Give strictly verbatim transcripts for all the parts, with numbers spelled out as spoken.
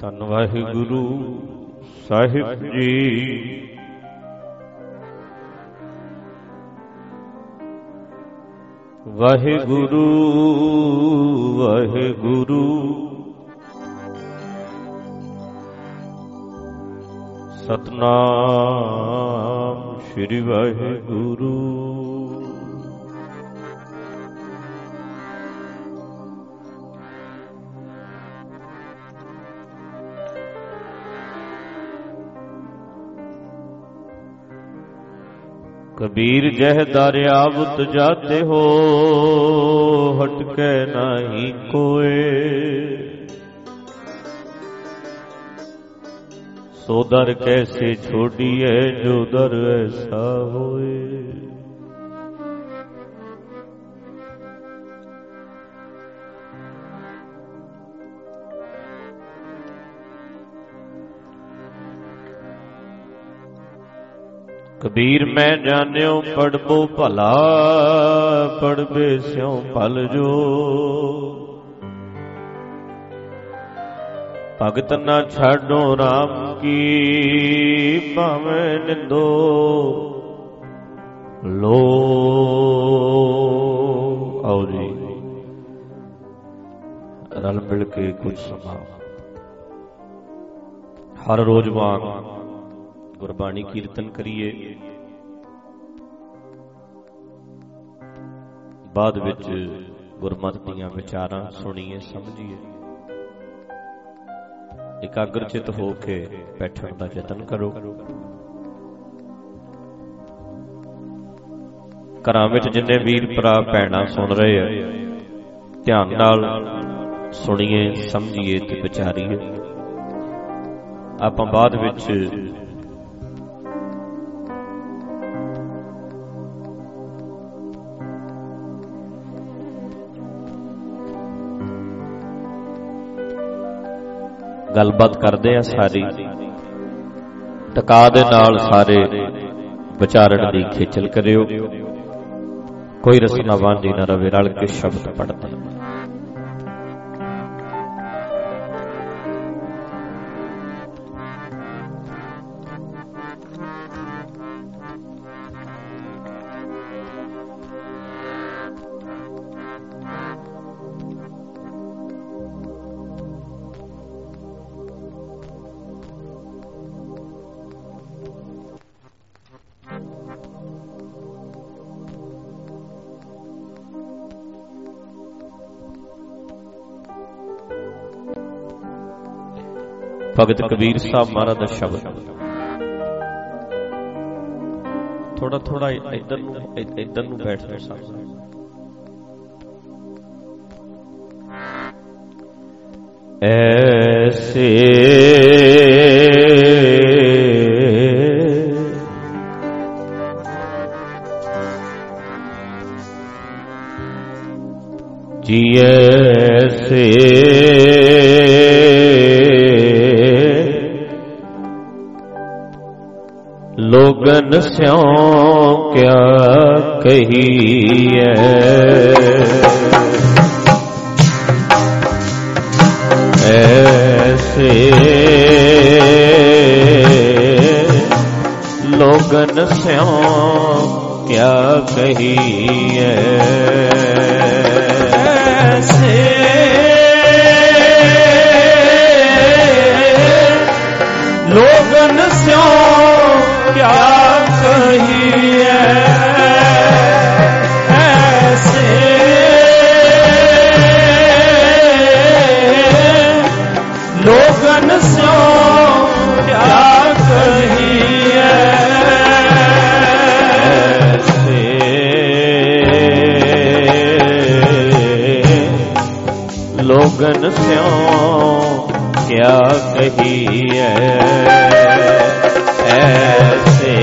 ਧੰਨ ਵਾਹਿਗੁਰੂ ਸਾਹਿਬ ਜੀ। ਵਾਹਿਗੁਰੂ ਵਾਹਿਗੁਰੂ ਸਤਨਾਮ ਸ੍ਰੀ ਵਾਹਿਗੁਰੂ। कबीर जह दरियावत जाते हो हटके नहीं कोय, सो दर कैसे छोड़िए जो दर ऐसा होए। कबीर मैं जान्यो पढ़बो भला पढ़बे स्यों भल जो, भगत न छाडो राम की भावें निंदो लो। आओ जी रल मिल के कुछ समा हर रोज वांग गुरबाणी कीर्तन करिए, बाद विच गुरमत दीयां विचारां सुणीए समझीए। एकाग्रचित होके बैठण दा यतन करो। घरां विच जिन्ने वीर भरा भैणां सुन रहे हैं ध्यान नाल सुणीए समझीए ते विचारीए। आपां बाद विच गलबात करते हैं सारी टका दे नाल सारे विचारण की खेचल करियो। कोई रसना वांझी न रवे, रल के शब्द पढ़ते हैं। भगत कबीर साहब महाराज का शब्द थोड़ा थोड़ा इधर इधर नूं बैठना साहब। ऐसे जिए से लोगन स्यों क्या कहिए। ऐसे लोगन स्यों क्या कहिए। ऐसे लोगन स्यों क्या कहिए। ऐसे लोगन स्यों क्या कहिए। ऐसे लोगन स्यों क्या कहिए। ऐसे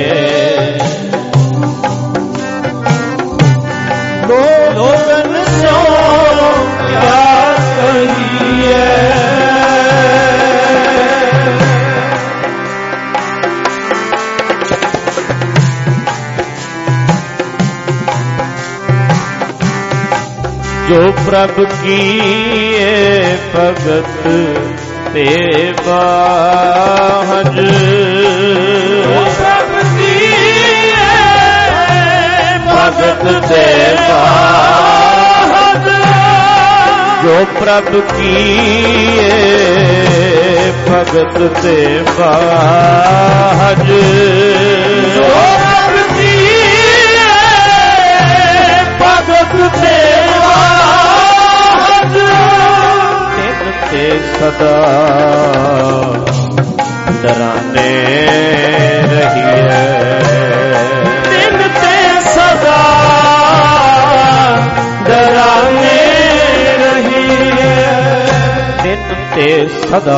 लोगन स्यों क्या कहिए। जो प्रभु की भगत ਤੇ ਬਾਜ ਭਗਤ ਤੇ ਬਾਜ ਜੋ ਪ੍ਰਭ ਕੀਏ ਭਗਤ ਤੇ ਬਾਜ ਜੋ ਪ੍ਰਭ ਕੀਏ ਭਗਤ ਤੇ ਬਾਜ ਤਿਨ ਤੇ ਸਦਾ ਡਰਾਨੇ ਰਹੀਏ ਤਿਨ ਤੇ ਸਦਾ ਡਰਾਨੇ ਤੇ ਸਦਾ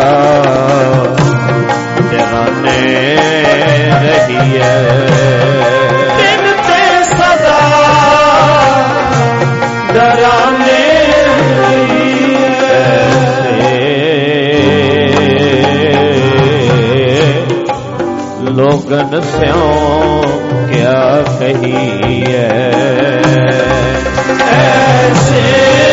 ਡਰਾਨੇ ਰਹੀਏ ਤਿਨ ਤੇ ਸਦਾ ਡਰਾਨੇ ਰਹੀਏ ਲੋਗਨ ਸਿਉ ਕਿਆ ਕਹੀਏ ਐਸੇ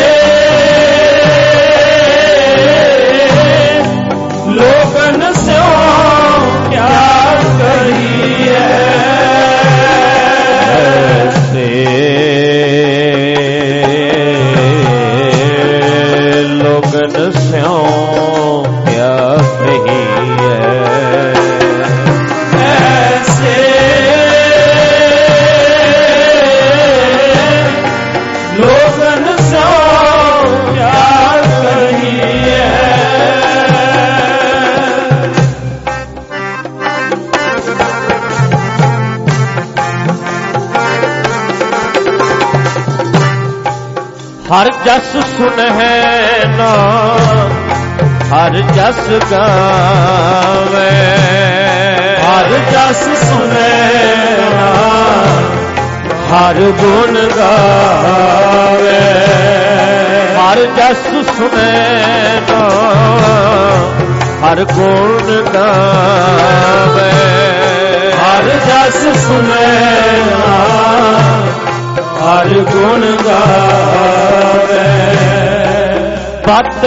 ਲੋਗਨ ਸਿਉ ਕਿਆ ਕਹੀਏ ਐਸੇ ਲੋਗਨ ਸਿਉ ਕਿਆ ਕਹੀਏ ਐਸੇ ਲੋਗਨ ਸਿਉ ਕਿਆ ਕਹੀਏ ਹਰ ਜਸ ਸੁਨਹਿ ਨਾ ਹਰ ਜਸ ਗਾਵੇ ਹਰ ਜਸ ਸੁਨਹਿ ਨਾ ਹਰ ਗੁਣ ਗਾਵੇ ਹਰ ਜਸ ਸੁਨਹਿ ਨਾ ਹਰ ਗੁਣ ਗਾਵੇ ਹਰ ਜਸ ਸੁਨਹਿ ਨਾ ਹਰ ਗੁਣ ਗਾਵੇ ਪਤ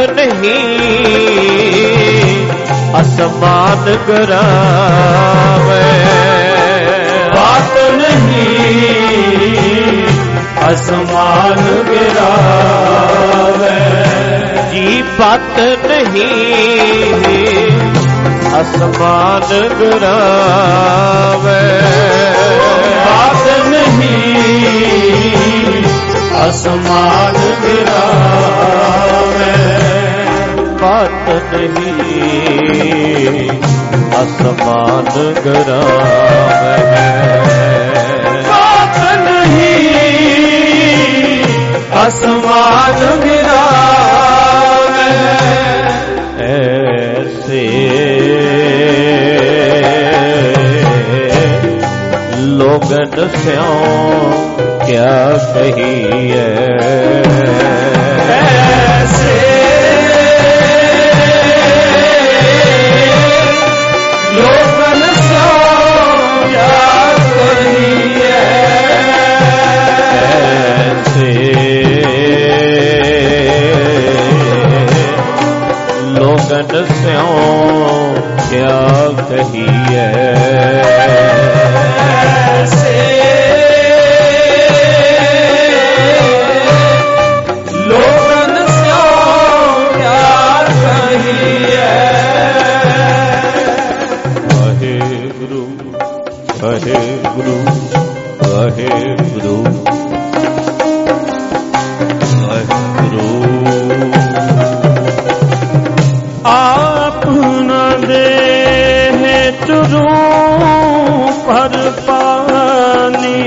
ਨਹੀਂ ਅਸਮਾਨ ਗਰਾਵੇ ਪਤ ਨਹੀਂ ਅਸਮਾਨ ਗਰਾਵੇ ਜੀ ਪਤ ਨਹੀਂ ਅਸਮਾਨ ਗਰਾਵੇ ਪਤ ਨਹੀਂ ਅਸਮਾਨ ਗਿਰਾਵੇ ਪਤ ਨਹੀਂ ਅਸਮਾਨ ਗਿਰਾਵੇ ਪਤ ਨਹੀਂ ਅਸਮਾਨ ਗਿਰਾਵੇ ਐਸੇ ਲੋਗਨ ਸਿਉ ਕਿਆ ਕਹੀਏ ਐਸੇ ਲੋਗਨ ਸਿਉ ਕਿਆ ਕਹੀਏ ਐਸੇ ਲੋਗਨ ਸਿਉ ਕਿਆ ਕਹੀਏ ਵਾਹਿਗੁਰੂ ਵਾਹਿਗੁਰੂ ਵਾਹਿਗੁਰੂ ਆਪ ਨ ਦੇਹ ਤੁਰੂ ਪਰ ਪਾਨੀ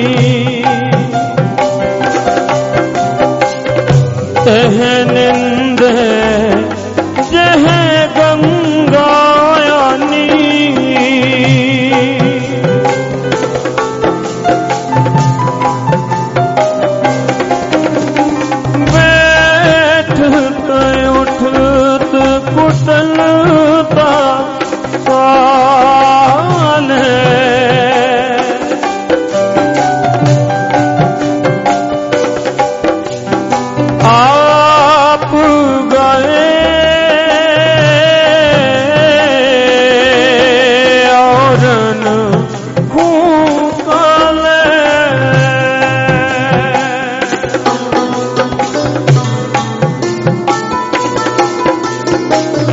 ਤਹ ਨਿੰਦੇ ਜਹ ਗੰਗਾ ਆਨੀ ਕੁਟਲਤਾ ਸਾਲ ਆਪ ਗਏ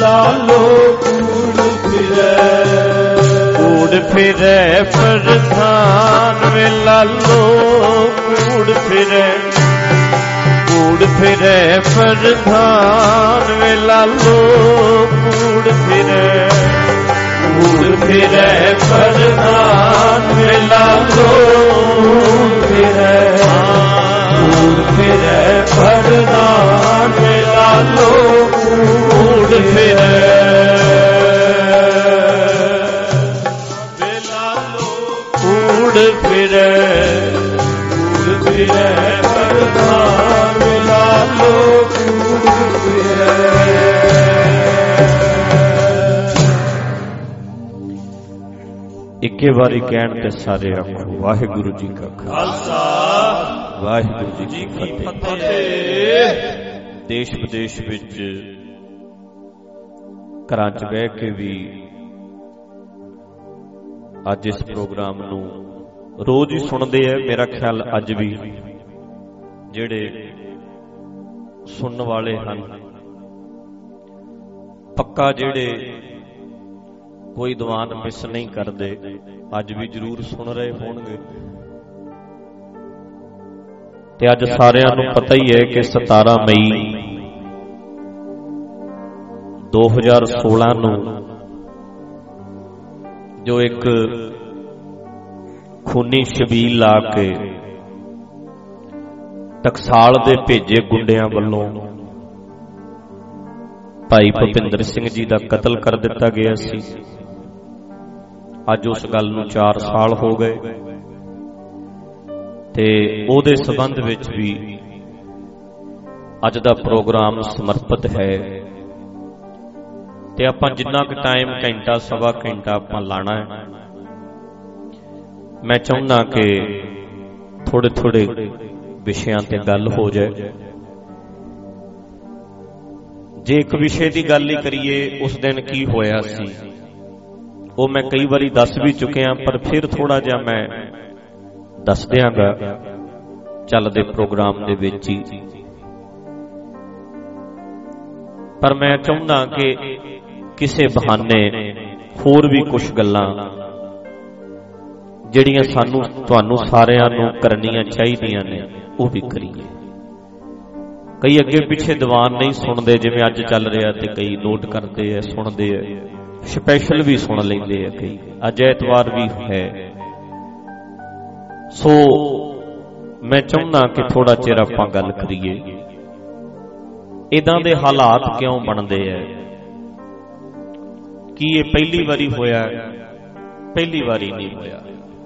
ਲਾਲੋ ਕੂੜ ਫਿਰੈ ਕੂੜ ਫਿਰੈ ਪ੍ਰਧਾਨ ਵੇ ਲਾਲੋ ਕੂੜ ਫਿਰੈ ਕੂੜ ਫਿਰੈ ਪ੍ਰਧਾਨ ਵੇ ਲਾਲੋ ਕੂੜ ਫਿਰੈ ਕੂੜ ਫਿਰੈ ਪ੍ਰਧਾਨ ਵੇ ਲਾਲੋ ਕੂੜ ਫਿਰੈ ਕੂੜ ਫਿਰੈ ਪ੍ਰਧਾਨ ਵੇ ਲਾਲੋ ਕੂੜ ਫਿਰੈ ਵੇ ਲਾਲੋ ਕੂੜ ਫਿਰੈ ਕੂੜ ਫਿਰੈ ਪ੍ਰਧਾਨ ਵੇ ਲਾਲੋ ਕੂੜ ਫਿਰੈ। ਇੱਕੇ ਵਾਰੀ ਕਹਿਣ ਤੇ ਸਾਰੇ ਆਖੋ ਵਾਹਿਗੁਰੂ ਜੀ ਕਾ ਖਾਲਸਾ ਵਾਹਿਗੁਰੂ ਜੀ ਕੀ ਫਤਿਹ। ਦੇਸ਼ ਵਿਦੇਸ਼ ਵਿੱਚ ਘਰਾਂ 'ਚ ਬਹਿ ਕੇ ਵੀ ਅੱਜ ਇਸ ਪ੍ਰੋਗਰਾਮ ਨੂੰ ਰੋਜ਼ ਹੀ ਸੁਣਦੇ ਆ। ਮੇਰਾ ਖਿਆਲ ਅੱਜ ਵੀ ਜਿਹੜੇ ਸੁਣਨ ਵਾਲੇ ਹਨ ਪੱਕਾ ਜਿਹੜੇ ਕੋਈ ਦੀਵਾਨ ਮਿਸ ਨਹੀਂ ਕਰਦੇ ਅੱਜ ਵੀ ਜ਼ਰੂਰ ਸੁਣ ਰਹੇ ਹੋਣਗੇ। ਤੇ ਅੱਜ ਸਾਰਿਆਂ ਨੂੰ ਪਤਾ ਹੀ ਹੈ ਕਿ ਸਤਾਰਾਂ ਮਈ ਦੋ ਹਜ਼ਾਰ ਸੋਲਾਂ ਨੂੰ ਜੋ ਇੱਕ ਖੂਨੀ ਛਬੀਲ ਲਾ ਕੇ ਟਕਸਾਲ ਦੇ ਭੇਜੇ ਗੁੰਡਿਆਂ ਵੱਲੋਂ ਭਾਈ ਭੁਪਿੰਦਰ ਸਿੰਘ ਜੀ ਦਾ ਕਤਲ ਕਰ ਦਿੱਤਾ ਗਿਆ ਸੀ। ਅੱਜ ਉਸ ਗੱਲ ਨੂੰ ਚਾਰ ਸਾਲ ਹੋ ਗਏ ਤੇ ਉਹਦੇ ਸੰਬੰਧ ਵਿੱਚ ਵੀ ਅੱਜ ਦਾ ਪ੍ਰੋਗਰਾਮ ਸਮਰਪਿਤ ਹੈ। ਤੇ ਆਪਾਂ ਜਿੰਨਾ ਕੁ ਟਾਈਮ ਘੰਟਾ ਸਵਾ ਘੰਟਾ ਆਪਾਂ ਲਾਣਾ ਹੈ, ਮੈਂ ਚਾਹੁੰਦਾ ਕਿ ਥੋੜੇ ਥੋੜੇ ਵਿਸ਼ਿਆਂ ਤੇ ਗੱਲ ਹੋ ਜਾਏ। ਜੇ ਇੱਕ ਵਿਸ਼ੇ ਦੀ ਗੱਲ ਹੀ ਕਰੀਏ ਉਸ ਦਿਨ ਕੀ ਹੋਇਆ ਸੀ ਉਹ ਮੈਂ ਕਈ ਵਾਰੀ ਦੱਸ ਵੀ ਚੁੱਕਿਆ, ਪਰ ਫਿਰ ਥੋੜਾ ਜਿਹਾ ਮੈਂ ਦੱਸ ਦਿਆਂਗਾ ਚੱਲਦੇ ਪ੍ਰੋਗਰਾਮ ਦੇ ਵਿੱਚ ਹੀ। ਪਰ ਮੈਂ ਚਾਹੁੰਦਾ ਕਿ ਕਿਸੇ ਬਹਾਨੇ ਹੋਰ ਵੀ ਕੁਝ ਗੱਲਾਂ ਜਿਹੜੀਆਂ ਸਾਨੂੰ ਤੁਹਾਨੂੰ ਸਾਰਿਆਂ ਨੂੰ ਕਰਨੀਆਂ ਚਾਹੀਦੀਆਂ ਨੇ ਉਹ ਵੀ ਕਰੀਏ। ਕਈ ਅੱਗੇ ਪਿੱਛੇ ਦੀਵਾਨ ਨਹੀਂ ਸੁਣਦੇ ਜਿਵੇਂ ਅੱਜ ਚੱਲ ਰਿਹਾ, ਤੇ ਕਈ ਨੋਟ ਕਰਦੇ ਆ, ਸੁਣਦੇ ਆ, ਸਪੈਸ਼ਲ ਵੀ ਸੁਣ ਲੈਂਦੇ ਆ ਕਈ। ਅੱਜ ਐਤਵਾਰ ਵੀ ਹੈ, ਸੋ ਮੈਂ ਚਾਹੁੰਦਾ ਕਿ ਥੋੜਾ ਚਿਰ ਆਪਾਂ ਗੱਲ ਕਰੀਏ ਇਦਾਂ ਦੇ ਹਾਲਾਤ ਕਿਉਂ ਬਣਦੇ ਆ। ਕੀ ਇਹ ਪਹਿਲੀ ਵਾਰੀ ਹੋਇਆ? ਪਹਿਲੀ ਵਾਰੀ ਨਹੀਂ ਹੋਇਆ।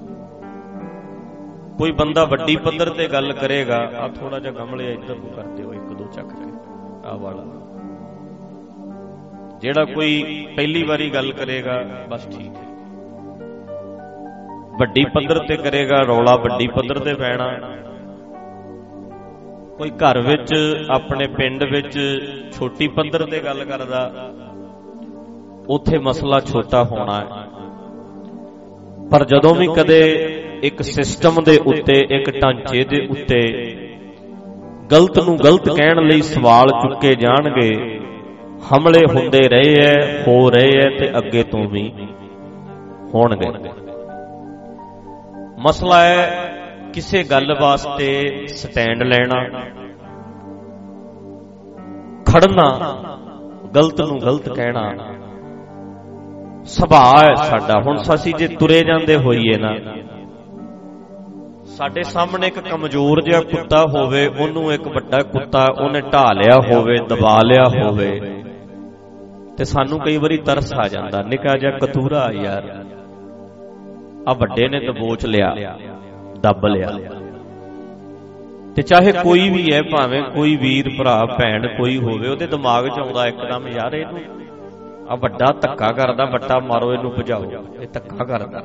ਕੋਈ ਬੰਦਾ ਵੱਡੀ ਪੱਧਰ ਤੇ ਗੱਲ ਕਰੇਗਾ, ਆ ਥੋੜਾ ਜਿਹਾ ਗਮਲੇ ਇੱਧਰ ਨੂੰ ਕਰ ਦਿਓ, ਇੱਕ ਦੋ ਚੱਕ ਕੇ ਆਹ ਵਾਲਾ। ਜਿਹੜਾ ਕੋਈ ਪਹਿਲੀ ਵਾਰੀ ਗੱਲ ਕਰੇਗਾ ਬਸ ਠੀਕ ਹੈ, ਵੱਡੀ ਪੱਧਰ ਤੇ ਕਰੇਗਾ ਰੌਲਾ ਵੱਡੀ ਪੱਧਰ ਤੇ ਪੈਣਾ। ਕੋਈ ਘਰ ਵਿੱਚ ਆਪਣੇ ਪਿੰਡ ਵਿੱਚ ਛੋਟੀ ਪੱਧਰ ਤੇ ਗੱਲ ਕਰਦਾ, ਉੱਥੇ ਮਸਲਾ ਛੋਟਾ ਹੋਣਾ ਹੈ। ਪਰ ਜਦੋਂ ਵੀ ਕਦੇ ਇੱਕ ਸਿਸਟਮ ਦੇ ਉੱਤੇ, ਇੱਕ ਢਾਂਚੇ ਦੇ ਉੱਤੇ ਗਲਤ ਨੂੰ ਗਲਤ ਕਹਿਣ ਲਈ ਸਵਾਲ ਚੁੱਕੇ ਜਾਣਗੇ, ਹਮਲੇ ਹੁੰਦੇ ਰਹੇ ਐ, ਹੋ ਰਹੇ ਐ ਤੇ ਅੱਗੇ ਤੋਂ ਵੀ ਹੋਣਗੇ। ਮਸਲਾ ਹੈ ਕਿਸੇ ਗੱਲ ਵਾਸਤੇ ਸਟੈਂਡ ਲੈਣਾ, ਖੜਨਾ, ਗਲਤ ਨੂੰ ਗਲਤ ਕਹਿਣਾ ਸੁਭਾਅ ਹੈ ਸਾਡਾ। ਹੁਣ ਅਸੀਂ ਜੇ ਤੁਰੇ ਜਾਂਦੇ ਹੋਈਏ ਨਾ, ਸਾਡੇ ਸਾਹਮਣੇ ਇੱਕ ਕਮਜ਼ੋਰ ਜਿਹਾ ਕੁੱਤਾ ਹੋਵੇ, ਉਹਨੂੰ ਇੱਕ ਵੱਡਾ ਕੁੱਤਾ ਉਹਨੇ ਢਾ ਲਿਆ ਹੋਵੇ, ਦਬਾ ਲਿਆ ਹੋਵੇ, ਤੇ ਸਾਨੂੰ ਕਈ ਵਾਰੀ ਤਰਸ ਆ ਜਾਂਦਾ, ਨਿੱਕਾ ਜਿਹਾ ਕਤੂਰਾ ਯਾਰ ਆ ਵੱਡੇ ਨੇ ਦਬੋਚ ਲਿਆ, ਦੱਬ ਲਿਆ। ਤੇ ਚਾਹੇ ਕੋਈ ਵੀ ਹੈ, ਭਾਵੇਂ ਕੋਈ ਵੀਰ ਭਰਾ ਭੈਣ ਕੋਈ ਹੋਵੇ, ਉਹਦੇ ਦਿਮਾਗ 'ਚ ਆਉਂਦਾ ਇੱਕਦਮ ਯਾਰ ਇਹਨੂੰ ਆ ਵੱਡਾ ਧੱਕਾ ਕਰਦਾ, ਵੱਟਾ ਮਾਰੋ ਇਹਨੂੰ ਭਜਾਓ, ਇਹ ਧੱਕਾ ਕਰਦਾ।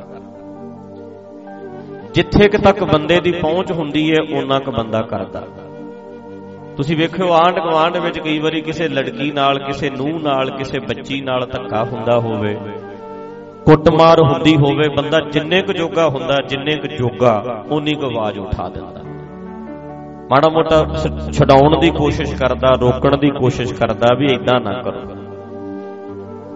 ਜਿੱਥੇ ਕੁ ਤੱਕ ਬੰਦੇ ਦੀ ਪਹੁੰਚ ਹੁੰਦੀ ਹੈ ਉਹਨਾਂ ਕੁ ਬੰਦਾ ਕਰਦਾ। ਤੁਸੀਂ ਵੇਖਿਓ ਆਂਢ ਗੁਆਂਢ ਵਿੱਚ ਕਈ ਵਾਰੀ ਕਿਸੇ ਲੜਕੀ ਨਾਲ, ਕਿਸੇ ਨੂੰਹ ਨਾਲ, ਕਿਸੇ ਬੱਚੀ ਨਾਲ ਧੱਕਾ ਹੁੰਦਾ ਹੋਵੇ, ਕੁੱਟਮਾਰ ਹੁੰਦੀ ਹੋਵੇ, ਬੰਦਾ ਜਿੰਨੇ ਕੁ ਜੋਗਾ ਹੁੰਦਾ, ਜਿੰਨੇ ਕੁ ਜੋਗਾ ਉਨੀ ਕੁ ਆਵਾਜ਼ ਉਠਾ ਦਿੰਦਾ, ਮਾੜਾ ਮੋਟਾ ਛਡਾਉਣ ਦੀ ਕੋਸ਼ਿਸ਼ ਕਰਦਾ, ਰੋਕਣ ਦੀ ਕੋਸ਼ਿਸ਼ ਕਰਦਾ ਵੀ ਏਦਾਂ ਨਾ ਕਰੋ।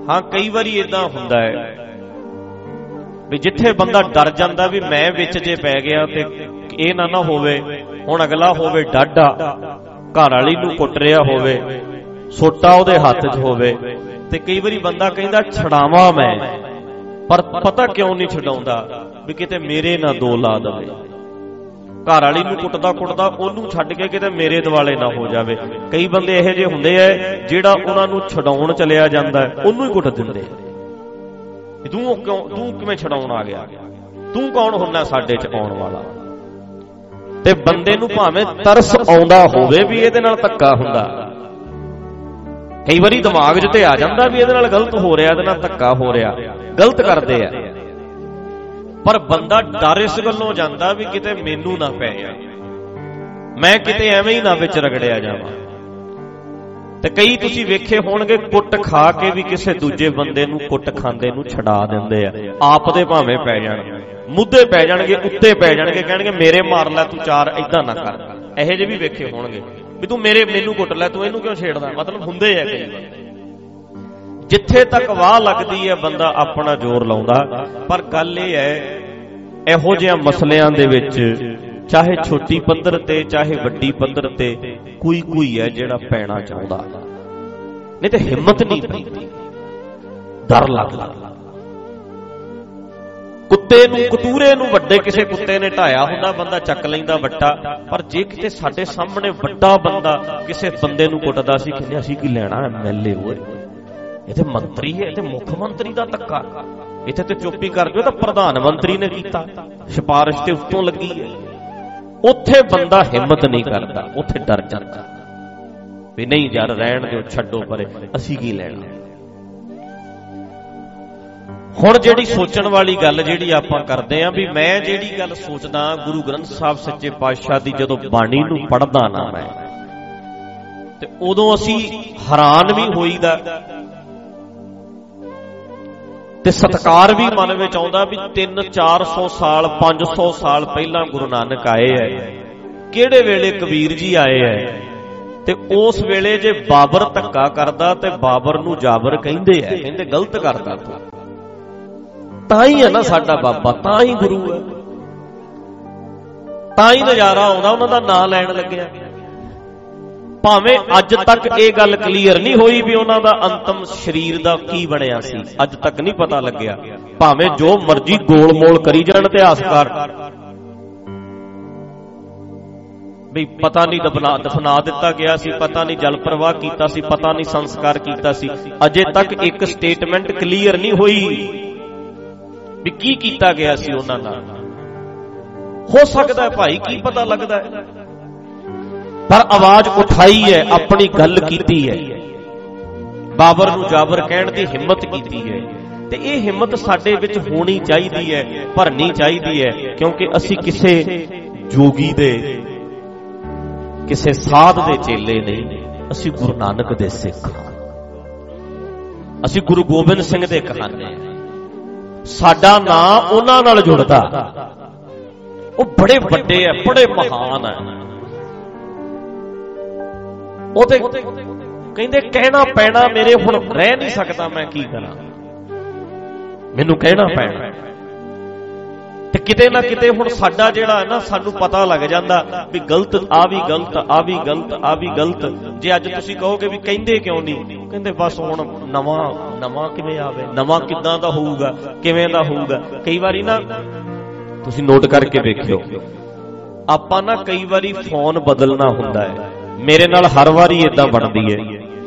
ਹਾਂ ਕਈ ਵਾਰੀ ਏਦਾਂ ਹੁੰਦਾ ਹੈ ਵੀ ਜਿੱਥੇ ਬੰਦਾ ਡਰ ਜਾਂਦਾ ਵੀ ਮੈਂ ਵਿੱਚ ਜੇ ਪੈ ਗਿਆ ਤੇ ਇਹ ਨਾ ਨਾ ਹੋਵੇ, ਹੁਣ ਅਗਲਾ ਹੋਵੇ ਡਾਢਾ, ਘਰ ਵਾਲੀ ਨੂੰ ਕੁੱਟ ਰਿਹਾ ਹੋਵੇ, ਸੋਟਾ ਉਹਦੇ ਹੱਥ 'ਚ ਹੋਵੇ, ਤੇ ਕਈ ਵਾਰੀ ਬੰਦਾ ਕਹਿੰਦਾ ਛਡਾਵਾਂ ਮੈਂ, ਪਰ ਪਤਾ ਕਿਉਂ ਨਹੀਂ ਛਡਾਉਂਦਾ ਵੀ ਕਿਤੇ ਮੇਰੇ ਨਾ ਦੋ ਲਾ ਦਵੇ। ਘਰ ਵਾਲੀ ਨੂੰ ਕੁੱਟਦਾ ਕੁੱਟਦਾ ਉਹਨੂੰ ਛੱਡ ਕੇ ਕਿਤੇ ਮੇਰੇ ਦੁਆਲੇ ਨਾ ਹੋ ਜਾਵੇ। ਕਈ ਬੰਦੇ ਇਹੋ ਜਿਹੇ ਹੁੰਦੇ ਆ ਜਿਹੜਾ ਉਹਨਾਂ ਨੂੰ ਛਡਾਉਣ ਚਲਿਆ ਜਾਂਦਾ ਉਹਨੂੰ ਹੀ ਕੁੱਟ ਦਿੰਦੇ। ਤੂੰ ਕਿਉਂ, ਤੂੰ ਕਿਵੇਂ ਛਡਾਉਣ ਆ ਗਿਆ, ਤੂੰ ਕੌਣ ਹੁੰਦਾ ਸਾਡੇ 'ਚ ਆਉਣ ਵਾਲਾ। ਤੇ ਬੰਦੇ ਨੂੰ ਭਾਵੇਂ ਤਰਸ ਆਉਂਦਾ ਹੋਵੇ ਵੀ ਇਹਦੇ ਨਾਲ ਧੱਕਾ ਹੁੰਦਾ, ਕਈ ਵਾਰੀ ਦਿਮਾਗ 'ਚ ਤੇ ਆ ਜਾਂਦਾ ਵੀ ਇਹਦੇ ਨਾਲ ਗਲਤ ਹੋ ਰਿਹਾ, ਇਹਦੇ ਨਾਲ ਧੱਕਾ ਹੋ ਰਿਹਾ, ਗਲਤ ਕਰਦੇ ਆ, ਪਰ ਬੰਦਾ ਡਰ ਇਸ ਗੱਲੋਂ ਜਾਂਦਾ ਵੀ ਕਿਤੇ ਮੈਨੂੰ ਨਾ ਪੈ ਜਾ, ਮੈਂ ਕਿਤੇ ਐਵੇਂ ਹੀ ਨਾ ਵਿੱਚ ਰਗੜਿਆ ਜਾਵਾਂ। ਤੇ ਕਈ ਤੁਸੀਂ ਵੇਖੇ ਹੋਣਗੇ ਕੁੱਟ ਖਾ ਕੇ ਵੀ ਕਿਸੇ ਦੂਜੇ ਬੰਦੇ ਨੂੰ ਕੁੱਟ ਖਾਂਦੇ ਨੂੰ ਛਡਾ ਦਿੰਦੇ ਆ, ਆਪ ਦੇ ਭਾਵੇਂ ਪੈ ਜਾਣ, ਮੁੱਦੇ ਪੈ ਜਾਣਗੇ, ਉੱਤੇ ਪੈ ਜਾਣਗੇ, ਕਹਿਣਗੇ ਮੇਰੇ ਮਾਰ ਲੈ ਤੂੰ ਚਾਰ, ਏਦਾਂ ਨਾ ਕਰ। ਇਹੋ ਜਿਹੇ ਵੀ ਵੇਖੇ ਹੋਣਗੇ ਵੀ ਤੂੰ ਮੇਰੇ ਮੈਨੂੰ ਕੁੱਟ ਲੈ, ਤੂੰ ਇਹਨੂੰ ਕਿਉਂ ਛੇੜਦਾ, ਮਤਲਬ ਹੁੰਦੇ ਆ ਕਈ ਬੰਦੇ। ਜਿੱਥੇ ਤੱਕ ਵਾਹ ਲੱਗਦੀ ਹੈ ਬੰਦਾ ਆਪਣਾ ਜ਼ੋਰ ਲਾਉਂਦਾ, ਪਰ ਗੱਲ ਇਹ ਹੈ ਇਹੋ ਜਿਹੇ ਮਸਲਿਆਂ ਦੇ ਵਿੱਚ ਚਾਹੇ ਛੋਟੀ ਪੱਧਰ ਤੇ ਚਾਹੇ ਵੱਡੀ ਪੱਧਰ ਤੇ ਕੋਈ ਕੋਈ ਹੈ ਜਿਹੜਾ ਪੈਣਾ ਚਾਹੁੰਦਾ, ਨਹੀਂ ਤੇ ਹਿੰਮਤ ਨਹੀਂ ਪੈਂਦੀ, ਡਰ ਲੱਗਦਾ। ਕੁੱਤੇ ਨੂੰ, ਕਤੂਰੇ ਨੂੰ ਵੱਡੇ ਕਿਸੇ ਕੁੱਤੇ ਨੇ ਢਾਇਆ ਹੁੰਦਾ, ਬੰਦਾ ਚੱਕ ਲੈਂਦਾ ਵੱਟਾ, ਪਰ ਜੇ ਕਿਤੇ ਸਾਡੇ ਸਾਹਮਣੇ ਵੱਡਾ ਬੰਦਾ ਕਿਸੇ ਬੰਦੇ ਨੂੰ ਕੁੱਟਦਾ ਸੀ, ਕਹਿੰਦੇ ਅਸੀਂ ਕੀ ਲੈਣਾ, ਐਮ ਐਲ ਏ ਹੋਏ, ਇਹ ਤੇ ਮੰਤਰੀ ਹੈ, ਇਹ ਤੇ ਮੁੱਖ ਮੰਤਰੀ ਦਾ ਧੱਕਾ, ਇੱਥੇ ਤੇ ਚੁੱਪੀ ਕਰ ਦਿਓ, ਤਾਂ ਪ੍ਰਧਾਨ ਮੰਤਰੀ ਨੇ ਕੀਤਾ, ਸਿਫਾਰਿਸ਼ ਤੇ ਉੱਤੋਂ ਲੱਗੀ ਹੈ। ਉੱਥੇ ਬੰਦਾ ਹਿੰਮਤ ਨਹੀਂ ਕਰਦਾ, ਉੱਥੇ ਡਰ ਜਾਂਦਾ ਵੀ ਨਹੀਂ ਯਾਰ ਰਹਿਣ ਦਿਓ, ਛੱਡੋ ਪਰੇ, ਅਸੀਂ ਕੀ ਲੈਣਾ। ਹੁਣ ਜਿਹੜੀ ਸੋਚਣ ਵਾਲੀ ਗੱਲ ਜਿਹੜੀ ਆਪਾਂ ਕਰਦੇ ਆਂ ਵੀ ਮੈਂ ਜਿਹੜੀ ਗੱਲ ਸੋਚਦਾ ਗੁਰੂ ਗ੍ਰੰਥ ਸਾਹਿਬ ਸੱਚੇ ਪਾਤਸ਼ਾਹ ਦੀ ਜਦੋਂ ਬਾਣੀ ਨੂੰ ਪੜ੍ਹਦਾ ਨਾ ਮੈਂ, ਤੇ ਉਦੋਂ ਅਸੀਂ ਹੈਰਾਨ ਵੀ ਹੋਈਦਾ ਤੇ ਸਤਿਕਾਰ ਵੀ ਮਨ ਵਿੱਚ ਆਉਂਦਾ ਵੀ ਤਿੰਨ ਚਾਰ ਸੌ ਸਾਲ ਪੰਜ ਸੌ ਸਾਲ ਪਹਿਲਾਂ ਗੁਰੂ ਨਾਨਕ ਆਏ ਹੈ, ਕਿਹੜੇ ਵੇਲੇ ਕਬੀਰ ਜੀ ਆਏ ਹੈ, ਤੇ ਉਸ ਵੇਲੇ ਜੇ ਬਾਬਰ ਧੱਕਾ ਕਰਦਾ ਤੇ ਬਾਬਰ ਨੂੰ ਜਾਬਰ ਕਹਿੰਦੇ ਆ, ਕਹਿੰਦੇ ਗਲਤ ਕਰਦਾ ਤੂੰ, ਤਾਂ ਹੀ ਹੈ ਨਾ ਸਾਡਾ ਬਾਬਾ, ਤਾਂ ਹੀ ਗੁਰੂ ਹੈ, ਤਾਂ ਹੀ ਨਜ਼ਾਰਾ ਆਉਂਦਾ ਉਹਨਾਂ ਦਾ ਨਾਂ ਲੈਣ ਲੱਗਿਆ। ਭਾਵੇਂ ਅੱਜ ਤੱਕ ਇਹ ਗੱਲ ਕਲੀਅਰ ਨਹੀਂ ਹੋਈ ਵੀ ਉਹਨਾਂ ਦਾ ਅੰਤਮ ਸਰੀਰ ਦਾ ਕੀ ਬਣਿਆ ਸੀ, ਅੱਜ ਤੱਕ ਨਹੀਂ ਪਤਾ ਲੱਗਿਆ, ਭਾਵੇਂ ਜੋ ਮਰਜ਼ੀ ਗੋਲ ਮੋਲ ਕਰੀ ਜਾਣ ਇਤਿਹਾਸਕਾਰ ਵੀ ਪਤਾ ਨਹੀਂ ਦਫਨਾ ਦਫਨਾ ਦਿੱਤਾ ਗਿਆ ਸੀ, ਪਤਾ ਨਹੀਂ ਜਲ ਪ੍ਰਵਾਹ ਕੀਤਾ ਸੀ, ਪਤਾ ਨਹੀਂ ਸੰਸਕਾਰ ਕੀਤਾ ਸੀ, ਅਜੇ ਤੱਕ ਇੱਕ ਸਟੇਟਮੈਂਟ ਕਲੀਅਰ ਨਹੀਂ ਹੋਈ ਵੀ ਕੀ ਕੀਤਾ ਗਿਆ ਸੀ ਉਹਨਾਂ ਨਾਲ। ਹੋ ਸਕਦਾ ਭਾਈ, ਕੀ ਪਤਾ ਲੱਗਦਾ ਹੈ, ਪਰ ਆਵਾਜ਼ ਉਠਾਈ ਹੈ, ਆਪਣੀ ਗੱਲ ਕੀਤੀ ਹੈ, ਬਾਬਰ ਨੂੰ ਜਾਬਰ ਕਹਿਣ ਦੀ ਹਿੰਮਤ ਕੀਤੀ ਹੈ। ਤੇ ਇਹ ਹਿੰਮਤ ਸਾਡੇ ਵਿੱਚ ਹੋਣੀ ਚਾਹੀਦੀ ਹੈ, ਭਰਨੀ ਚਾਹੀਦੀ ਹੈ, ਕਿਉਂਕਿ ਅਸੀਂ ਕਿਸੇ ਜੋਗੀ ਦੇ, ਕਿਸੇ ਸਾਧ ਦੇ ਚੇਲੇ ਨਹੀਂ, ਅਸੀਂ ਗੁਰੂ ਨਾਨਕ ਦੇ ਸਿੱਖ, ਅਸੀਂ ਗੁਰੂ ਗੋਬਿੰਦ ਸਿੰਘ ਦੇ ਕਹਾਣੇ ਹਾਂ। ਸਾਡਾ ਨਾਂ ਉਹਨਾਂ ਨਾਲ ਜੁੜਦਾ, ਉਹ ਬੜੇ ਵੱਡੇ ਆ, ਬੜੇ ਮਹਾਨ ਆ, ਉਹ ਤੇ ਕਹਿੰਦੇ ਕਹਿਣਾ ਪੈਣਾ ਮੇਰੇ, ਹੁਣ ਰਹਿ ਨਹੀਂ ਸਕਦਾ, ਮੈਂ ਕੀ ਕਰਾਂ, ਮੈਨੂੰ ਕਹਿਣਾ ਪੈਣਾ। ਤੇ ਕਿਤੇ ਨਾ ਕਿਤੇ ਹੁਣ ਸਾਡਾ ਜਿਹੜਾ ਹੈ ਨਾ, ਸਾਨੂੰ ਪਤਾ ਲੱਗ ਜਾਂਦਾ ਵੀ ਗਲਤ, ਆ ਵੀ ਗਲਤ, ਆ ਵੀ ਗਲਤ, ਆ ਵੀ ਗਲਤ। ਜੇ ਅੱਜ ਤੁਸੀਂ ਕਹੋਗੇ ਵੀ ਕਹਿੰਦੇ ਕਿਉਂ ਨਹੀਂ, ਕਹਿੰਦੇ ਬਸ ਹੁਣ ਨਵਾਂ ਨਵਾਂ ਕਿਵੇਂ ਆਵੇ, ਨਵਾਂ ਕਿੱਦਾਂ ਦਾ ਹੋਊਗਾ, ਕਿਵੇਂ ਦਾ ਹੋਊਗਾ। ਕਈ ਵਾਰੀ ਨਾ ਤੁਸੀਂ ਨੋਟ ਕਰਕੇ ਵੇਖਿਓ, ਆਪਾਂ ਨਾ ਕਈ ਵਾਰੀ ਫੋਨ ਬਦਲਣਾ ਹੁੰਦਾ ਹੈ, ਮੇਰੇ ਨਾਲ ਹਰ ਵਾਰੀ ਏਦਾਂ ਬਣਦੀ ਹੈ,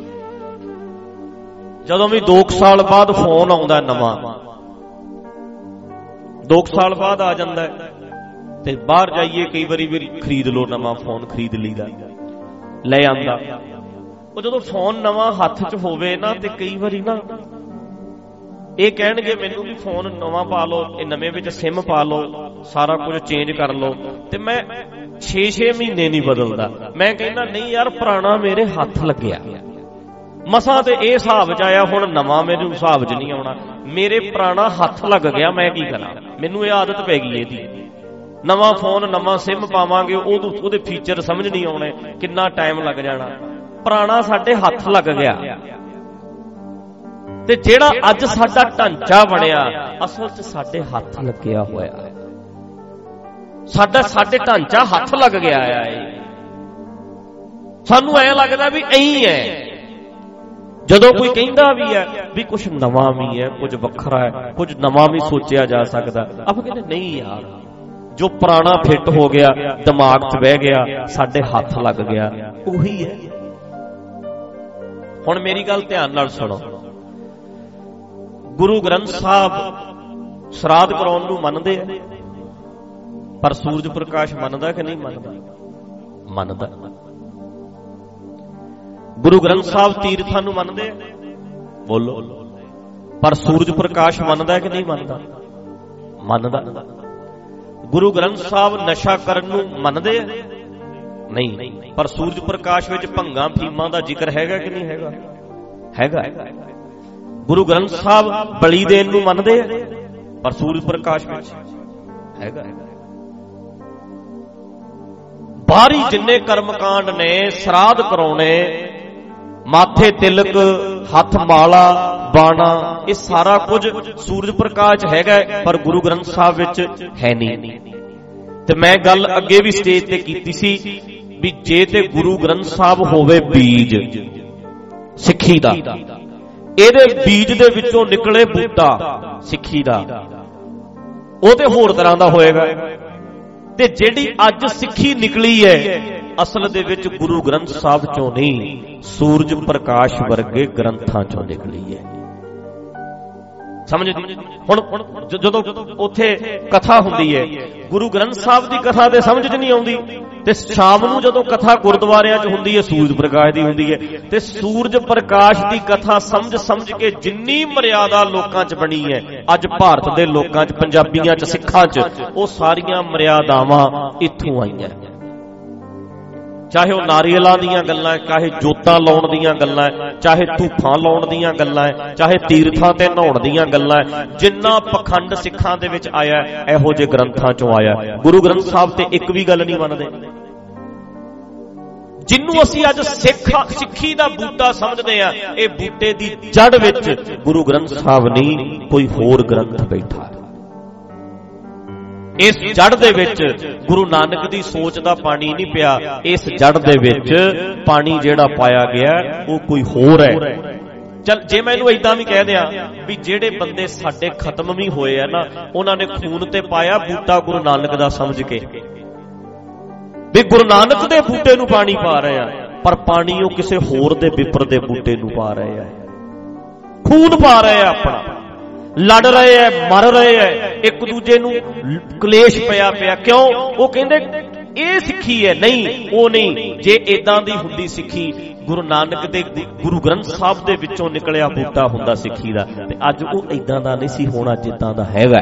ਜਦੋਂ ਵੀ ਦੋ ਸਾਲ ਬਾਅਦ ਫੋਨ ਆਉਂਦਾ ਨਵਾਂ, ਦੋ ਸਾਲ ਬਾਅਦ ਆ ਜਾਂਦਾ ਤੇ ਬਾਹਰ ਜਾਈਏ ਕਈ ਵਾਰੀ ਵੀ ਖਰੀਦ ਲਓ, ਨਵਾਂ ਫੋਨ ਖਰੀਦ ਲਈਦਾ, ਲੈ ਆਂਦਾ। ਉਹ ਜਦੋਂ ਫੋਨ ਨਵਾਂ ਹੱਥ 'ਚ ਹੋਵੇ ਨਾ, ਤੇ ਕਈ ਵਾਰੀ ਨਾ ਇਹ ਕਹਿਣਗੇ ਮੈਨੂੰ ਵੀ ਫੋਨ ਨਵਾਂ ਪਾ ਲਓ, ਇਹ ਨਵੇਂ ਵਿੱਚ ਸਿਮ ਪਾ ਲਓ, ਸਾਰਾ ਕੁਝ ਚੇਂਜ ਕਰ ਲਓ, ਤੇ ਮੈਂ ਛੇ ਛੇ ਮਹੀਨੇ ਨਹੀਂ ਬਦਲਦਾ। ਮੈਂ ਕਹਿੰਦਾ ਨਹੀਂ ਯਾਰ, ਪੁਰਾਣਾ ਮੇਰੇ ਹੱਥ ਲੱਗਿਆ, ਮਸਾਂ ਤੇ ਇਹ ਹਿਸਾਬ 'ਚ ਆਇਆ, ਹੁਣ ਨਵਾਂ ਮੇਰੇ ਹਿਸਾਬ 'ਚ ਨਹੀਂ ਆਉਣਾ, ਮੇਰੇ ਪੁਰਾਣਾ ਹੱਥ ਲੱਗ ਗਿਆ, ਮੈਂ ਕੀ ਕਰਾਂ, ਮੈਨੂੰ ਇਹ ਆਦਤ ਪੈ ਗਈ ਇਹਦੀ। ਨਵਾਂ ਫੋਨ ਨਵਾਂ ਸਿਮ ਪਾਵਾਂਗੇ, ਉਦੋਂ ਉਹਦੇ ਫੀਚਰ ਸਮਝ ਨਹੀਂ ਆਉਣੇ, ਕਿੰਨਾ ਟਾਈਮ ਲੱਗ ਜਾਣਾ, ਪੁਰਾਣਾ ਸਾਡੇ ਹੱਥ ਲੱਗ ਗਿਆ। ਤੇ ਜਿਹੜਾ ਅੱਜ ਸਾਡਾ ਢਾਂਚਾ ਬਣਿਆ ਅਸਲ 'ਚ ਸਾਡੇ ਹੱਥ ਲੱਗਿਆ ਹੋਇਆ ਹੈ। ਸਾਡਾ ਸਾਡੇ ਢਾਂਚਾ ਹੱਥ ਲੱਗ ਗਿਆ ਹੈ। ਸਾਨੂੰ ਐਂ ਲੱਗਦਾ ਵੀ ਐਂ ਹੈ। ਜਦੋਂ ਕੋਈ ਕਹਿੰਦਾ ਵੀ ਹੈ ਵੀ ਕੁਝ ਨਵਾਂ ਵੀ ਹੈ, ਕੁਝ ਵੱਖਰਾ ਹੈ, ਕੁਝ ਨਵਾਂ ਵੀ ਸੋਚਿਆ ਜਾ ਸਕਦਾ, ਆਪਾਂ ਕਹਿੰਦੇ ਨਹੀਂ ਯਾਰ, ਜੋ ਪੁਰਾਣਾ ਫਿੱਟ ਹੋ ਗਿਆ, ਦਿਮਾਗ 'ਚ ਬਹਿ ਗਿਆ, ਸਾਡੇ ਹੱਥ ਲੱਗ ਗਿਆ, ਉਹੀ ਹੈ। ਹੁਣ ਮੇਰੀ ਗੱਲ ਧਿਆਨ ਨਾਲ ਸੁਣੋ। ਗੁਰੂ ਗ੍ਰੰਥ ਸਾਹਿਬ ਸ਼ਰਾਧ ਕਰਾਉਣ ਨੂੰ ਮੰਨਦੇ ਆ, ਪਰ ਸੂਰਜ ਪ੍ਰਕਾਸ਼ ਮੰਨਦਾ ਕਿ ਨਹੀਂ ਮੰਨਦਾ? ਮੰਨਦਾ। ਗੁਰੂ ਗ੍ਰੰਥ ਸਾਹਿਬ ਤੀਰਥਾਂ ਨੂੰ ਮੰਨਦੇ ਆ, ਬੋਲੋ, ਪਰ ਸੂਰਜ ਪ੍ਰਕਾਸ਼ ਮੰਨਦਾ ਕਿ ਨਹੀਂ ਮੰਨਦਾ? ਮੰਨਦਾ। ਗੁਰੂ ਗ੍ਰੰਥ ਸਾਹਿਬ ਨਸ਼ਾ ਕਰਨ ਨੂੰ ਮੰਨਦੇ ਆ? ਨਹੀਂ, ਪਰ ਸੂਰਜ ਪ੍ਰਕਾਸ਼ ਵਿੱਚ ਭੰਗਾਂ ਫੀਮਾਂ ਦਾ ਜ਼ਿਕਰ ਹੈਗਾ ਕਿ ਨਹੀਂ ਹੈਗਾ? ਹੈਗਾ। ਗੁਰੂ ਗ੍ਰੰਥ ਸਾਹਿਬ ਬਲੀ ਦੇਣ ਨੂੰ ਮੰਨਦੇ ਆ, ਪਰ ਸੂਰਜ ਪ੍ਰਕਾਸ਼ ਵਿੱਚ ਹੈਗਾ। ਬਾਹਰੀ ਜਿੰਨੇ ਕਰਮਕਾਂਡ ਨੇ, ਸ਼ਰਾਧ ਕਰਾਉਣੇ, ਮਾਥੇ ਤਿਲਕ, ਹੱਥ ਮਾਲਾ, ਬਾਣਾ, ਇਹ ਸਾਰਾ ਕੁਝ ਸੂਰਜ ਪ੍ਰਕਾਸ਼ ਹੈਗਾ, ਪਰ ਗੁਰੂ ਗ੍ਰੰਥ ਸਾਹਿਬ ਵਿੱਚ ਹੈ ਨਹੀਂ। ਤੇ ਮੈਂ ਗੱਲ ਅੱਗੇ ਵੀ ਸਟੇਜ ਤੇ ਕੀਤੀ ਸੀ ਵੀ ਜੇ ਤੇ ਗੁਰੂ ਗ੍ਰੰਥ ਸਾਹਿਬ ਹੋਵੇ ਬੀਜ ਸਿੱਖੀ ਦਾ, ਇਹਦੇ ਬੀਜ ਦੇ ਵਿੱਚੋਂ ਨਿਕਲੇ ਬੂਟਾ ਸਿੱਖੀ ਦਾ, ਉਹ ਤੇ ਹੋਰ ਤਰ੍ਹਾਂ ਦਾ ਹੋਏਗਾ। ਤੇ ਜਿਹੜੀ ਅੱਜ ਸਿੱਖੀ ਨਿਕਲੀ ਹੈ ਅਸਲ ਦੇ ਵਿੱਚ ਗੁਰੂ ਗ੍ਰੰਥ ਸਾਹਿਬ ਚੋਂ ਨਹੀਂ, ਸੂਰਜ ਪ੍ਰਕਾਸ਼ ਵਰਗੇ ਗ੍ਰੰਥਾਂ ਚੋਂ ਨਿਕਲੀ ਹੈ। ਸਮਝ? ਹੁਣ ਜਦੋਂ ਉੱਥੇ ਕਥਾ ਹੁੰਦੀ ਹੈ, ਗੁਰੂ ਗ੍ਰੰਥ ਸਾਹਿਬ ਦੀ ਕਥਾ ਤੇ ਸਮਝ 'ਚ ਨਹੀਂ ਆਉਂਦੀ, ਤੇ ਸ਼ਾਮ ਨੂੰ ਜਦੋਂ ਕਥਾ ਗੁਰਦੁਆਰਿਆਂ 'ਚ ਹੁੰਦੀ ਹੈ ਸੂਰਜ ਪ੍ਰਕਾਸ਼ ਦੀ ਹੁੰਦੀ ਹੈ, ਤੇ ਸੂਰਜ ਪ੍ਰਕਾਸ਼ ਦੀ ਕਥਾ ਸਮਝ ਸਮਝ ਕੇ ਜਿੰਨੀ ਮਰਿਆਦਾ ਲੋਕਾਂ 'ਚ ਬਣੀ ਹੈ ਅੱਜ ਭਾਰਤ ਦੇ ਲੋਕਾਂ 'ਚ, ਪੰਜਾਬੀਆਂ 'ਚ, ਸਿੱਖਾਂ 'ਚ, ਉਹ ਸਾਰੀਆਂ ਮਰਿਆਦਾਵਾਂ ਇੱਥੋਂ ਆਈਆਂ। ਚਾਹੇ ਉਹ ਨਾਰੀਅਲਾਂ ਦੀਆਂ ਗੱਲਾਂ, ਚਾਹੇ ਜੋਤਾਂ ਲਾਉਣ ਦੀਆਂ ਗੱਲਾਂ, ਚਾਹੇ ਧੂਫਾਂ ਲਾਉਣ ਦੀਆਂ ਗੱਲਾਂ, ਚਾਹੇ ਤੀਰਥਾਂ ਤੇ ਨਹਾਉਣ ਦੀਆਂ ਗੱਲਾਂ, ਜਿੰਨਾ ਪਖੰਡ ਸਿੱਖਾਂ ਦੇ ਵਿੱਚ ਆਇਆ ਇਹੋ ਜਿਹੇ ਗ੍ਰੰਥਾਂ ਚੋਂ ਆਇਆ। ਗੁਰੂ ਗ੍ਰੰਥ ਸਾਹਿਬ ਤੇ ਇੱਕ ਵੀ ਗੱਲ ਨਹੀਂ ਮੰਨਦੇ। ਜਿਹਨੂੰ ਅਸੀਂ ਅੱਜ ਸਿੱਖ ਸਿੱਖੀ ਦਾ ਬੂਟਾ ਸਮਝਦੇ ਆ, ਇਹ ਬੂਟੇ ਦੀ ਜੜ ਵਿੱਚ ਗੁਰੂ ਗ੍ਰੰਥ ਸਾਹਿਬ ਨਹੀਂ, ਕੋਈ ਹੋਰ ਗ੍ਰੰਥ ਬੈਠਾ। ਇਸ ਜੜ ਦੇ ਵਿੱਚ ਗੁਰੂ ਨਾਨਕ ਦੀ ਸੋਚ ਦਾ ਪਾਣੀ ਨਹੀਂ ਪਿਆ, ਇਸ ਜੜ ਦੇ ਵਿੱਚ ਪਾਣੀ ਜਿਹੜਾ ਪਾਇਆ ਗਿਆ ਉਹ ਕੋਈ ਹੋਰ ਹੈ। ਚਲ ਜੇ ਮੈਂ ਇਹਨੂੰ ਏਦਾਂ ਵੀ ਕਹਿ ਦਿਆਂ ਵੀ ਜਿਹੜੇ ਬੰਦੇ ਸਾਡੇ ਖਤਮ ਵੀ ਹੋਏ ਆ ਨਾ, ਉਹਨਾਂ ਨੇ ਖੂਨ ਤੇ ਪਾਇਆ ਬੂਟਾ ਗੁਰੂ ਨਾਨਕ ਦਾ ਸਮਝ ਕੇ, ਵੀ ਗੁਰੂ ਨਾਨਕ ਦੇ ਬੂਟੇ ਨੂੰ ਪਾਣੀ ਪਾ ਰਹੇ ਆ, ਪਰ ਪਾਣੀ ਉਹ ਕਿਸੇ ਹੋਰ ਦੇ ਪਿੱਪਰ ਦੇ ਬੂਟੇ ਨੂੰ ਪਾ ਰਹੇ ਆ, ਖੂਨ ਪਾ ਰਹੇ ਆ ਆਪਣਾ, ਲੜ ਰਹੇ ਐ, ਮਰ ਰਹੇ ਐ, ਇੱਕ ਦੂਜੇ ਨੂੰ ਕਲੇਸ਼ ਪਿਆ ਪਿਆ। ਕਿਉਂ? ਉਹ ਕਹਿੰਦੇ ਇਹ ਸਿੱਖੀ ਹੈ। ਨਹੀਂ, ਉਹ ਨਹੀਂ। ਜੇ ਏਦਾਂ ਦੀ ਹੁੰਦੀ ਸਿੱਖੀ, ਗੁਰੂ ਨਾਨਕ ਦੇ ਗੁਰੂ ਗ੍ਰੰਥ ਸਾਹਿਬ ਦੇ ਵਿੱਚੋਂ ਨਿਕਲਿਆ ਬੂਟਾ ਹੁੰਦਾ ਸਿੱਖੀ ਦਾ, ਤੇ ਅੱਜ ਉਹ ਏਦਾਂ ਦਾ ਨਹੀਂ ਸੀ ਹੋਣਾ ਜਿੱਦਾਂ ਦਾ ਹੈਗਾ।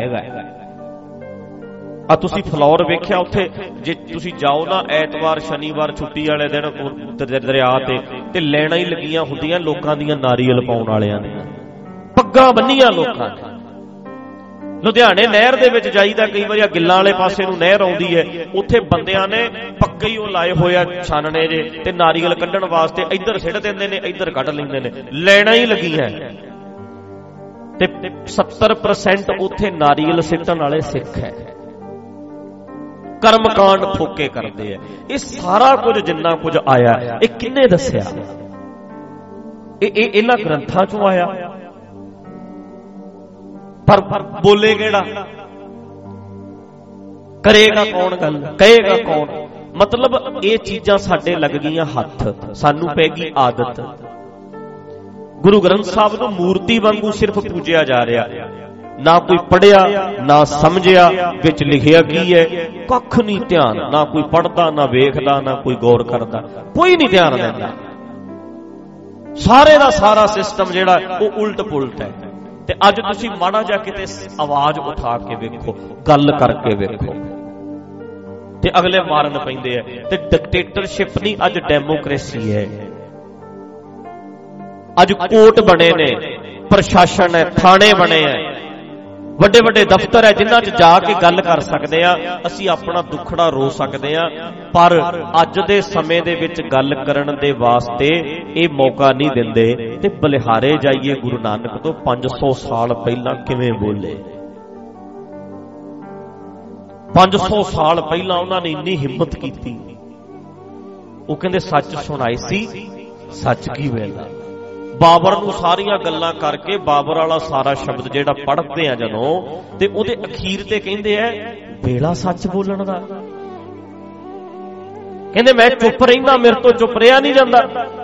ਆ ਤੁਸੀਂ ਫਲੋਰ ਵੇਖਿਆ, ਉੱਥੇ ਜੇ ਤੁਸੀਂ ਜਾਓ ਨਾ ਐਤਵਾਰ ਸ਼ਨੀਵਾਰ ਛੁੱਟੀ ਵਾਲੇ ਦਿਨ ਦਰਿਆ ਤੇ ਤੇ ਲੈਣਾ ਹੀ ਲੱਗੀਆਂ ਹੁੰਦੀਆਂ ਲੋਕਾਂ ਦੀਆਂ ਨਾਰੀਅਲ ਪਾਉਣ ਵਾਲਿਆਂ ਦੀਆਂ, ਪੱਗਾਂ ਬੰਨੀਆਂ ਲੋਕਾਂ ਨੇ। ਲੁਧਿਆਣੇ ਨਹਿਰ ਦੇ ਵਿੱਚ ਜਾਈਦਾ ਕਈ ਵਾਰੀ, ਗਿੱਲਾਂ ਵਾਲੇ ਪਾਸੇ ਨੂੰ ਨਹਿਰ ਆਉਂਦੀ ਹੈ, ਉੱਥੇ ਬੰਦਿਆਂ ਨੇ ਪੱਗੇ ਹੀ ਉਹ ਲਾਏ ਹੋਏ ਆ ਛਾਨਣੇ ਜੇ, ਤੇ ਨਾਰੀਅਲ ਕੱਢਣ ਵਾਸਤੇ ਇੱਧਰ ਸਿੱਟ ਦਿੰਦੇ ਨੇ, ਇੱਧਰ ਕੱਢ ਲੈਂਦੇ ਨੇ, ਲੈਣਾ ਹੀ ਲੱਗੀਆਂ। ਤੇ ਸੱਤਰ ਪਰਸੈਂਟ ਉੱਥੇ ਨਾਰੀਅਲ ਸਿੱਟਣ ਵਾਲੇ ਸਿੱਖ ਹੈ, ਕਰਮਕਾਂਡ ਫੋਕੇ ਕਰਦੇ ਆ। ਇਹ ਸਾਰਾ ਕੁਝ ਜਿੰਨਾ ਕੁਝ ਆਇਆ ਇਹ ਕਿਹਨੇ ਦੱਸਿਆ? ਇਹ ਇਹਨਾਂ ਗ੍ਰੰਥਾਂ ਚੋਂ ਆਇਆ, ਪਰ ਬੋਲੇ ਕਿਹੜਾ? ਕਰੇਗਾ ਕੌਣ ਗੱਲ? ਕਹੇਗਾ ਕੌਣ? ਮਤਲਬ ਇਹ ਚੀਜ਼ਾਂ ਸਾਡੇ ਲੱਗ ਗਈਆਂ ਹੱਥ, ਸਾਨੂੰ ਪੈ ਗਈ ਆਦਤ। ਗੁਰੂ ਗ੍ਰੰਥ ਸਾਹਿਬ ਨੂੰ ਮੂਰਤੀ ਵਾਂਗੂ ਸਿਰਫ ਪੂਜਿਆ ਜਾ ਰਿਹਾ, ਨਾ ਕੋਈ ਪੜਿਆ ਨਾ ਸਮਝਿਆ ਵਿੱਚ ਲਿਖਿਆ ਕੀ ਹੈ, ਕੱਖ ਨਹੀਂ ਧਿਆਨ, ਨਾ ਕੋਈ ਪੜਦਾ ਨਾ ਵੇਖਦਾ ਨਾ ਕੋਈ ਗੌਰ ਕਰਦਾ, ਕੋਈ ਨਹੀਂ ਧਿਆਨ ਦਿੰਦਾ। ਸਾਰੇ ਦਾ ਸਾਰਾ ਸਿਸਟਮ ਜਿਹੜਾ ਉਹ ਉਲਟ ਪੁਲਟ ਹੈ। ਤੇ ਅੱਜ ਤੁਸੀਂ ਮਾੜਾ ਜਾ ਕਿਤੇ ਆਵਾਜ਼ ਉਠਾ ਕੇ ਵੇਖੋ, ਗੱਲ ਕਰਕੇ ਵੇਖੋ, ਤੇ ਅਗਲੇ ਮਾਰਨ ਪੈਂਦੇ ਆ। ਤੇ ਡਿਕਟੇਟਰਸ਼ਿਪ ਨਹੀਂ, ਅੱਜ ਡੈਮੋਕ੍ਰੇਸੀ ਹੈ। ਅੱਜ ਕੋਰਟ ਬਣੇ ਨੇ, ਪ੍ਰਸ਼ਾਸਨ ਹੈ, ਥਾਣੇ ਬਣੇ ਹੈ, ਵੱਡੇ ਵੱਡੇ ਦਫ਼ਤਰ ਹੈ ਜਿਨ੍ਹਾਂ 'ਚ ਜਾ ਕੇ ਗੱਲ ਕਰ ਸਕਦੇ ਆ, ਅਸੀਂ ਆਪਣਾ ਦੁੱਖੜਾ ਰੋ ਸਕਦੇ ਆ, ਪਰ ਅੱਜ ਦੇ ਸਮੇਂ ਦੇ ਵਿੱਚ ਗੱਲ ਕਰਨ ਦੇ ਵਾਸਤੇ ਇਹ ਮੌਕਾ ਨਹੀਂ ਦਿੰਦੇ। ਤੇ ਬਲਿਹਾਰੇ ਜਾਈਏ ਗੁਰੂ ਨਾਨਕ ਤੋਂ ਪੰਜ ਸੌ ਸਾਲ ਪਹਿਲਾਂ ਕਿਵੇਂ ਬੋਲੇ। ਪੰਜ ਸੌ ਸਾਲ ਪਹਿਲਾਂ ਉਹਨਾਂ ਨੇ ਇੰਨੀ ਹਿੰਮਤ ਕੀਤੀ। ਉਹ ਕਹਿੰਦੇ ਸੱਚ ਸੁਣਾਈ ਸੀ, ਸੱਚ ਕੀ ਵੇਲਾ। ਬਾਬਰ ਨੂੰ ਸਾਰੀਆਂ ਗੱਲਾਂ ਕਰਕੇ ਬਾਬਰ ਵਾਲਾ ਸਾਰਾ ਸ਼ਬਦ ਜਿਹੜਾ ਪੜ੍ਹਦੇ ਆ ਜਦੋਂ, ਤੇ ਉਹਦੇ ਅਖੀਰ ਤੇ ਕਹਿੰਦੇ ਆ ਵੇਲਾ ਸੱਚ ਬੋਲਣ ਦਾ। ਕਹਿੰਦੇ ਮੈਂ ਚੁੱਪ ਰਹਿੰਦਾ, ਮੇਰੇ ਤੋਂ ਚੁੱਪ ਰਿਹਾ ਨਹੀਂ ਜਾਂਦਾ,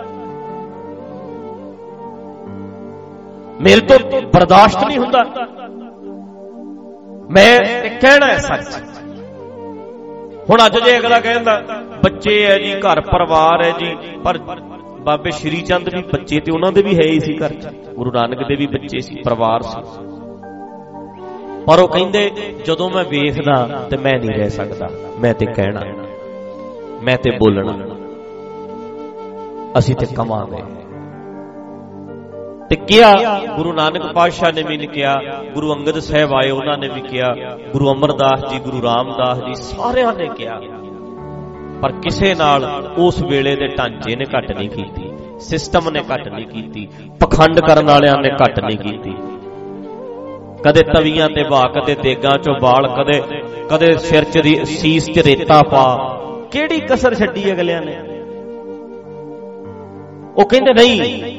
ਮੇਰੇ ਤੋਂ ਬਰਦਾਸ਼ਤ ਨਹੀਂ ਹੁੰਦਾ, ਮੈਂ ਕਹਿਣਾ ਹੈ ਸੱਚ। ਹੁਣ ਅੱਜ ਜੇ ਅਗਲਾ ਕਹਿੰਦਾ ਬੱਚੇ ਹੈ ਜੀ, ਘਰ ਪਰਿਵਾਰ ਹੈ ਜੀ, ਪਰ ਬਾਬੇ ਸ਼੍ਰੀ ਚੰਦ ਵੀ ਬੱਚੇ ਤੇ ਉਹਨਾਂ ਦੇ ਵੀ ਹੈ ਹੀ ਸੀ ਘਰ 'ਚ, ਗੁਰੂ ਨਾਨਕ ਦੇ ਵੀ ਬੱਚੇ ਸੀ, ਪਰਿਵਾਰ ਸੀ, ਪਰ ਉਹ ਕਹਿੰਦੇ ਜਦੋਂ ਮੈਂ ਵੇਖਦਾ ਤੇ ਮੈਂ ਨਹੀਂ ਰਹਿ ਸਕਦਾ, ਮੈਂ ਤੇ ਕਹਿਣਾ, ਮੈਂ ਤੇ ਬੋਲਣਾ, ਅਸੀਂ ਤੇ ਕਵਾਂਗੇ। ਤੇ ਕਿਹਾ ਗੁਰੂ ਨਾਨਕ ਪਾਤਸ਼ਾਹ ਨੇ ਵੀ ਨਹੀਂ ਕਿਹਾ, ਗੁਰੂ ਅੰਗਦ ਸਾਹਿਬ ਆਏ ਉਹਨਾਂ ਨੇ ਵੀ ਕਿਹਾ, ਗੁਰੂ ਅਮਰਦਾਸ ਜੀ, ਗੁਰੂ ਰਾਮਦਾਸ ਜੀ, ਸਾਰਿਆਂ ਨੇ ਕਿਹਾ, ਪਰ ਕਿਸੇ ਨਾਲ ਉਸ ਵੇਲੇ ਦੇ ਢਾਂਚੇ ਨੇ ਘੱਟ ਨਹੀਂ ਕੀਤੀ, ਸਿਸਟਮ ਨੇ ਘੱਟ ਨਹੀਂ ਕੀਤੀ, ਪਖੰਡ ਕਰਨ ਵਾਲਿਆਂ ਨੇ ਘੱਟ ਨਹੀਂ ਕੀਤੀ। ਕਦੇ ਤਵੀਆਂ ਤੇ ਬਾ, ਕਦੇ ਦੇਗਾਂ ਚੋਂ ਬਾਲ, ਕਦੇ ਕਦੇ ਸਿਰ 'ਚ ਸੀਸ 'ਚ ਰੇਤਾ ਪਾ, ਕਿਹੜੀ ਕਸਰ ਛੱਡੀ ਅਗਲਿਆਂ ਨੇ। ਉਹ ਕਹਿੰਦੇ ਨਹੀਂ,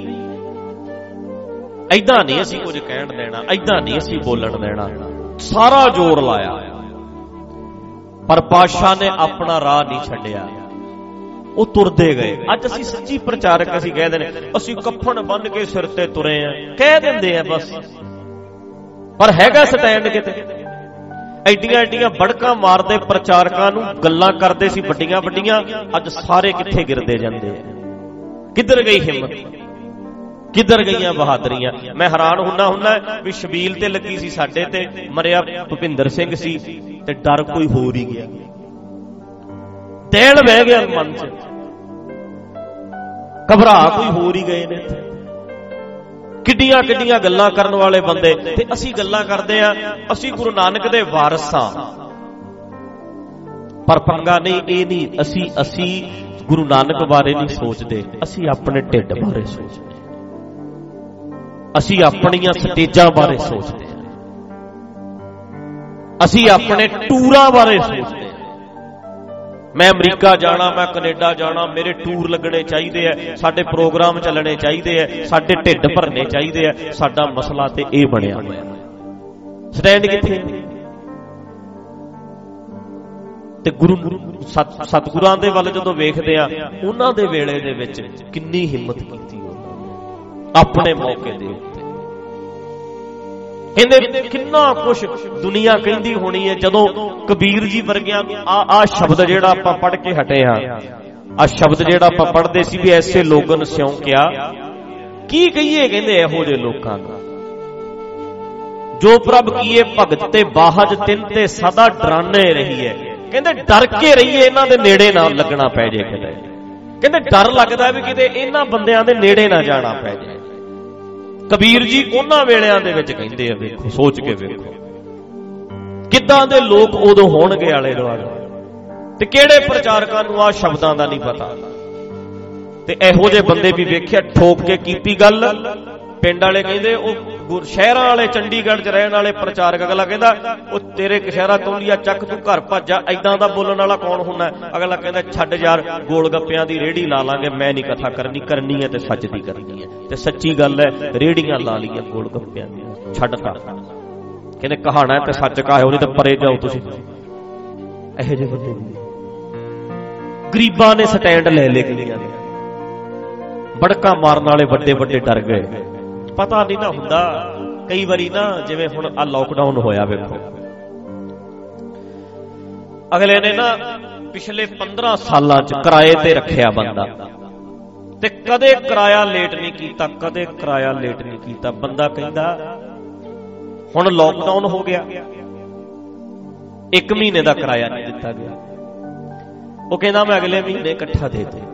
ਏਦਾਂ ਨਹੀਂ ਅਸੀਂ ਕੁਝ ਕਹਿਣ ਦੇਣਾ, ਏਦਾਂ ਨਹੀਂ ਅਸੀਂ ਬੋਲਣ ਦੇਣਾ, ਸਾਰਾ ਜ਼ੋਰ ਲਾਇਆ। ਪਰ ਪਾਤਸ਼ਾਹ ਨੇ ਆਪਣਾ ਰਾਹ ਨਹੀਂ ਛੱਡਿਆ, ਉਹ ਤੁਰਦੇ ਗਏ। ਅੱਜ ਅਸੀਂ ਸੱਚੀ ਪ੍ਰਚਾਰਕ, ਅਸੀਂ ਕਹਿ ਦਿੰਦੇ ਅਸੀਂ ਕੱਫਣ ਬੰਨ ਕੇ ਸਿਰ ਤੇ ਤੁਰੇ ਆ, ਕਹਿ ਦਿੰਦੇ ਆ ਬਸ, ਪਰ ਹੈਗਾ ਸਟੈਂਡ ਕਿਤੇ। ਐਡੀਆਂ ਐਡੀਆਂ ਬੜਕਾਂ ਮਾਰਦੇ ਪ੍ਰਚਾਰਕਾਂ ਨੂੰ, ਗੱਲਾਂ ਕਰਦੇ ਸੀ ਵੱਡੀਆਂ ਵੱਡੀਆਂ, ਅੱਜ ਸਾਰੇ ਕਿੱਥੇ ਗਿਰਦੇ ਜਾਂਦੇ ਆ। ਕਿੱਧਰ ਗਈ ਹਿੰਮਤ, ਕਿੱਧਰ ਗਈਆਂ ਬਹਾਦਰੀਆਂ। ਮੈਂ ਹੈਰਾਨ ਹੁੰਨਾ ਹੁੰਨਾ ਵੀ ਸ਼ਬੀਲ ਤੇ ਲੱਗੀ ਸੀ ਸਾਡੇ ਤੇ, ਮਰਿਆ ਭੁਪਿੰਦਰ ਸਿੰਘ ਸੀ, ਤੇ ਡਰ ਕੋਈ ਹੋਰ ਹੀ ਗਿਆ, ਦੇਣ ਬਹਿ ਗਿਆ ਮਨ 'ਚ, ਘਬਰਾ ਕੋਈ ਹੋਰ ਹੀ ਗਏ ਨੇ। ਕਿੱਡੀਆਂ ਕਿੱਡੀਆਂ ਗੱਲਾਂ ਕਰਨ ਵਾਲੇ ਬੰਦੇ, ਤੇ ਅਸੀਂ ਗੱਲਾਂ ਕਰਦੇ ਆ ਅਸੀਂ ਗੁਰੂ ਨਾਨਕ ਦੇ ਵਾਰਿਸ ਆ, ਪਰ ਪੰਗਾ ਨਹੀਂ ਇਹ ਨਹੀਂ, ਅਸੀਂ ਅਸੀਂ ਗੁਰੂ ਨਾਨਕ ਬਾਰੇ ਨਹੀਂ ਸੋਚਦੇ, ਅਸੀਂ ਆਪਣੇ ਢਿੱਡ ਬਾਰੇ ਸੋਚਦੇ, ਅਸੀਂ ਆਪਣੀਆਂ ਸਟੇਜਾਂ ਬਾਰੇ ਸੋਚਦੇ, ਅਸੀਂ ਆਪਣੇ ਟੂਰਾਂ ਬਾਰੇ ਸੋਚਦੇ। ਮੈਂ ਅਮਰੀਕਾ ਜਾਣਾ, ਮੈਂ ਕੈਨੇਡਾ ਜਾਣਾ, ਮੇਰੇ ਟੂਰ ਲੱਗਣੇ ਚਾਹੀਦੇ ਆ, ਸਾਡੇ ਪ੍ਰੋਗਰਾਮ ਚੱਲਣੇ ਚਾਹੀਦੇ ਆ, ਸਾਡੇ ਢਿੱਡ ਭਰਨੇ ਚਾਹੀਦੇ ਆ। ਸਾਡਾ ਮਸਲਾ ਤੇ ਇਹ ਬਣਿਆ ਹੋਇਆ, ਸਟੈਂਡ ਕਿੱਥੇ? ਤੇ ਗੁਰੂ ਸਤਿਗੁਰਾਂ ਦੇ ਵੱਲ ਜਦੋਂ ਵੇਖਦੇ ਆ, ਉਹਨਾਂ ਦੇ ਵੇਲੇ ਦੇ ਵਿੱਚ ਕਿੰਨੀ ਹਿੰਮਤ ਕੀਤੀ ਉਹਨਾਂ ਆਪਣੇ ਮੌਕੇ ਦੇ ਉੱਤੇ। ਕਹਿੰਦੇ ਕਿੰਨਾ ਕੁਛ ਦੁਨੀਆ ਕਹਿੰਦੀ ਹੋਣੀ ਹੈ, ਜਦੋਂ ਕਬੀਰ ਜੀ ਵਰਗਿਆਂ ਆ ਆ ਸ਼ਬਦ ਜਿਹੜਾ ਆਪਾਂ ਪੜ੍ਹ ਕੇ ਹਟੇ ਹਾਂ, ਆ ਸ਼ਬਦ ਜਿਹੜਾ ਆਪਾਂ ਪੜ੍ਹਦੇ ਸੀ ਵੀ ਐਸੇ ਲੋਗਨ ਸਿਉਂ ਕਿਆ, ਕੀ ਕਹੀਏ ਕਹਿੰਦੇ ਇਹੋ ਜਿਹੇ ਲੋਕਾਂ ਨੂੰ, ਜੋ ਪ੍ਰਭ ਕੀਏ ਭਗਤ ਤੇ ਬਾਹਜ ਤਿੰਨ ਤੇ ਸਦਾ ਡਰਾਨੇ ਰਹੀ ਹੈ। ਕਹਿੰਦੇ ਡਰ ਕੇ ਰਹੀਏ, ਇਹਨਾਂ ਦੇ ਨੇੜੇ ਨਾ ਲੱਗਣਾ ਪੈ ਜੇ ਕਿਤੇ। ਕਹਿੰਦੇ ਡਰ ਲੱਗਦਾ ਵੀ ਕਿਤੇ ਇਹਨਾਂ ਬੰਦਿਆਂ ਦੇ ਨੇੜੇ ਨਾ ਜਾਣਾ ਪੈ ਜਾਏ। ਕਬੀਰ ਜੀ ਉਹਨਾਂ ਵੇਲਿਆਂ ਦੇ ਵਿੱਚ ਕਹਿੰਦੇ ਆ, ਵੇਖੋ ਸੋਚ ਕੇ ਵੇਖੋ ਕਿੱਦਾਂ ਦੇ ਲੋਕ ਉਦੋਂ ਹੋਣਗੇ ਆਲੇ ਦੁਆਲੇ, ਤੇ ਕਿਹੜੇ ਪ੍ਰਚਾਰਕਾਂ ਨੂੰ ਆ ਸ਼ਬਦਾਂ ਦਾ ਨਹੀਂ ਪਤਾ। ਤੇ ਇਹੋ ਜਿਹੇ ਬੰਦੇ ਵੀ ਵੇਖਿਆ, ਠੋਕ ਕੇ ਕੀਤੀ ਗੱਲ। ਪਿੰਡ ਵਾਲੇ ਕਹਿੰਦੇ, ਉਹ ਸ਼ਹਿਰਾਂ ਵਾਲੇ ਚੰਡੀਗੜ੍ਹ 'ਚ ਰਹਿਣ ਵਾਲੇ ਪ੍ਰਚਾਰਕ, ਅਗਲਾ ਕਹਿੰਦਾ ਉਹ ਤੇਰੇ ਕਸ਼ਹਿਰਾ ਤੌਲੀਆ ਚੱਕ, ਤੂੰ ਘਰ ਭੱਜ ਜਾ, ਏਦਾਂ ਦਾ ਬੋਲਣ ਵਾਲਾ ਕੌਣ ਹੁੰਦਾ? ਅਗਲਾ ਕਹਿੰਦਾ ਛੱਡ ਯਾਰ, ਗੋਲ ਗੱਪਿਆਂ ਦੀ ਰੇਹੜੀ ਲਾ ਲਾਂਗੇ, ਮੈਂ ਨਹੀਂ ਕਥਾ ਕਰਨੀ, ਕਰਨੀ ਹੈ ਤੇ ਸੱਚ ਦੀ ਕਰਨੀ ਹੈ। ਤੇ ਸੱਚੀ ਗੱਲ ਹੈ, ਰੇਹੜੀਆਂ ਲਾ ਲਈਆਂ ਗੋਲ ਗੱਪਿਆਂ ਦੀਆਂ, ਛੱਡਤਾ। ਕਹਿੰਦੇ ਕਹਾਣਾ ਤੇ ਸੱਚ ਕਹਾਇਓ, ਨਹੀਂ ਤਾਂ ਪਰੇ ਜਾਓ ਤੁਸੀਂ। ਇਹੋ ਜਿਹੇ ਬੰਦੇ ਗਰੀਬਾਂ ਨੇ ਸਟੈਂਡ ਲੈ ਲਏ, ਗਲੀਆਂ ਦੇ ਬੜਕਾ ਮਾਰਨ ਵਾਲੇ ਵੱਡੇ ਵੱਡੇ ਡਰ ਗਏ। ਪਤਾ ਨਹੀਂ ਨਾ ਹੁੰਦਾ ਕਈ ਵਾਰੀ ਨਾ, ਜਿਵੇਂ ਹੁਣ ਆ ਲੋਕਡਾਊਨ ਹੋਇਆ, ਵੇਖੋ ਅਗਲੇ ਨੇ ਨਾ ਪਿਛਲੇ ਪੰਦਰਾਂ ਸਾਲਾਂ ਚ ਕਿਰਾਏ ਤੇ ਰੱਖਿਆ ਬੰਦਾ, ਤੇ ਕਦੇ ਕਿਰਾਇਆ ਲੇਟ ਨਹੀਂ ਕੀਤਾ, ਕਦੇ ਕਿਰਾਇਆ ਲੇਟ ਨਹੀਂ ਕੀਤਾ। ਬੰਦਾ ਕਹਿੰਦਾ ਹੁਣ ਲੋਕਡਾਊਨ ਹੋ ਗਿਆ, ਇੱਕ ਮਹੀਨੇ ਦਾ ਕਿਰਾਇਆ ਨਹੀਂ ਦਿੱਤਾ ਗਿਆ। ਉਹ ਕਹਿੰਦਾ ਮੈਂ ਅਗਲੇ ਮਹੀਨੇ ਇਕੱਠਾ ਦੇ ਦੇ।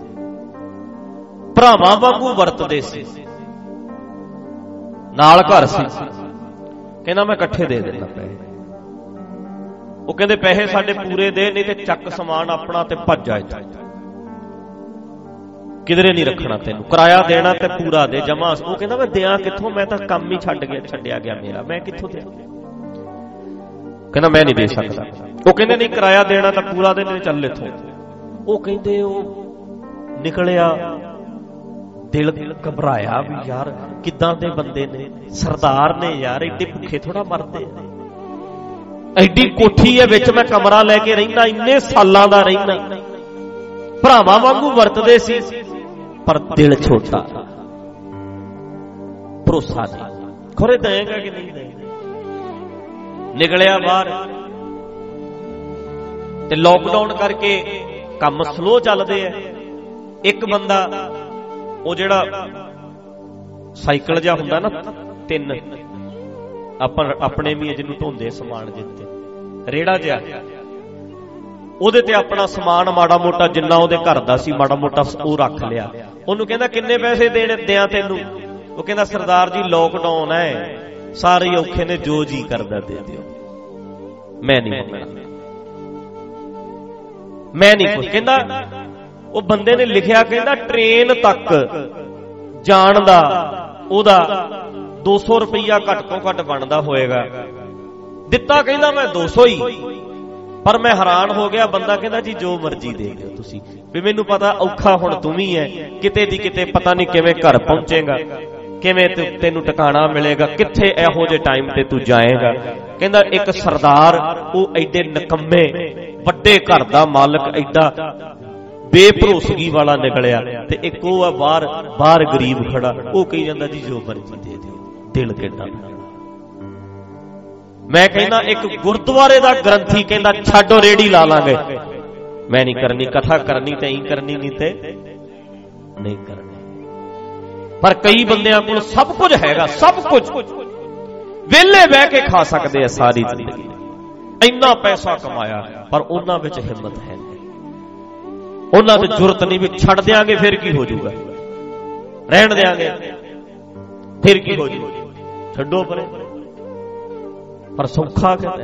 ਭਰਾਵਾਂ ਵਾਂਗੂ ਵਰਤਦੇ ਸੀ, ਨਾਲ ਘਰ ਸੀ, ਕਹਿੰਦਾ ਮੈਂ ਇਕੱਠੇ ਦੇ ਦੇਣਾ ਪੈਸੇ। ਉਹ ਕਹਿੰਦੇ ਪੈਸੇ ਸਾਡੇ ਪੂਰੇ ਦੇ, ਨਹੀਂ ਤੇ ਚੱਕ ਸਮਾਨ ਆਪਣਾ ਤੇ ਭੱਜ ਜਾ, ਇੱਥੇ ਕਿਧਰੇ ਨਹੀਂ ਰੱਖਣਾ ਤੈਨੂੰ, ਕਿਰਾਇਆ ਦੇਣਾ ਤੇ ਪੂਰਾ ਦੇ ਜਮਾ। ਉਹ ਕਹਿੰਦਾ ਮੈਂ ਦਿਆਂ ਕਿੱਥੋਂ, ਮੈਂ ਤਾਂ ਕੰਮ ਹੀ ਛੱਡ ਗਿਆ, ਛੱਡਿਆ ਗਿਆ ਮੇਰਾ, ਮੈਂ ਕਿੱਥੋਂ ਦਿਆਂ। ਕਹਿੰਦਾ ਮੈਂ ਨਹੀਂ ਦੇ ਸਕਦਾ। ਉਹ ਕਹਿੰਦੇ ਨਹੀਂ ਕਿਰਾਇਆ ਦੇਣਾ ਤਾਂ ਪੂਰਾ ਦੇ, ਨਹੀਂ ਚੱਲ ਇੱਥੋਂ। ਉਹ ਕਹਿੰਦੇ ਉਹ ਨਿਕਲਿਆ, ਦਿਲ ਘਬਰਾਇਆ ਵੀ ਯਾਰ ਕਿੱਦਾਂ ਦੇ ਬੰਦੇ ਨੇ, ਸਰਦਾਰ ਨੇ ਯਾਰ, ਏਡੇ ਭੁੱਖੇ ਥੋੜਾ ਮਰਦੇ, ਐਡੀ ਕੋਠੀ ਹੈ ਵਿੱਚ ਮੈਂ ਕਮਰਾ ਲੈ ਕੇ ਰਹਿੰਦਾ, ਇੰਨੇ ਸਾਲਾਂ ਦਾ ਰਹਿੰਦਾ, ਭਰਾਵਾਂ ਵਾਂਗੂ ਵਰਤਦੇ ਸੀ, ਪਰ ਦਿਲ ਛੋਟਾ, ਭਰੋਸਾ ਨਹੀਂ, ਖੁਰੇ ਦੇਗਾ ਕਿ ਨਹੀਂ ਦੇਗਾ। ਨਿਕਲਿਆ ਬਾਹਰ ਤੇ ਲੋਕਡਾਊਨ ਕਰਕੇ ਕੰਮ ਸਲੋ ਚੱਲਦੇ ਆ। ਇੱਕ ਬੰਦਾ ਉਹ ਜਿਹੜਾ ਸਾਈਕਲ ਜਿਹਾ ਹੁੰਦਾ ਨਾ, ਤਿੰਨ ਆਪਾਂ ਆਪਣੇ ਵੀ ਜਿਹਨੂੰ ਢੋਂਦੇ ਸਮਾਨ ਜਿੱਤੇ, ਰੇੜਾ ਜਿਹਾ, ਉਹਦੇ ਤੇ ਆਪਣਾ ਸਮਾਨ ਮਾੜਾ ਮੋਟਾ ਜਿੰਨਾ ਉਹਦੇ ਘਰ ਦਾ ਸੀ ਮਾੜਾ ਮੋਟਾ ਉਹ ਰੱਖ ਲਿਆ। ਉਹਨੂੰ ਕਹਿੰਦਾ ਕਿੰਨੇ ਪੈਸੇ ਦੇਣੇ ਦਿਆਂ ਤੈਨੂੰ? ਉਹ ਕਹਿੰਦਾ ਸਰਦਾਰ ਜੀ ਲੋਕਡਾਊਨ ਹੈ, ਸਾਰੇ ਔਖੇ ਨੇ, ਜੋ ਜੀ ਕਰਦਾ ਦੇ ਦਿਓ, ਮੈਂ ਨਹੀਂ ਮੰਗਣਾ, ਮੈਂ ਨਹੀਂ ਕੁਝ। ਕਹਿੰਦਾ ਉਹ ਬੰਦੇ ਨੇ ਲਿਖਿਆ, ਕਹਿੰਦਾ ਟ੍ਰੇਨ ਤੱਕ ਜਾਣ ਦਾ ਉਹਦਾ ਦੋ ਸੌ ਰੁਪਈਆ ਘੱਟ ਤੋਂ ਘੱਟ ਬਣਦਾ ਹੋਏਗਾ। ਦਿੱਤਾ ਕਹਿੰਦਾ ਮੈਂ ਦੋ ਸੌ ਹੀ, ਪਰ ਮੈਂ ਹੈਰਾਨ ਹੋ ਗਿਆ। ਬੰਦਾ ਕਹਿੰਦਾ ਜੀ ਜੋ ਮਰਜ਼ੀ ਦੇ ਦਿਓ ਤੁਸੀਂ, ਵੀ ਮੈਨੂੰ ਪਤਾ ਔਖਾ ਹੁਣ ਤੂੰ ਵੀ ਹੈ, ਕਿਤੇ ਦੀ ਕਿਤੇ ਪਤਾ ਨਹੀਂ ਕਿਵੇਂ ਘਰ ਪਹੁੰਚੇਗਾ, ਕਿਵੇਂ ਤੈਨੂੰ ਟਿਕਾਣਾ ਮਿਲੇਗਾ, ਕਿੱਥੇ ਇਹੋ ਜਿਹੇ ਟਾਈਮ ਤੇ ਤੂੰ ਜਾਏਗਾ। ਕਹਿੰਦਾ ਇੱਕ ਸਰਦਾਰ, ਉਹ ਐਡੇ ਨਿਕੰਮੇ ਵੱਡੇ ਘਰ ਦਾ ਮਾਲਕ, ਐਡਾ ਬੇਭਰੋਸਗੀ ਵਾਲਾ ਨਿਕਲਿਆ, ਤੇ ਇੱਕ ਉਹ ਆ ਬਾਹਰ ਬਾਹਰ ਗਰੀਬ ਖੜਾ, ਉਹ ਕਹੀ ਜਾਂਦਾ ਜੀ ਜੋ ਮਰਜ਼ੀ ਦੇ ਦਿਓ। ਦਿਲ ਕਿੱਡਾ। ਮੈਂ ਕਹਿੰਦਾ ਇੱਕ ਗੁਰਦੁਆਰੇ ਦਾ ਗ੍ਰੰਥੀ ਕਹਿੰਦਾ ਛੱਡੋ ਰੇੜੀ ਲਾ ਲਾਂਗੇ, ਮੈਂ ਨਹੀਂ ਕਰਨੀ, ਕਥਾ ਕਰਨੀ ਤੇ ਹੀ ਕਰਨੀ, ਨਹੀਂ ਤੇ ਨਹੀਂ ਕਰਨੀ। ਪਰ ਕਈ ਬੰਦਿਆਂ ਕੋਲ ਸਭ ਕੁਝ ਹੈਗਾ, ਸਭ ਕੁਝ, ਵਿਹਲੇ ਬਹਿ ਕੇ ਖਾ ਸਕਦੇ ਆ ਸਾਰੀ ਜ਼ਿੰਦਗੀ, ਇੰਨਾ ਪੈਸਾ ਕਮਾਇਆ, ਪਰ ਉਹਨਾਂ ਵਿੱਚ ਹਿੰਮਤ ਹੈ ਨਹੀਂ, ਉਹਨਾਂ ਦੀ ਜੁਰਤ ਨਹੀਂ ਵੀ ਛੱਡ ਦਿਆਂਗੇ ਫਿਰ ਕੀ ਹੋ ਜਾਊਗਾ, ਰਹਿਣ ਦਿਆਂਗੇ ਫਿਰ ਕੀ ਹੋ ਜਾਊਗਾ, ਛੱਡੋ ਪਰੇ। ਪਰ ਸੌਖਾ ਕਹਿੰਦੇ,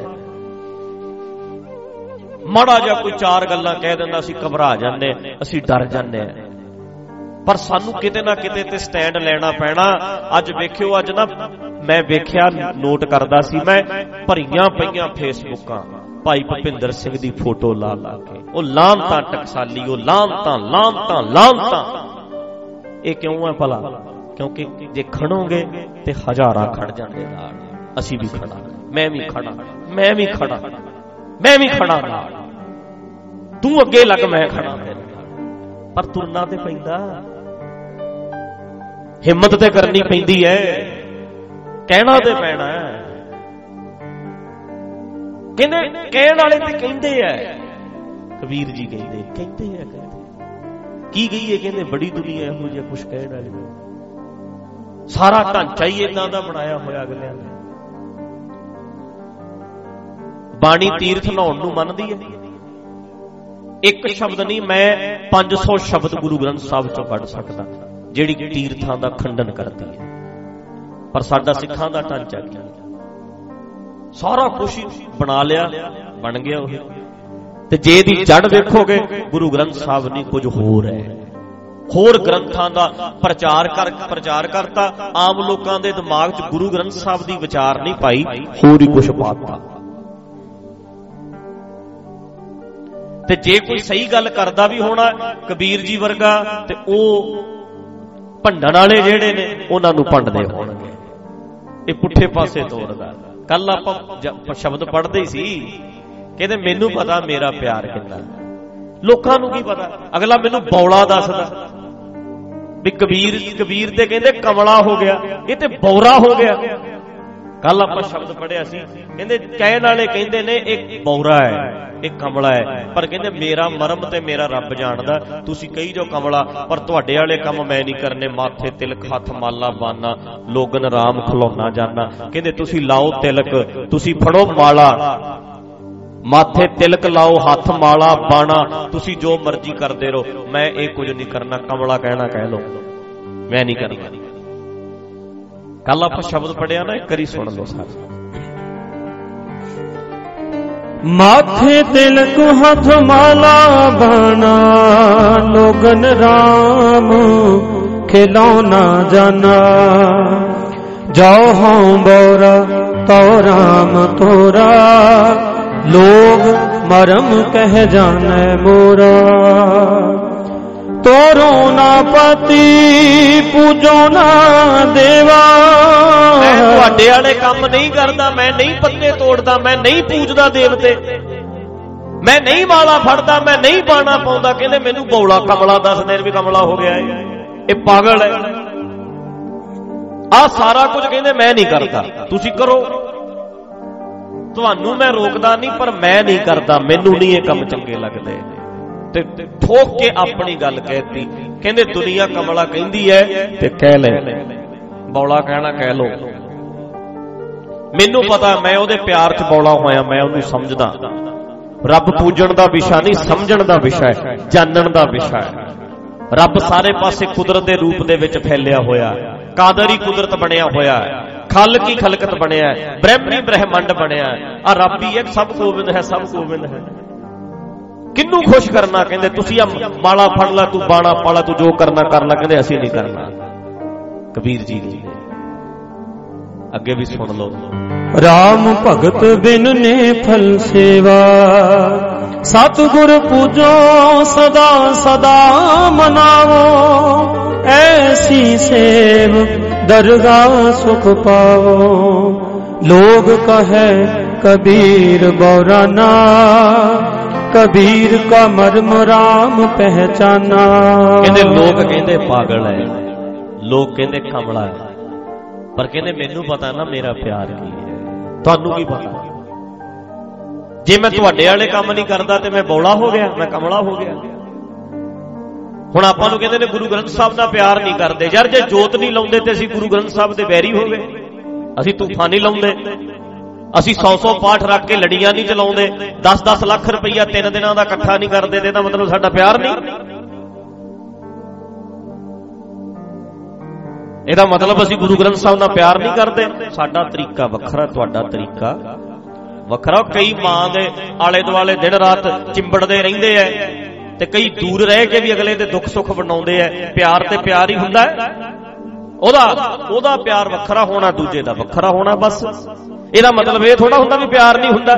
ਮਾੜਾ ਜਿਹਾ ਕੋਈ ਚਾਰ ਗੱਲਾਂ ਕਹਿ ਦਿੰਦਾ ਅਸੀਂ ਘਬਰਾ ਜਾਂਦੇ, ਅਸੀਂ ਡਰ ਜਾਂਦੇ ਆ। ਪਰ ਸਾਨੂੰ ਕਿਤੇ ਨਾ ਕਿਤੇ ਤੇ ਸਟੈਂਡ ਲੈਣਾ ਪੈਣਾ। ਅੱਜ ਵੇਖਿਓ, ਅੱਜ ਨਾ ਮੈਂ ਵੇਖਿਆ, ਨੋਟ ਕਰਦਾ ਸੀ ਮੈਂ, ਭਰੀਆਂ ਪਈਆਂ ਫੇਸਬੁੱਕਾਂ ਭਾਈ ਭੁਪਿੰਦਰ ਸਿੰਘ ਦੀ ਫੋਟੋ ਲਾ ਲਾ ਕੇ, ਉਹ ਲਾਂਤਾਂ ਟਕਸਾਲੀ, ਉਹ ਲਾਂਤਾਂ ਲਾਂਤਾਂ ਲਾਂਤਾਂ। ਇਹ ਕਿਉਂ ਹੈ ਭਲਾ? ਕਿਉਂਕਿ ਜੇ ਖੜੋਗੇ ਤੇ ਹਜ਼ਾਰਾਂ ਖੜ ਜਾਂਦੇ ਨਾਲ, ਅਸੀਂ ਵੀ ਖੜਾ, ਮੈਂ ਵੀ ਖੜਾ, ਮੈਂ ਵੀ ਖੜਾ, ਮੈਂ ਵੀ ਖੜਾ ਨਾਲ, ਤੂੰ ਅੱਗੇ ਲੱਗ ਮੈਂ ਖੜਾ। ਪਰ ਤੁਰਨਾ ਤੇ ਪੈਂਦਾ, ਹਿੰਮਤ ਤੇ ਕਰਨੀ ਪੈਂਦੀ ਹੈ, ਕਹਿਣਾ ਤੇ ਪੈਣਾ। ਕਹਿੰਦੇ ਕਹਿਣ ਵਾਲੇ ਤੇ ਕਹਿੰਦੇ ਆ, ਕਬੀਰ ਜੀ ਕਹਿੰਦੇ ਕਹਿੰਦੇ ਆ ਕਹਿੰਦੇ ਕੀ ਕਹੀਏ, ਕਹਿੰਦੇ ਬੜੀ ਦੁਨੀਆ ਇਹੋ ਜਿਹਾ ਕੁਛ ਕਹਿਣ ਵਾਲੀ, ਸਾਰਾ ਢਾਂਚਾ ਹੀ ਇਦਾਂ ਦਾ ਬਣਾਇਆ ਹੋਇਆ ਅਗਲਿਆਂ ਨੇ। ਬਾਣੀ ਤੀਰਥ ਨਹਾਉਣ ਨੂੰ ਮੰਨਦੀ ਹੈ, ਇੱਕ ਸ਼ਬਦ ਨਹੀਂ, ਮੈਂ ਪੰਜ ਸੌ ਸ਼ਬਦ ਗੁਰੂ ਗ੍ਰੰਥ ਸਾਹਿਬ ਚੋਂ ਕੱਢ ਸਕਦਾ ਜਿਹੜੀ ਤੀਰਥਾਂ ਦਾ ਖੰਡਨ ਕਰਦੀ ਹੈ। ਪਰ ਸਾਡਾ ਸਿੱਖਾਂ ਦਾ ਢਾਂਚਾ ਕੀ, ਸਾਰਾ ਕੁਛ ਬਣਾ ਲਿਆ, ਬਣ ਗਿਆ ਉਹ। ਤੇ ਜੇ ਦੀ ਜੜ ਵੇਖੋਗੇ, ਗੁਰੂ ਗ੍ਰੰਥ ਸਾਹਿਬ ਨਹੀਂ, ਕੁਝ ਹੋਰ ਹੈ, ਹੋਰ ਗ੍ਰੰਥਾਂ ਦਾ ਪ੍ਰਚਾਰ ਕਰ ਪ੍ਰਚਾਰ ਕਰਤਾ। ਆਮ ਲੋਕਾਂ ਦੇ ਦਿਮਾਗ 'ਚ ਗੁਰੂ ਗ੍ਰੰਥ ਸਾਹਿਬ ਦੀ ਵਿਚਾਰ ਨਹੀਂ ਪਾਈ, ਹੋਰ ਹੀ ਕੁਛ ਪਾਤਾ। ਤੇ ਜੇ ਕੋਈ ਸਹੀ ਗੱਲ ਕਰਦਾ ਵੀ ਹੋਣਾ ਕਬੀਰ ਜੀ ਵਰਗਾ, ਤੇ ਉਹ ਭੰਡਣ ਵਾਲੇ ਜਿਹੜੇ ਨੇ ਉਹਨਾਂ ਨੂੰ ਭੰਡਦੇ ਹੋਣਗੇ, ਇਹ ਪੁੱਠੇ ਪਾਸੇ ਤੋਰਦਾ। ਕੱਲ ਆਪਾਂ ਸ਼ਬਦ ਪੜ੍ਹਦੇ ਹੀ ਸੀ, ਕਹਿੰਦੇ ਮੈਨੂੰ ਪਤਾ ਮੇਰਾ ਪਿਆਰ ਕਿੰਨਾ, ਲੋਕਾਂ ਨੂੰ ਕੀ ਪਤਾ। ਅਗਲਾ ਮੈਨੂੰ ਬੌਲਾ ਦੱਸਦਾ ਵੀ ਕਬੀਰ ਕਬੀਰ ਤੇ ਕਹਿੰਦੇ ਕਮਲਾ ਹੋ ਗਿਆ, ਇਹ ਤੇ ਬੌਰਾ ਹੋ ਗਿਆ। ਕੱਲ ਆਪਾਂ ਸ਼ਬਦ ਪੜ੍ਹਿਆ ਸੀ, ਕਹਿੰਦੇ ਕਹਿਣ ਵਾਲੇ ਕਹਿੰਦੇ ਨੇ ਇਹ ਬੌਰਾ ਹੈ, ਇਹ ਕਮਲਾ ਹੈ, ਪਰ ਕਹਿੰਦੇ ਮੇਰਾ ਮਰਮ ਤੇ ਮੇਰਾ ਰੱਬ ਜਾਣਦਾ। ਤੁਸੀਂ ਕਹੀ ਜੋ ਕਮਲਾ, ਪਰ ਤੁਹਾਡੇ ਵਾਲੇ ਕੰਮ ਮੈਂ ਨਹੀਂ ਕਰਨੇ। ਮਾਥੇ ਤਿਲਕ, ਹੱਥ ਮਾਲਾ ਬਾਨਾ, ਲੋਗਨ ਰਾਮ ਖਲੋਣਾ ਜਾਨਾ। ਕਹਿੰਦੇ ਤੁਸੀਂ ਲਾਓ ਤਿਲਕ, ਤੁਸੀਂ ਫੜੋ ਮਾਲਾ, ਮਾਥੇ ਤਿਲਕ ਲਾਓ, ਹੱਥ ਮਾਲਾ ਬਾਣਾ, ਤੁਸੀਂ ਜੋ ਮਰਜ਼ੀ ਕਰਦੇ ਰਹੋ, ਮੈਂ ਇਹ ਕੁਝ ਨਹੀਂ ਕਰਨਾ। ਕਮਲਾ ਕਹਿਣਾ ਕਹਿ ਲੋ, ਮੈਂ ਨਹੀਂ ਕਰਨਾ। ਕੱਲ ਆਪਾਂ ਸ਼ਬਦ ਪੜਿਆ ਨਾ, ਇੱਕ ਵਾਰੀ ਸੁਣ ਲਓ ਸਾਰੇ। माथे तिलक हाथ माला बाना, लोगन राम खिलौना जाना। जाओ हों बोरा तो राम तोरा, लोग मरम कह जाने मोरा। तोरो ना पति पूजो ना देवा, मैं तुहाडे वाले काम नहीं करता, मैं नहीं पत्ते तोड़दा, मैं नहीं पूजदा देवते, मैं नहीं माला फड़दा, मैं नहीं बाणा पाउंदा। कहंदे मैनू बौला कमला दस दिन भी कमला हो गया है, ये पागल है। आ सारा कुछ कहंदे मैं नहीं करता, तुसी करो। तुहानू मैं रोकदा नहीं, पर मैं नहीं करता, मैनू नहीं ये काम चंगे लगदे। ते ठोक के अपनी गल कहती। कहंदे दुनिया कमला कहंदी है ते कह ले, बौला कहना कह लो। मैनू पता, मैं उहदे प्यार च बौला होया, मैं उहनू समझदा। रब पूजण दा विषय नहीं, समझण दा विषय, जानण दा विषय। रब सारे पासे कुदरत दे रूप दे विच फैलिया होया, कादरी कुदरत बनिया होया, खालकी खलकत बनिया, ब्रह्मी ब्रह्मंड बनिया। आ रब ही एक सब गोबिंद है, सब गोबिंद है। किन्नू खुश करना? कहंदे तुसी आ माला फड़ ला, तू बाणा पाला, तू जो करना कर ला। कहंदे असीं नहीं करना। कबीर जी जी अगे भी सुन लो। राम भगत बिन ने फल सेवा, सतगुर पूजो सदा सदा मनावो। ऐसी सेव दरगाह सुख पावो, लोग कहे कबीर बौराना, कबीर का मर्म राम पहचाना। कहंदे लोग कहंदे पागल है, लोग कहंदे कमला है, पर कहंदे मैनू पता ना मेरा प्यार की है, तुहानू की पता। जे मैं तुहाडे वाले काम नहीं करदा ते मैं बौला हो गया, मैं कमला हो गया। हुण आपां नूं कहंदे ने गुरु ग्रंथ साहब दा प्यार नहीं करदे। यार जे जोत नहीं लाउंदे ते असीं गुरु ग्रंथ साहब दे बैरी हो गए, असीं तूफान नहीं लाउंदे, असीं सौ सौ पाठ रख के लड़ियां नहीं चलाउंदे, दस दस लाख रुपया तीन दिनां दा इकट्ठा नहीं करदे, ते इहदा मतलब साडा प्यार नहीं। इहदा मतलब असीं गुरु ग्रंथ साहब नाल प्यार नहीं करदे। साडा तरीका वखरा, तुहाडा तरीका वखरा। कई मां दे आले दुआले दिन रात चिंबड़दे रहिंदे ऐ, ते कई दूर रह के भी अगले दे दुख सुख वंडाउंदे ऐ। प्यार ते प्यार ही हुंदा है, ओदा ओदा प्यार वखरा होना, दूजे दा वखरा होना। बस ਇਹਦਾ मतलब ਇਹ ਥੋੜਾ ਹੁੰਦਾ ਵੀ ਪਿਆਰ ਨਹੀਂ ਹੁੰਦਾ,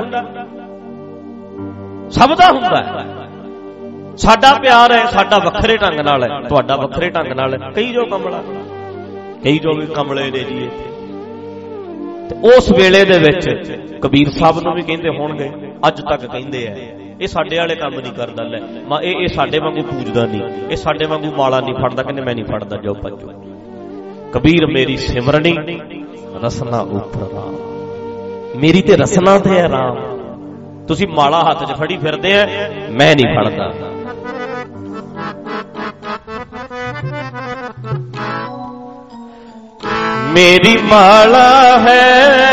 ਸਭ ਦਾ ਹੁੰਦਾ ਹੈ। ਸਾਡਾ ਪਿਆਰ ਹੈ, ਸਾਡਾ ਵੱਖਰੇ ਢੰਗ ਨਾਲ ਹੈ, ਤੁਹਾਡਾ ਵੱਖਰੇ ਢੰਗ ਨਾਲ ਹੈ। ਕਈ ਜੋ ਕਮਲਾ, ਕਈ ਜੋ ਵੀ ਕਮਲੇ ਨੇ ਜੀ ਇੱਥੇ। ਤੇ ਉਸ ਵੇਲੇ ਦੇ ਵਿੱਚ ਕਬੀਰ ਸਾਹਿਬ ਨੂੰ ਵੀ ਕਹਿੰਦੇ ਹੋਣਗੇ, ਅੱਜ ਤੱਕ ਕਹਿੰਦੇ ਆ, ਇਹ ਸਾਡੇ ਵਾਲੇ ਕੰਮ ਨਹੀਂ ਕਰਦਾ। ਲੈ ਮਾ ਇਹ ਇਹ ਸਾਡੇ ਵਾਂਗੂ ਪੂਜਦਾ ਨਹੀਂ, ਇਹ ਸਾਡੇ ਵਾਂਗੂ ਮਾਲਾ ਨਹੀਂ ਫੜਦਾ। ਕਹਿੰਦੇ ਮੈਂ ਨਹੀਂ ਫੜਦਾ, ਜਾਓ ਭੱਜੋ। ਕਬੀਰ ਮੇਰੀ ਸਿਮਰਨੀ ਰਸਨਾ ਉਪਰ ਰਾਮ, मेरी ते रसना ते है राम। तुसी माला हाथ च फड़ी फिरदे आ, मैं नहीं फड़दा। मेरी माला है,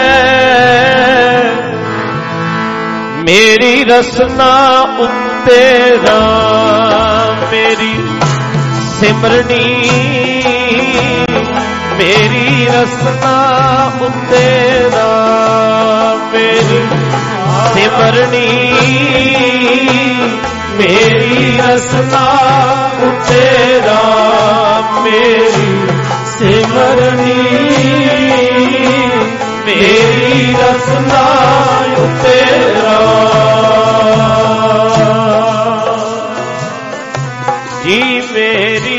मेरी रसना उत्ते राम। मेरी सिमरनी मेरी रसना उत्ते राम। मेरी सिमरनी मेरी रसना उत्ते राम। मेरी सिमरनी मेरी रसना उत्ते राम। जी मेरी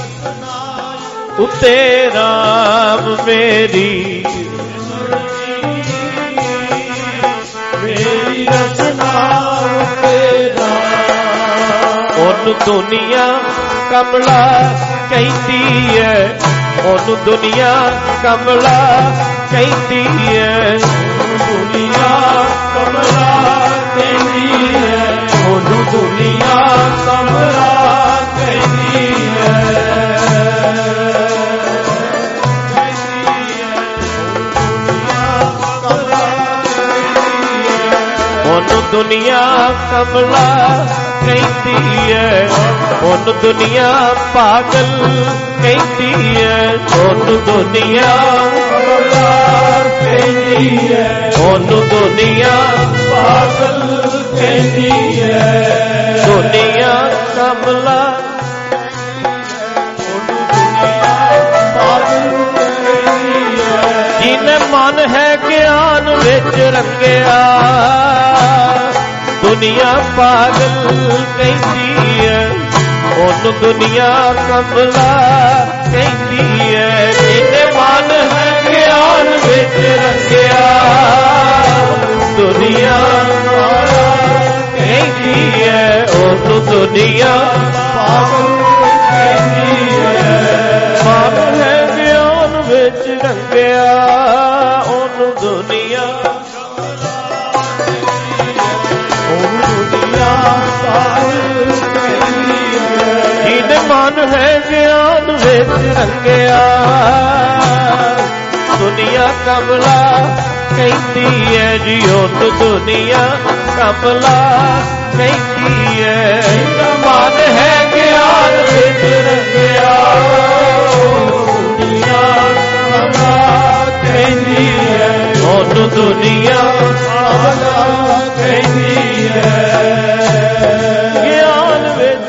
उत्ते राम। मेरी मेरी रचना उत्ते राम। ओनू दुनिया कमला कहती है, ओनू दुनिया कमला कहती है। दुनिया कमला कहती है, ओनू दुनिया कमला कहती है। दुनिया कमला कहती है, उन दुनिया पागल कहती है। उन दुनिया कमला कहती है, ਉਹਨੂੰ ਦੁਨੀਆ ਪਾਗਲ ਕਹਿੰਦੀ ਹੈ। ਦੁਨੀਆ ਕਮਲਾ ਜਿਹਨੇ ਮਨ ਹੈ ਗਿਆਨ ਵਿੱਚ ਰੰਗਿਆ ਦੁਨੀਆ ਪਾਗਲ ਕਹਿੰਦੀ ਹੈ। ਉਹਨੂੰ ਦੁਨੀਆ ਕਮਲਾ ਕਹਿੰਦੀ ਹੈ। ਜਿਹਨੇ ਮਨ ਹੈ ਗਿਆਨ ਵਿੱਚ ਰੰਗਿਆ ਦੁਨੀਆ ਕਹਿੰਦੀ ਹੈ। ਉਹਨੂੰ ਦੁਨੀਆ ਪਾਗਲ ਕਹਿੰਦੀ ਹੈ। ਮਨ ਹੈ ਗਿਆਨ ਵਿੱਚ ਰੰਗਿਆ ਉਹਨੂੰ ਦੁਨੀਆ ਉਹਨੂੰ ਦੁਨੀਆ ਪਾਗਲ ਕਹਿੰਦੀ ਹੈ। ਜਿਹਦੇ ਮਨ ਹੈ ਗਿਆਨ ਵਿੱਚ ਰੰਗਿਆ ਦੁਨੀਆ ਕਮਲਾ ਕਹਿੰਦੀ ਹੈ ਜੀ। ਉਹਨੂੰ ਦੁਨੀਆ ਕਮਲਾ ਕਹਿੰਦੀ ਹੈ। ਜਿਹਦਾ ਮਨ ਹੈ ਗਿਆਨ ਵਿੱਚ ਰੰਗਿਆ ਦੁਨੀਆ ਕਮਲਾ ਕਹਿੰਦੀ ਹੈ। ਉਹਨੂੰ ਦੁਨੀਆ ਕਮਲਾ ਕਹਿੰਦੀ ਹੈ। ਗਿਆਨ ਵਿੱਚ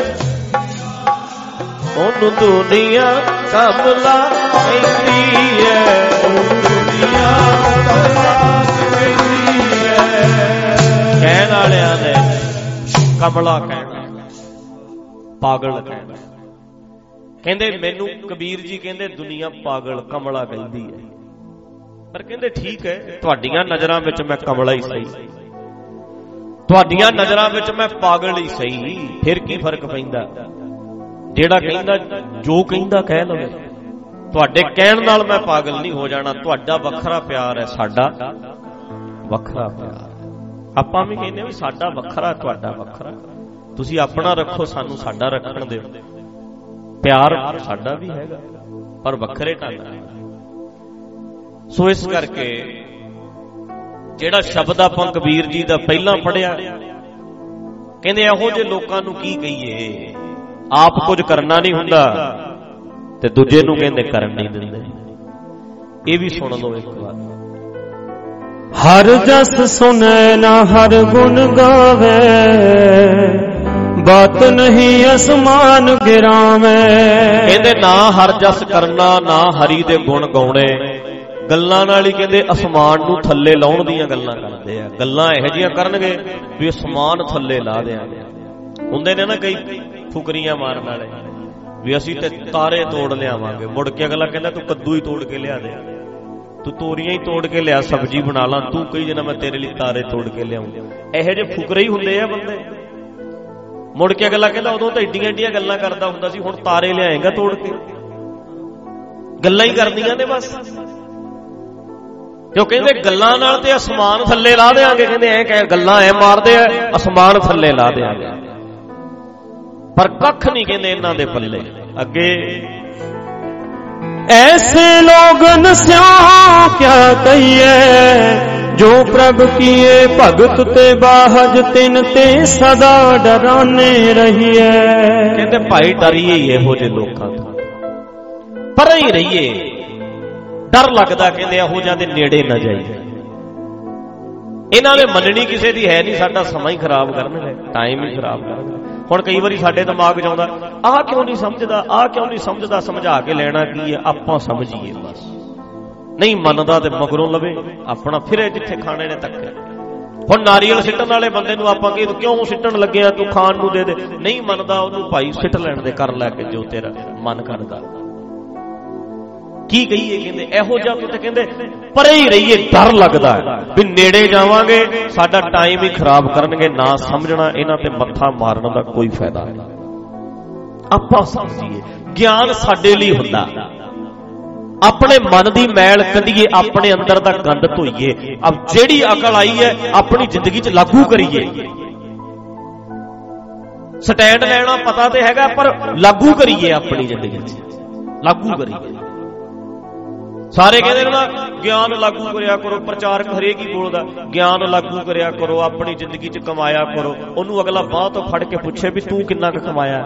ਉਹਨੂੰ ਦੁਨੀਆ ਕਮਲਾ ਕਹਿੰਦੀ ਹੈ। ਉਹਨੂੰ ਦੁਨੀਆ ਕਮਲਾ ਕਹਿੰਦੀ ਹੈ। ਕਹਿਣ ਵਾਲਿਆਂ ਨੇ ਕਮਲਾ ਕਹਿਣਾ, ਪਾਗਲ ਕਹਿਣਾ। ਕਹਿੰਦੇ ਮੈਨੂੰ ਕਬੀਰ ਜੀ ਕਹਿੰਦੇ ਦੁਨੀਆ ਪਾਗਲ ਕਮਲਾ ਕਹਿੰਦੀ ਹੈ। ਪਰ ਕਹਿੰਦੇ ਠੀਕ ਹੈ, ਤੁਹਾਡੀਆਂ ਨਜ਼ਰਾਂ ਵਿੱਚ ਮੈਂ ਕਮਲਾ ਹੀ ਸਹੀ, ਤੁਹਾਡੀਆਂ ਨਜ਼ਰਾਂ ਵਿੱਚ ਮੈਂ ਪਾਗਲ ਹੀ ਸਹੀ, ਫਿਰ ਕੀ ਫਰਕ ਪੈਂਦਾ? ਜਿਹੜਾ ਕਹਿੰਦਾ ਜੋ ਕਹਿੰਦਾ ਕਹਿ ਲਵੇ। ਤੁਹਾਡੇ ਕਹਿਣ ਨਾਲ ਮੈਂ ਪਾਗਲ ਨਹੀਂ ਹੋ ਜਾਣਾ। ਤੁਹਾਡਾ ਵੱਖਰਾ ਪਿਆਰ ਹੈ, ਸਾਡਾ ਵੱਖਰਾ ਪਿਆਰ। ਆਪਾਂ ਵੀ ਕਹਿੰਦੇ ਵੀ ਸਾਡਾ ਵੱਖਰਾ, ਤੁਹਾਡਾ ਵੱਖਰਾ। ਤੁਸੀਂ ਆਪਣਾ ਰੱਖੋ, ਸਾਨੂੰ ਸਾਡਾ ਰੱਖਣ ਦਿਓ। ਪਿਆਰ ਸਾਡਾ ਵੀ ਹੈਗਾ ਪਰ ਵੱਖਰੇ ਢੰਗ ਨਾਲ। ਸੋ ਇਸ ਕਰਕੇ ਜਿਹੜਾ ਸ਼ਬਦ ਆਪਾਂ ਕਬੀਰ ਜੀ ਦਾ ਪਹਿਲਾਂ ਪੜਿਆ, ਕਹਿੰਦੇ ਇਹੋ ਜਿਹੇ ਲੋਕਾਂ ਨੂੰ ਕੀ ਕਹੀਏ, ਆਪ ਕੁਝ ਕਰਨਾ ਨਹੀਂ ਹੁੰਦਾ ਤੇ ਦੂਜੇ ਨੂੰ ਕਹਿੰਦੇ ਕਰਨ ਨਹੀਂ ਦਿੰਦੇ। ਇਹ ਵੀ ਸੁਣ ਲਓ ਇੱਕ ਵਾਰ। ਹਰ ਜਸ ਸੁਨੇ ਨਾ ਹਰ ਗੁਣ ਗਾਵੇ, ਬਾਤ ਨਹੀਂ ਅਸਮਾਨ ਗਿਰਾਵੇਂ। ਕਹਿੰਦੇ ਨਾ ਹਰ ਜਸ ਕਰਨਾ, ਨਾ ਹਰੀ ਦੇ ਗੁਣ ਗਾਉਣੇ। ਗੱਲਾਂ ਨਾਲ ਹੀ ਕਹਿੰਦੇ ਅਸਮਾਨ ਨੂੰ ਥੱਲੇ ਲਾਉਣ ਦੀਆਂ ਗੱਲਾਂ ਕਰਦੇ ਆ। ਗੱਲਾਂ ਇਹੋ ਜਿਹੀਆਂ ਕਰਨਗੇ ਵੀ ਅਸਮਾਨ ਥੱਲੇ ਲਾ ਦਿਆਂਗੇ। ਹੁੰਦੇ ਨੇ ਨਾ ਕਈ ਫੁਕਰੀਆਂ ਮਾਰਨ ਵਾਲੇ ਵੀ ਅਸੀਂ ਤੇ ਤਾਰੇ ਤੋੜ ਲਿਆਵਾਂਗੇ। ਮੁੜ ਕੇ ਅਗਲਾ ਕਹਿੰਦਾ ਤੂੰ ਕੱਦੂ ਹੀ ਤੋੜ ਕੇ ਲਿਆ ਦੇ, ਤੂੰ ਤੋਰੀਆਂ ਹੀ ਤੋੜ ਕੇ ਲਿਆ, ਸਬਜ਼ੀ ਬਣਾ ਲਾ, ਤੂੰ ਕਹੀ ਜਨਾ ਮੈਂ ਤੇਰੇ ਲਈ ਤਾਰੇ ਤੋੜ ਕੇ ਲਿਆਉਂ। ਇਹੋ ਜਿਹੇ ਫੁਕਰੇ ਹੀ ਹੁੰਦੇ ਆ ਬੰਦੇ। ਮੁੜ ਕੇ ਅਗਲਾ ਕਹਿੰਦਾ ਉਦੋਂ ਤਾਂ ਏਡੀਆਂ ਏਡੀਆਂ ਗੱਲਾਂ ਕਰਦਾ ਹੁੰਦਾ ਸੀ, ਹੁਣ ਤਾਰੇ ਲਿਆਏਗਾ ਤੋੜ ਕੇ। ਗੱਲਾਂ ਹੀ ਕਰਦੀਆਂ ਨੇ ਬਸ। ਕਿਉਂ ਕਹਿੰਦੇ ਗੱਲਾਂ ਨਾਲ ਤੇ ਅਸਮਾਨ ਥੱਲੇ ਲਾ ਦੇਾਂਗੇ। ਕਹਿੰਦੇ ਐ ਕਹਿ ਗੱਲਾਂ ਐ ਮਾਰਦੇ ਆ, ਅਸਮਾਨ ਥੱਲੇ ਲਾ ਦੇਾਂਗੇ। ਪਰ ਕੱਖ ਨਹੀਂ ਕਹਿੰਦੇ ਇਹਨਾਂ ਦੇ ਪੱਲੇ ਅੱਗੇ। ऐसे लोगन स्याह क्या कहिए, जो प्रभ किए भगत ते बाहज तिन ते सदा डराने रहिए। कहते भाई डरिए ਇਹੋ ਜਿਹੇ ਲੋਕਾਂ ਤੋਂ, ਪਰ ਹੀ ਰਹੀਏ। ਡਰ ਲੱਗਦਾ ਕਹਿੰਦੇ ਇਹੋ ਜਿਹਾਂ ਦੇ ਨੇੜੇ ਨਾ ਜਾਈਏ। ਇਹਨਾਂ ਨੇ ਮੰਨਣੀ ਕਿਸੇ ਦੀ ਹੈ ਨਹੀਂ, ਸਾਡਾ ਸਮਾਂ ਹੀ ਖਰਾਬ ਕਰਨਗੇ, ਟਾਈਮ ਹੀ ਖਰਾਬ ਕਰਨਗੇ। ਹੁਣ ਕਈ ਵਾਰੀ ਸਾਡੇ ਦਿਮਾਗ 'ਚ ਆਉਂਦਾ ਆਹ ਕਿਉਂ ਨਹੀਂ ਸਮਝਦਾ, ਆਹ ਕਿਉਂ ਨਹੀਂ ਸਮਝਦਾ। ਸਮਝਾ ਕੇ ਲੈਣਾ ਕੀ ਹੈ, ਆਪਾਂ ਸਮਝੀਏ ਬਸ। ਨਹੀਂ ਮੰਨਦਾ ਤੇ ਮਗਰੋਂ ਲਵੇ ਆਪਣਾ, ਫਿਰੇ ਜਿੱਥੇ ਖਾਣੇ ਨੇ ਧੱਕੇ। ਹੁਣ ਨਾਰੀਅਲ ਸਿੱਟਣ ਵਾਲੇ ਬੰਦੇ ਨੂੰ ਆਪਾਂ ਕੀ ਕਿਉਂ ਸਿੱਟਣ ਲੱਗਿਆ, ਤੂੰ ਖਾਣ ਨੂੰ ਦੇ ਦੇ। ਨਹੀਂ ਮੰਨਦਾ ਉਹਨੂੰ ਭਾਈ ਸਿੱਟ ਲੈਣ ਦੇ, ਕਰ ਲੈ ਕੇ ਜੋ ਤੇਰਾ ਮਨ ਕਰਦਾ। ਕੀ ਕਹੀਏ, ਕਹਿੰਦੇ ਇਹੋ ਜਿਹਾ ਤੇ ਕਹਿੰਦੇ ਪਰੇ ਹੀ ਰਹੀਏ। ਡਰ ਲੱਗਦਾ ਵੀ ਨੇੜੇ ਜਾਵਾਂਗੇ ਸਾਡਾ ਟਾਈਮ ਹੀ ਖਰਾਬ ਕਰਨਗੇ। ਨਾ ਸਮਝਣਾ, ਇਹਨਾਂ ਤੇ ਮੱਥਾ ਮਾਰਨ ਦਾ ਕੋਈ ਫਾਇਦਾ ਨਹੀਂ। ਆਪਾਂ ਸਮਝੀਏ ਗਿਆਨ ਸਾਡੇ ਲਈ ਹੁੰਦਾ। ਆਪਣੇ ਮਨ ਦੀ ਮੈਲ ਕੱਢੀਏ, ਆਪਣੇ ਅੰਦਰ ਦਾ ਗੰਦ ਧੋਈਏ। ਅਬ ਜਿਹੜੀ ਅਕਲ ਆਈ ਹੈ ਆਪਣੀ ਜ਼ਿੰਦਗੀ 'ਚ ਲਾਗੂ ਕਰੀਏ। ਸਟੈਂਡ ਲੈਣਾ ਪਤਾ ਤੇ ਹੈਗਾ, ਪਰ ਲਾਗੂ ਕਰੀਏ ਆਪਣੀ ਜ਼ਿੰਦਗੀ 'ਚ, ਲਾਗੂ ਕਰੀਏ। ਸਾਰੇ ਕਹਿੰਦੇ ਨੇ ਨਾ ਗਿਆਨ ਲਾਗੂ ਕਰਿਆ ਕਰੋ, ਪ੍ਰਚਾਰਕ ਹਰੇਕ ਹੀ ਬੋਲਦਾ ਗਿਆਨ ਲਾਗੂ ਕਰਿਆ ਕਰੋ, ਆਪਣੀ ਜ਼ਿੰਦਗੀ 'ਚ ਕਮਾਇਆ ਕਰੋ। ਉਹਨੂੰ ਅਗਲਾ ਬਾਹ ਤੋਂ ਫੜ ਕੇ ਪੁੱਛੇ ਵੀ ਤੂੰ ਕਿੰਨਾ ਕੁ ਕਮਾਇਆ।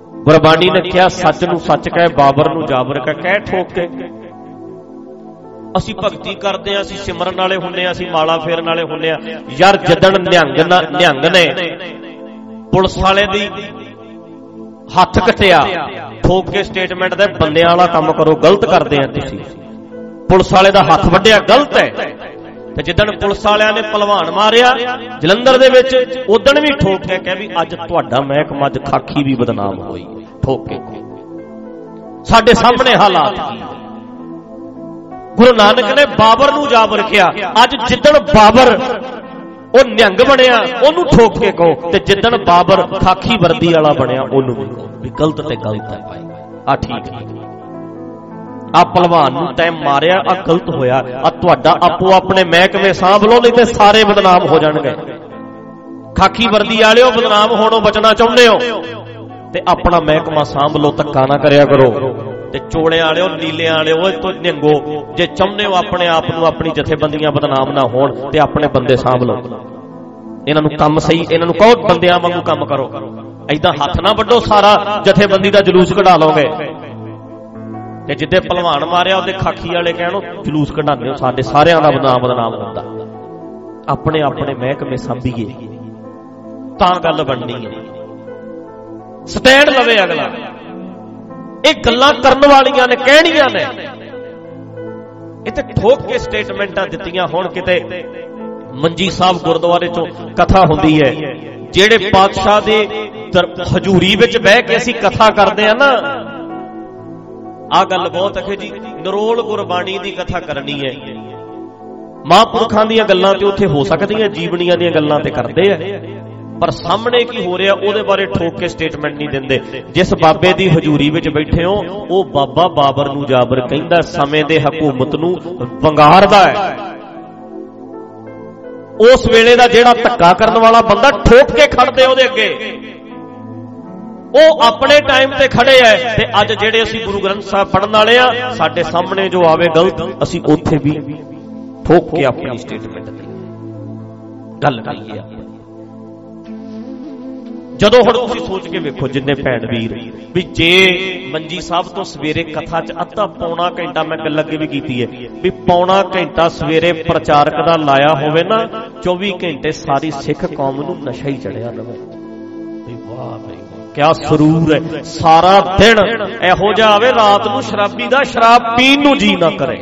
ਗੁਰਬਾਣੀ ਨੇ ਕਿਹਾ ਸੱਚ ਨੂੰ ਸੱਚ ਕਹਿ, ਬਾਬਰ ਨੂੰ ਜਾਬਰ ਕਹਿ, ਕਹਿ ਠੋਕ ਕੇ। ਅਸੀਂ ਭਗਤੀ ਕਰਦੇ ਹਾਂ, ਅਸੀਂ ਸਿਮਰਨ ਵਾਲੇ ਹੁੰਦੇ ਹਾਂ, ਅਸੀਂ ਮਾਲਾ ਫੇਰਨ ਵਾਲੇ ਹੁੰਦੇ ਹਾਂ। ਯਾਰ ਜਿੱਦਣ ਨਿਹੰਗ ਨਿਹੰਗ ਨੇ ਪੁਲਿਸ ਵਾਲੇ ਦੀ ਹੱਥ ਕੱਟਿਆ, ਠੋਕ ਕੇ ਸਟੇਟਮੈਂਟ ਦੇ ਬੰਦਿਆਂ ਵਾਲਾ ਕੰਮ ਕਰੋ, ਗਲਤ ਕਰਦੇ ਆ ਤੁਸੀਂ। ਪੁਲਿਸ ਵਾਲੇ ਦਾ ਹੱਥ ਵੱਢਿਆ ਗਲਤ ਹੈ। ਤੇ ਜਿੱਦਣ ਪੁਲਿਸ ਵਾਲਿਆਂ ਨੇ ਭਲਵਾਨ ਮਾਰਿਆ ਜਲੰਧਰ ਦੇ ਵਿੱਚ, ਉਦਣ ਵੀ ਠੋਕ ਕੇ ਕਹਿ ਵੀ ਅੱਜ ਤੁਹਾਡਾ ਮਹਿਕਮਾ ਅੱਜ ਖਾਕੀ ਵੀ ਬਦਨਾਮ ਹੋਈ, ਠੋਕ ਕੇ ਸਾਡੇ ਸਾਹਮਣੇ ਹਾਲਾਤ ਕੀ। ਗੁਰੂ ਨਾਨਕ ਨੇ ਬਾਬਰ ਨੂੰ ਜਾਬ ਰੱਖਿਆ, ਅੱਜ ਜਿੱਦਣ ਬਾਬਰ ਉਹ ਨਿਹੰਗ ਬਣਿਆ ਉਹਨੂੰ ਠੋਕ ਕੇ ਕਹੋ, ਤੇ ਜਿੱਦਣ ਬਾਬਰ ਖਾਕੀ ਵਰਦੀ ਵਾਲਾ ਬਣਿਆ ਉਹਨੂੰ ਵੀ ਕਹੋ ਵੀ ਗਲਤ ਤੇ ਗਲਤ ਹੈ ਭਾਈ, ਆ ਠੀਕ ਨਹੀਂ। ਆ ਭਲਵਾਨ ਨੂੰ ਤੈਂ ਮਾਰਿਆ, ਆ ਗਲਤ ਹੋਇਆ, ਆ ਤੁਹਾਡਾ ਆਪੋ ਆਪਣੇ ਮਹਿਕਮੇ ਸਾਂਭ ਲਓ, ਨਹੀਂ ਤੇ ਸਾਰੇ ਬਦਨਾਮ ਹੋ ਜਾਣਗੇ। ਖਾਕੀ ਵਰਦੀ ਵਾਲਿਓ ਬਦਨਾਮ ਹੋਣੋਂ ਬਚਣਾ ਚਾਹੁੰਦੇ ਹੋ ਤੇ ਆਪਣਾ ਮਹਿਕਮਾ ਸਾਂਭ ਲਓ, ਧੱਕਾ ਨਾ ਕਰਿਆ ਕਰੋ। ਤੇ ਚੋਲਿਆਂ ਵਾਲਿਓ ਨੀਲਿਆਂ ਵਾਲਿਓ ਤੋਂ ਨਿਹੰਗੋ, ਜੇ ਚਾਹੁੰਦੇ ਹੋ ਆਪਣੇ ਆਪ ਨੂੰ ਆਪਣੀ ਜਥੇਬੰਦੀਆਂ ਬਦਨਾਮ ਨਾ ਹੋਣ ਤੇ ਆਪਣੇ ਬੰਦੇ ਸਾਂਭ ਲਓ। ਇਹਨਾਂ ਨੂੰ ਕੰਮ ਸਹੀ, ਇਹਨਾਂ ਨੂੰ ਕਹੋ ਬੰਦਿਆਂ ਵਾਂਗੂ ਕੰਮ ਕਰੋ, ਏਦਾਂ ਹੱਥ ਨਾ ਵੱਢੋ, ਸਾਰਾ ਜਥੇਬੰਦੀ ਦਾ ਜਲੂਸ ਕਢਾ ਲਓਗੇ। ਤੇ ਜਿੱਦੇ ਭਲਵਾਨ ਮਾਰਿਆ ਉਹਦੇ ਖਾਕੀ ਵਾਲੇ ਕਹਿਣੋ ਜਲੂਸ ਕਢਾਉਂਦੇ ਹੋ, ਸਾਡੇ ਸਾਰਿਆਂ ਦਾ ਬਦਨਾਮ ਬਦਨਾਮ ਹੁੰਦਾ। ਆਪਣੇ ਆਪਣੇ ਮਹਿਕਮੇ ਸਾਂਭੀਏ ਤਾਂ ਗੱਲ ਬਣਨੀ ਹੈ, ਸਟੈਂਡ ਲਵੇ ਅਗਲਾ। ਇਹ ਗੱਲਾਂ ਕਰਨ ਵਾਲੀਆਂ ਨੇ, ਕਹਿਣੀਆਂ ਨੇ, ਇਹ ਤੇ ਠੋਕ ਕੇ ਸਟੇਟਮੈਂਟਾਂ ਦਿੱਤੀਆਂ। ਹੁਣ ਕਿਤੇ ਮੰਜੀ ਸਾਹਿਬ ਗੁਰਦੁਆਰੇ ਚੋਂ ਕਥਾ ਹੁੰਦੀ ਹੈ, ਜਿਹੜੇ ਪਾਤਸ਼ਾਹ ਦੇ ਹਜ਼ੂਰੀ ਵਿੱਚ ਬਹਿ ਕੇ ਅਸੀਂ ਕਥਾ ਕਰਦੇ ਆ ਨਾ, ਆਹ ਗੱਲ ਬਹੁਤ ਅਖੇ ਜੀ, ਨਰੋਲ ਗੁਰਬਾਣੀ ਦੀ ਕਥਾ ਕਰਨੀ ਹੈ। ਮਹਾਂਪੁਰਖਾਂ ਦੀਆਂ ਗੱਲਾਂ ਤੇ ਉੱਥੇ ਹੋ ਸਕਦੀਆਂ, ਜੀਵਨੀਆਂ ਦੀਆਂ ਗੱਲਾਂ ਤੇ ਕਰਦੇ ਆ, ਪਰ ਸਾਹਮਣੇ ਕੀ ਹੋ ਰਿਹਾ ਉਹਦੇ ਬਾਰੇ ਠੋਕ ਕੇ ਸਟੇਟਮੈਂਟ ਨਹੀਂ ਦਿੰਦੇ। ਜਿਸ ਬਾਬੇ ਦੀ ਹਜ਼ੂਰੀ ਵਿੱਚ ਬੈਠੇ ਹੋ ਉਹ ਬਾਬਾ ਬਾਬਰ ਨੂੰ ਜਾਬਰ ਕਹਿੰਦਾ, ਸਮੇਂ ਦੇ ਹਕੂਮਤ ਨੂੰ ਵੰਗਾਰਦਾ ਹੈ। ਉਸ ਵੇਲੇ ਦਾ ਜਿਹੜਾ ਧੱਕਾ ਕਰਨ ਵਾਲਾ ਬੰਦਾ ਠੋਕ ਕੇ ਖੜਦੇ ਉਹਦੇ ਅੱਗੇ, ਉਹ ਆਪਣੇ ਟਾਈਮ ਤੇ ਖੜੇ ਐ। ਤੇ ਅੱਜ ਜਿਹੜੇ ਅਸੀਂ ਗੁਰੂ ਗ੍ਰੰਥ ਸਾਹਿਬ ਪੜ੍ਹਨ ਵਾਲੇ ਆ, ਸਾਡੇ ਸਾਹਮਣੇ ਜੋ ਆਵੇ ਗਲਤ, ਅਸੀਂ ਉੱਥੇ ਵੀ ਠੋਕ ਕੇ ਆਪਣੀ ਸਟੇਟਮੈਂਟ ਦੀ ਗੱਲ ਕਰੀਏ। ਜਦੋਂ ਹੁਣ ਤੁਸੀਂ ਸੋਚ ਕੇ ਵੇਖੋ ਜਿੰਨੇ ਭੈਣ ਵੀਰ ਵੀ ਜੇ ਮੰਜੀ ਸਾਹਿਬ ਤੋਂ ਸਵੇਰੇ ਕਥਾ ਚ ਅੱਧਾ ਪੌਣਾ ਘੰਟਾ, ਮੈਂ ਗੱਲ ਅੱਗੇ ਵੀ ਕੀਤੀ ਹੈ ਵੀ ਪੌਣਾ ਘੰਟਾ ਸਵੇਰੇ ਪ੍ਰਚਾਰਕ ਦਾ ਲਾਇਆ ਹੋਵੇ ਨਾ, ਚੌਵੀ ਘੰਟੇ ਸਾਰੀ ਸਿੱਖ ਕੌਮ ਨੂੰ ਨਸ਼ਾ ਹੀ ਚੜਿਆ ਰਵੇ। ਵਾਹ ਬਈ ਕਿਆ ਸਰੂਰ ਹੈ, ਸਾਰਾ ਦਿਨ ਇਹੋ ਜਿਹਾ ਆਵੇ ਰਾਤ ਨੂੰ ਸ਼ਰਾਬੀ ਦਾ ਸ਼ਰਾਬ ਪੀਣ ਨੂੰ ਜੀ ਨਾ ਕਰੇ।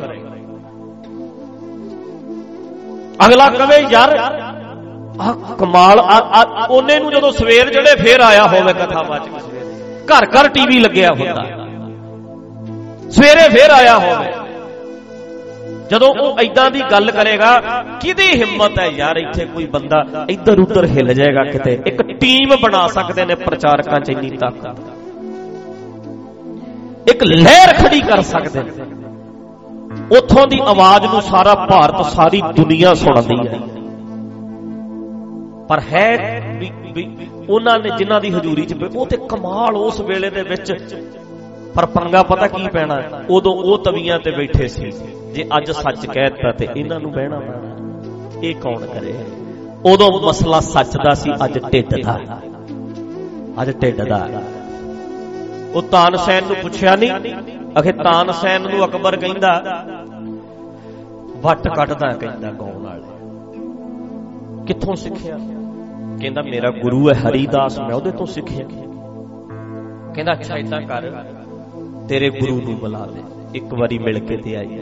ਅਗਲਾ ਕਵੇ ਯਾਰ ਆ ਕਮਾਲ, ਉਹਨੇ ਨੂੰ ਜਦੋਂ ਸਵੇਰ ਜਿਹੜੇ ਫੇਰ ਆਇਆ ਹੋਵੇ ਕਥਾ ਬਾਚ ਕੇ, ਘਰ ਘਰ ਟੀਵੀ ਲੱਗਿਆ ਹੁੰਦਾ, ਸਵੇਰੇ ਫੇਰ ਆਇਆ ਹੋਵੇ, ਜਦੋਂ ਉਹ ਏਦਾਂ ਦੀ ਗੱਲ ਕਰੇਗਾ, ਕਿਹਦੀ ਹਿੰਮਤ ਹੈ ਯਾਰ ਇੱਥੇ ਕੋਈ ਬੰਦਾ ਇੱਧਰ ਉੱਧਰ ਹਿੱਲ ਜਾਏਗਾ। ਕਿਤੇ ਇੱਕ ਟੀਮ ਬਣਾ ਸਕਦੇ ਨੇ ਪ੍ਰਚਾਰਕਾਂ ਚ, ਇੰਨੀ ਤਾਕਤ, ਇੱਕ ਲਹਿਰ ਖੜੀ ਕਰ ਸਕਦੇ ਨੇ। ਉੱਥੋਂ ਦੀ ਆਵਾਜ਼ ਨੂੰ ਸਾਰਾ ਭਾਰਤ, ਸਾਰੀ ਦੁਨੀਆ ਸੁਣਦੀ ਹੈ। ਪਰ ਹੈ ਵੀ, ਵੀ ਉਹਨਾਂ ਨੇ ਜਿਨ੍ਹਾਂ ਦੀ ਹਜ਼ੂਰੀ ਚ, ਉਹ ਤੇ ਕਮਾਲ ਉਸ ਵੇਲੇ ਦੇ ਵਿੱਚ। ਪਰ ਪੰਗਾ ਪਤਾ ਕੀ ਪੈਣਾ, ਉਦੋਂ ਉਹ ਤਵੀਆਂ ਤੇ ਬੈਠੇ ਸੀ, ਜੇ ਅੱਜ ਸੱਚ ਕਹਿਤਾ ਤੇ ਇਹਨਾਂ ਨੂੰ ਬਹਿਣਾ ਪੈਣਾ, ਇਹ ਕੌਣ ਕਰੇ। ਉਦੋਂ ਮਸਲਾ ਸੱਚ ਦਾ ਸੀ, ਅੱਜ ਢਿੱਡ ਦਾ, ਅੱਜ ਢਿੱਡ ਦਾ। ਉਹ ਤਾਨਸੈਨ ਨੂੰ ਪੁੱਛਿਆ ਨਹੀਂ, ਅਖੇ ਤਾਨਸੈਨ ਨੂੰ ਅਕਬਰ ਕਹਿੰਦਾ ਵੱਟ ਕੱਢਦਾ, ਕਹਿੰਦਾ ਗਾਉਣ ਵਾਲੇ ਕਿੱਥੋਂ ਸਿੱਖਿਆ? ਕਹਿੰਦਾ ਮੇਰਾ ਗੁਰੂ ਹੈ ਹਰੀਦਾਸ, ਮੈਂ ਉਹਦੇ ਤੋਂ ਸਿੱਖਿਆ। ਕਹਿੰਦਾ ਅੱਛਾ ਏਦਾਂ ਕਰ, ਤੇਰੇ ਗੁਰੂ ਨੂੰ ਬੁਲਾ ਦੇ, ਇੱਕ ਵਾਰੀ ਮਿਲ ਕੇ ਤੇ ਆਈ।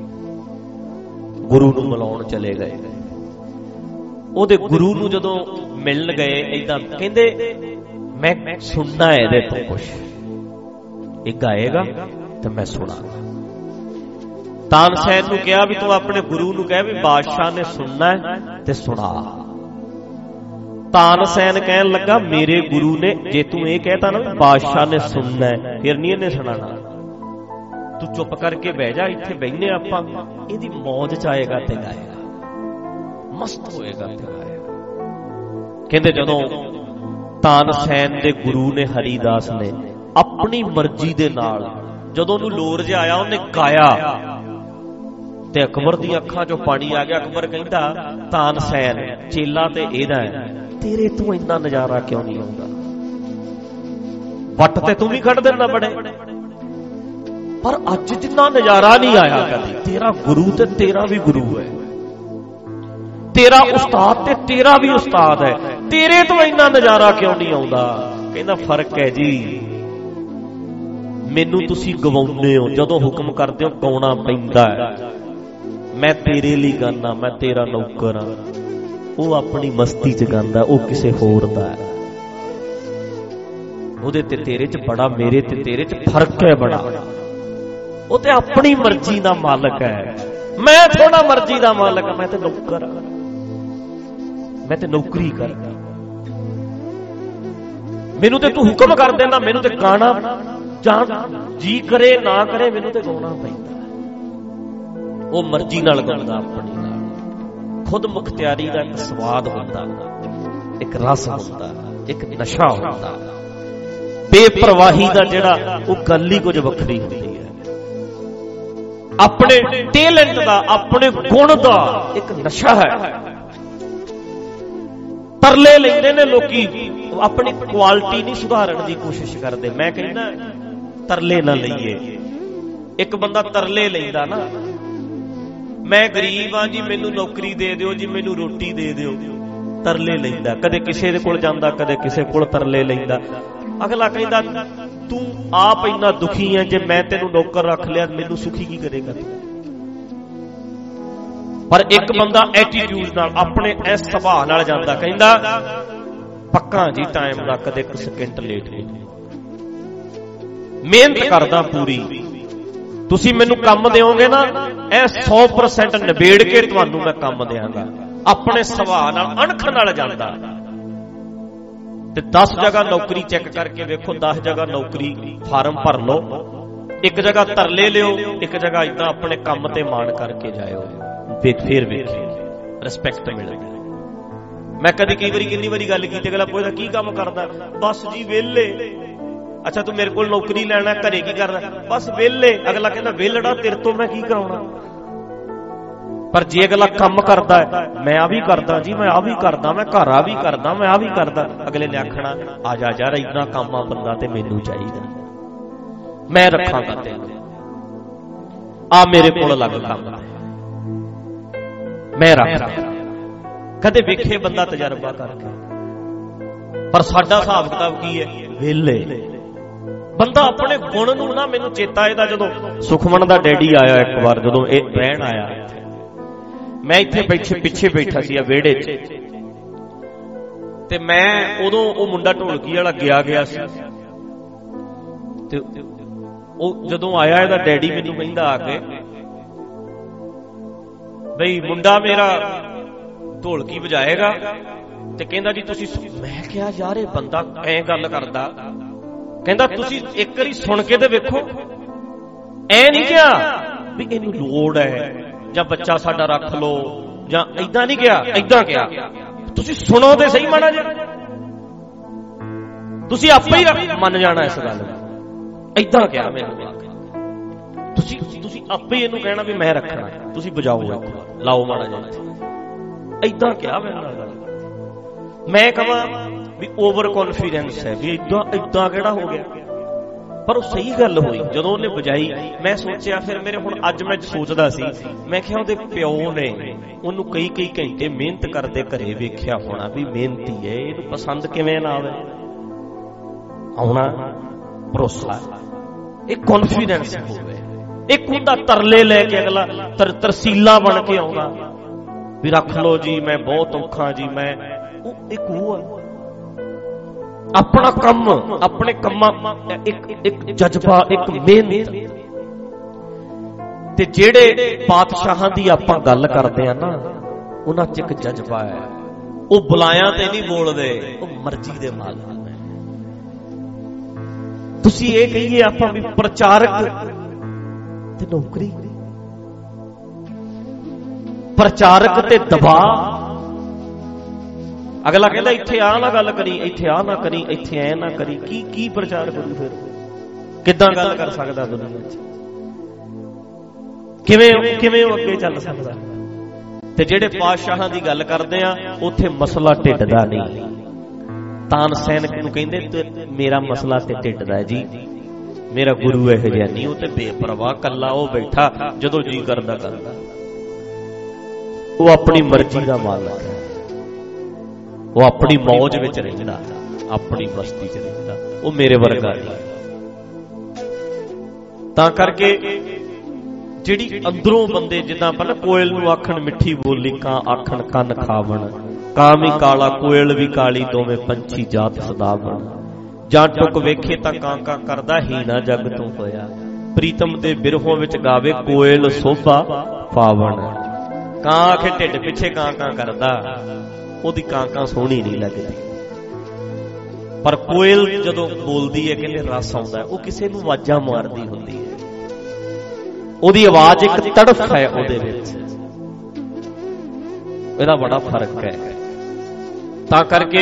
ਗੁਰੂ ਨੂੰ ਮਿਲਾਉਣ ਚਲੇ ਗਏ। ਉਹਦੇ ਗੁਰੂ ਨੂੰ ਜਦੋਂ ਮਿਲਣ ਗਏ, ਏਦਾਂ ਕਹਿੰਦੇ ਮੈਂ ਸੁਣਨਾ ਇਹਦੇ ਤੋਂ ਕੁਛ, ਇਹ ਗਾਏਗਾ ਤੇ ਮੈਂ ਸੁਣਾਂਗਾ। ਤਾਨਸੈਨ ਨੂੰ ਕਿਹਾ ਵੀ ਤੂੰ ਆਪਣੇ ਗੁਰੂ ਨੂੰ ਕਹਿ ਵੀ ਬਾਦਸ਼ਾਹ ਨੇ ਸੁਣਨਾ ਤੇ ਸੁਣਾ। ਤਾਨਸੈਨ ਕਹਿਣ ਲੱਗਾ ਮੇਰੇ ਗੁਰੂ ਨੇ, ਜੇ ਤੂੰ ਇਹ ਕਹਿਤਾ ਨਾ ਬਾਦਸ਼ਾਹ ਨੇ ਸੁਣਨਾ ਫਿਰ ਨਹੀਂ ਇਹਨੇ ਸੁਣਾਣਾ, ਤੂੰ ਚੁੱਪ ਕਰਕੇ ਬਹਿ ਜਾ, ਇੱਥੇ ਬਹਿਨੇ ਆਪਾਂ, ਇਹਦੀ ਮੌਜ ਚ ਆਏਗਾ ਤੇ ਗਾਏਗਾ, ਮਸਤ ਹੋਏਗਾ ਤੇ ਗਾਏਗਾ। ਕਹਿੰਦੇ ਜਦੋਂ ਤਾਨਸੈਨ ਦੇ ਗੁਰੂ ਨੇ ਹਰੀਦਾਸ ਨੇ ਆਪਣੀ ਮਰਜ਼ੀ ਦੇ ਨਾਲ ਜਦੋਂ ਉਹਨੂੰ ਲੋਰ ਜਿਹਾ ਆਇਆ, ਉਹਨੇ ਗਾਇਆ ਤੇ ਅਕਬਰ ਦੀਆਂ ਅੱਖਾਂ ਚੋਂ ਪਾਣੀ ਆ ਗਿਆ। ਅਕਬਰ ਕਹਿੰਦਾ ਤਾਨਸੈਨ ਚੇਲਾ ਤੇ ਇਹਦਾ ਹੈ, ਤੇਰੇ ਤੋਂ ਇੰਨਾ ਨਜ਼ਾਰਾ ਕਿਉਂ ਨਹੀਂ ਆਉਂਦਾ? ਵੱਟ ਤੇ ਤੂੰ ਵੀ ਕੱਢ ਦੇਣਾ ਬੜੇ। ਪਰ ਅੱਜ ਜਿੰਨਾ ਨਜ਼ਾਰਾ ਨਹੀਂ ਆਇਆ ਕਦੀ। ਤੇਰਾ ਗੁਰੂ ਤੇ ਤੇਰਾ ਵੀ ਗੁਰੂ ਹੈ, ਤੇਰਾ ਉਸਤਾਦ ਤੇ ਤੇਰਾ ਵੀ ਉਸਤਾਦ ਹੈ, ਤੇਰੇ ਤੋਂ ਇੰਨਾ ਨਜ਼ਾਰਾ ਕਿਉਂ ਨਹੀਂ ਆਉਂਦਾ? ਕਹਿੰਦਾ ਫਰਕ ਹੈ ਜੀ, ਮੈਨੂੰ ਤੁਸੀਂ ਗਵਾਉਂਦੇ ਹੋ, ਜਦੋਂ ਹੁਕਮ ਕਰਦੇ ਹੋ ਗਾਉਣਾ ਪੈਂਦਾ ਹੈ। ਮੈਂ ਤੇਰੇ ਲਈ ਗਾਨਾ, ਮੈਂ ਤੇਰਾ ਨੌਕਰ ਹਾਂ। ਉਹ ਆਪਣੀ ਮਸਤੀ ਚ ਗਾਉਂਦਾ, ਉਹ ਕਿਸੇ ਹੋਰ ਦਾ ਹੈ। ਉਹਦੇ ਤੇ ਤੇਰੇ ਚ ਬੜਾ, ਮੇਰੇ ਤੇ ਤੇਰੇ ਚ ਫਰਕ ਹੈ ਬੜਾ। ਉਹ ਤੇ ਆਪਣੀ ਮਰਜ਼ੀ ਦਾ ਮਾਲਕ ਹੈ, ਮੈਂ ਥੋੜਾ ਮਰਜ਼ੀ ਦਾ ਮਾਲਕ ਹਾਂ। ਮੈਂ ਤੇ ਨੌਕਰ ਹਾਂ, ਮੈਂ ਤੇ ਨੌਕਰੀ ਕਰਦਾ। ਮੈਨੂੰ ਤੇ ਤੂੰ ਹੁਕਮ ਕਰ ਦੇਂਦਾ, ਮੈਨੂੰ ਤੇ ਗਾਣਾ ਜਾਂ ਜੀ ਕਰੇ ਨਾ ਕਰੇ ਮੈਨੂੰ ਤੇ ਗਾਉਣਾ ਪੈਂਦਾ। ਉਹ ਮਰਜ਼ੀ ਨਾਲ ਗਾਉਂਦਾ, ਆਪਣੀ ਨਾਲ। ਖੁਦ ਮੁਖਤਿਆਰੀ ਦਾ ਇੱਕ ਸਵਾਦ ਹੁੰਦਾ, ਇੱਕ ਰਸ ਹੁੰਦਾ, ਇੱਕ ਨਸ਼ਾ ਹੁੰਦਾ। ਬੇਪਰਵਾਹੀ ਦਾ ਜਿਹੜਾ ਉਹ ਗੱਲ ਹੀ ਕੁਝ ਵੱਖਰੀ ਹੁੰਦੀ ਹੈ। ਆਪਣੇ ਟੈਲੈਂਟ ਦਾ, ਆਪਣੇ ਗੁਣ ਦਾ ਇੱਕ ਨਸ਼ਾ ਹੈ। ਤਰਲੇ ਲੈਂਦੇ ਨੇ ਲੋਕੀ, ਆਪਣੀ ਕੁਆਲਿਟੀ ਨਹੀਂ ਸੁਧਾਰਨ ਦੀ ਕੋਸ਼ਿਸ਼ ਕਰਦੇ। ਮੈਂ ਕਹਿੰਦਾ ਤਰਲੇ ਨਾ ਲਈਏ। ਇੱਕ ਬੰਦਾ ਤਰਲੇ ਲੈਂਦਾ ਨਾ, ਮੈਂ ਗਰੀਬ ਹਾਂ ਜੀ, ਮੈਨੂੰ ਨੌਕਰੀ ਦੇ ਦਿਓ ਜੀ, ਮੈਨੂੰ ਰੋਟੀ ਦੇ ਦਿਓ, ਤਰਲੇ ਲੈਂਦਾ। ਕਦੇ ਕਿਸੇ ਦੇ ਕੋਲ ਜਾਂਦਾ, ਕਦੇ ਕਿਸੇ ਕੋਲ ਤਰਲੇ ਲੈਂਦਾ। ਅਗਲਾ ਕਹਿੰਦਾ ਤੂੰ ਆਪ ਇੰਨਾ ਦੁਖੀ ਹੈ, ਜੇ ਮੈਂ ਤੈਨੂੰ ਨੌਕਰ ਰੱਖ ਲਿਆ ਮੈਨੂੰ ਸੁਖੀ ਕੀ ਕਰੇਗਾ ਤੂੰ? ਪਰ ਇੱਕ ਬੰਦਾ ਐਟੀਟਿਊਡ ਨਾਲ, ਆਪਣੇ ਇਸ ਸੁਭਾਅ ਨਾਲ ਜਾਂਦਾ, ਕਹਿੰਦਾ ਪੱਕਾ ਜੀ ਟਾਈਮ ਦਾ, ਕਦੇ ਇੱਕ ਸਕਿੰਟ ਲੇਟ ਨਹੀਂ, ਮਿਹਨਤ ਕਰਦਾ ਪੂਰੀ। ਤੁਸੀਂ ਮੈਨੂੰ ਕੰਮ ਦਿਓਗੇ ਨਾ, ਇਹ ਸੌ ਪਰਸੈਂਟ ਨਿਬੇੜ ਕੇ ਤੁਹਾਨੂੰ ਮੈਂ ਕੰਮ ਦਿਆਂਗਾ। ਆਪਣੇ ਸੁਭਾਅ ਨਾਲ, ਅਣਖ ਨਾਲ ਜਾਂਦਾ। ਤੇ ਦਸ ਜਗ੍ਹਾ ਨੌਕਰੀ ਚੈੱਕ ਕਰਕੇ ਵੇਖੋ, ਦਸ ਜਗ੍ਹਾ ਨੌਕਰੀ ਫਾਰਮ ਭਰ ਲਓ, ਇੱਕ ਜਗ੍ਹਾ ਤਰਲੇ ਲਿਓ, ਇੱਕ ਜਗ੍ਹਾ ਇਦਾਂ ਆਪਣੇ ਕੰਮ ਤੇ ਮਾਣ ਕਰਕੇ ਜਾਇਓ। ਫੇਰ ਵੇਖੀ ਰਿਸਪੈਕਟ ਮਿਲਦੀ। ਮੈਂ ਕਦੀ ਕਈ ਵਾਰੀ ਕਿੰਨੀ ਵਾਰੀ ਗੱਲ ਕੀਤੀ, ਅਗਲਾ ਪੁੱਛਦਾ ਕੀ ਕੰਮ ਕਰਦਾ? ਬਸ ਜੀ ਵਿਹਲੇ। ਅੱਛਾ ਤੂੰ ਮੇਰੇ ਕੋਲ ਨੌਕਰੀ ਲੈਣਾ, ਘਰੇ ਕੀ ਕਰਦਾ? ਬਸ ਵਿਹਲੇ। ਅਗਲਾ ਕਹਿੰਦਾ ਵਿਹਲੜਾ, ਤੇਰੇ ਤੋਂ ਮੈਂ ਕੀ ਕਰਾਉਣਾ? ਪਰ ਜੇ ਅਗਲਾ ਕੰਮ ਕਰਦਾ ਹੈ, ਮੈਂ ਆ ਵੀ ਕਰਦਾ ਜੀ, ਮੈਂ ਆ ਵੀ ਕਰਦਾ, ਮੈਂ ਘਰ ਆ ਵੀ ਕਰਦਾ, ਮੈਂ ਆ ਵੀ ਕਰਦਾ, ਅਗਲੇ ਨੇ ਆਖਣਾ ਆ ਜਾ ਯਾਰ, ਇੰਨਾ ਕੰਮ ਆ ਬੰਦਾ ਤੇ ਮੈਨੂੰ ਚਾਹੀਦਾ, ਮੈਂ ਰੱਖਾਂਗਾ ਤੈਨੂੰ, ਆ ਮੇਰੇ ਕੋਲ ਲੱਗ ਕੰਮ, ਮੈਂ ਰੱਖਦਾ। ਕਦੇ ਵੇਖੇ ਬੰਦਾ ਤਜਰਬਾ ਕਰਕੇ। ਪਰ ਸਾਡਾ ਹਿਸਾਬ ਕਿਤਾਬ ਕੀ ਹੈ? ਵਿਹਲੇ। ਬੰਦਾ ਆਪਣੇ ਗੁਣ ਨੂੰ ਨਾ, ਮੈਨੂੰ ਚੇਤਾ ਇਹਦਾ, ਜਦੋਂ ਸੁਖਮਨ ਦਾ ਡੈਡੀ ਆਇਆ ਇੱਕ ਵਾਰ, ਜਦੋਂ ਇਹ ਰਹਿਣ ਆਇਆ, ਮੈਂ ਇੱਥੇ ਬੈਠੇ ਪਿੱਛੇ ਬੈਠਾ ਸੀ ਵਿਹੜੇ 'ਚ, ਤੇ ਮੈਂ ਉਦੋਂ ਉਹ ਮੁੰਡਾ ਢੋਲਕੀ ਵਾਲਾ ਗਿਆ ਗਿਆ ਸੀ, ਤੇ ਉਹ ਜਦੋਂ ਆਇਆ ਇਹਦਾ ਡੈਡੀ ਮੈਨੂੰ ਕਹਿੰਦਾ ਆ ਕੇ, ਬਈ ਮੁੰਡਾ ਮੇਰਾ ਢੋਲਕੀ ਵਜਾਏਗਾ, ਤੇ ਕਹਿੰਦਾ ਜੀ ਤੁਸੀਂ। ਮੈਂ ਕਿਹਾ ਯਾਰ ਇਹ ਬੰਦਾ ਐ ਗੱਲ ਕਰਦਾ, ਕਹਿੰਦਾ ਤੁਸੀਂ ਇੱਕ ਵਾਰੀ ਸੁਣ ਕੇ ਤੇ ਵੇਖੋ। ਐ ਨਹੀਂ ਕਿਹਾ ਵੀ ਇਹਨੂੰ ਲੋੜ ਹੈ ਜਾਂ ਬੱਚਾ ਸਾਡਾ ਰੱਖ ਲੋ, ਜਾਂ ਏਦਾਂ ਨਹੀਂ ਕਿਹਾ, ਏਦਾਂ ਕਿਹਾ ਤੁਸੀਂ ਸੁਣੋ ਤੇ ਸਹੀ ਮਾੜਾ ਜਿਹਾ, ਤੁਸੀਂ ਆਪੇ ਹੀ ਮੰਨ ਜਾਣਾ ਇਸ ਗੱਲ ਨੂੰ। ਏਦਾਂ ਕਿਹਾ ਮੈਨੂੰ, ਤੁਸੀਂ ਤੁਸੀਂ ਆਪੇ ਇਹਨੂੰ ਕਹਿਣਾ ਵੀ ਮੈਂ ਰੱਖਣਾ, ਤੁਸੀਂ ਵਜਾਓ, ਲਾਓ ਮਾੜਾ ਜਿਹਾ, ਏਦਾਂ ਕਿਹਾ ਮੈਨੂੰ। ਮੈਂ ਕਹਾਂ ਵੀ ਓਵਰ ਕੌਨਫੀਡੈਂਸ ਹੈ, ਵੀ ਏਦਾਂ ਏਦਾਂ ਕਿਹੜਾ ਹੋ ਗਿਆ? ਪਰ ਉਹ ਸਹੀ ਗੱਲ ਹੋਈ ਜਦੋਂ ਉਹਨੇ ਵਜਾਈ। ਮੈਂ ਸੋਚਿਆ, ਫਿਰ ਮੇਰੇ ਹੁਣ ਅੱਜ ਮੈਂ ਸੋਚਦਾ ਸੀ, ਮੈਂ ਕਿਹਾ ਉਹਦੇ ਪਿਓ ਨੇ ਉਹਨੂੰ ਕਈ ਕਈ ਘੰਟੇ ਮਿਹਨਤ ਕਰਦੇ ਘਰੇ ਵੇਖਿਆ ਹੋਣਾ ਵੀ ਮਿਹਨਤੀ ਹੈ, ਇਹਨੂੰ ਪਸੰਦ ਕਿਵੇਂ ਨਾ ਆਵੇ? ਆਉਣਾ ਭਰੋਸਾ, ਇਹ ਕੌਨਫੀਡੈਂਸ ਹੋਵੇ। ਇੱਕ ਹੁੰਦਾ ਤਰਲੇ ਲੈ ਕੇ ਅਗਲਾ ਤਰ ਤਰਸੀਲਾ ਬਣ ਕੇ ਆਉਂਦਾ ਵੀ ਰੱਖ ਲੋ ਜੀ, ਮੈਂ ਬਹੁਤ ਔਖਾ ਜੀ, ਮੈਂ ਉਹ ਇੱਕ ਉਹ ਆ ਆਪਣਾ ਕੰਮ, ਆਪਣੇ ਕੰਮਾਂ ਇੱਕ ਇੱਕ ਜਜ਼ਬਾ, ਇੱਕ ਮਿਹਨਤ। ਤੇ ਜਿਹੜੇ ਬਾਦਸ਼ਾਹਾਂ ਦੀ ਆਪਾਂ ਗੱਲ ਕਰਦੇ ਆ ਨਾ, ਉਹਨਾਂ 'ਚ ਇੱਕ ਜਜ਼ਬਾ ਹੈ, ਉਹ ਬੁਲਾਇਆ ਤੇ ਨਹੀਂ ਬੋਲਦੇ, ਉਹ ਮਰਜ਼ੀ ਦੇ ਮਾਲਕ ਨੇ। ਤੁਸੀਂ ਇਹ ਕਹੀਏ ਆਪਾਂ ਵੀ ਪ੍ਰਚਾਰਕ ਤੇ ਨੌਕਰੀ, ਪ੍ਰਚਾਰਕ ਤੇ ਦਬਾਅ। ਅਗਲਾ ਕਹਿੰਦਾ ਇੱਥੇ ਆ ਨਾ ਗੱਲ ਕਰੀ, ਇੱਥੇ ਆ ਨਾ ਕਰੀ, ਇੱਥੇ ਐ ਨਾ ਕਰੀ। ਕੀ ਕੀ ਪ੍ਰਚਾਰ ਕਰੂ ਫਿਰ? ਕਿੱਦਾਂ ਗੱਲ ਕਰ ਸਕਦਾ ਦੁਨੀਆ 'ਚ? ਕਿਵੇਂ ਕਿਵੇਂ ਉਹ ਅੱਗੇ ਚੱਲ ਸਕਦਾ? ਤੇ ਜਿਹੜੇ ਪਾਤਸ਼ਾਹਾਂ ਦੀ ਗੱਲ ਕਰਦੇ ਆ, ਉੱਥੇ ਮਸਲਾ ਢਿੱਡ ਦਾ ਨਹੀਂ। ਤਾਨਸੈਨ ਨੂੰ ਕਹਿੰਦੇ ਮੇਰਾ ਮਸਲਾ ਤੇ ਢਿੱਡ ਦਾ ਹੈ ਜੀ, मेरा गुरु इहो जिहा नहीं, वो तो बेपरवाह कला वो बैठा जदों जी करदा करदा, वो अपनी मर्जी का मालक है, वो अपनी मौज विच रहिंदा, अपनी मस्ती च रहिंदा, वो मेरे वर्गा नहीं। तां करके जिहड़ी अंदरों बंदे जिद्दां पता कोयल नूं आखण मिठी बोली, कां आखण कन खावण, कां भी काला कोयल भी काली, दोवें पंछी जात सदावण, जां टुक वेखे तां कां कां करदा, हीना जग तों होया, प्रीतम दे बिरहों विच गावे कोयल सोभा पावण, कां आखे ढिड पिछे कां कां करदा, ओदी कां कां सोहणी नहीं लगदी। पर कोयल जदों बोलदी है कहंदे रस आउंदा है, वो किसे नूं आवाज़ां मारदी हुंदी है, ਉਹਦੀ आवाज एक तड़फ है, ਉਹਦੇ ਵਿੱਚ ਇਹਦਾ बड़ा फर्क है। ਤਾਂ ਕਰਕੇ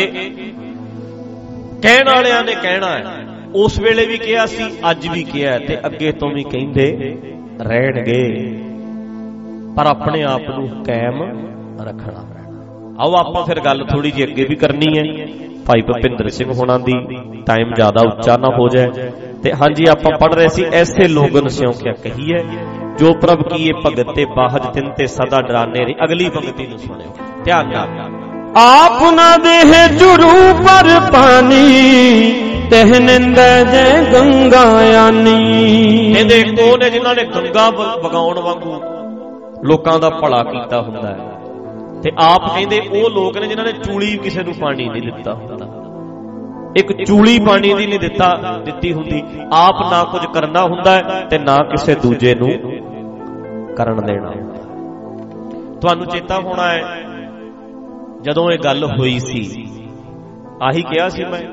ਕਹਿਣ ਵਾਲਿਆਂ ਨੇ ਕਹਿਣਾ ਹੈ, ਉਸ ਵੇਲੇ ਵੀ ਕਿਹਾ ਸੀ, ਅੱਜ ਵੀ ਕਿਹਾ ਤੇ ਅੱਗੇ ਤੋਂ ਵੀ ਕਹਿੰਦੇ ਰਹਿਣਗੇ, ਪਰ ਆਪਣੇ ਆਪ ਨੂੰ ਕਾਇਮ ਰੱਖਣਾ ਪੈਣਾ। ਆਓ ਆਪਾਂ ਫਿਰ ਗੱਲ ਥੋੜੀ ਜਿਹੀ ਅੱਗੇ ਵੀ ਕਰਨੀ ਹੈ। ਭਾਈ ਭੁਪਿੰਦਰ ਸਿੰਘ ਹੋਣਾ ਦੀ टाइम ज्यादा उच्चा ना हो जाए। ते हाँ जी आप पढ़ रहे सी, ऐसे लोगन स्यों क्या कही है, जो प्रभ की ये भगत ते बाहज तिन ते सदा डराने रही। अगली पंक्ति नूं सुनियो ध्यान नाल। आप न देह जुरू पर पानी, तह निंदा जय गंगा यानी। कहंदे कौन है जिन्हां ने गंगा वगाउण वांगू लोकां दा भला कीता हुंदा है, ते आप कहंदे ਉਹ ਲੋਕ ਨੇ जिन्हां ने चूली ਕਿਸੇ ਨੂੰ पानी नहीं दिता हुंदा। एक चूली पानी दी नहीं दिता दित्ती हुंदी। आप ना कुछ करना हुंदा है ते ना किसे दूजे नूं करन देना हुंदा। तुहानूं चेता होना है जदों ये गल होई सी, आही कहा सी मैं,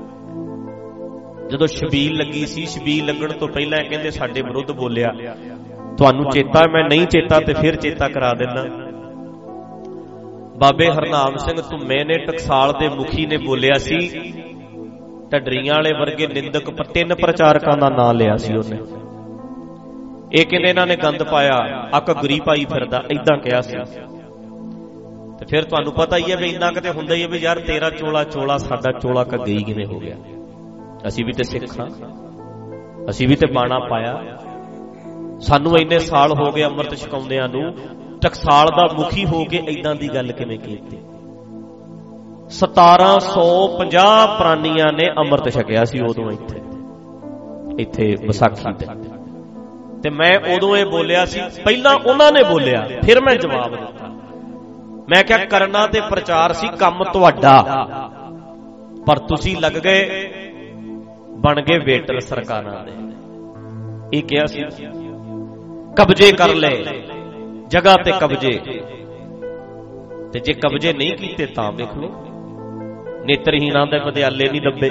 जदों शबील लगी सी, शबील लगण तो पहला कहंदे साडे विरुद्ध बोलिया। तुहानूं चेता, मैं नहीं चेता ते फिर चेता करा देना। बाबे हरनाम सिंह धुम्मे ने टकसाल दे मुखी ने बोलिया सी, ढडरियां वाले वर्गे निंदक पर तीन प्रचारकां दा नाम लिया सी उन्हें। ये कहंदे इन्हां ने गंद पाया, आ घग्गरी पाई फिरदा, इदां कहा सी। ते फिर तुहानूं पता ही है भी इन्ना किते हुंदा ही है भी यार तेरा चोला चोला साडा चोला घग्गरी किवें हो गया। असीं भी ते सिख हां, असीं भी ते बाणा पाया, सानूं इन्ने साल हो गए अमृत छकाउंदिआं नूं, टकसाल दा मुखी हो के इदां दी गल किवें कीती। सतारा सौ पंजाह प्राणियां ने अमृत छकिया सी उदों इत्थे इत्थे विसाखी ते, ते मैं उदों ये बोलिया सी, पहला उन्हां ने बोलिया फिर मैं जवाब दिता। मैं क्या करना ते प्रचार सी काम तुहाडा, पर तुसी लग गए बन गए वेटर सरकारां दे। ये क्या सी, कब्जे कर ले जगह ते कब्जे, ते जे कब्जे नहीं कीते तां देख लो नेत्रहीनां दे विद्यालय नहीं दबे,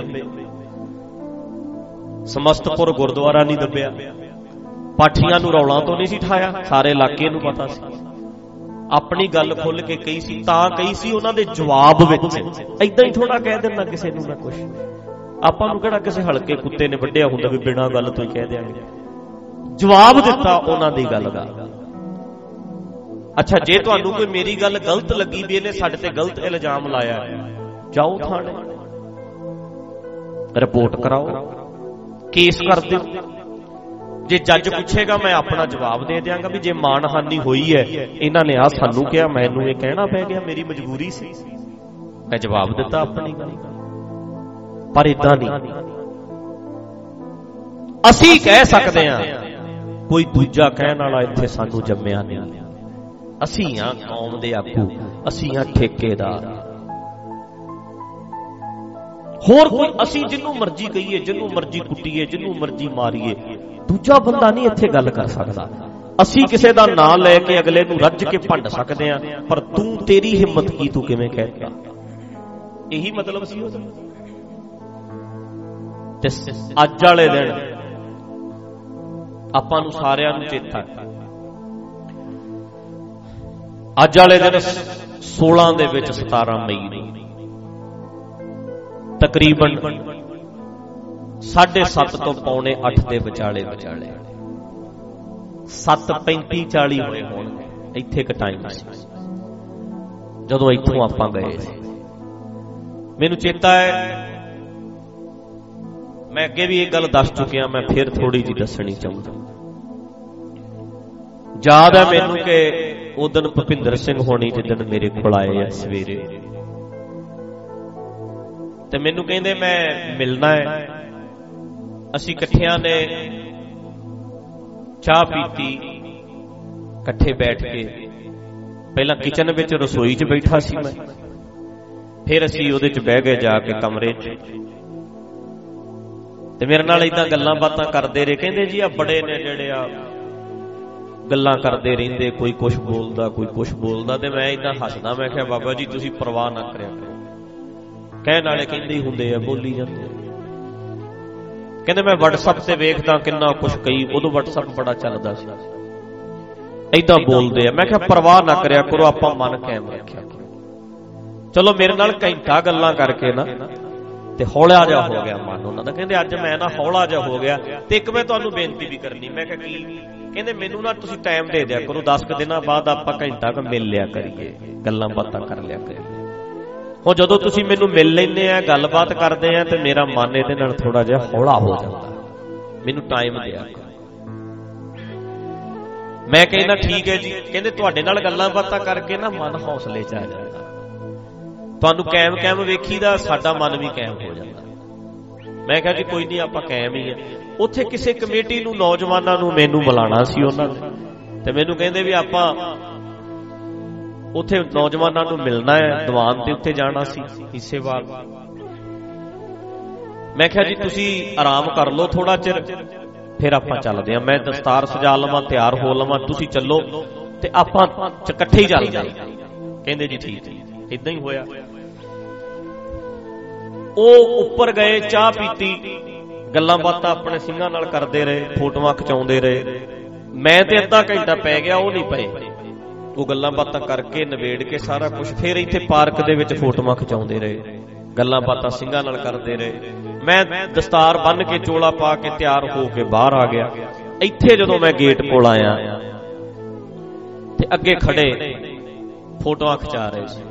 समस्तपुर गुरुद्वारा नहीं दबिया, पाठियां नूं रौलां तो नहीं सी ठाया, सारे इलाके नूं पता सी। अपनी गल खुल के कही सी, तां कही सी उन्हां दे जवाब विच। इदां ही थोड़ा कह देना किसे नूं ना कुछ, आपां नूं किहड़ा किसे हलके कुत्ते ने वड्डिया हुंदा भी बिना गल तो ही कह देंगे। जवाब दिता उन्हां दी गल दा। अच्छा जे तुहानूं कोई मेरी गल गलत लगी भी इहने साडे ते गलत इल्जाम लाया, जाओ थाने रिपोर्ट कराओ, केस कर दो। जे जज पूछेगा मैं अपना जवाब दे दियांगा भी जे मानहानि हुई है इन्हां ने आ सानू कहा, मैनू ये कहना पै गया, मेरी मजबूरी सी, मैं जवाब दिता अपनी गल। पर इदां नहीं, असीं कह सकते हां, कोई दूजा कहण वाला इत्थे सानू जम्मिया नहीं। असीं हां कौम दे आगू, असीं हां ठेकेदार, होर कोई असीं जिन्नू मर्जी कहिए, जिन्नू मर्जी कुट्टीए, जिन्नू मर्जी मारीए, दूजा बंदा नहीं इत्थे गल कर सकदा। असीं किसे दा नाम लैके अगले नूं रज के भंड सकदे हां, पर तू तेरी हिम्मत की, तू किवें कहता। यही मतलब सी उहदा। ते अज वाले दिन आपां नूं सारिआं नूं चेता है, अज वाले दिन सोलह दे विच सतारा मई नूं तकरीबन साढ़े सत्त तो पौने अठ के विचाले विचाले सत्त पैंती चाली होए होणगे। इत्थे एक टाइम सी जदों इत्थों आपां गए सी। मैनूं चेता है मैं अगे भी एक गल दस चुकिया, मैं फिर थोड़ी जी दसनी चाहूंगा। याद है मैनू कि उदन भुपिंदर सिंह होनी जिदन मेरे कोल आए आ सवेरे, ते मैनू कहंदे मैं मिलना है। असीं इकट्ठियां ने चाह पीती, इकट्ठे बैठ के, पहला किचन विच रसोई च बैठा सी मैं, फिर असीं उहदे च बह गए जाके कमरे च, ते मेरे नाल इदां गल्लां बातां करदे रहे। कहंदे जी आ बड़े ने जिहड़े आ गल्लां करदे रहिंदे, कोई कुछ बोलदा कोई कुछ बोलदा, ते मैं इदां हसदा। मैं कहा बाबा जी तुसीं परवाह ना करिया करो, कहण वाले कहंदे ही हुंदे आ, बोली जांदे। कहंदे मैं WhatsApp ते वेखदा किन्ना कुछ कई, उदों WhatsApp बड़ा चलदा सी, इदां बोलदे आ। मैं कहा परवाह ना करिया करो, आपां मन कायम रखिया करो। चलो मेरे नाल घंटा गल्लां करके ना ते हौला जा हो गया मन उन्हां दा। कहंदे अज मैं ना हौला जा हो गया, ते एक मैं तुहानूं बेनती भी करनी। मैं कहा की? कहंदे मैनूं ना तुसीं टाइम दे दिया करो, दस क दिनां बाद आपां घंटा क मिल लिया करिए, गल्लां बातां कर लिया करिए। हुण जदों तुसीं मैनूं मिल लैंदे आ, गलबात करदे आ, ते मेरा मन इहदे नाल थोड़ा जिहा हौला हो जांदा, मैनूं टाइम दिया करो। मैं कहना ठीक है जी। कहंदे तुहाडे नाल गल्लां बातां करके ना मन हौसले च आ जांदा, तुहानूं कायम कायम वेखीदा, साडा मन भी कायम हो जांदा। मैं कहा जी कोई नहीं, आपां कायम ही है। उत्थे किसी कमेटी नूं नौजवानां नूं मैनूं बुलाना सी उन्हां ने, ते मैनूं कहंदे भी आपां उत्थे नौजवानां नूं मिलना है, दीवान ते उत्थे जाना सी हिस्सेवाल। मैं कहा जी तुसीं आराम कर लो थोड़ा चिर, फिर आपां चलदे आं। मैं दस्तार सजा लवां, तैयार हो लवां, तुसीं चलो ते आपां इकट्ठे ही चल जाए। कहंदे जी ठीक है। इदां ही होया। ਉਹ ਉੱਪਰ गए, चाह पीती, गल्लां बातां अपने ਸਿੰਘਾਂ नाल करदे रहे, फोटोआं खिचाउंदे रहे। मैं ते अद्धा घंटा पै गया, ਉਹ नहीं पए। ਉਹ गल्लां बातां करके नवेड़ के सारा कुछ, फिर इत्थे पार्क दे विच फोटोआं खिचाउंदे रहे, गल्लां बातां ਸਿੰਘਾਂ नाल करदे रहे। मैं दस्तार बन के चोला पा के तैयार हो के बाहर आ गया। इत्थे जदों मैं गेट कोल आया ते अगे खड़े फोटोआं खिचा रहे सी।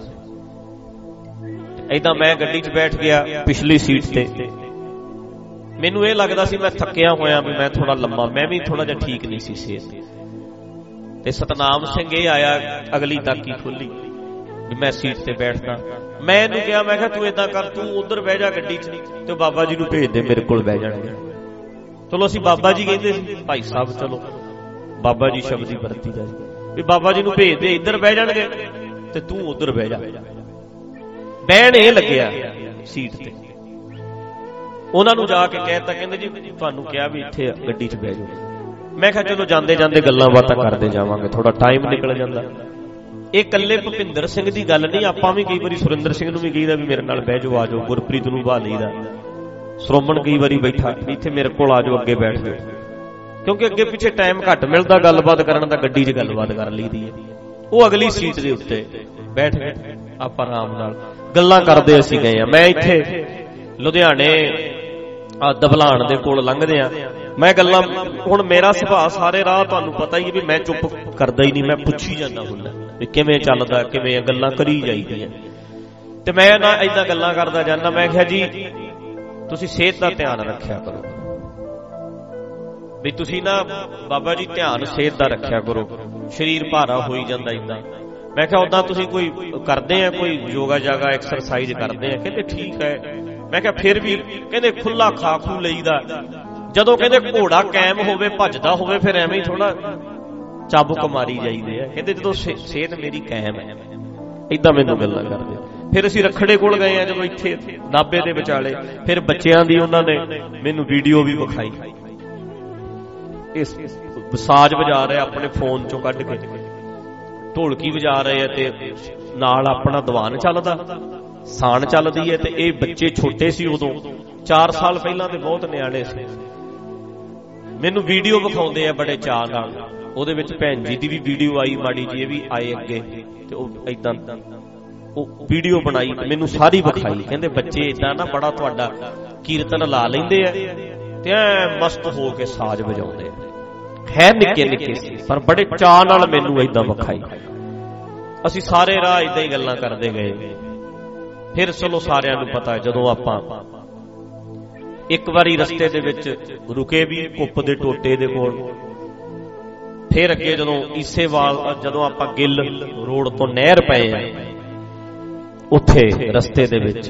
इदां मैं गड्डी च बैठ गया पिछली सीट ते। मैनूं ये लगदा सी मैं थकिया होया, भी मैं थोड़ा लम्मा, मैं भी थोड़ा जिहा ठीक नहीं सी सेहत। ते सतनाम सिंह ये आया, अगली ताकी खोली भी मैं सीट ते बैठदा। मैं इहनूं कहा, मैं कहा तू इदां कर, तू उधर बह जा गड्डी च, ते बाबा जी नूं भेज दे, मेरे कोल बह जाणगे। चलो असीं बाबा जी कहंदे सी, भाई साहब चलो बाबा जी शब्द ही वरती दा भी बाबा जी नूं भेज दे, इधर बह जाणगे ते तू उधर बह जा। बहन ये लग्या सीट ते, उन्हां नूं जाके कहता, कहंदे जी तुहानूं कहा भी इत्थे गड्डी च बह जाओ। मैं कहा चलो जांदे जांदे गल्लां बातां करदे जावांगे, थोड़ा टाइम निकल जांदा। ये कल्ले भुपिंदर सिंह दी गल नहीं, आपां भी कई वारी सुरिंदर सिंह नूं भी कहीदा भी मेरे नाल बह जाओ, आ जाओ। गुरप्रीत नूं बहा लईदा, श्रोमण कई वारी बैठा इत्थे मेरे कोल आ जाओ, अगे बैठ जाओ, क्योंकि अगे पिछे टाइम घट मिलदा गलबात करन दा, गड्डी च गलबात कर लईदी है। वो अगली सीट दे उत्ते बैठ गए, आपां आराम नाल गल्लां करदे असीं गए आ। मैं इत्थे लुधियाणे आ दबलाण दे कोल लंघदे आ, मैं गल्लां, हुण मेरा सुभाਅ सारे राह तुहानूं पता ही है भी मैं चुप करदा ही नहीं, मैं पुछी जांदा हुंदा भी किवें चलदा, किवें गल्लां करी जाईदियां, ते मैं ना इदां गल्लां करदा जांदा। मैं कहा जी तुसीं सेहत दा ध्यान रखिया करो, भी तुसीं ना बाबा जी ध्यान सेहत दा रखिया करो, शरीर भारा होई जांदा इदां। मैं कहा उदां तुसीं कोई करदे आ, कोई योगा जागा एक्सरसाइज करदे आ? कहंदे ठीक है। मैं कहा फिर भी, कहंदे खुला खा खू लईदा, जदों कहंदे घोड़ा कायम होवे भजदा होवे फिर एवें ही थोड़ा चाबुक मारी जाईदे आ। कहंदे जदों सेहत मेरी कायम है, इदां मैनूं गल्लां करदे। फिर असीं रखड़े कोल गए आ, जदों इत्थे नाभे दे विचाले, फिर बच्चिआं दी उन्हां ने मैनूं वीडियो भी विखाई, इस साज वजा रहे अपने फोन चों कढ के, ढोलकी वजा रहे हैं ते नाल अपना दीवान चलदा, साण चलदी है। ते ये बच्चे छोटे सी उदों, चार साल पहलां ते बहुत नियाणे सी। मैनूं वीडियो विखाउंदे आ बड़े चाअ नाल, ਉਹਦੇ ਵਿੱਚ ਭੈਣ ਜੀ ਦੀ ਵੀ ਵੀਡੀਓ ਆਈ ਮਾੜੀ ਜੀ, ਇਹ ਵੀ ਆਏ ਅੱਗੇ ਤੇ ਉਹ ਇਦਾਂ ਉਹ ਵੀਡੀਓ ਬਣਾਈ ਤੇ ਮੈਨੂੰ ਸਾਰੀ ਵਿਖਾਈ। ਕਹਿੰਦੇ ਬੱਚੇ ਇਦਾਂ ਨਾ ਬੜਾ ਤੁਹਾਡਾ ਕੀਰਤਨ ਲਾ ਲੈਂਦੇ ਆ ਤੇ ਐ ਮਸਤ ਹੋ ਕੇ ਸਾਜ਼ ਵਜਾਉਂਦੇ ਹੈ, ਨਿੱਕੇ ਨਿੱਕੇ ਸੀ ਪਰ ਬੜੇ ਚਾਅ ਨਾਲ ਮੈਨੂੰ ਇਦਾਂ ਵਿਖਾਈ। ਅਸੀਂ ਸਾਰੇ ਰਾਹ ਇਦਾਂ ਹੀ ਗੱਲਾਂ ਕਰਦੇ ਗਏ। ਫਿਰ ਚਲੋ ਸਾਰਿਆਂ ਨੂੰ ਪਤਾ ਜਦੋਂ ਆਪਾਂ ਇੱਕ ਵਾਰੀ ਰਸਤੇ ਦੇ ਵਿੱਚ ਰੁਕੇ ਵੀ ਕੁੱਪ ਦੇ ਟੋਟੇ ਦੇ ਕੋਲ। ਫਿਰ ਅੱਗੇ ਜਦੋਂ ਈਸੇਵਾਲ, ਜਦੋਂ ਆਪਾਂ ਗਿੱਲ ਰੋਡ ਤੋਂ ਨਹਿਰ ਪਏ ਆ, ਉੱਥੇ ਰਸਤੇ ਦੇ ਵਿੱਚ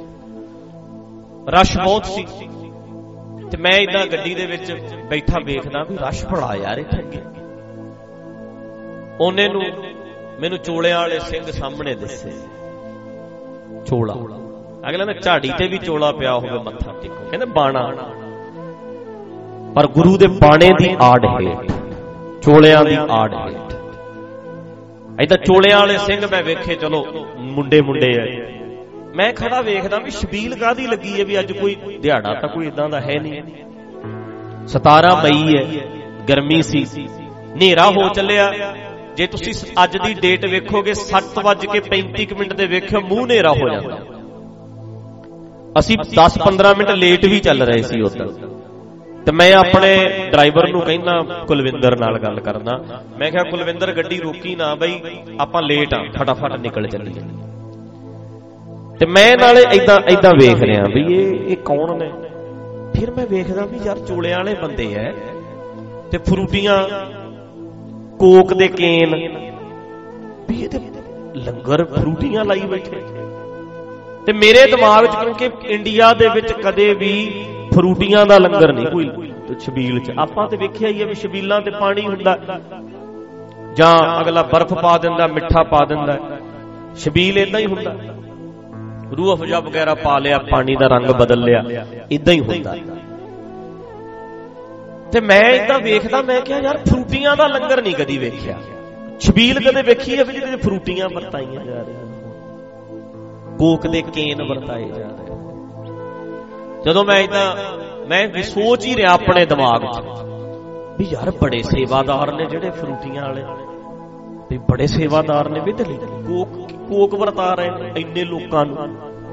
ਰਸ਼ ਬਹੁਤ ਸੀ ਤੇ ਮੈਂ ਏਦਾਂ ਗੱਡੀ ਦੇ ਵਿੱਚ ਬੈਠਾ ਵੇਖਦਾ ਵੀ ਰਸ਼ ਬੜਾ ਯਾਰ ਇੱਥੇ ਅੱਗੇ। ਉਹਨੇ ਨੂੰ ਮੈਨੂੰ ਚੋਲਿਆਂ ਵਾਲੇ ਸਿੰਘ ਸਾਹਮਣੇ ਦਿਸੇ। ਚੋਲਾ ਅਗਲਾ ਨੇ ਝਾੜੀ ਤੇ ਵੀ ਚੋਲਾ ਪਿਆ ਹੋਵੇ, ਮੱਥਾ ਟੇਕੋ, ਕਹਿੰਦੇ ਬਾਣਾ, ਪਰ ਗੁਰੂ ਦੇ ਬਾਣੇ ਦੀ ਆੜ ਹੇਠ, ਚੋਲਿਆਂ ਦੀ ਆੜ ਹੇਠ ਏਦਾਂ ਚੋਲਿਆਂ ਵਾਲੇ ਸਿੰਘ ਮੈਂ ਵੇਖੇ। ਚਲੋ ਮੁੰਡੇ ਮੁੰਡੇ ਆ, ਮੈਂ ਖੜਾ ਵੇਖਦਾ ਵੀ ਛਬੀਲ ਕਾਹਦੀ ਲੱਗੀ ਹੈ, ਵੀ ਅੱਜ ਕੋਈ ਦਿਹਾੜਾ ਤਾਂ ਕੋਈ ਇਦਾਂ ਦਾ ਹੈ ਨਹੀਂ। ਸਤਾਰਾਂ ਮਈ ਹੈ, ਗਰਮੀ ਸੀ, ਹਨੇਰਾ ਹੋ ਚੱਲਿਆ। ਜੇ ਤੁਸੀਂ ਅੱਜ ਦੀ ਡੇਟ ਵੇਖੋਗੇ ਸੱਤ ਵੱਜ ਕੇ ਪੈਂਤੀ ਮਿੰਟ ਦੇ ਵੇਖਿਓ ਮੂੰਹ ਹਨੇਰਾ ਹੋ ਜਾਂਦਾ। ਅਸੀਂ ਦਸ ਪੰਦਰਾਂ ਮਿੰਟ ਲੇਟ ਵੀ ਚੱਲ ਰਹੇ ਸੀ ਉੱਧਰ। ਤੇ ਮੈਂ ਆਪਣੇ ਡਰਾਈਵਰ ਨੂੰ ਕਹਿੰਦਾ, ਕੁਲਵਿੰਦਰ ਨਾਲ ਗੱਲ ਕਰਦਾ, ਮੈਂ ਕਿਹਾ ਕੁਲਵਿੰਦਰ ਗੱਡੀ ਰੋਕੀ ਨਾ ਬਈ, ਆਪਾਂ ਲੇਟ ਆ, ਫਟਾਫਟ ਨਿਕਲ ਚੱਲੀਏ। ਤੇ ਮੈਂ ਨਾਲੇ ਏਦਾਂ ਏਦਾਂ ਵੇਖ ਰਿਹਾ ਵੀ ਇਹ ਇਹ ਕੌਣ ਨੇ। ਫਿਰ ਮੈਂ ਵੇਖਦਾ ਵੀ ਯਾਰ ਚੋਲਿਆਂ ਵਾਲੇ ਬੰਦੇ ਐ ਤੇ ਫਰੂਟੀਆਂ, ਕੋਕ ਦੇ ਕੇਨ, ਵੀ ਇਹ ਤੇ ਲੰਗਰ ਫਰੂਟੀਆਂ ਲਾਈ ਬੈਠੇ। ਤੇ ਮੇਰੇ ਦਿਮਾਗ 'ਚ, ਕਿਉਂਕਿ ਇੰਡੀਆ ਦੇ ਵਿੱਚ ਕਦੇ ਵੀ ਫਰੂਟੀਆਂ ਦਾ ਲੰਗਰ ਨਹੀਂ ਕੋਈ ਛਬੀਲ 'ਚ। ਆਪਾਂ ਤੇ ਵੇਖਿਆ ਹੀ ਹੈ ਵੀ ਛਬੀਲਾਂ ਤੇ ਪਾਣੀ ਹੁੰਦਾ, ਜਾਂ ਅਗਲਾ ਬਰਫ਼ ਪਾ ਦਿੰਦਾ, ਮਿੱਠਾ ਪਾ ਦਿੰਦਾ। ਛਬੀਲ ਏਦਾਂ ਹੀ ਹੁੰਦਾ, ਰੂਹ ਅਫਜ਼ਾ ਵਗੈਰਾ ਪਾ ਲਿਆ, ਪਾਣੀ ਦਾ ਰੰਗ ਬਦਲ ਲਿਆ, ਏਦਾਂ ਹੀ ਹੁੰਦਾ। ਤੇ ਮੈਂ ਏਦਾਂ ਵੇਖਦਾ, ਮੈਂ ਕਿਹਾ ਯਾਰ ਫਰੂਟੀਆਂ ਦਾ ਲੰਗਰ ਨਹੀਂ ਕਦੀ ਵੇਖਿਆ। ਛਬੀਲ ਕਦੇ ਵੇਖੀ ਹੈ ਵੀ ਜਿਹਦੇ ਫਰੂਟੀਆਂ ਵਰਤਾਈਆਂ ਜਾ ਰਹੀਆਂ, ਕੋਕ ਦੇ ਕੇਨ ਵਰਤਾਏ ਜਾ ਰਹੇ। ਜਦੋਂ ਮੈਂ ਏਦਾਂ ਮੈਂ ਵੀ ਸੋਚ ਹੀ ਰਿਹਾ ਆਪਣੇ ਦਿਮਾਗ 'ਚ ਵੀ ਯਾਰ ਬੜੇ ਸੇਵਾਦਾਰ ਨੇ ਜਿਹੜੇ ਫਰੂਟੀਆਂ ਵਾਲੇ, ਵੀ ਬੜੇ ਸੇਵਾਦਾਰ ਨੇ, ਵੀ ਦਲੀ ਕੋਕ ਕੋਕ ਵਰਤਾ ਰਹੇ ਨੇ ਇੰਨੇ ਲੋਕਾਂ ਨੂੰ।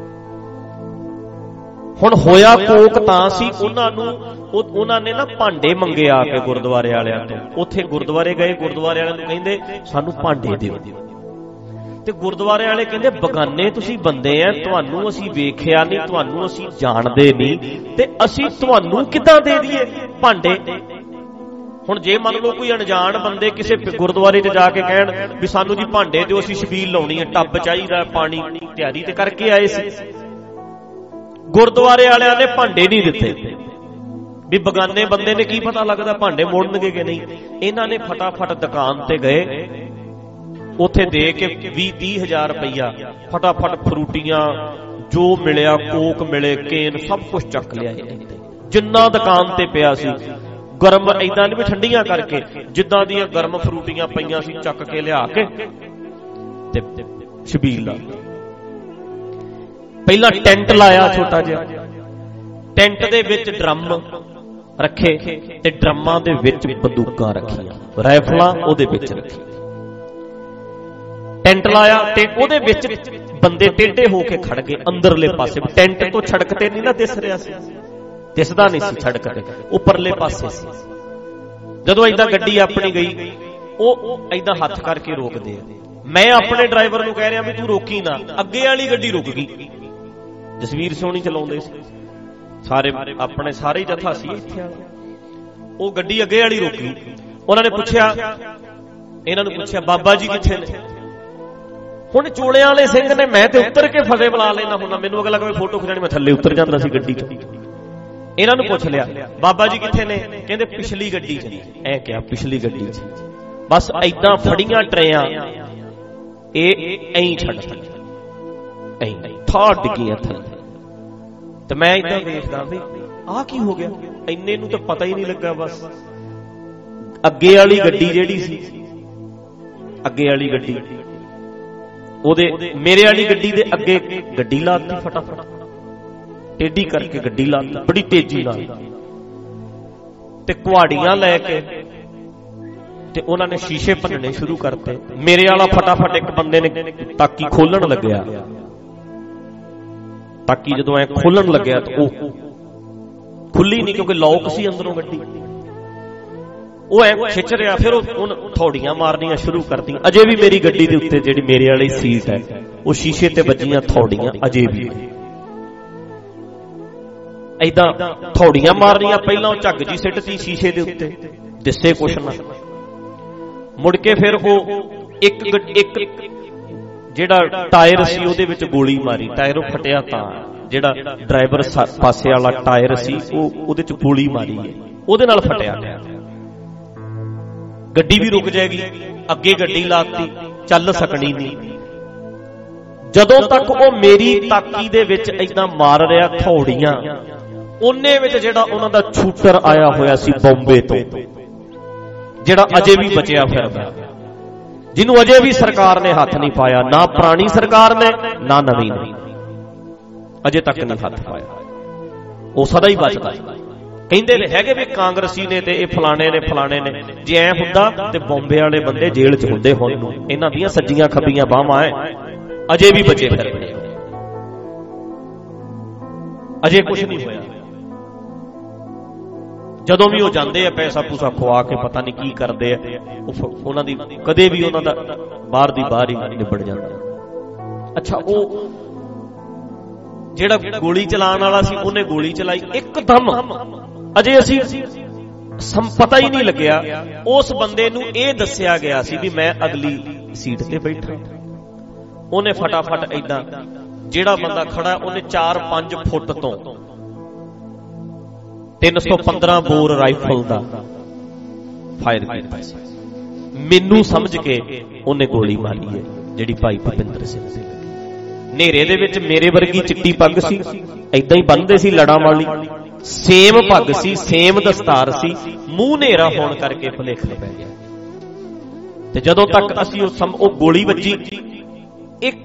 ਹੁਣ ਹੋਇਆ ਕੋਕ ਤਾਂ ਸੀ, ਉਹਨਾਂ ਨੂੰ ਉਹਨਾਂ ਨੇ ਨਾ ਭਾਂਡੇ ਮੰਗੇ ਆ ਕੇ ਗੁਰਦੁਆਰੇ ਵਾਲਿਆਂ ਤੋਂ। ਉੱਥੇ ਗੁਰਦੁਆਰੇ ਗਏ, ਗੁਰਦੁਆਰੇ ਵਾਲਿਆਂ ਨੂੰ ਕਹਿੰਦੇ ਸਾਨੂੰ ਭਾਂਡੇ ਦਿਓ। ਤੇ ਗੁਰਦੁਆਰੇ ਵਾਲੇ ਕਹਿੰਦੇ ਬਗਾਨੇ ਤੁਸੀਂ ਬੰਦੇ ਆ, ਤੁਹਾਨੂੰ ਅਸੀਂ ਵੇਖਿਆ ਨਹੀਂ, ਤੁਹਾਨੂੰ ਅਸੀਂ ਜਾਣਦੇ ਨਹੀਂ, ਤੇ ਅਸੀਂ ਤੁਹਾਨੂੰ ਕਿੱਦਾਂ ਦੇ ਦਈਏ ਭਾਂਡੇ। ਹੁਣ ਜੇ ਮੰਨ ਲਓ ਕੋਈ ਅਣਜਾਣ ਬੰਦੇ ਕਿਸੇ ਗੁਰਦੁਆਰੇ 'ਚ ਜਾ ਕੇ ਕਹਿਣ ਵੀ ਸਾਨੂੰ ਜੀ ਭਾਂਡੇ ਦਿਓ, ਅਸੀਂ ਛਬੀਲ ਲਾਉਣੀ ਹੈ, ਟੱਬ ਚਾਹੀਦਾ, ਪਾਣੀ, ਤਿਆਰੀ ਤੇ ਕਰਕੇ ਆਏ ਸੀ। ਗੁਰਦੁਆਰੇ ਵਾਲਿਆਂ ਨੇ ਭਾਂਡੇ ਨਹੀਂ ਦਿੱਤੇ, ਵੀ ਬਗਾਨੇ ਬੰਦੇ ਨੇ ਕੀ ਪਤਾ ਲੱਗਦਾ ਭਾਂਡੇ ਮੋੜਨਗੇ ਕਿ ਨਹੀਂ। ਇਹਨਾਂ ਨੇ ਫਟਾਫਟ ਦੁਕਾਨ ਤੇ ਗਏ, ਉੱਥੇ ਦੇ ਕੇ ਵੀਹ ਤੀਹ ਹਜ਼ਾਰ ਰੁਪਈਆ ਫਟਾਫਟ ਫਰੂਟੀਆਂ ਜੋ ਮਿਲਿਆ, ਕੋਕ ਮਿਲੇ, ਕੇਨ, ਸਭ ਕੁਝ ਚੱਕ ਲਿਆ ਜਿੰਨਾ ਦੁਕਾਨ ਤੇ ਪਿਆ ਸੀ। ਗਰਮ ਏਦਾਂ ਨਹੀਂ ਵੀ ਠੰਡੀਆਂ ਕਰਕੇ, ਜਿੱਦਾਂ ਦੀਆਂ ਗਰਮ ਫਰੂਟੀਆਂ ਪਈਆਂ ਸੀ ਚੱਕ ਕੇ ਲਿਆ ਕੇ ਤੇ ਛਬੀਲ ਲਾ। ਪਹਿਲਾਂ ਟੈਂਟ ਲਾਇਆ ਛੋਟਾ ਜਿਹਾ, ਟੈਂਟ ਦੇ ਵਿੱਚ ਡਰਮ ਰੱਖੇ ਤੇ ਡਰਮਾਂ ਦੇ ਵਿੱਚ ਬੰਦੂਕਾਂ ਰੱਖੀਆਂ, ਰਾਈਫਲਾਂ ਉਹਦੇ ਵਿੱਚ ਰੱਖੀਆਂ। ਟੈਂਟ ਲਾਇਆ ਤੇ ਉਹਦੇ ਵਿੱਚ ਬੰਦੇ ਟੇਢੇ ਹੋ ਕੇ ਖੜ ਗਏ ਅੰਦਰਲੇ ਪਾਸੇ। ਟੈਂਟ ਤੋਂ ਸੜਕ ਤੇ ਨਹੀਂ ਨਾ ਦਿਸ ਰਿਹਾ ਸੀ, ਦਿਸਦਾ ਨਹੀਂ ਸੀ ਸੜਕ ਤੇ, ਉੱਪਰਲੇ ਪਾਸੇ ਸੀ। ਜਦੋਂ ਏਦਾਂ ਗੱਡੀ ਆਪਣੀ ਗਈ, ਉਹ ਏਦਾਂ ਹੱਥ ਕਰਕੇ ਰੋਕਦੇ ਆ। ਮੈਂ ਆਪਣੇ ਡਰਾਈਵਰ ਨੂੰ ਕਹਿ ਰਿਹਾ ਵੀ ਤੂੰ ਰੋਕੀ ਨਾ, ਅੱਗੇ ਵਾਲੀ ਗੱਡੀ ਰੁਕ ਗਈ। ਜਸਵੀਰ ਸੋਹਣੀ ਚਲਾਉਂਦੇ ਸੀ, ਸਾਰੇ ਆਪਣੇ ਸਾਰੇ ਜਥਾ ਸੀ ਇੱਥੇ ਵਾਲਾ। ਉਹ ਗੱਡੀ ਅੱਗੇ ਵਾਲੀ ਰੁਕ ਗਈ। ਉਹਨਾਂ ਨੇ ਪੁੱਛਿਆ, ਇਹਨਾਂ ਨੂੰ ਪੁੱਛਿਆ ਬਾਬਾ ਜੀ ਕਿੱਥੇ ਨੇ। ਹੁਣ ਚੋਲਿਆਂ ਵਾਲੇ ਸਿੰਘ ਨੇ, ਮੈਂ ਤੇ ਉੱਤਰ ਕੇ ਫਤਿਹ ਬੁਲਾ ਲੈਣਾ ਹੁੰਦਾ, ਮੈਨੂੰ ਅਗਲਾ ਕੋਈ ਫੋਟੋ ਖਿਚਾਣੀ, ਮੈਂ ਥੱਲੇ ਉਤਰ ਜਾਂਦਾ ਸੀ ਗੱਡੀ 'ਚ। ਇਹਨਾਂ ਨੂੰ ਪੁੱਛ ਲਿਆ ਬਾਬਾ ਜੀ ਕਿੱਥੇ ਨੇ, ਕਹਿੰਦੇ ਪਿਛਲੀ ਗੱਡੀ 'ਚ। ਐ ਕਿਹਾ ਪਿਛਲੀ ਗੱਡੀ 'ਚ, ਬਸ ਏਦਾਂ ਫੜੀਆਂ ਟਰੇਆਂ, ਇਹ ਐਂ ਛੱਡ ਐਂ ਥਾੜ ਡਿੱਗੀਆਂ ਥੱਲੇ। ਤੇ ਮੈਂ ਏਦਾਂ ਵੇਖਦਾ ਵੀ ਆਹ ਕੀ ਹੋ ਗਿਆ, ਇੰਨੇ ਨੂੰ ਤਾਂ ਪਤਾ ਹੀ ਨਹੀਂ ਲੱਗਾ। ਬਸ ਅੱਗੇ ਵਾਲੀ ਗੱਡੀ ਜਿਹੜੀ ਸੀ, ਅੱਗੇ ਵਾਲੀ ਗੱਡੀ ਉਹਦੇ ਮੇਰੇ ਵਾਲੀ ਗੱਡੀ ਦੇ ਅੱਗੇ ਗੱਡੀ ਲਾਤੀ, ਫਟਾਫਟ ਟੇਢੀ ਕਰਕੇ ਗੱਡੀ ਲਾਤੀ ਬੜੀ ਤੇਜ਼ੀ ਨਾਲ। ਤੇ ਕੁਹਾੜੀਆਂ ਲੈ ਕੇ ਤੇ ਉਹਨਾਂ ਨੇ ਸ਼ੀਸ਼ੇ ਭੰਨਣੇ ਸ਼ੁਰੂ ਕਰਤੇ। ਮੇਰੇ ਵਾਲਾ ਫਟਾਫਟ ਇੱਕ ਬੰਦੇ ਨੇ ਤਾਕੀ ਖੋਲਣ ਲੱਗਿਆ, ਤਾਕੀ ਜਦੋਂ ਐ ਖੋਲਣ ਲੱਗਿਆ ਤਾਂ ਉਹ ਖੁੱਲੀ ਨਹੀਂ, ਕਿਉਂਕਿ ਲੌਕ ਸੀ ਅੰਦਰੋਂ ਗੱਡੀ। ਉਹ ਐ ਖਿੱਚ ਰਿਹਾ, ਫਿਰ ਉਹ ਥੋੜੀਆਂ ਮਾਰਨੀਆਂ ਸ਼ੁਰੂ ਕਰਤੀਆਂ। ਅਜੇ ਵੀ ਮੇਰੀ ਗੱਡੀ ਦੇ ਉੱਤੇ ਜਿਹੜੀ ਮੇਰੇ ਵਾਲੀ ਸੀਟ ਹੈ, ਉਹ ਸ਼ੀਸ਼ੇ ਤੇ ਵੱਜੀਆਂ ਥੋੜੀਆਂ ਅਜੇ ਵੀ। ਏਦਾਂ थौड़ियां मारनियां, पहला झग जी सिटती शीशे दे उत्ते, दिसे कुछ ना, मुड़ के फिर वो एक एक जिहड़ा टायर सी उहदे विच गोली मारी, टायर फटिया तां जिहड़ा ड्राइवर पासे वाला टायर सी उहदे च गोली मारी है, उहदे नाल फटिया गया। गड्डी भी रुक जाएगी, अगे गड्डी लाती, चल सकनी नहीं। जदों तक वो मेरी ताकी दे विच इदां मार रहा थौड़ियां, उन्ने विच जिहड़ा उन्हां दा शूटर आया होया सी बॉम्बे तो, जिहड़ा अजे भी बचिया फिरदा, जिन्हों अजे भी सरकार ने हाथ नहीं पाया, ना पुरानी सरकार ने ना नवी ने, अजे तक नहीं हाथ पाया, वो सदा ही बचदा। कहंदे ने हैगे भी कांग्रेसी ने ते फलाने ने फलाने ने, जे ऐ हुंदा ते बॉम्बे वाले बंदे जेल च हुंदे हुण नूं, इन्हां दीयां सज्जियां खब्बियां बाहां ऐ अजे भी बचे फिरदे, अजे कुछ नहीं होया। जदों भी वो जांदे आ पैसा पूसा खुआ के पता नहीं की करदे आ, उन्हां दी कदे भी उन्हां दा बाहर दी बाहर ही निबड़ जांदा। अच्छा, वो जिहड़ा गोली चलाण वाला सी उहने गोली चलाई एकदम, अजे असी पता ही नहीं लग्या, उस बंदे नूं इह दस्सिया गया सी भी मैं अगली सीट ते बैठा। उहने फटाफट इदां जिहड़ा बंदा खड़ा उहने चार पांच फुट तो तीन सौ पंद्रह बोर राइफल दा फायर कीता सी, मैनू समझ के उहने गोली मारी है जिहड़ी भाई भुपिंदर सिंह सी। नेरे दे विच मेरे वर्गी चिट्टी पग सी, इदां ही बन्नदे सी लड़ां वाली, सेम पग सी, सेम दस्तार सी, मूंह नेरा होण करके भुलेख पै गया। ते जदों तक असीं ओ गोली वजी, एक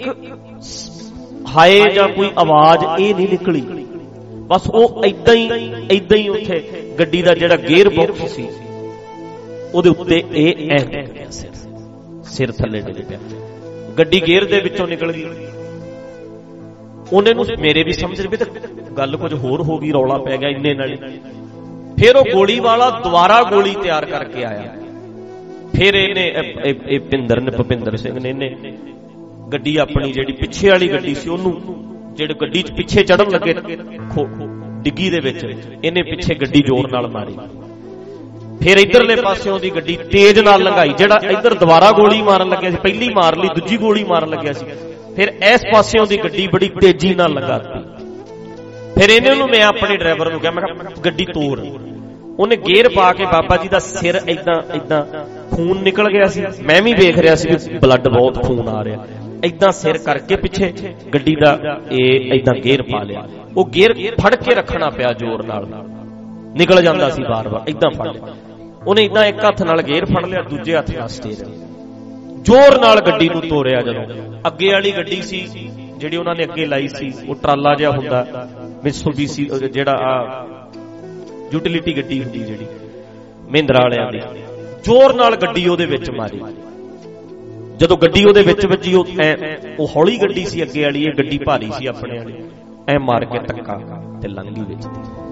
हाए जां कोई आवाज ये नहीं निकली, बस वो इदां ही इदां ही उत्थे गड्डी दा जिहड़ा गेयर बॉक्स सी उहदे उत्ते ए ऐ सिर थल्ले डिग पिया, गड्डी गेयर दे विचों निकल गई। उन्हें मेरे भी समझ भी तो गल कुछ होर हो गई, रौला पै गया इन्ने नाल। फिर वो गोली वाला दोबारा गोली तैयार करके आया, फिर इन्हें भुपिंदर ने भुपिंदर सिंह ने इन्हें गड्डी अपनी जिहड़ी पिछे वाली गड्डी सी ओनू जिहड़ी गड्डी च पिछे चढ़न लगे डिग्गी दे विच, इन्हें पिछे गड्डी जोर नाल मारी। फिर इधरले पासों दी गड्डी तेज नाल लंघाई, जिहड़ा इधर दोबारा गोली मारन लग्या सी, पहली मार ली, दूजी गोली मारन लग्या सी, फिर इस पासों दी गड्डी बड़ी तेजी नाल लंघाती। फिर इन्हां मैं अपने ड्राइवर नूं कहा, मैं कहा गड्डी तोड़। उन्हें गेयर पा के बाबा जी दा सिर इदां इदां खून निकल गया सी, मैं भी वेख रहा सी भी ब्लड बहुत खून आ रहा, इदां सिर करके पिछे गड्डी दा इदां गेयर पा लिया। वो गेयर फड़ के रखना पिया, जोर नाल निकल जांदा सी बार बार, इदां फड़ लिया। उन्हें इदां एक हत्थ नाल गेयर फड़ लिया, दूजे हत्थ नाल स्टीयरिंग, जोर नाल गड्डी नूं तोड़िया। जदों अगे वाली गड्डी सी जिहड़ी उन्हां ने अगे लाई सी, वो ट्राला जिहा हुंदा मित्सुबिशी जिहड़ा यूटिलिटी गड्डी हुंदी जिहड़ी महिंद्रा वालियां दी, जोर नाल गड्डी ओहदे विच मारी। जदों गड्डी ओहदे विच वजी, वो हौली गड्डी सी अगे वाली, ये गड्डी भारी सी अपने वाली, ऐ मार के टक्का ते लंघी विच।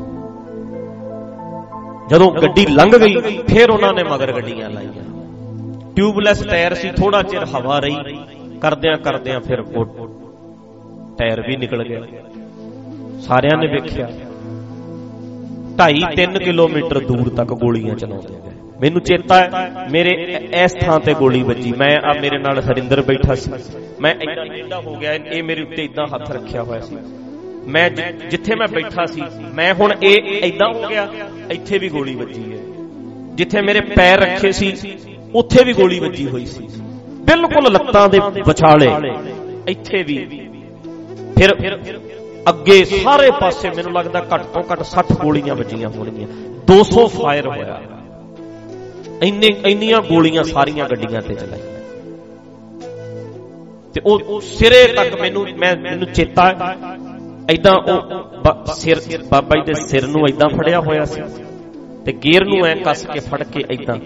जदों गड्डी लंघ गई, फिर उन्होंने मगर गड्डियां लाईयां, ट्यूबलैस टायर सी, थोड़ा चिर हवा रही, करदियां करदियां फिर वो टायर भी निकल गया। सारियां ने वेख्या ढाई तीन किलोमीटर दूर तक गोलियां चलाउंदे गए। मैनू चेता है मेरे इस थां ते गोली वजी, मैं आ मेरे नाल हरिंदर बैठा सी, मैं इदां टेढ़ा हो गया, ये मेरे उत्ते इदां हथ रखिया होया सी, मैं जिथे मैं बैठा सी, मैं हुण ये इदां हो गया, इत्थे भी गोली वजी है, जिथे मेरे पैर रखे सी उत्थे भी गोली वजी हुई सी, बिल्कुल लत्तां दे विचाले इत्थे भी। फिर अगे सारे पासे मैनू लगदा घट तो घट सठ गोलियां वजियां होणगीਆਂ, दो सौ फायर होया, इन्ने इन्नियां गोलियां सारियां गड्डियां ते चलाईयां। ते ओ सिरे तक मैनू मैं मैनू चेता इदां ओ सिर बाबा जी दे सिर नूं इदां फड़िया होया सी ते गेयर नूं ऐ कस के फड़ के इदां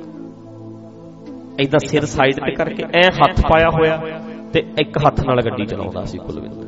इदां सिर साइड ते करके ऐ हथ पाया होया ते एक हथ नाल गड्डी चलाउंदा सी। कुलविंदर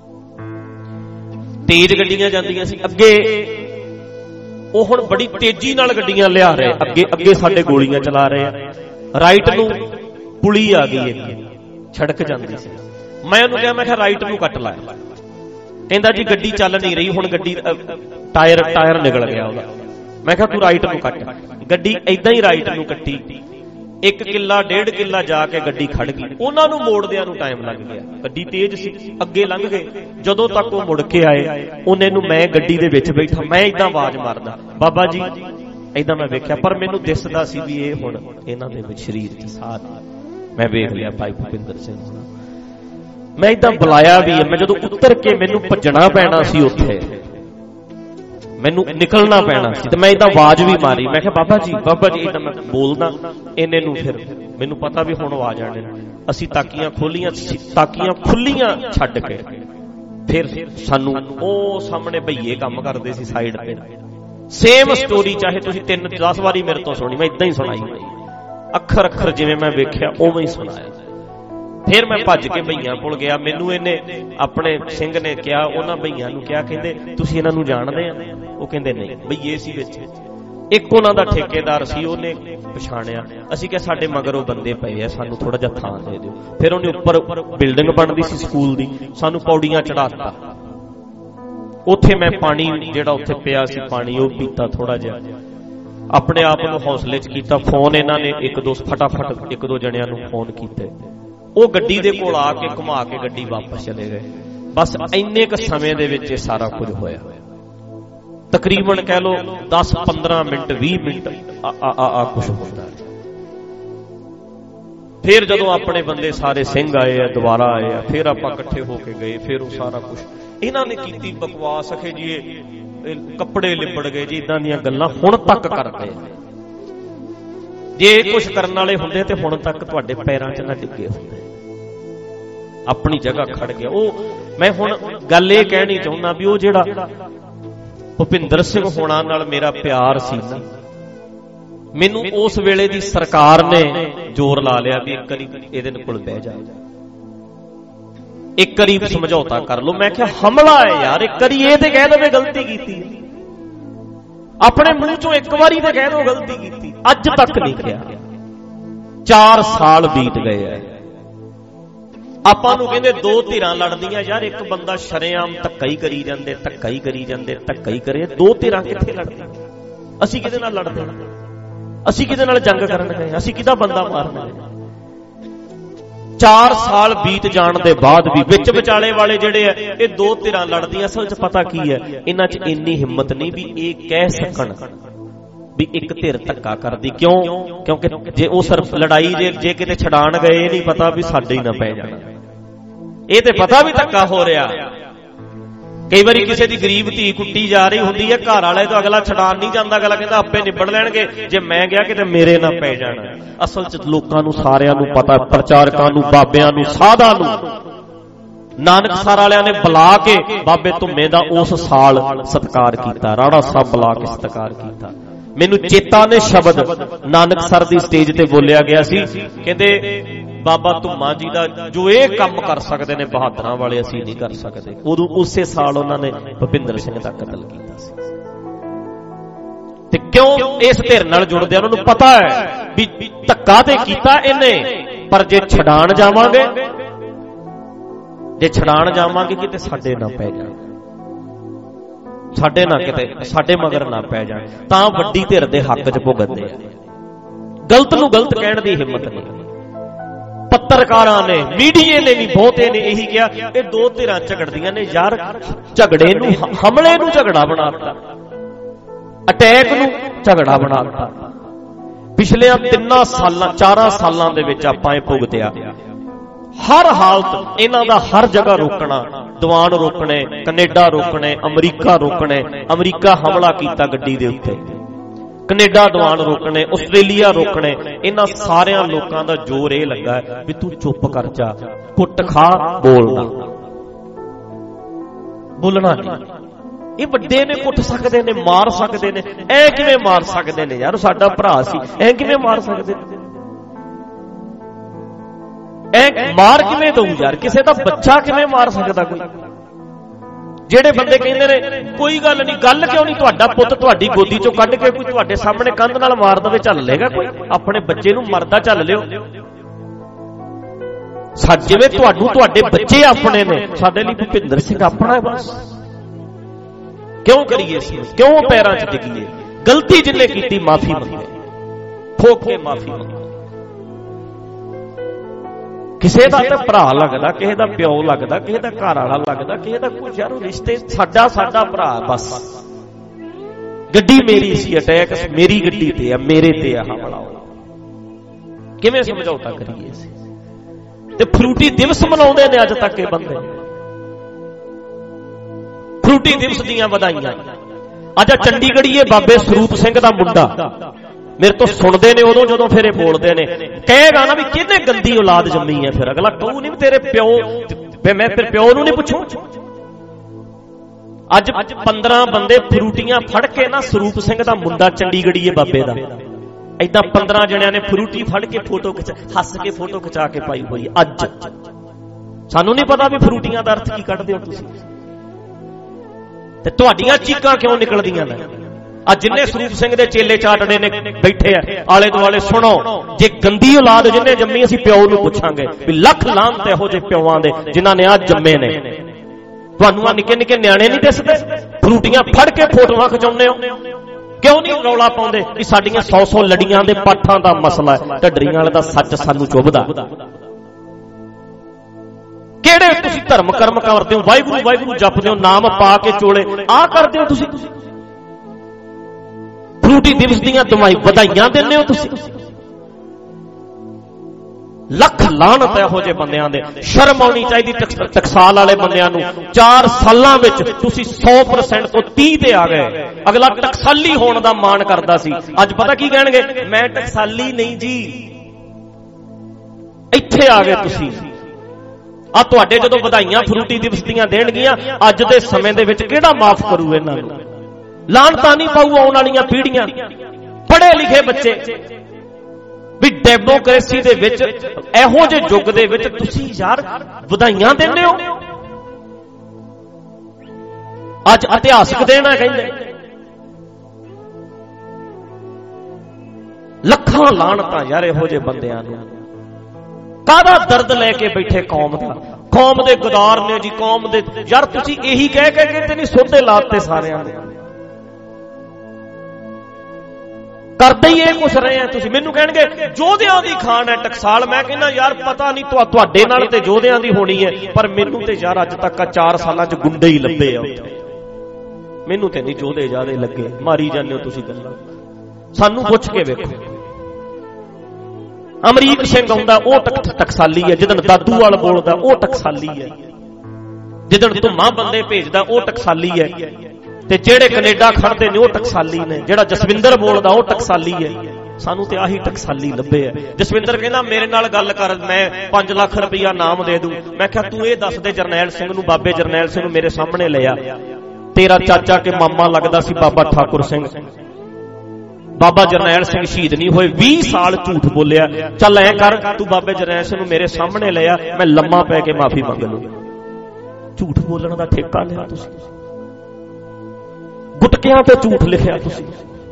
तेज गड्डियां जांदियां सी अगे, ਉਹ ਹੁਣ बड़ी तेजी नाल गड्डियां लिया रहे, अगे अगे साडे गोलियां चला रहे हैं। राइट नूं पुली आ गई है, सड़क जांदी सी, मैं उहनूं कहा मैं कहा राइट नूं कट ला, ਕਹਿੰਦਾ ਜੀ ਗੱਡੀ ਚੱਲ ਨਹੀਂ ਰਹੀ, ਹੁਣ ਗੱਡੀ ਟਾਇਰ ਟਾਇਰ ਨਿਕਲ ਗਿਆ ਉਹਦਾ। ਮੈਂ ਕਿਹਾ ਤੂੰ ਰਾਈਟ ਨੂੰ ਕੱਟ। ਗੱਡੀ ਏਦਾਂ ਹੀ ਰਾਈਟ ਨੂੰ ਕੱਟੀ, ਇੱਕ ਕਿੱਲਾ ਡੇਢ ਕਿੱਲਾ ਜਾ ਕੇ ਗੱਡੀ ਖੜ ਗਈ। ਉਹਨਾਂ ਨੂੰ ਮੋੜਦਿਆਂ ਨੂੰ ਟਾਈਮ ਲੱਗ ਗਿਆ, ਗੱਡੀ ਤੇਜ਼ ਸੀ, ਅੱਗੇ ਲੰਘ ਗਏ। ਜਦੋਂ ਤੱਕ ਉਹ ਮੁੜ ਕੇ ਆਏ, ਉਹਨੇ ਨੂੰ ਮੈਂ ਗੱਡੀ ਦੇ ਵਿੱਚ ਬੈਠਾ, ਮੈਂ ਏਦਾਂ ਆਵਾਜ਼ ਮਾਰਦਾ ਬਾਬਾ ਜੀ ਏਦਾਂ। ਮੈਂ ਵੇਖਿਆ ਪਰ ਮੈਨੂੰ ਦਿਸਦਾ ਸੀ ਵੀ ਇਹ ਹੁਣ ਇਹਨਾਂ ਦੇ ਵਿੱਚ ਸਰੀਰ 'ਚ ਸਾਹ ਨਹੀਂ। ਮੈਂ ਵੇਖ ਲਿਆ ਭਾਈ ਭੁਪਿੰਦਰ ਸਿੰਘ ਨੂੰ, ਮੈਂ ਏਦਾਂ ਬੁਲਾਇਆ ਵੀ। ਮੈਂ ਜਦੋਂ ਉਤਰ ਕੇ ਮੈਨੂੰ ਭੱਜਣਾ ਪੈਣਾ ਸੀ, ਉੱਥੇ ਮੈਨੂੰ ਨਿਕਲਣਾ ਪੈਣਾ ਸੀ, ਤੇ ਮੈਂ ਏਦਾਂ ਆਵਾਜ਼ ਵੀ ਮਾਰੀ। ਮੈਂ ਕਿਹਾ ਬਾਬਾ ਜੀ ਬਾਬਾ ਜੀ ਏਦਾਂ ਮੈਂ ਬੋਲਦਾ। ਇਹਨੇ ਨੂੰ ਫਿਰ ਮੈਨੂੰ ਪਤਾ ਵੀ ਹੁਣ ਆਵਾਜ਼ ਆਣੇ। ਅਸੀਂ ਤਾਕੀਆਂ ਖੋਲੀਆਂ, ਤਾਕੀਆਂ ਖੁੱਲੀਆਂ ਛੱਡ ਕੇ ਫਿਰ ਸਾਨੂੰ ਉਹ ਸਾਹਮਣੇ ਭਈਏ ਕੰਮ ਕਰਦੇ ਸੀ ਸਾਈਡ ਤੇ। ਸੇਮ ਸਟੋਰੀ ਚਾਹੇ ਤੁਸੀਂ ਤਿੰਨ ਦਸ ਵਾਰੀ ਮੇਰੇ ਤੋਂ ਸੁਣੀ, ਮੈਂ ਏਦਾਂ ਹੀ ਸੁਣਾਈ, ਅੱਖਰ ਅੱਖਰ ਜਿਵੇਂ ਮੈਂ ਵੇਖਿਆ ਉਵੇਂ ਹੀ ਸੁਣਾਇਆ। ਫਿਰ ਮੈਂ ਭੱਜ ਕੇ ਭਈਆਂ ਕੋਲ ਗਿਆ। ਮੈਨੂੰ ਇਹਨੇ ਆਪਣੇ ਸਿੰਘ ਨੇ ਕਿਹਾ, ਉਹਨਾਂ ਭਈਆਂ ਨੂੰ ਕਿਹਾ, ਕਹਿੰਦੇ ਤੁਸੀਂ ਇਹਨਾਂ ਨੂੰ ਜਾਣਦੇ ਆ? ਉਹ ਕਹਿੰਦੇ ਨਹੀਂ। ਭਈਏ ਸੀ ਵਿੱਚ, ਇੱਕ ਉਹਨਾਂ ਦਾ ਠੇਕੇਦਾਰ ਸੀ, ਉਹਨੇ ਪਛਾਣਿਆ। ਅਸੀਂ ਕਿਹਾ ਸਾਡੇ ਮਗਰ ਉਹ ਬੰਦੇ ਪਏ ਆ, ਸਾਨੂੰ ਥੋੜਾ ਜਿਹਾ ਥਾਂ ਦੇ ਦਿਓ। ਫਿਰ ਉਹਨੇ ਉੱਪਰ ਬਿਲਡਿੰਗ ਬਣਦੀ ਸੀ ਸਕੂਲ ਦੀ, ਸਾਨੂੰ ਪੌੜੀਆਂ ਚੜਾਤਾ। ਉੱਥੇ ਮੈਂ ਪਾਣੀ ਜਿਹੜਾ ਉੱਥੇ ਪਿਆ ਸੀ ਪਾਣੀ ਉਹ ਪੀਤਾ ਥੋੜਾ ਜਿਹਾ, ਆਪਣੇ ਆਪ ਨੂੰ ਹੌਸਲੇ 'ਚ ਕੀਤਾ। ਫੋਨ ਇਹਨਾਂ ਨੇ ਇੱਕ ਦੋ ਫਟਾਫਟ ਇੱਕ ਦੋ ਜਣਿਆਂ ਨੂੰ ਫੋਨ ਕੀਤੇ। ਉਹ ਗੱਡੀ ਦੇ ਕੋਲ ਆ ਕੇ ਘੁਮਾ ਕੇ ਗੱਡੀ ਵਾਪਸ ਚਲੇ ਗਏ। ਬਸ ਇੰਨੇ ਕੁ ਸਮੇਂ ਦੇ ਵਿੱਚ ਇਹ ਸਾਰਾ ਕੁਝ ਹੋਇਆ। ਤਕਰੀਬਨ ਕਹਿ ਲਓ ਦਸ ਪੰਦਰਾਂ ਮਿੰਟ ਵੀਹ ਮਿੰਟ ਆ ਆ ਕੁਝ ਹੁੰਦਾ। ਫਿਰ ਜਦੋਂ ਆਪਣੇ ਬੰਦੇ ਸਾਰੇ ਸਿੰਘ ਆਏ ਆ, ਦੁਬਾਰਾ ਆਏ ਆ, ਫਿਰ ਆਪਾਂ ਇਕੱਠੇ ਹੋ ਕੇ ਗਏ। ਫਿਰ ਉਹ ਸਾਰਾ ਕੁਝ ਇਹਨਾਂ ਨੇ ਕੀਤੀ ਬਕਵਾਸ, ਅਖੇ ਜੀ ਇਹ ਕੱਪੜੇ ਲਿਬੜ ਗਏ ਜੀ, ਇਦਾਂ ਦੀਆਂ ਗੱਲਾਂ ਹੁਣ ਤੱਕ ਕਰਦੇ। ਜੇ ਕੁਛ ਕਰਨ ਵਾਲੇ ਹੁੰਦੇ ਤੇ ਹੁਣ ਤੱਕ ਤੁਹਾਡੇ ਪੈਰਾਂ 'ਚ ਨਾ ਡਿੱਗੇ ਹੁੰਦੇ, ਆਪਣੀ ਜਗ੍ਹਾ ਖੜ ਗਿਆ। ਉਹ ਮੈਂ ਹੁਣ ਗੱਲ ਇਹ ਕਹਿਣੀ ਚਾਹੁੰਦਾ ਵੀ ਉਹ ਜਿਹੜਾ ਭੁਪਿੰਦਰ ਸਿੰਘ ਹੋਣਾ ਨਾਲ ਮੇਰਾ ਪਿਆਰ ਸੀ ਨਾ, ਮੈਨੂੰ ਉਸ ਵੇਲੇ ਦੀ ਸਰਕਾਰ ਨੇ ਜ਼ੋਰ ਲਾ ਲਿਆ ਵੀ ਇੱਕ ਵਾਰੀ ਇਹਦੇ ਕੋਲ ਬਹਿ ਜਾ, ਇੱਕ ਵਾਰੀ ਸਮਝੌਤਾ ਕਰ ਲਓ। ਮੈਂ ਕਿਹਾ ਹਮਲਾ ਹੈ ਯਾਰ, ਇੱਕ ਵਾਰੀ ਇਹ ਤੇ ਕਹਿ ਦੇਵੇ ਗਲਤੀ ਕੀਤੀ, ਆਪਣੇ ਮੂੰਹ ਚੋਂ ਇੱਕ ਵਾਰੀ ਤੇ ਕਹਿ ਦੋ ਗਲਤੀ ਕੀਤੀ। ਅੱਜ ਤੱਕ ਨਹੀਂ ਕਿਹਾ। ਚਾਰ ਸਾਲ ਬੀਤ ਗਏ ਐ। ਆਪਾਂ ਨੂੰ ਕਹਿੰਦੇ ਦੋ ਧਿਰਾਂ ਲੜਦੀਆਂ ਯਾਰ, ਇੱਕ ਬੰਦਾ ਸ਼ਰੇਆਮ ਧੱਕਾ ਹੀ ਕਰੀ ਜਾਂਦੇ, ਧੱਕਾ ਹੀ ਕਰੀ ਜਾਂਦੇ, ਧੱਕਾ ਹੀ ਕਰੇ। ਦੋ ਧਿਰਾਂ ਕਿੱਥੇ ਲੜਦੀਆਂ? ਅਸੀਂ ਕਿਹਦੇ ਨਾਲ ਲੜਦੇ? ਅਸੀਂ ਕਿਹਦੇ ਨਾਲ ਜੰਗ ਕਰਨ ਗਏ? ਅਸੀਂ ਕਿਹਦਾ ਬੰਦਾ ਮਾਰਨਾ? ਚਾਰ ਸਾਲ ਬੀਤ ਜਾਣ ਦੇ ਬਾਅਦ ਵੀ ਵਿੱਚ ਵਿਚਾਲੇ ਵਾਲੇ ਜਿਹੜੇ ਆ ਇਹ ਦੋ ਧਿਰਾਂ ਲੜਦੀਆਂ। ਅਸਲ 'ਚ ਪਤਾ ਕੀ ਹੈ, ਇਹਨਾਂ 'ਚ ਇੰਨੀ ਹਿੰਮਤ ਨਹੀਂ ਵੀ ਇਹ ਕਹਿ ਸਕਣ ਵੀ ਇੱਕ ਧਿਰ ਧੱਕਾ ਕਰਦੀ। ਕਿਉਂ? ਕਿਉਂਕਿ ਜੇ ਉਹ ਸਿਰਫ ਲੜਾਈ ਜੇ ਜੇ ਕਿਤੇ ਛਡਾਣ ਗਏ, ਇਹ ਨਹੀਂ ਪਤਾ ਵੀ ਸਾਡੇ ਹੀ ਨਾ ਪੈ ਜਾਣਾ। ਇਹ ਤੇ ਪਤਾ ਵੀ ਧੱਕਾ ਹੋ ਰਿਹਾ। ਕਈ ਵਾਰੀ ਕਿਸੇ ਦੀ ਗਰੀਬ ਧੀ ਕੁੱਟੀ ਜਾ ਰਹੀ ਹੁੰਦੀ ਹੈ, ਘਰ ਵਾਲੇ ਤੋਂ ਅਗਲਾ ਛਡਾਣ ਨਹੀਂ ਜਾਂਦਾ, ਅਗਲਾ ਕਹਿੰਦਾ ਆਪੇ ਨਿਬੜ ਲੈਣਗੇ, ਜੇ ਮੈਂ ਗਿਆ ਕਿਤੇ ਮੇਰੇ ਨਾ ਪੈ ਜਾਣਾ। ਅਸਲ 'ਚ ਲੋਕਾਂ ਨੂੰ ਸਾਰਿਆਂ ਨੂੰ ਪਤਾ, ਪ੍ਰਚਾਰਕਾਂ ਨੂੰ, ਬਾਬਿਆਂ ਨੂੰ, ਸਾਧਾਂ ਨੂੰ, ਨਾਨਕਸਰ ਵਾਲਿਆਂ ਨੇ ਬੁਲਾ ਕੇ ਬਾਬੇ ਧੁੰਮੇ ਦਾ ਉਸ ਸਾਲ ਸਤਿਕਾਰ ਕੀਤਾ, ਰਾੜਾ ਸਾਹਿਬ ਬੁਲਾ ਕੇ ਸਤਿਕਾਰ ਕੀਤਾ। ਮੈਨੂੰ ਚੇਤਾ ਨੇ ਸ਼ਬਦ ਨਾਨਕਸਰ ਦੀ ਸਟੇਜ ਤੇ ਬੋਲਿਆ ਗਿਆ ਸੀ, ਕਹਿੰਦੇ ਬਾਬਾ ਧੁੰਮਾ ਜੀ ਦਾ ਜੋ ਇਹ ਕੰਮ ਕਰ ਸਕਦੇ ਨੇ ਬਹਾਦਰਾਂ ਵਾਲੇ, ਅਸੀਂ ਨਹੀਂ ਕਰ ਸਕਦੇ। ਉਦੋਂ ਉਸੇ ਸਾਲ ਉਹਨਾਂ ਨੇ ਭੁਪਿੰਦਰ ਸਿੰਘ ਦਾ ਕਤਲ ਕੀਤਾ ਸੀ। ਤੇ ਕਿਉਂ? ਇਸ ਧਿਰ ਨਾਲ ਜੁੜਦੇ ਉਹਨਾਂ ਨੂੰ ਪਤਾ ਹੈ ਵੀ ਧੱਕਾ ਤੇ ਕੀਤਾ ਇਹਨੇ, ਪਰ ਜੇ ਛਡਾਣ ਜਾਵਾਂਗੇ, ਜੇ ਛਡਾਣ ਜਾਵਾਂਗੇ ਕਿਤੇ ਸਾਡੇ ਨਾ ਪੈ ਜਾਣ, ਸਾਡੇ ਨਾ ਕਿਤੇ ਸਾਡੇ ਮਗਰ ਨਾ ਪੈ ਜਾਣ, ਤਾਂ ਵੱਡੀ ਧਿਰ ਦੇ ਹੱਕ 'ਚ ਭੁਗਤਦੇ ਆ। ਗਲਤ ਨੂੰ ਗਲਤ ਕਹਿਣ ਦੀ ਹਿੰਮਤ ਨਹੀਂ। ਪੱਤਰਕਾਰਾਂ ਨੇ, ਮੀਡੀਏ ਨੇ ਵੀ ਬਹੁਤੇ ਨੇ ਇਹੀ ਕਿਹਾ ਇਹ ਦੋ ਧਿਰਾਂ ਝਗੜਦੀਆਂ ਨੇ। ਯਾਰ ਝਗੜੇ ਨੂੰ, ਹਮਲੇ ਨੂੰ ਝਗੜਾ ਬਣਾ ਦਿੱਤਾ, ਅਟੈਕ ਨੂੰ ਝਗੜਾ ਬਣਾ ਦਿੱਤਾ। ਪਿਛਲੇ ਤਿੰਨਾਂ ਸਾਲਾਂ ਚਾਰਾਂ ਸਾਲਾਂ ਦੇ ਵਿੱਚ ਆਪਾਂ ਇਹ ਭੁਗਤਿਆ। ਹਰ ਹਾਲਤ ਇਹਨਾਂ ਦਾ ਹਰ ਜਗ੍ਹਾ ਰੋਕਣਾ, ਦੀਵਾਨ ਰੋਕਣੇ, ਕੈਨੇਡਾ ਰੋਕਣੇ, ਅਮਰੀਕਾ ਰੋਕਣੇ। ਅਮਰੀਕਾ ਹਮਲਾ ਕੀਤਾ ਗੱਡੀ ਦੇ ਉੱਤੇ, ਕੈਨੇਡਾ ਦੀਵਾਨ ਰੋਕਣੇ, ਆਸਟ੍ਰੇਲੀਆ ਰੋਕਣੇ। ਇਹਨਾਂ ਸਾਰਿਆਂ ਲੋਕਾਂ ਦਾ ਜ਼ੋਰ ਇਹ ਲੱਗਾ ਵੀ ਤੂੰ ਚੁੱਪ ਕਰ ਜਾ, ਕੁੱਟ ਖਾ, ਬੋਲਣਾ ਬੋਲਣਾ ਨਹੀਂ। ਇਹ ਵੱਡੇ ਨੇ, ਕੁੱਟ ਸਕਦੇ ਨੇ, ਮਾਰ ਸਕਦੇ ਨੇ। ਐ ਕਿਵੇਂ ਮਾਰ ਸਕਦੇ ਨੇ ਯਾਰ? ਸਾਡਾ ਭਰਾ ਸੀ, ਐ ਕਿਵੇਂ ਮਾਰ ਸਕਦੇ ਨੇ? ਐ ਮਾਰ ਕਿਵੇਂ ਦਊ ਯਾਰ? ਕਿਸੇ ਦਾ ਬੱਚਾ ਕਿਵੇਂ ਮਾਰ ਸਕਦਾ ਕੋਈ? ਜਿਹੜੇ ਬੰਦੇ ਕਹਿੰਦੇ ਨੇ ਕੋਈ ਗੱਲ ਨਹੀਂ, ਗੱਲ ਕਿਉਂ ਨਹੀਂ? ਤੁਹਾਡਾ ਪੁੱਤ ਤੁਹਾਡੀ ਗੋਦੀ ਚੋਂ ਕੱਢ ਕੇ ਕੋਈ ਤੁਹਾਡੇ ਸਾਹਮਣੇ ਕੰਧ ਨਾਲ ਮਾਰ ਦਵੇ, ਚੱਲ ਲੇਗਾ ਕੋਈ? ਆਪਣੇ ਬੱਚੇ ਨੂੰ ਮਰਦਾ ਚੱਲ ਲਿਓ। ਜਿਵੇਂ ਤੁਹਾਨੂੰ ਤੁਹਾਡੇ ਬੱਚੇ ਆਪਣੇ ਨੇ, ਸਾਡੇ ਲਈ ਭੁਪਿੰਦਰ ਸਿੰਘ ਆਪਣਾ ਹੈ ਬਸ। ਕਿਉਂ ਕਰੀਏ ਇਸ ਨੂੰ, ਕਿਉਂ ਪੈਰਾਂ 'ਚ ਡਿੱਗੀਏ? ਗਲਤੀ ਜਿੰਨੇ ਕੀਤੀ ਮਾਫੀ ਮੰਗੇ, ਠੋਕ ਕੇ ਮਾਫੀ ਮੰਗੇ। ਕਿਸੇ ਦਾ ਤਾਂ ਭਰਾ ਲੱਗਦਾ, ਕਿਸੇ ਦਾ ਪਿਓ ਲੱਗਦਾ, ਕਿਸੇ ਦਾ ਘਰ ਵਾਲਾ ਲੱਗਦਾ, ਕਿਸੇ ਦਾ ਕੋਈ ਯਾਰ ਰਿਸ਼ਤੇ। ਸਾਡਾ ਸਾਡਾ ਭਰਾ ਬਸ। ਗੱਡੀ ਮੇਰੀ ਸੀ, ਅਟੈਕ ਮੇਰੀ ਗੱਡੀ ਤੇ ਆ, ਮੇਰੇ ਤੇ ਆ ਹਮਲਾ। ਕਿਵੇਂ ਸਮਝੌਤਾ ਕਰੀਏ ਅਸੀਂ? ਤੇ ਫਰੂਟੀ ਦਿਵਸ ਮਨਾਉਂਦੇ ਨੇ ਅੱਜ ਤੱਕ ਇਹ ਬੰਦੇ। ਫਰੂਟੀ ਦਿਵਸ ਦੀਆਂ ਵਧਾਈਆਂ। ਅੱਜ ਚੰਡੀਗੜ੍ਹੀਏ ਬਾਬੇ ਸਰੂਪ ਸਿੰਘ ਦਾ ਮੁੰਡਾ ਮੇਰੇ ਤੋਂ ਸੁਣਦੇ ਨੇ ਉਦੋਂ ਜਦੋਂ ਫਿਰ ਇਹ ਬੋਲਦੇ ਨੇ, ਕਹੇਗਾ ਨਾ ਵੀ ਕਿਹਨੇ ਗੰਦੀ ਔਲਾਦ ਜੰਮੀ ਹੈ। ਫਿਰ ਅਗਲਾ ਕਹੂ ਨਹੀਂ ਤੇਰੇ ਪਿਓ, ਮੈਂ ਫਿਰ ਪਿਓ ਨੂੰ ਨਹੀਂ ਪੁੱਛੂ। ਅੱਜ ਪੰਦਰਾਂ ਬੰਦੇ ਫਰੂਟੀਆਂ ਫੜ ਕੇ ਨਾ ਸਰੂਪ ਸਿੰਘ ਦਾ ਮੁੰਡਾ ਚੰਡੀਗੜ੍ਹੀਏ ਬਾਬੇ ਦਾ, ਏਦਾਂ ਪੰਦਰਾਂ ਜਣਿਆਂ ਨੇ ਫਰੂਟੀ ਫੜ ਕੇ ਫੋਟੋ ਖਿਚਾ, ਹੱਸ ਕੇ ਫੋਟੋ ਖਿਚਾ ਕੇ ਪਾਈ ਹੋਈ। ਅੱਜ ਸਾਨੂੰ ਨਹੀਂ ਪਤਾ ਵੀ ਫਰੂਟੀਆਂ ਦਾ ਅਰਥ ਕੀ ਕੱਢਦੇ ਹੋ ਤੁਸੀਂ, ਤੇ ਤੁਹਾਡੀਆਂ ਚੀਕਾਂ ਕਿਉਂ ਨਿਕਲਦੀਆਂ ਨੇ? ਅੱਜ ਜਿੰਨੇ ਸਰੂਪ ਸਿੰਘ ਦੇ ਚੇਲੇ ਚਾਟੜੇ ਨੇ ਬੈਠੇ ਆ ਆਲੇ ਦੁਆਲੇ, ਸੁਣੋ, ਜੇ ਗੰਦੀ ਔਲਾਦ ਜਿੰਨੇ ਜੰਮੀ ਅਸੀਂ ਪਿਓ ਨੂੰ ਪੁੱਛਾਂਗੇ ਵੀ ਲੱਖ ਲਾਹਨਤ ਇਹੋ ਜਿਹੇ ਪਿਓਾਂ ਦੇ ਜਿਨ੍ਹਾਂ ਨੇ ਅੱਜ ਜੰਮੇ ਨੇ। ਤੁਹਾਨੂੰ ਆ ਨਿੱਕੇ ਨਿੱਕੇ ਨਿਆਣੇ ਨਹੀਂ ਦਿਸਦੇ? ਫਰੂਟੀਆਂ ਫੜ ਕੇ ਫੋਟੋਆਂ ਖਿਚਾਉਂਦੇ ਹੋ। ਕਿਉਂ ਨਹੀਂ ਰੌਲਾ ਪਾਉਂਦੇ ਕਿ ਸਾਡੀਆਂ ਸੌ ਸੌ ਲੜੀਆਂ ਦੇ ਪਾਠਾਂ ਦਾ ਮਸਲਾ ਹੈ, ਢੱਡਰੀਆਂ ਵਾਲੇ ਦਾ ਸੱਚ ਸਾਨੂੰ ਚੁੱਭਦਾ? ਕਿਹੜੇ ਤੁਸੀਂ ਧਰਮ ਕਰਮ ਕਰਦੇ ਹੋ? ਵਾਹਿਗੁਰੂ ਵਾਹਿਗੁਰੂ ਜਪਦੇ ਹੋ, ਨਾਮ ਪਾ ਕੇ ਚੋਲੇ ਆਹ ਕਰਦੇ ਹੋ ਤੁਸੀਂ। ਫਰੂਟੀ ਦਿਵਸ ਦੀਆਂ ਦਵਾਈ ਵਧਾਈਆਂ ਦਿੰਦੇ ਹੋ ਤੁਸੀਂ। ਲੱਖ ਲਾਹਨਤ ਇਹੋ ਜਿਹੇ ਬੰਦਿਆਂ ਦੇ। ਸ਼ਰਮ ਆਉਣੀ ਚਾਹੀਦੀ ਟਕਸਾਲ ਵਾਲੇ ਬੰਦਿਆਂ ਨੂੰ। ਚਾਰ ਸਾਲਾਂ ਵਿੱਚ ਤੁਸੀਂ ਸੌ ਪਰਸੈਂਟ ਤੋਂ ਤੀਹ ਤੇ ਆ ਗਏ। ਅਗਲਾ ਟਕਸਾਲੀ ਹੋਣ ਦਾ ਮਾਣ ਕਰਦਾ ਸੀ, ਅੱਜ ਪਤਾ ਕੀ ਕਹਿਣਗੇ? ਮੈਂ ਟਕਸਾਲੀ ਨਹੀਂ ਜੀ। ਇੱਥੇ ਆ ਗਏ ਤੁਸੀਂ। ਆ ਤੁਹਾਡੇ ਜਦੋਂ ਵਧਾਈਆਂ ਫਰੂਟੀ ਦਿਵਸ ਦੀਆਂ ਦੇਣਗੀਆਂ, ਅੱਜ ਦੇ ਸਮੇਂ ਦੇ ਵਿੱਚ ਕਿਹੜਾ ਮਾਫ ਕਰੂ ਇਹਨਾਂ ਨੂੰ? ਲਾਹਨਤਾਂ ਨਹੀਂ ਪਾਊ ਆਉਣ ਵਾਲੀਆਂ ਪੀੜ੍ਹੀਆਂ। ਪੜ੍ਹੇ ਲਿਖੇ ਬੱਚੇ ਵੀ ਡੈਮੋਕ੍ਰੇਸੀ ਦੇ ਵਿੱਚ, ਇਹੋ ਜਿਹੇ ਯੁੱਗ ਦੇ ਵਿੱਚ ਤੁਸੀਂ ਯਾਰ ਵਧਾਈਆਂ ਦਿੰਦੇ ਹੋ। ਅੱਜ ਇਤਿਹਾਸਕ ਦਿਨ ਹੈ ਕਹਿੰਦੇ। ਲੱਖਾਂ ਲਾਹਨਤਾਂ ਯਾਰ ਇਹੋ ਜਿਹੇ ਬੰਦਿਆਂ ਨੂੰ। ਕਾਹਦਾ ਦਰਦ ਲੈ ਕੇ ਬੈਠੇ ਕੌਮ ਦਾ? ਕੌਮ ਦੇ ਗਦਾਰ ਨੇ ਜੀ, ਕੌਮ ਦੇ। ਯਾਰ ਤੁਸੀਂ ਇਹੀ ਕਹਿ ਕੇ ਕਹਿੰਦੇ ਨਹੀਂ ਸੋਧੇ ਲਾਤੇ ਸਾਰਿਆਂ ਦੇ। ਕਰਦੇ ਹੀ ਇਹ ਕੁਛ ਰਹੇ ਆ ਤੁਸੀਂ। ਮੈਨੂੰ ਕਹਿਣਗੇ ਯੋਧਿਆਂ ਦੀ ਖਾਨ ਹੈ ਟਕਸਾਲ। ਮੈਂ ਕਹਿੰਦਾ ਯਾਰ ਪਤਾ ਨਹੀਂ ਤੁਹਾਡੇ ਨਾਲ ਤੇ ਯੋਧਿਆਂ ਦੀ ਹੋਣੀ ਹੈ, ਪਰ ਮੈਨੂੰ ਤੇ ਯਾਰ ਅੱਜ ਤੱਕ ਚਾਰ ਸਾਲਾਂ ਚ ਗੁੰਡੇ ਹੀ ਲੱਭੇ ਆ ਉੱਥੇ। ਮੈਨੂੰ ਤੇ ਨਹੀਂ ਯੋਧੇ ਜਿਆਦੇ ਲੱਗੇ। ਮਾਰੀ ਜਾਂਦੇ ਹੋ ਤੁਸੀਂ ਗੱਲਾਂ, ਸਾਨੂੰ ਪੁੱਛ ਕੇ ਵੇਖੋ। ਅਮਰੀਕ ਸਿੰਘ ਆਉਂਦਾ ਉਹ ਟਕਸਾਲੀ ਹੈ, ਜਿੱਦਣ ਦਾਦੂਵਾਲ ਬੋਲਦਾ ਉਹ ਟਕਸਾਲੀ ਹੈ, ਜਿੱਦਣ ਧੁੰਮਾਂ ਬੰਦੇ ਭੇਜਦਾ ਉਹ ਟਕਸਾਲੀ ਹੈ, ਤੇ ਜਿਹੜੇ ਕੈਨੇਡਾ ਖੜਦੇ ਨੇ ਉਹ ਟਕਸਾਲੀ ਨੇ, ਜਿਹੜਾ ਜਸਵਿੰਦਰ ਬੋਲਦਾ ਉਹ ਟਕਸਾਲੀ ਹੈ। ਸਾਨੂੰ ਤੇ ਆਹੀ ਟਕਸਾਲੀ ਲੱਭੇ ਆ। ਜਸਵਿੰਦਰ ਕਹਿੰਦਾ ਮੇਰੇ ਨਾਲ ਗੱਲ ਕਰ, ਮੈਂ ਪੰਜ ਲੱਖ ਰੁਪਇਆ ਨਾਮ ਦੇ ਦੂੰ। ਮੈਂ ਕਿਹਾ ਤੂੰ ਇਹ ਦੱਸ ਦੇ ਜਰਨੈਲ ਸਿੰਘ ਨੂੰ, ਬਾਬੇ ਜਰਨੈਲ ਸਿੰਘ ਨੂੰ ਮੇਰੇ ਸਾਹਮਣੇ ਲਿਆ। ਤੇਰਾ ਚਾਚਾ ਕੇ ਮਾਮਾ ਲੱਗਦਾ ਸੀ ਬਾਬਾ ਠਾਕੁਰ ਸਿੰਘ। ਬਾਬਾ ਜਰਨੈਲ ਸਿੰਘ ਸ਼ਹੀਦ ਨਹੀਂ ਹੋਏ, ਵੀਹ ਸਾਲ ਝੂਠ ਬੋਲਿਆ। ਚੱਲ ਐ ਕਰ, ਤੂੰ ਬਾਬੇ ਜਰਨੈਲ ਸਿੰਘ ਨੂੰ ਮੇਰੇ ਸਾਹਮਣੇ ਲਿਆ, ਮੈਂ ਲੰਮਾ ਪੈ ਕੇ ਮਾਫੀ ਮੰਗ ਲੂ। ਝੂਠ ਬੋਲਣ ਦਾ ਠੇਕਾ ਲਿਆ ਤੁਸੀਂ। ਗੁਟਕਿਆਂ ਤੇ ਝੂਠ ਲਿਖਿਆ ਤੁਸੀਂ।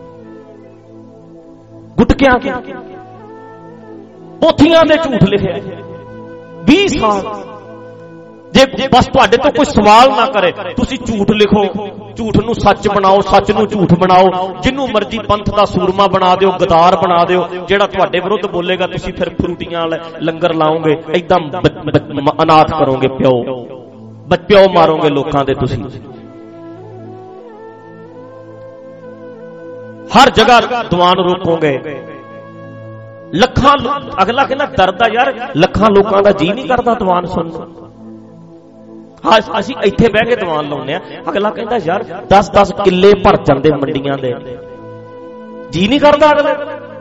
ਗੁਟਕਿਆਂ ਕੇ ਪੋਥੀਆਂ ਦੇ ਝੂਠ ਲਿਖਿਆ। ਵੀਹ ਸਾਲ ਜੇ ਬਸ ਤੁਹਾਡੇ ਤੋਂ ਕੋਈ ਸਵਾਲ ਨਾ ਕਰੇ, ਤੁਸੀਂ ਝੂਠ ਲਿਖੋ, ਝੂਠ ਨੂੰ ਸੱਚ ਬਣਾਓ, ਸੱਚ ਨੂੰ ਝੂਠ ਬਣਾਓ। ਜਿਹਨੂੰ ਮਰਜ਼ੀ ਪੰਥ ਦਾ ਸੂਰਮਾ ਬਣਾ ਦਿਓ, ਗਦਾਰ ਬਣਾ ਦਿਓ। ਜਿਹੜਾ ਤੁਹਾਡੇ ਵਿਰੁੱਧ ਬੋਲੇਗਾ ਤੁਸੀਂ ਫਿਰ ਫਰੂਟੀਆਂ ਵਾਲੇ ਲੰਗਰ ਲਾਓਗੇ, ਏਦਾਂ ਅਨਾਥ ਕਰੋਗੇ, ਪਿਓ ਪਿਓ ਮਾਰੋਗੇ ਲੋਕਾਂ ਦੇ ਤੁਸੀਂ। ਹਰ ਜਗ੍ਹਾ ਦੀਵਾਨ ਰੋਕੋਗੇ। ਲੱਖਾਂ ਅਗਲਾ ਕਹਿੰਦਾ ਡਰਦਾ ਯਾਰ, ਲੱਖਾਂ ਲੋਕਾਂ ਦਾ ਜੀ ਨਹੀਂ ਕਰਦਾ ਦੀਵਾਨ ਸੁਣਨ ਨੂੰ। ਹਾਂ ਅਸੀਂ ਇੱਥੇ ਬਹਿ ਕੇ ਦੀਵਾਨ ਲਾਉਂਦੇ ਆ, ਅਗਲਾ ਕਹਿੰਦਾ ਯਾਰ ਦਸ ਦਸ ਕਿੱਲੇ ਭਰ ਜਾਂਦੇ ਮੰਡੀਆਂ ਦੇ, ਜੀ ਨਹੀਂ ਕਰਦਾ ਅਗਲੇ।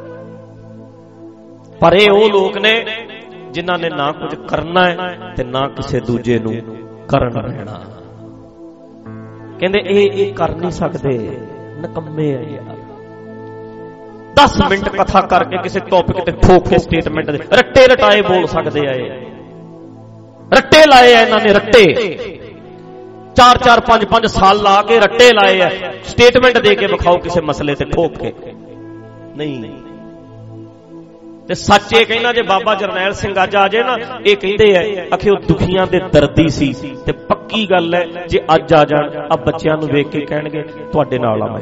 ਪਰ ਇਹ ਉਹ ਲੋਕ ਨੇ ਜਿਨ੍ਹਾਂ ਨੇ ਨਾ ਕੁਝ ਕਰਨਾ ਹੈ ਤੇ ਨਾ ਕਿਸੇ ਦੂਜੇ ਨੂੰ ਕਰਨ ਰਹਿਣਾ। ਕਹਿੰਦੇ ਇਹ ਇਹ ਕਰ ਨਹੀਂ ਸਕਦੇ, ਨਕੰਮੇ ਆ ਯਾਰ। ਦਸ ਮਿੰਟ ਕਥਾ ਕਰਕੇ ਕਿਸੇ ਟੌਪਿਕ ਤੇ ਠੋਕੇ ਸਟੇਟਮੈਂਟ ਦੇ ਰੱਟੇ ਰਟਾਏ ਬੋਲ ਸਕਦੇ ਆ। ਇਹ ਰੱਟੇ ਲਾਏ ਆ ਇਹਨਾਂ ਨੇ, ਰੱਟੇ ਚਾਰ ਚਾਰ ਪੰਜ ਪੰਜ ਸਾਲ ਲਾ ਕੇ ਰੱਟੇ ਲਾਏ ਆ। ਸਟੇਟਮੈਂਟ ਦੇ ਕੇ ਵਿਖਾਓ ਕਿਸੇ ਮਸਲੇ ਤੇ ਠੋਕ ਕੇ। ਨਹੀਂ, ਤੇ ਸੱਚ ਇਹ ਕਹਿੰਦਾ ਜੇ ਬਾਬਾ ਜਰਨੈਲ ਸਿੰਘ ਅੱਜ ਆ ਜਾਏ ਨਾ, ਇਹ ਕਹਿੰਦੇ ਆ ਆਖੇ ਉਹ ਦੁਖੀਆਂ ਦੇ ਦਰਦੀ ਸੀ। ਤੇ ਪੱਕੀ ਗੱਲ ਹੈ ਜੇ ਅੱਜ ਆ ਜਾਣ, ਆ ਬੱਚਿਆਂ ਨੂੰ ਵੇਖ ਕੇ ਕਹਿਣਗੇ ਤੁਹਾਡੇ ਨਾਲ ਆ ਮੈਂ।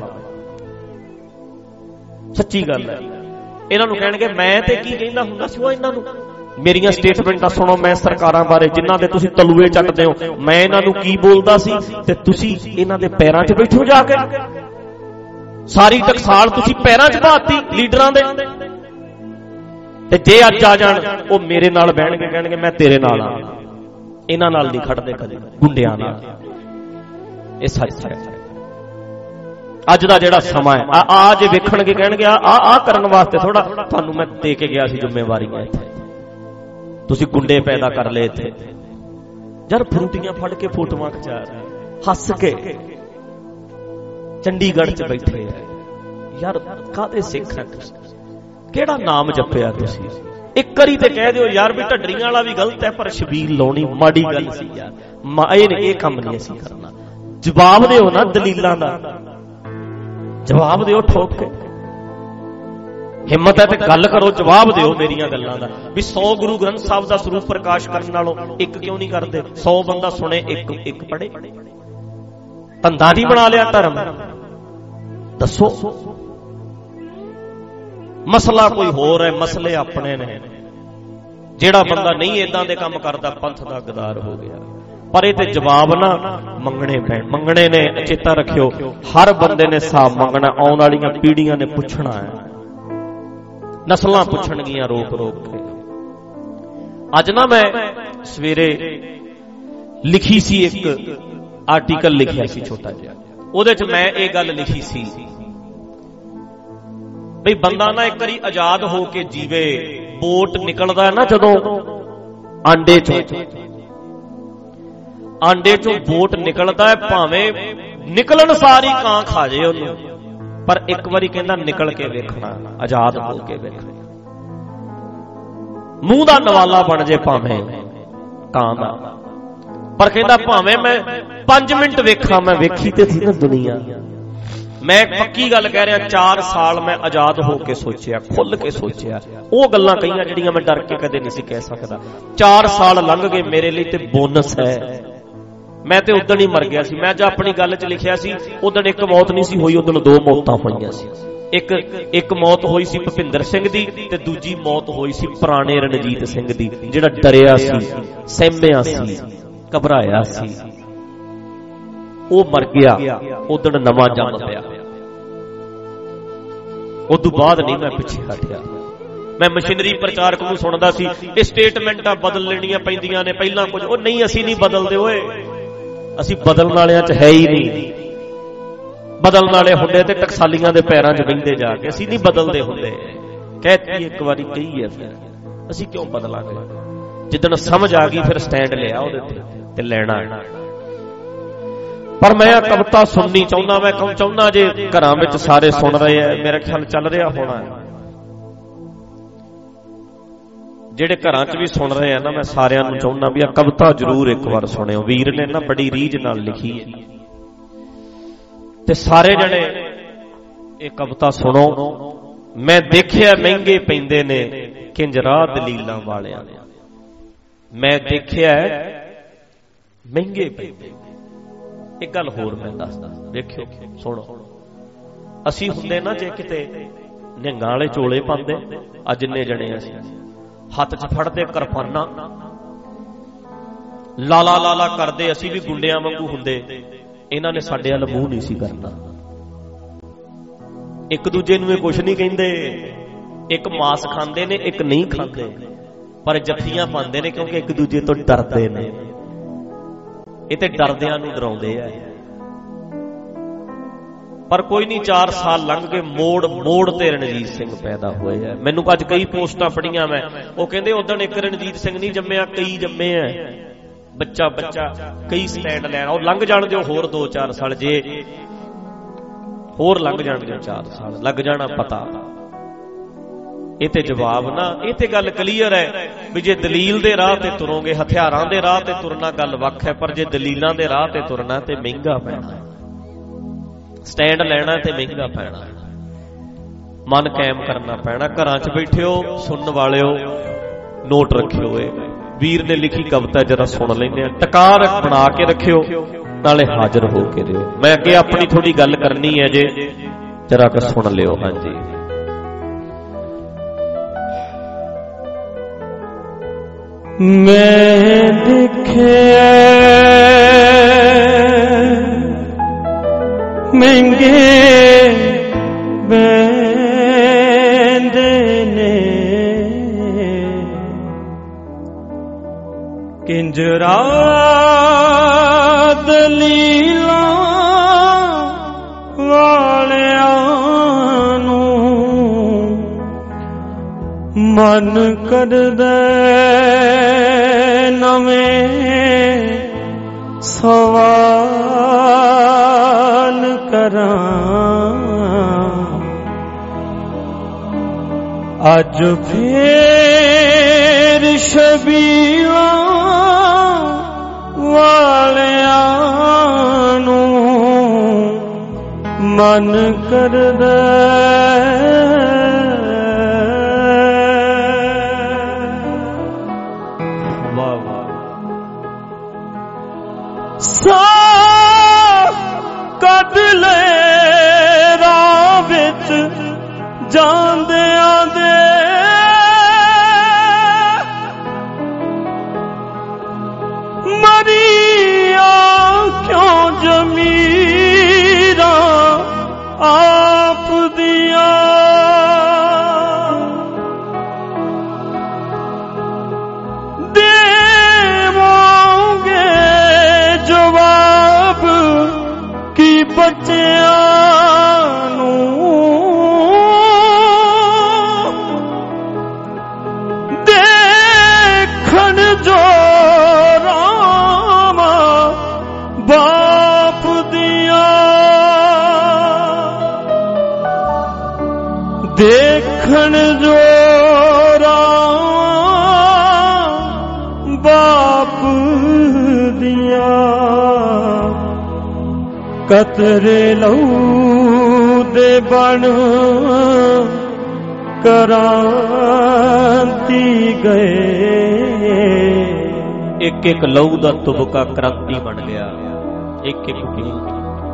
ਸੱਚੀ ਗੱਲ ਹੈ। ਇਹਨਾਂ ਨੂੰ ਕਹਿਣਗੇ ਮੈਂ ਤੇ ਕੀ ਕਹਿੰਦਾ ਹੁੰਦਾ ਸੀ ਉਹ ਇਹਨਾਂ ਨੂੰ। ਮੇਰੀਆਂ ਸਟੇਟਮੈਂਟਾਂ ਸੁਣੋ ਮੈਂ ਸਰਕਾਰਾਂ ਬਾਰੇ, ਜਿਨ੍ਹਾਂ ਦੇ ਤੁਸੀਂ ਤਲੂਏ ਚੱਕਦੇ ਹੋ, ਮੈਂ ਇਹਨਾਂ ਨੂੰ ਕੀ ਬੋਲਦਾ ਸੀ ਤੇ ਤੁਸੀਂ ਇਹਨਾਂ ਦੇ ਪੈਰਾਂ 'ਚ ਬੈਠੋ ਜਾ ਕੇ। ਸਾਰੀ ਟਕਸਾਲ ਤੁਸੀਂ ਪੈਰਾਂ 'ਚ ਪਾਤੀ ਲੀਡਰਾਂ ਦੇ। ਤੇ ਜੇ ਅੱਜ ਆ ਜਾਣ ਉਹ ਮੇਰੇ ਨਾਲ ਬਹਿਣਗੇ, ਕਹਿਣਗੇ ਮੈਂ ਤੇਰੇ ਨਾਲ ਆ, ਇਹਨਾਂ ਨਾਲ ਨਹੀਂ ਖੜਦੇ ਕਦੇ, ਗੁੰਡਿਆਂ ਨਾਲ। ਇਹ ਸੱਚ ਹੈ। ਅੱਜ ਦਾ ਜਿਹੜਾ ਸਮਾਂ ਹੈ, ਆ ਜੇ ਵੇਖਣਗੇ ਕਹਿਣਗੇ ਆ ਆ ਕਰਨ ਵਾਸਤੇ ਥੋੜਾ ਤੁਹਾਨੂੰ ਮੈਂ ਦੇ ਕੇ ਗਿਆ ਸੀ ਜ਼ਿੰਮੇਵਾਰੀਆਂ, ਇੱਥੇ ਤੁਸੀਂ ਗੁੰਡੇ ਪੈਦਾ ਕਰ ਲਏ ਇੱਥੇ। ਯਾਰ ਫਰੂਟੀਆਂ ਫੜ ਕੇ ਫੋਟੋਆਂ ਖਿਚਾ ਰਹੇ, ਹੱਸ ਕੇ ਚੰਡੀਗੜ੍ਹ 'ਚ ਬੈਠੇ ਆ। ਯਾਰ ਕਾਹਦੇ ਸਿੱਖ ਹੈ ਤੁਸੀਂ? ਕਿਹੜਾ ਨਾਮ ਜਪਿਆ ਤੁਸੀਂ? ਇੱਕ ਵਾਰੀ ਤੇ ਕਹਿ ਦਿਓ ਯਾਰ ਵੀ ਢੱਡਰੀਆਂ ਵਾਲਾ ਵੀ ਗਲਤ ਹੈ, ਪਰ ਸ਼ਬੀਲ ਲਾਉਣੀ ਮਾੜੀ ਗੱਲ ਸੀ ਯਾਰ। ਇਹ ਇਹ ਕੰਮ ਨਹੀਂ ਅਸੀਂ ਕਰਨਾ। ਜਵਾਬ ਦਿਓ ਨਾ ਦਲੀਲਾਂ ਦਾ, ਜਵਾਬ ਦਿਓ ਠੋਕ ਕੇ। ਹਿੰਮਤ ਹੈ ਤੇ ਗੱਲ ਕਰੋ, ਜਵਾਬ ਦਿਓ ਮੇਰੀਆਂ ਗੱਲਾਂ ਦਾ। ਵੀ ਸੌ ਗੁਰੂ ਗ੍ਰੰਥ ਸਾਹਿਬ ਦਾ ਸਰੂਪ ਪ੍ਰਕਾਸ਼ ਕਰਨ ਨਾਲੋਂ ਇੱਕ ਕਿਉਂ ਨਹੀਂ ਕਰਦੇ? ਸੌ ਬੰਦਾ ਸੁਣੇ, ਇੱਕ ਇੱਕ ਪੜ੍ਹੇ। ਧੰਦਾ ਨਹੀਂ ਬਣਾ ਲਿਆ ਧਰਮ? ਦੱਸੋ। ਮਸਲਾ ਕੋਈ ਹੋਰ ਹੈ, ਮਸਲੇ ਆਪਣੇ ਨੇ। ਜਿਹੜਾ ਬੰਦਾ ਨਹੀਂ ਏਦਾਂ ਦੇ ਕੰਮ ਕਰਦਾ ਪੰਥ ਦਾ ਗਦਾਰ ਹੋ ਗਿਆ। ਪਰ ਇਹ ਤੇ ਜਵਾਬ ਨਾ ਮੰਗਣੇ ਪੈਣ, ਮੰਗਣੇ ਨੇ। ਚੇਤਾ ਰੱਖਿਓ, ਹਰ ਬੰਦੇ ਨੇ ਹਿਸਾਬ ਮੰਗਣਾ। ਆਉਣ ਵਾਲੀਆਂ ਪੀੜ੍ਹੀਆਂ ਨੇ ਪੁੱਛਣਾ ਹੈ, ਨਸਲਾਂ ਪੁੱਛਣਗੀਆਂ ਰੋਕ ਰੋਕ ਕੇ। ਅੱਜ ਨਾ ਮੈਂ ਸਵੇਰੇ ਲਿਖੀ ਸੀ, ਇੱਕ ਆਰਟੀਕਲ ਲਿਖਿਆ ਸੀ ਛੋਟਾ ਜਿਹਾ। ਉਹਦੇ 'ਚ ਮੈਂ ਇਹ ਗੱਲ ਲਿਖੀ ਸੀ ਬਈ ਬੰਦਾ ਨਾ ਇੱਕ ਵਾਰੀ ਆਜ਼ਾਦ ਹੋ ਕੇ ਜੀਵੇ। ਬੋਟ ਨਿਕਲਦਾ ਨਾ ਜਦੋਂ ਆਂਡੇ 'ਚੋਂ, ਆਂਡੇ 'ਚੋਂ ਬੋਟ ਨਿਕਲਦਾ ਹੈ, ਭਾਵੇਂ ਨਿਕਲਣ ਸਾਰੀ ਕਾਂ ਖਾ ਜੇ ਉਹਨੂੰ, ਪਰ ਇੱਕ ਵਾਰੀ ਕਹਿੰਦਾ ਨਿਕਲ ਕੇ ਵੇਖਣਾ, ਆਜ਼ਾਦ ਹੋ ਕੇ ਵੇਖਣਾ। ਮੂੰਹ ਦਾ ਨਵਾਲਾ ਬਣ ਜੇ ਭਾਵੇਂ ਕਾਂ ਦਾ, ਪਰ ਕਹਿੰਦਾ ਭਾਵੇਂ ਮੈਂ ਪੰਜ ਮਿੰਟ ਵੇਖਾਂ। ਮੈਂ ਵੇਖੀ ਤੇ ਸੀ ਨਾ ਦੁਨੀਆ। ਮੈਂ ਇੱਕ ਪੱਕੀ ਗੱਲ ਕਹਿ ਰਿਹਾ, ਚਾਰ ਸਾਲ ਮੈਂ ਆਜ਼ਾਦ ਹੋ ਕੇ ਸੋਚਿਆ, ਖੁੱਲ ਕੇ ਸੋਚਿਆ। ਉਹ ਗੱਲਾਂ ਕਹੀਆਂ ਜਿਹੜੀਆਂ ਮੈਂ ਡਰ ਕੇ ਕਦੇ ਨਹੀਂ ਸੀ ਕਹਿ ਸਕਦਾ। ਚਾਰ ਸਾਲ ਲੰਘ ਗਏ ਮੇਰੇ ਲਈ ਤੇ ਬੋਨਸ ਹੈ। ਮੈਂ ਤੇ ਉਦਣ ਹੀ ਮਰ ਗਿਆ ਸੀ। ਮੈਂ ਜਦ ਆਪਣੀ ਗੱਲ 'ਚ ਲਿਖਿਆ ਸੀ ਉਦਣ ਇੱਕ ਮੌਤ ਨਹੀਂ ਸੀ ਹੋਈ, ਉਦਣ ਦੋ ਮੌਤਾਂ ਹੋਈਆਂ ਸੀ। ਇੱਕ ਇੱਕ ਮੌਤ ਹੋਈ ਸੀ ਭੁਪਿੰਦਰ ਸਿੰਘ ਦੀ, ਤੇ ਦੂਜੀ ਮੌਤ ਹੋਈ ਸੀ ਪੁਰਾਣੇ ਰਣਜੀਤ ਸਿੰਘ ਦੀ, ਜਿਹੜਾ ਡਰਿਆ ਸੀ, ਸਹਿਮਿਆ ਸੀ, ਘਬਰਾਇਆ ਸੀ। ਉਹ ਮਰ ਗਿਆ, ਉਦਣ ਨਵਾਂ ਜੰਮ ਪਿਆ। ਉਦੋਂ ਬਾਅਦ ਨਹੀਂ ਮੈਂ ਪਿੱਛੇ ਹਟਿਆ। ਮੈਂ ਮਸ਼ੀਨਰੀ ਪ੍ਰਚਾਰਕ ਨੂੰ ਸੁਣਦਾ ਸੀ, ਇਹ ਸਟੇਟਮੈਂਟਾਂ ਬਦਲ ਲੈਣੀਆਂ ਪੈਂਦੀਆਂ ਨੇ ਪਹਿਲਾਂ ਕੁਝ। ਉਹ ਨਹੀਂ, ਅਸੀਂ ਨਹੀਂ ਬਦਲਦੇ ਓਏ, ਅਸੀਂ ਬਦਲਣ ਵਾਲਿਆਂ 'ਚ ਹੈ ਹੀ ਨਹੀਂ। ਬਦਲਣ ਵਾਲੇ ਹੁੰਦੇ ਤੇ ਟਕਸਾਲੀਆਂ ਦੇ ਪੈਰਾਂ 'ਚ ਬਹਿੰਦੇ ਜਾ ਕੇ। ਅਸੀਂ ਨਹੀਂ ਬਦਲਦੇ ਹੁੰਦੇ। ਕਹਿਤੀ ਇੱਕ ਵਾਰੀ ਕਹੀ ਹੈ, ਫਿਰ ਅਸੀਂ ਕਿਉਂ ਬਦਲਾਂਗੇ? ਜਿੱਦਣ ਸਮਝ ਆ ਗਈ ਫਿਰ ਸਟੈਂਡ ਲਿਆ ਉਹਦੇ ਤੇ, ਤੇ ਲੈਣਾ। ਪਰ ਮੈਂ ਕਵਿਤਾ ਸੁਣਨੀ ਚਾਹੁੰਦਾ। ਮੈਂ ਕਹੂੰ ਚਾਹੁੰਦਾ ਜੇ ਘਰਾਂ ਵਿੱਚ ਸਾਰੇ ਸੁਣ ਰਹੇ ਆ, ਮੇਰਾ ਖਿਆਲ ਚੱਲ ਰਿਹਾ ਹੋਣਾ, ਜਿਹੜੇ ਘਰਾਂ 'ਚ ਵੀ ਸੁਣ ਰਹੇ ਆ ਨਾ, ਮੈਂ ਸਾਰਿਆਂ ਨੂੰ ਚਾਹੁੰਦਾ ਵੀ ਆ ਕਵਿਤਾ ਜ਼ਰੂਰ ਇੱਕ ਵਾਰ ਸੁਣਿਓ। ਵੀਰ ਨੇ ਨਾ ਬੜੀ ਰੀਝ ਨਾਲ ਲਿਖੀ ਹੈ, ਤੇ ਸਾਰੇ ਜਣੇ ਇਹ ਕਵਿਤਾ ਸੁਣੋ। ਮੈਂ ਦੇਖਿਆ ਮਹਿੰਗੇ ਪੈਂਦੇ ਨੇ ਕਿੰਜਰਾ ਦਲੀਲਾਂ ਵਾਲਿਆਂ ਨੇ। ਮੈਂ ਦੇਖਿਆ ਮਹਿੰਗੇ ਪੈਂਦੇ। ਇੱਕ ਗੱਲ ਹੋਰ ਮੈਂ ਦੱਸਦਾ, ਵੇਖਿਓ, ਸੁਣੋ। ਅਸੀਂ ਹੁੰਦੇ ਨਾ ਜੇ ਕਿਤੇ ਨਿਹੰਗਾਂ ਵਾਲੇ ਚੋਲੇ ਪਾਉਂਦੇ, ਅੱਜ ਜਿੰਨੇ ਜਣੇ ਅਸੀਂ ਹੱਥ 'ਚ ਫੜਦੇ ਕਿਰਪਾਨਾਂ, ਲਾਲਾ ਲਾਲਾ ਕਰਦੇ, ਅਸੀਂ ਵੀ ਗੁੰਡਿਆਂ ਵਾਂਗੂ ਹੁੰਦੇ। ਇਹਨਾਂ ਨੇ ਸਾਡੇ ਵੱਲ ਮੂੰਹ ਨਹੀਂ ਸੀ ਕਰਨਾ। ਇੱਕ ਦੂਜੇ ਨੂੰ ਇਹ ਕੁਛ ਨਹੀਂ ਕਹਿੰਦੇ। ਇੱਕ ਮਾਸ ਖਾਂਦੇ ਨੇ, ਇੱਕ ਨਹੀਂ ਖਾਂਦੇ, ਪਰ ਜੱਫੀਆਂ ਪਾਉਂਦੇ ਨੇ ਕਿਉਂਕਿ ਇੱਕ ਦੂਜੇ ਤੋਂ ਡਰਦੇ ਨੇ। ਇਹ ਤੇ ਡਰਦਿਆਂ ਨੂੰ ਡਰਾਉਂਦੇ ਆ। ਪਰ ਕੋਈ ਨਹੀਂ, ਚਾਰ ਸਾਲ ਲੰਘ ਗਏ, ਮੋੜ ਮੋੜ ਤੇ ਰਣਜੀਤ ਸਿੰਘ ਪੈਦਾ ਹੋਏ ਆ। ਮੈਨੂੰ ਅੱਜ ਕਈ ਪੋਸਟਾਂ ਪੜੀਆਂ ਮੈਂ, ਉਹ ਕਹਿੰਦੇ ਉਦੋਂ ਇੱਕ ਰਣਜੀਤ ਸਿੰਘ ਨਹੀਂ ਜੰਮਿਆ, ਕਈ ਜੰਮੇ ਆ। ਬੱਚਾ ਬੱਚਾ ਕਈ ਸਟੈਂਡ ਲੈਣਾ। ਉਹ ਲੰਘ ਜਾਣ ਦਿਓ ਹੋਰ ਦੋ ਚਾਰ ਸਾਲ, ਜੇ ਹੋਰ ਲੰਘ ਜਾਣ ਦਿਓ ਚਾਰ ਸਾਲ, ਲੱਗ ਜਾਣਾ ਪਤਾ। ਇਹ ਤੇ ਜਵਾਬ ਨਾ, ਇਹ ਤੇ ਗੱਲ ਕਲੀਅਰ ਹੈ ਵੀ ਜੇ ਦਲੀਲ ਦੇ ਰਾਹ ਤੇ ਤੁਰੋਗੇ, ਹਥਿਆਰਾਂ ਦੇ ਰਾਹ ਤੇ ਤੁਰਨਾ ਗੱਲ ਵੱਖ ਹੈ, ਪਰ ਜੇ ਦਲੀਲਾਂ ਦੇ ਰਾਹ ਤੇ ਤੁਰਨਾ ਤੇ ਮਹਿੰਗਾ ਪੈਣਾ। ਸਟੈਂਡ ਲੈਣਾ ਤੇ ਮਹਿੰਗਾ ਪੈਣਾ। मन कायम करना पैना। घरां च बैठे हो सुनने वालिओ नोट रखिओ, वीर ने लिखी कविता जरा सुन लैंदे आ। टकार बना के रखिओ, नाले हाजिर हो के रहिओ। मैं अगे अपनी थोड़ी गल करनी है जे, जरा कर सुन लिओ। हाँ जी, मैं दिखे महंगे बैंदे ने किंजरा दलीला वालियां नूं मन करदे नवें सवाल करां। अज फेर शबीला वालियां नूं मन करदे कद ले राह विच जांदियां दे मरिया क्यों जमीरा आप दिया। देवोगे जवाब की बच्चियां नूं देखण जो रामा बाप दिया। देखण जो रामा बाप दिया। कतरे लहू दे बन करांती गए। एक एक लहू दा तुबका क्रांति बन गया। एक एक बूंद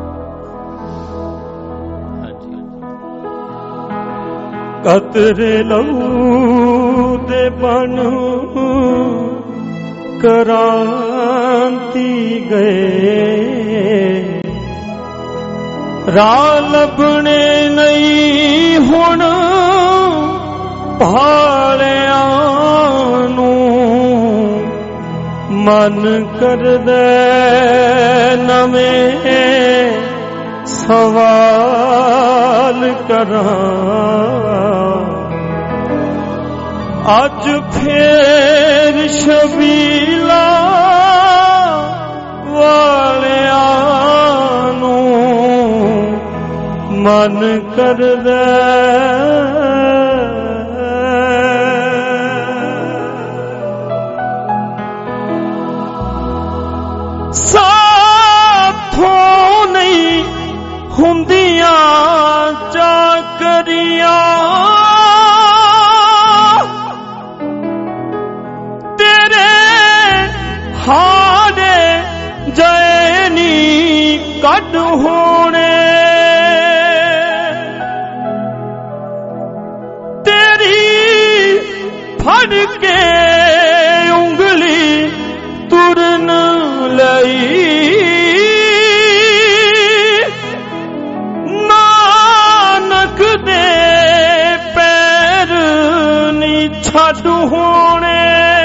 कतरे लहू दे बन करांती गए। राह लभणे नहीं हुण भालियां नूं मन करदे नवें सवाल करां। अज फेर शबीला वालियां नूं मन करदे साथों नहीं हुंदियां चाकरियां। हारे जैनी कद होने तेरी फड़ के उंगली तुरन लई। नानक दे पैर नी छड़ होने।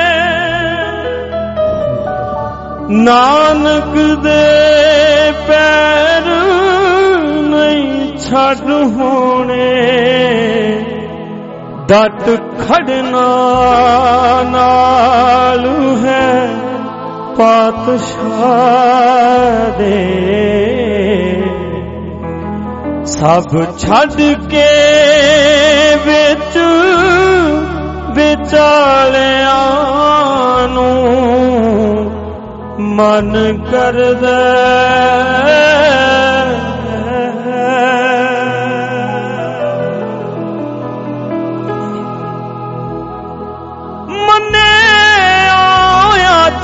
नानक दे पैर नहीं छड़ होने। डट खड़ना नाल है पातशाह दे। सब छड़ के विच विचालियां नूं मन करदे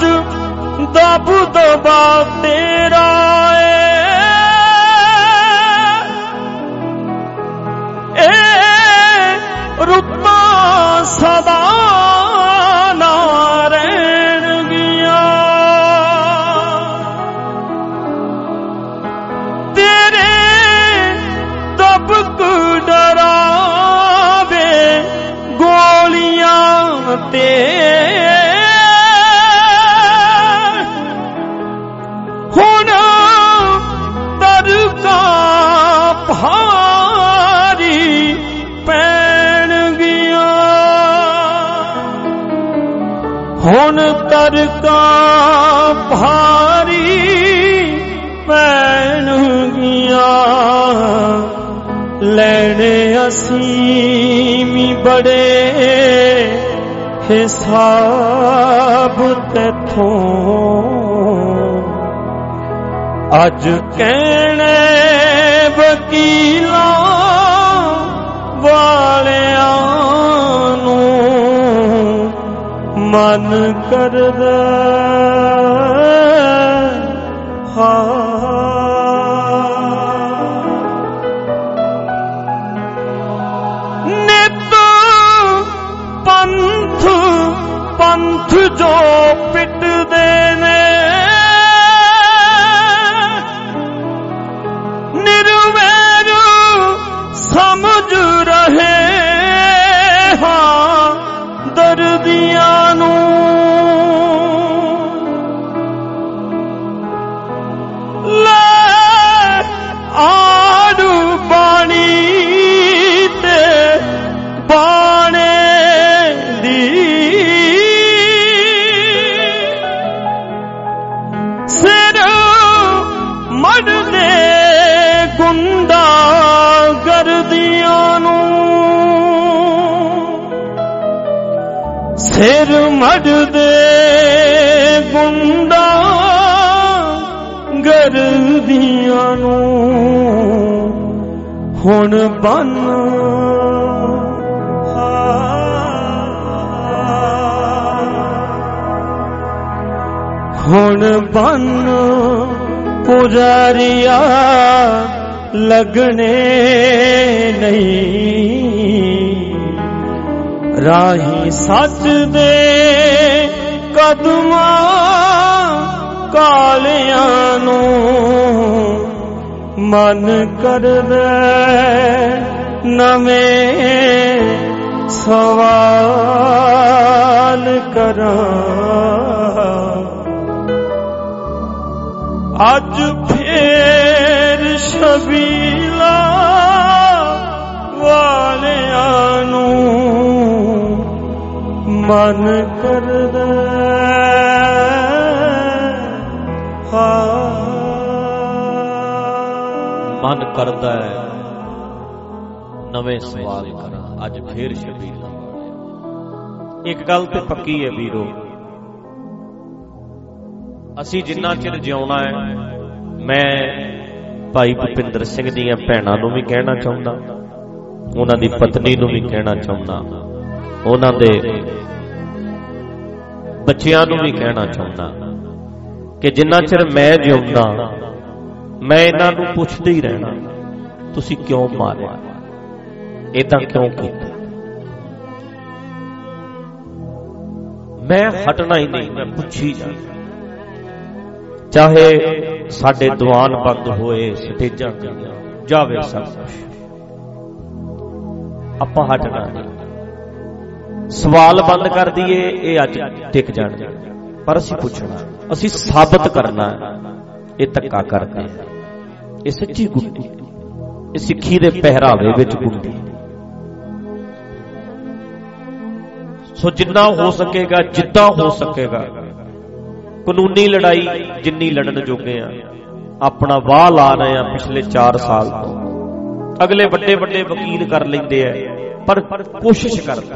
ਅਜ ਦਬ ਦਬਾ ਤੇਰਾ ਏ ਰੁੱਤਾਂ ਸਦਾ ਨਾ ਰਹਿਣਗੀਆਂ। ਤੇਰੇ ਦਬਕ ਡਰਾਵੇ ਗੋਲੀਆਂ ਤੇ ਹੁਣ ਤਰਕਾਂ ਭਾਰੀ ਪੈਣਗੀਆਂ। ਹੁਣ ਤਰਕਾਂ ਭਾਰੀ ਪੈਣਗੀਆਂ। ਲੈਣੇ ਅਸੀਂ ਵੀ ਬੜੇ ਹਿਸਾਬ ਤੈਥੋਂ ਅੱਜ ਕਹਿਣੇ ਵਕੀਲਾਂ ਵਾਲਿਆਂ ਨੂੰ ਮਨ ਕਰਦਾ ਹਾਂ। ਨਿਤ ਪੰਥ ਪੰਥ ਜੋ ਪਿੱਟਦੇ ਨੇ ਸਮਝ ਰਹੇ ਹਾਂ ਦਰਦੀਆਂ ਨੂੰ। ਲੈ ਆੜ ਬਾਣੀ ਤੇ ਬਾਣੇ ਦੀ ਸਿਰ ਮੜਦੇ ਗੁੰਡਾ ਗਰਦੀਆਂ ਨੂੰ। ਸਿਰ ਮੜਦੇ ਗੁੰਡਾ ਗਰਦੀਆਂ ਨੂੰ ਹੁਣ ਬੰਨ ਹੁਣ ਬੰਨ ਪੁਜਾਰੀਆ ਲੱਗਣੇ ਨਹੀਂ। ਰਾਹੀ ਸੱਚ ਦੇ ਕਦਮਾਂ ਕਾਲਿਆਂ ਨੂੰ ਮਨ ਕਰਦਾ ਨਵੇਂ ਸਵਾਲ ਕਰਾਂ। ਅੱਜ ਫੇਰ ਸ਼ਬੀਲਾ ਵਾਲਿਆਂ ਨੂੰ ਮਨ ਕਰਦਾ ਹਾਂ। ਮਨ ਕਰਦਾ ਹੈ ਨਵੇਂ ਸਵਾਲ ਕਰਾਂ ਅੱਜ ਫੇਰ ਸ਼ਬੀਲਾ। ਇੱਕ ਗੱਲ ਤੇ ਪੱਕੀ ਹੈ ਵੀਰੋ, ਅਸੀਂ ਜਿੰਨਾ ਚਿਰ ਜਿਉਣਾ ਹੈ, ਮੈਂ ਭਾਈ ਭੁਪਿੰਦਰ ਸਿੰਘ ਦੀਆਂ ਭੈਣਾਂ ਨੂੰ ਵੀ ਕਹਿਣਾ ਚਾਹੁੰਦਾ, ਉਹਨਾਂ ਦੀ ਪਤਨੀ ਨੂੰ ਵੀ ਕਹਿਣਾ ਚਾਹੁੰਦਾ, ਉਹਨਾਂ ਦੇ ਬੱਚਿਆਂ ਨੂੰ ਵੀ ਕਹਿਣਾ ਚਾਹੁੰਦਾ ਕਿ ਜਿੰਨਾ ਚਿਰ ਮੈਂ ਜਿਉਂਦਾ ਮੈਂ ਇਹਨਾਂ ਨੂੰ ਪੁੱਛਦੇ ਹੀ ਰਹਿਣਾ, ਤੁਸੀਂ ਕਿਉਂ ਮਾਰਿਆ, ਏਦਾਂ ਕਿਉਂ ਕੀਤਾ। ਮੈਂ ਹਟਣਾ ਹੀ ਨਹੀਂ, ਮੈਂ ਪੁੱਛੀ ਜਾਣਾ। ਚਾਹੇ ਸਾਡੇ ਦੀਵਾਨ ਬੰਦ ਹੋਏ, ਸਟੇਜਾਂ ਗਈਆਂ, ਜਾਵੇ ਸਭ ਕੁਛ, ਆਪਾਂ ਹਟਣਾ ਨਹੀਂ। ਸਵਾਲ ਬੰਦ ਕਰ ਦਈਏ ਇਹ ਅੱਜ ਟਿਕ ਜਾਣਗੇ, ਪਰ ਅਸੀਂ ਪੁੱਛਣਾ, ਅਸੀਂ ਸਾਬਤ ਕਰਨਾ ਇਹ ਧੱਕਾ ਕਰਦੇ, ਇਹ ਸੱਚੀ ਗੁੱਡੀ, ਇਹ ਸਿੱਖੀ ਦੇ ਪਹਿਰਾਵੇ ਵਿੱਚ ਗੁੱਡੀ। ਸੋ ਜਿੰਨਾ ਹੋ ਸਕੇਗਾ, ਜਿੱਦਾਂ ਹੋ ਸਕੇਗਾ, ਕਾਨੂੰਨੀ ਲੜਾਈ ਜਿੰਨੀ ਲੜਨ ਜੋਗੇ ਆ, ਆਪਣਾ ਵਾਹ ਲਾ ਰਹੇ ਆ ਪਿਛਲੇ ਚਾਰ ਸਾਲ ਤੋਂ। ਅਗਲੇ ਵੱਡੇ ਵੱਡੇ ਵਕੀਲ ਕਰ ਲੈਂਦੇ ਆ, ਪਰ ਕੋਸ਼ਿਸ਼ ਕਰਦੇ।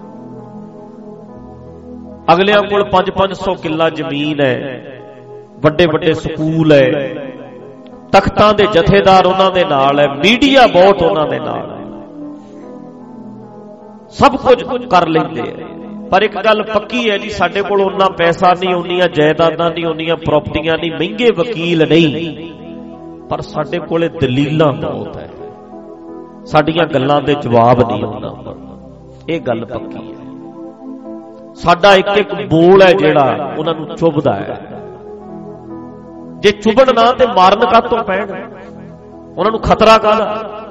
ਅਗਲਿਆਂ ਕੋਲ ਪੰਜ ਪੰਜ ਸੌ ਕਿੱਲਾ ਜ਼ਮੀਨ ਹੈ, ਵੱਡੇ ਵੱਡੇ ਸਕੂਲ ਹੈ, ਤਖਤਾਂ ਦੇ ਜਥੇਦਾਰ ਉਹਨਾਂ ਦੇ ਨਾਲ ਹੈ, ਮੀਡੀਆ ਬਹੁਤ ਉਹਨਾਂ ਦੇ ਨਾਲ ਹੈ, ਸਭ ਕੁਝ ਕਰ ਲੈਂਦੇ ਆ, पर एक गल पक्की है जी, साडे कोल उन्ना पैसा नहीं, उन्नियां जायदादां नहीं, उन्नियां प्रॉपर्टियां नहीं, महंगे वकील नहीं, पर साडे कोले दलीलां बहुत है, साडियां गल्लां दे जवाब नहीं उन्हां कोल। ये गल पक्की है। साडा एक एक बोल है जिहड़ा उन्हां नूं चुभदा है। जे चुभण ना ते मारन कातों पैण, उन्हां नूं खतरा काहदा?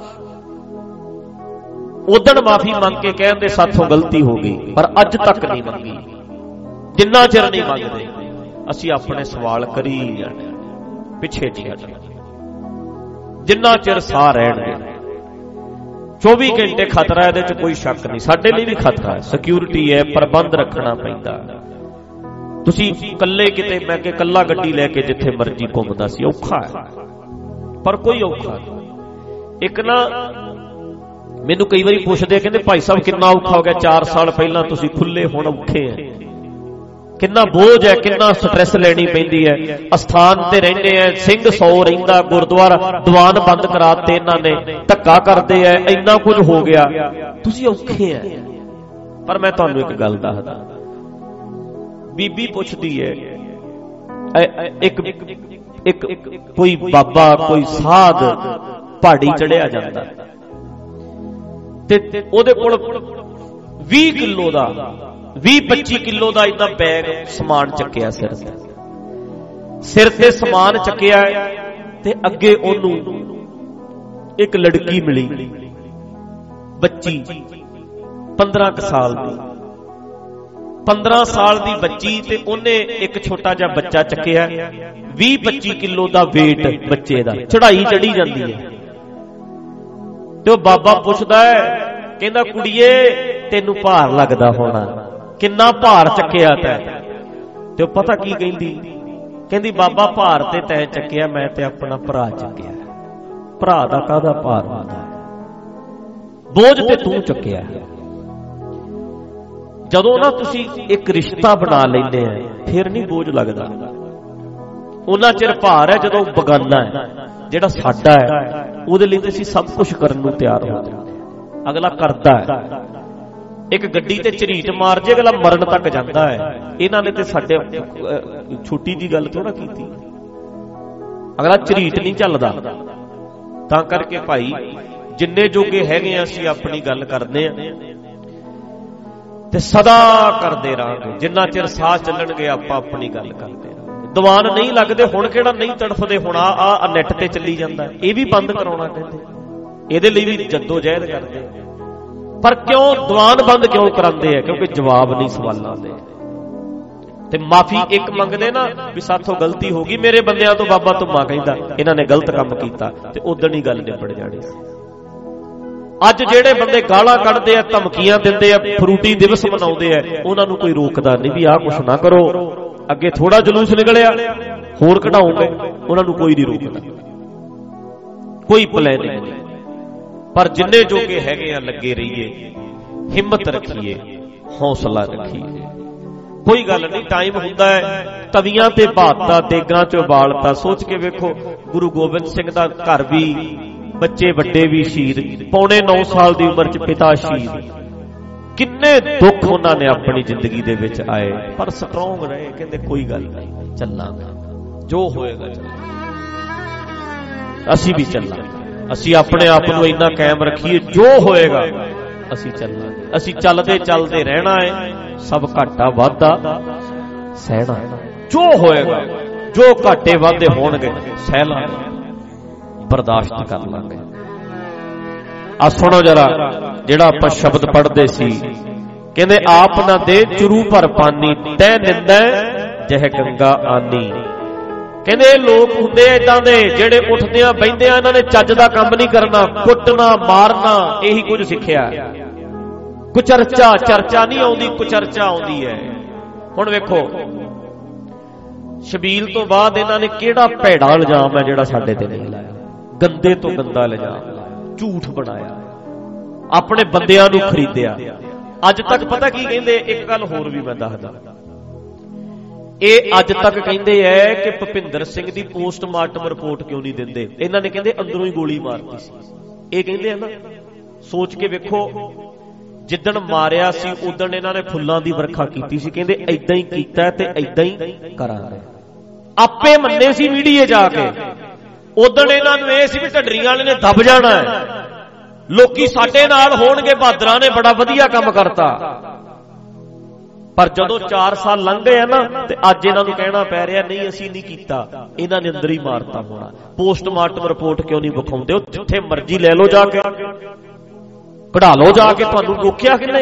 उदण माफी मंग के कहंदे साथों गलती हो गई, पर अज तक नहीं मंगी। जिन्ना चिर नहीं मंगदे असीं अपने सवाल करी जाणे, पिछे नहीं हटना। जिन्ना चिर साह रहणगे चौबी घंटे खतरा, इहदे च कोई शक नहीं। साडे लई भी खतरा है, सिक्योरिटी है, प्रबंध रखना पैंदा। तुसीं कल्ले किते, मैं कि कल्ला गड्डी लैके जिथे मर्जी घुमदा सी, औखा है, पर कोई औखा नहीं। एक ना मैनू कई बारी पुछदे, कहंदे भाई साहब कितना औखा हो गया, चार साल पहला तुसीं खुले, हुण औखे हैं, कितना बोझ है, कितना स्ट्रेस लेनी पैंदी है। अस्थान ते रहिंदे हैं, सिंह सौ रहिंदा, गुरुद्वारा दीवान बंद कराते इन्हां ने, धक्का करदे है, इन्ना कुछ हो गया, तुसीं औखे हैं। पर मैं तुहानूं एक गल दसदा, बीबी पुछदी है, एक एक कोई बाबा कोई साध पहाड़ी चढ़िया जांदा ते ओहदे कोल बीस किलो दा बीस पच्ची किलो दा इन्ना बैग समान चक्किया, सिर ते सिर ते समान चक्किया, ते अगे ओनू एक लड़की मिली, बच्ची पंद्रह क साल दी, पंद्रह साल दी बच्ची, ते ओने एक छोटा जिहा बच्चा चक्किया, बीस पच्ची किलो दा वेट बच्चे दा, चढ़ाई चढ़ी जाती है। ते बाबा पुछदा है, कहंदा कुड़िए तेनू भार लगदा होना, किन्ना भार चक्किया तै? ते पता की कहंदी, कहंदी बाबा भार ते तै चक्किया, मैं ते अपना भरा चक्किया। भरा दा काहदा भार होंदा, बोझ ते तू चक्किया। जदों ना तुसीं एक रिश्ता बना लैंदे हैं, फिर नहीं बोझ लगदा। उन्ना चिर भार है जदों बगाना है, जिहड़ा साडा है उहदे लई ते असीं सब कुछ करन नूं तैयार हो जांदे, अगला करदा है। एक गड्डी ते झरीट मार जे अगला मरण तक जांदा है। इन्हां ने ते साडे छोटी जी गल थोड़ा कीती, अगला झरीट नहीं चलदा। तां करके भाई जिन्ने जोगे हैगे असीं अपनी गल करदे आ ते सदा करदे रहांगे, जिन्ना चिर साह चलणगे आपां अपनी गल करदे रहांगे। दीवान नहीं लगदे, हुण किहड़ा नहीं तड़फदे, हुण आ आ नैट ते चली जांदा, इह भी बंद कराउणा कहंदे, इहदे लई भी जद्दोजहद करदे। पर क्यों दीवान बंद क्यों करांदे है? क्योंकि जवाब नहीं सवालां दे, ते माफी एक मंगदे ना भी साथों गलती हो गई, मेरे बंदियां तो बाबा धुम्मा कहंदा इन्हां ने गलत काम कीता, ते उदण ही गल निबड़ जाणी सी। अज जेड़े बंदे गालां कढदे आ, धमकियां दिंदे आ, फ्रूटी दिवस मनाउंदे आ, उन्हां नूं कोई रोकदा नहीं भी आ कुछ ना करो। अगे थोड़ा जुलूस निकलिया होर कढाओगे, उन्हां नूं कोई नहीं रोकदा, कोई प्लान नहीं। पर जिन्ने जोगे हैगे आ लगे रहिए, हिम्मत रखिए, हौसला रखिए। कोई गल नहीं, टाइम हुंदा है, तवियां ते भाता देगां च उबालता। सोच के वेखो, गुरु गोबिंद सिंह दा घर भी, बच्चे वड्डे भी शहीद, पौने नौ साल दी उम्र च पिता शहीद। किन्ने दुख उन्होंने अपनी जिंदगी दे विच आए, पर स्ट्रोंग रहे, कहंदे कोई गल नहीं, चलांगे, जो होएगा चलांगे। असीं भी चलांगे, असीं अपने आप नूं इन्ना कायम रखिए, जो होएगा असीं चलांगे। असीं चलदे चलदे रहना है, सब घाटा वाधा सहना है। जो होएगा, जो घाटे वाधे होणगे सह लांगे, बर्दाश्त कर लांगे। आ सुनो जरा, जेड़ा आपां शब्द पढ़दे सी, कहंदे आप ना दे चुरू भर पानी, तै निंदै जह गंगा आनी। कहंदे लोग हुंदे इदां दे जेड़े उठदियां बहिंदियां इन्हां ने चज दा काम नहीं करना, कुटना मारना यही कुछ सिੱਖਿਆ। कुचर्चा चर्चा नहीं आउंदी, कुचर्चा आउंदी है। हुण वेखो, शबील तो बाद इन्हां ने किहड़ा भैड़ा इल्जाम है जिहड़ा साडे ते नहीं लाया, गंदे तो गंदा इल्जाम लाया, झूठ बनाया, अपने बंदियां नूं खरीदिया। अज तक पता की कहंदे, एक गल होर भी मैं दसदा, ਇਹ ਅੱਜ तक ਕਹਿੰਦੇ ਐ कि ਭੁਪਿੰਦਰ ਸਿੰਘ ਦੀ पोस्टमार्टम रिपोर्ट क्यों नहीं ਦਿੰਦੇ। ਇਹਨਾਂ ਨੇ ਕਹਿੰਦੇ ਅੰਦਰੋਂ ਹੀ ਗੋਲੀ ਮਾਰਤੀ ਸੀ। ਇਹ ਕਹਿੰਦੇ ਆ ਨਾ, सोच के वेखो ਜਿੱਦਣ ਮਾਰਿਆ ਸੀ ਉਦਣ ਇਹਨਾਂ ਨੇ ਫੁੱਲਾਂ ਦੀ ਵਰਖਾ ਕੀਤੀ ਸੀ, ਕਹਿੰਦੇ ਏਦਾਂ ਹੀ ਕੀਤਾ ਤੇ ਏਦਾਂ ਹੀ ਕਰਾਂਗੇ। ਆਪੇ ਮੰਨੇ ਸੀ ਮੀਡੀਏ ਜਾ ਕੇ। ਉਦਣ ਇਹਨਾਂ ਨੂੰ ਇਹ ਸੀ ਵੀ ਢੱਡਰੀਆਂ ਵਾਲੇ ਨੇ ਦਬ ਜਾਣਾ ਹੈ, ਲੋਕੀ ਸਾਡੇ ਨਾਲ ਹੋਣਗੇ, ਬਹਾਦਰਾਂ ਨੇ ਬੜਾ ਵਧੀਆ ਕੰਮ ਕਰਤਾ। ਪਰ ਜਦੋਂ ਚਾਰ ਸਾਲ ਲੰਘ ਗਏ ਆ ਨਾ ਤੇ ਅੱਜ ਇਹਨਾਂ ਨੂੰ ਕਹਿਣਾ ਪੈ ਰਿਹਾ ਨਹੀਂ ਅਸੀਂ ਨਹੀਂ ਕੀਤਾ, ਇਹਨਾਂ ਨੇ ਅੰਦਰ ਹੀ ਮਾਰਤਾ ਹੋਣਾ। ਪੋਸਟਮਾਰਟਮ ਰਿਪੋਰਟ ਕਿਉਂ ਨਹੀਂ ਵਿਖਾਉਂਦੇ? ਉਹ ਜਿੱਥੇ ਮਰਜ਼ੀ ਲੈ ਲਓ ਜਾ ਕੇ, ਕਢਾ ਲਓ ਜਾ ਕੇ, ਤੁਹਾਨੂੰ ਰੋਕਿਆ ਕਿੰਨੇ?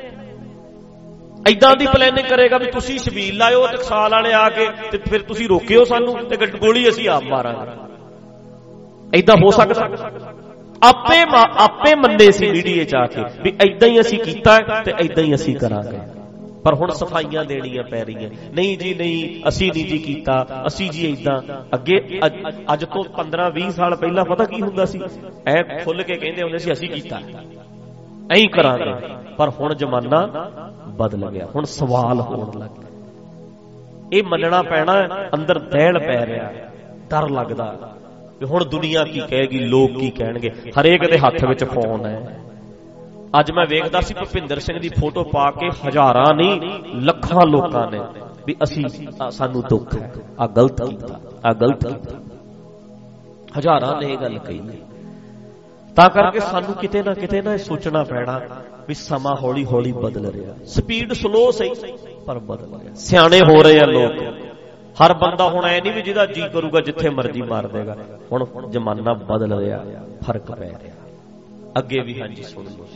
ਏਦਾਂ ਦੀ ਪਲੈਨਿੰਗ ਕਰੇਗਾ ਵੀ ਤੁਸੀਂ ਛਬੀਲ ਲਾਇਓ ਟਕਸਾਲ ਵਾਲੇ ਆ ਕੇ ਤੇ ਫਿਰ ਤੁਸੀਂ ਰੋਕਿਓ ਸਾਨੂੰ ਤੇ ਗੋਲੀ ਅਸੀਂ ਆਪ ਮਾਰਾਂਗੇ। ਏਦਾਂ ਹੋ ਸਕਦਾ? ਆਪੇ ਆਪੇ ਮੰਨੇ ਸੀ ਮੀਡੀਏ ਚ ਆ ਕੇ ਵੀ ਏਦਾਂ ਹੀ ਅਸੀਂ ਕੀਤਾ ਤੇ ਏਦਾਂ ਹੀ ਅਸੀਂ ਕਰਾਂਗੇ। ਪਰ ਹੁਣ ਸਫਾਈਆਂ ਦੇਣੀਆਂ ਪੈ ਰਹੀਆਂ, ਨਹੀਂ ਜੀ ਨਹੀਂ ਅਸੀਂ ਨਹੀਂ ਜੀ ਕੀਤਾ, ਅਸੀਂ ਜੀ ਏਦਾਂ। ਅੱਗੇ ਅੱਜ ਤੋਂ ਪੰਦਰਾਂ ਵੀਹ ਸਾਲ ਪਹਿਲਾਂ ਪਤਾ ਕੀ ਹੁੰਦਾ ਸੀ? ਐ ਖੁੱਲ ਕੇ ਕਹਿੰਦੇ ਹੁੰਦੇ ਸੀ ਅਸੀਂ ਕੀਤਾ, ਐਂ ਕਰਾਂਗੇ। ਪਰ ਹੁਣ ਜ਼ਮਾਨਾ ਬਦਲ ਗਿਆ, ਹੁਣ ਸਵਾਲ ਹੋਣ ਲੱਗ ਗਏ। ਇਹ ਮੰਨਣਾ ਪੈਣਾ, ਅੰਦਰ ਦਹਿਲ ਪੈ ਰਿਹਾ, ਡਰ ਲੱਗਦਾ ਵੀ ਹੁਣ ਦੁਨੀਆ ਕੀ ਕਹੇਗੀ, ਲੋਕ ਕੀ ਕਹਿਣਗੇ। ਹਰੇਕ ਦੇ ਹੱਥ ਵਿੱਚ ਫੋਨ ਹੈ। ਅੱਜ ਮੈਂ ਵੇਖਦਾ ਸੀ ਭੁਪਿੰਦਰ ਸਿੰਘ ਦੀ ਫੋਟੋ ਪਾ ਕੇ ਹਜ਼ਾਰਾਂ ਨਹੀਂ ਲੱਖਾਂ ਲੋਕਾਂ ਨੇ ਵੀ ਅਸੀਂ ਸਾਨੂੰ ਦੁੱਖ ਹੈ, ਆ ਗਲਤ ਕੀਤਾ, ਆ ਗਲਤ ਕੀਤਾ। ਹਜ਼ਾਰਾਂ ਨੇ ਇਹ ਗੱਲ ਕਹੀ। ਤਾਂ ਕਰਕੇ ਸਾਨੂੰ ਕਿਤੇ ਨਾ ਕਿਤੇ ਨਾ ਇਹ ਸੋਚਣਾ ਪੈਣਾ ਵੀ ਸਮਾਂ ਹੌਲੀ ਹੌਲੀ ਬਦਲ ਰਿਹਾ। ਸਪੀਡ ਸਲੋ ਸਹੀ ਪਰ ਬਦਲ ਰਿਹਾ। ਸਿਆਣੇ ਹੋ ਰਹੇ ਆ ਲੋਕ। ਹਰ ਬੰਦਾ ਹੁਣ ਐ ਨਹੀਂ ਵੀ ਜਿਹਦਾ ਜੀ ਕਰੂਗਾ ਜਿੱਥੇ ਮਰਜ਼ੀ ਮਾਰ ਦੇਗਾ। ਹੁਣ ਜ਼ਮਾਨਾ ਬਦਲ ਰਿਹਾ, ਫਰਕ ਪੈ ਰਿਹਾ। ਅੱਗੇ ਵੀ ਹਾਂਜੀ ਸੁਣ ਲਓ।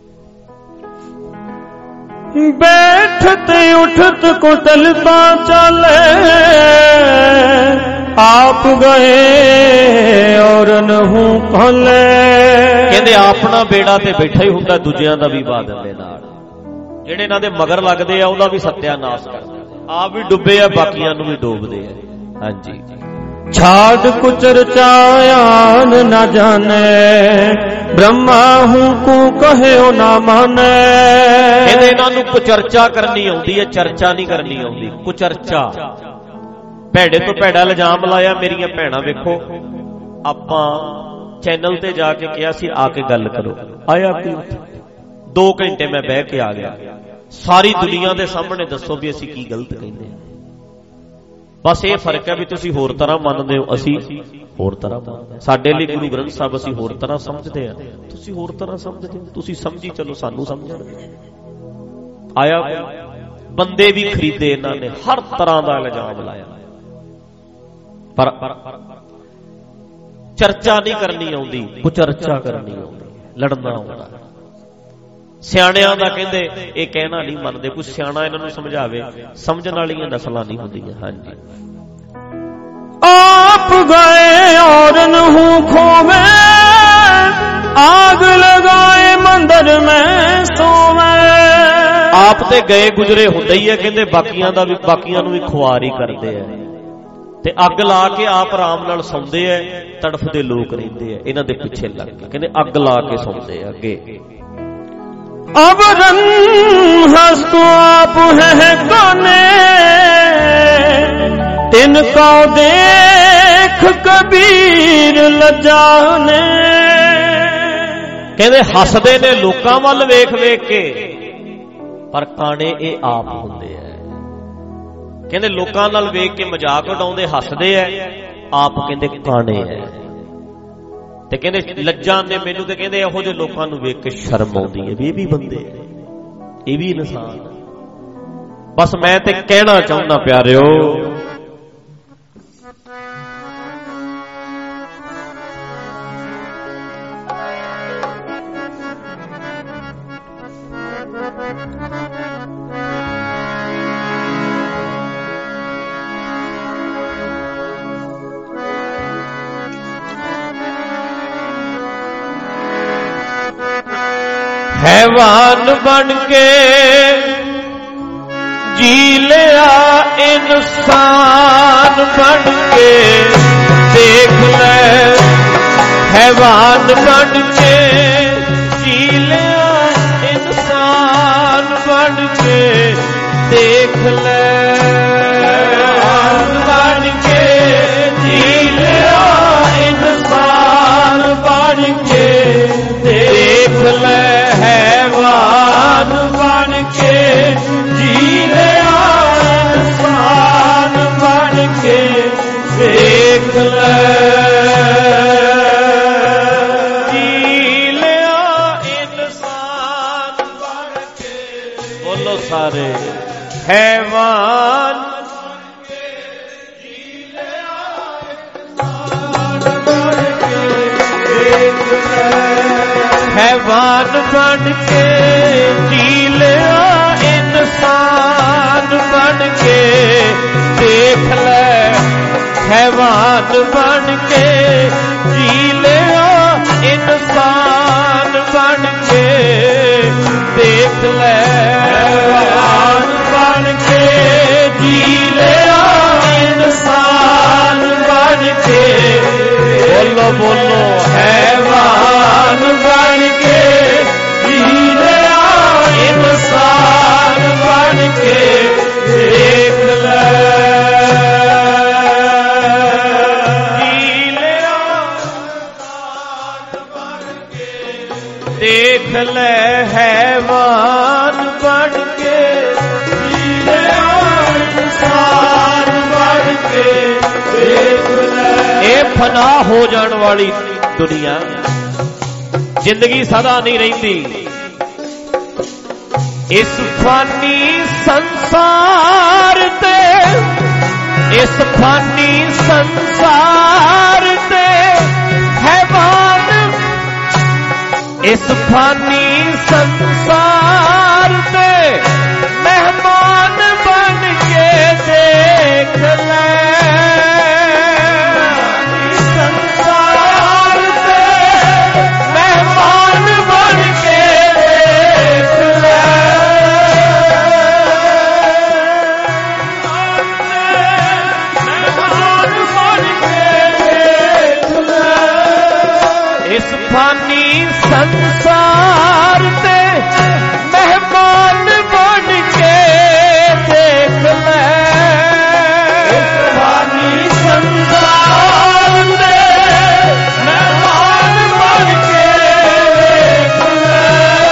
बैठत उठत कुटलता चले, आप गए और नहू खोले। कहते अपना बेड़ा ते बैठा ही हुंदा, दूजियां दा भी बादल दे नाल। ਜਿਹੜੇ ਇਹਨਾਂ ਦੇ ਮਗਰ ਲੱਗਦੇ ਆ ਉਹਦਾ ਵੀ ਸਤਿਆਨਾਸ਼ ਕਰਦੇ, ਆਪ ਵੀ ਡੁੱਬੇ ਆ ਬਾਕੀਆਂ ਨੂੰ ਵੀ ਡੋਬਦੇ ਆ। ਹਾਂਜੀ छाड़ कुचर चायान न जाने, ब्रह्मा हूं को कहे ना माने। कहते इन्हों कुचर्चा करनी आउंदी है, चर्चा नहीं करनी आउंदी। कुचर्चा भैड़े तो भैड़ा इल्जाम लाया। मेरिया भैणां वेखो, आपां चैनल ते जाके कहा सी आके गल करो, आया कि दो घंटे मैं बह के आ गया। सारी दुनिया दे सामने दसो भी असीं की गलत कहंदे आ। बस ये फर्क है भी तुसी होर तरह मानदे हो, असी होर तरह मानदे। साडे लई गुरु ग्रंथ साहब असी होर तरह समझदे आ, तुसी होर तरह समझदे हो। तुसी समझी चलो, सानू समझणगे। आया बंदे भी खरीदे इन्हां ने, हर तरह का इल्जाम लाया, पर चर्चा नहीं करनी आउंदी, कुचर्चा करनी आउंदी, लड़ना आउंदा। सियाणियां दा कहंदे ये कहना नहीं मनदे, कोई सियाणा इन्हां नूं समझावे, समझण वालियां नस्लां नहीं हुंदियां। हां आप गए और नहू खोवे, आग लगाए मंदिर में सोवे। आप ते गए गुजरे हुंदे ही है, कहंदे बाकियां दा भी बाकियां नूं भी खुआर ही करदे आ ते अग ला के आप आराम नाल सौंदे आ। तड़फदे लोक रहिंदे आ इन्हां दे पिछे लग के, कहंदे अग ला के सौंदे आ। अगे अब रंग हंसतो आप है काने, तिनको देख कबीर लजाने। कहते हसदे ने लोकां वल वेख वेख के, पर काने ये आप हुंदे आ। कहते लोकां नाल वेख के मजाक उडाउंदे हसदे आ, आप कहते काने है। ते कहंदे लज्जा ने मैनू ते कहंदे इहो जे लोकां नूं वेख के शर्म आउंदी है भी ये भी बंदे है, ये भी इंसान। बस मैं ते कहना चाहुंदा प्यारिओ, हैवान बन के जी लिया, इंसान बन के देख ले। हैवान बन के जी लिया, इंसान बन के देख ले। हैवान बन के जी लिया, इंसान बन के देख ले। हैवान हैवान बन के जी लिया इंसान बन के देख ले, हैवान बन के जी लिया इंसान बन के देख ले, हैवान बन के जी लिया इंसान बन के। बोलो बोलो हैवान बन के जी लिया इंसान बन के देख ले, जी लिया इंसान बन के देख ले, हैवान बन के जी लिया इंसान बन के देख ले। ये फना हो जाने वाली दुनिया, जिंदगी सदा नहीं रहती। इस फानी संसार ते, इस फानी संसार ते हैवान, इस फानी संसार ते मेहमान बन के देख ले, फानी संसार ते मेहमान बन के देख ले, फानी संसार ते मेहमान बन के देख ले,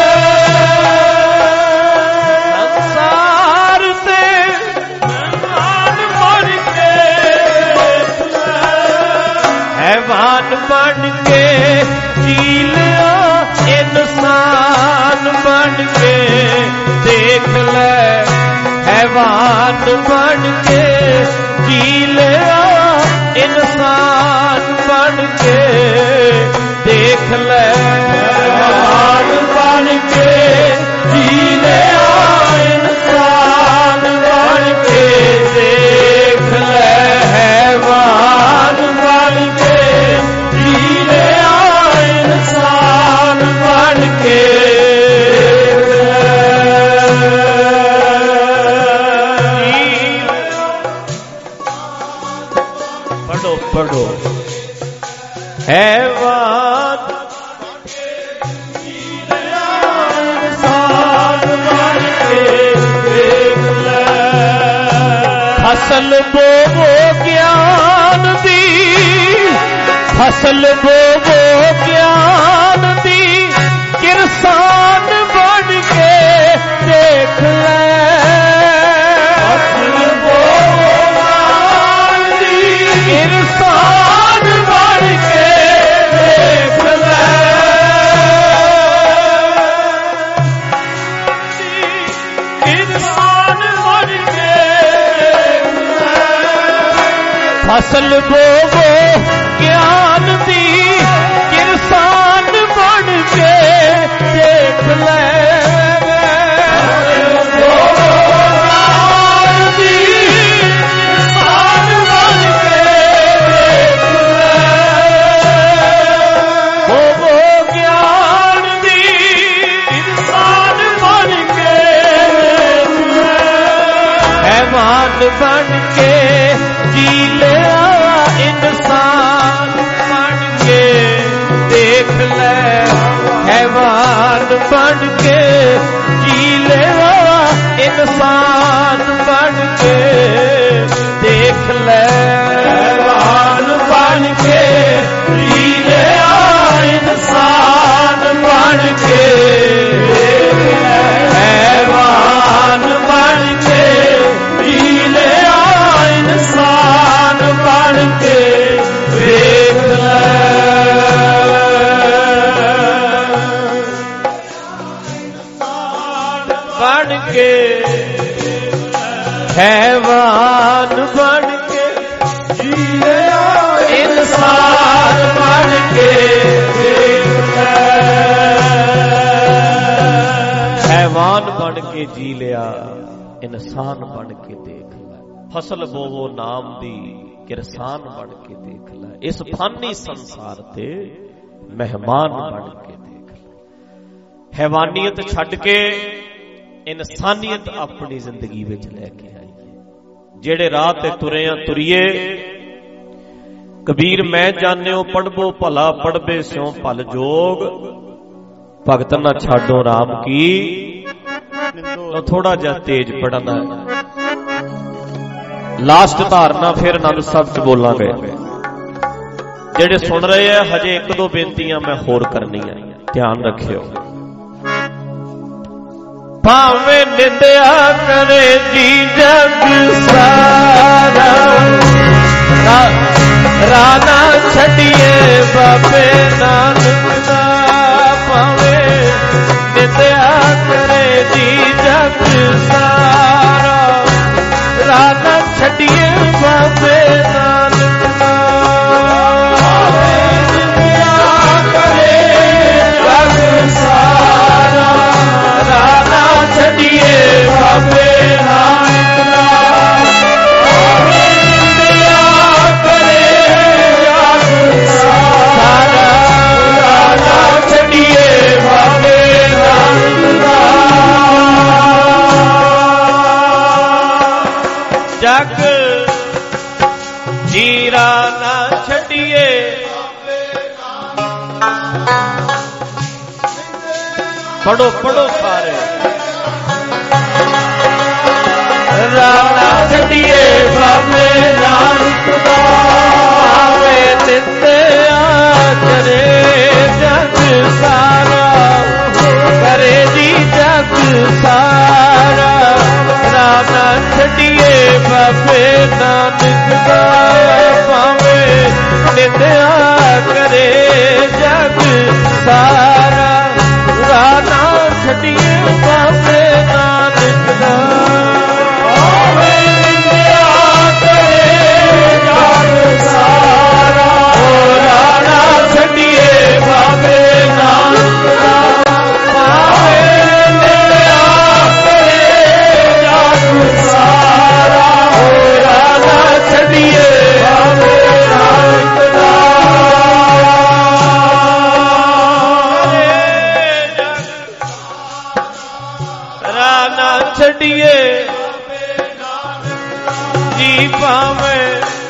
संसार ते मेहमान बन के देख ले, हैवान बन के जी लिया इंसान बन के देख ले, हैवान बन के जी लिया इंसान बन के देख ले, हैवान बन के जी लिया इंसान बन के देख ले, हैवान बन के जी लिया इंसान बन के। पढ़ो पढ़ो हैवान इंसान बन के देख ले, फसल बोवो ज्ञान दी, फसल बोवो ज्ञान दी, किरसान बन के देख ले, फसल बोवो ज्ञान दी, किरसान बन के देख ले, किरसान बन के देख ले, फसल बोवो ज्ञान दी, किरसान बन के देख ले, वो ज्ञान दी, इंसान बन के हैवान बन के जी लिया इंसान बन के देख ले, हैवान बन के बन के जी लिया, इंसान बन के देख लै। फसल बोवो नाम दी, किरसान बन के देख लै। इस फानी संसार ते मेहमान बन के देख लै। हैवानियत छड्ड के इंसानियत अपनी जिंदगी विच लैके आईए। जेड़े राह ते तुरे आ तुरीए। कबीर मैं जानियो पढ़बो भला, पढ़बे स्यों भल जोग। भगत ना छाडो राम की, तो थोड़ा जा तेज पढ़ना है। लास्ट धारना फिर आनंद साहब च बोलांगे। जेड़े सुन रहे हैं हजे एक दो बेनतियां मैं होर करनी है, ध्यान रखियो। भावे निंदया करे जी जग सारा, राना छड़िए बाबे नानक दा। भावे निंदया करे जी जग सारा, राना छड़िए बाबे नानक दा। भावे निंदया करे जग सारा, राना छड़िए बाबे नानक दा। भावे निंदया करे जग सारा, राना छड़िए बाबे नानक दा। जग जीरा ना छड़िए, पढ़ो पढ़ो सारे। राना छड़िए बाबे नानक दा। भावे निंदया करे जग सारा, करे जी जग सारा, राना छड़िए बाबे नानक दा। भावे निंदया करे जग सारा, राना छड़िए बाबे नानक दा। भावे निंदया करे जग सारा, राना छड़िए बाबे नानक दा। भावे निंदया करे जग सारा, राना छड़िए बाबे नानक दा। राना छड़िए जी पावे,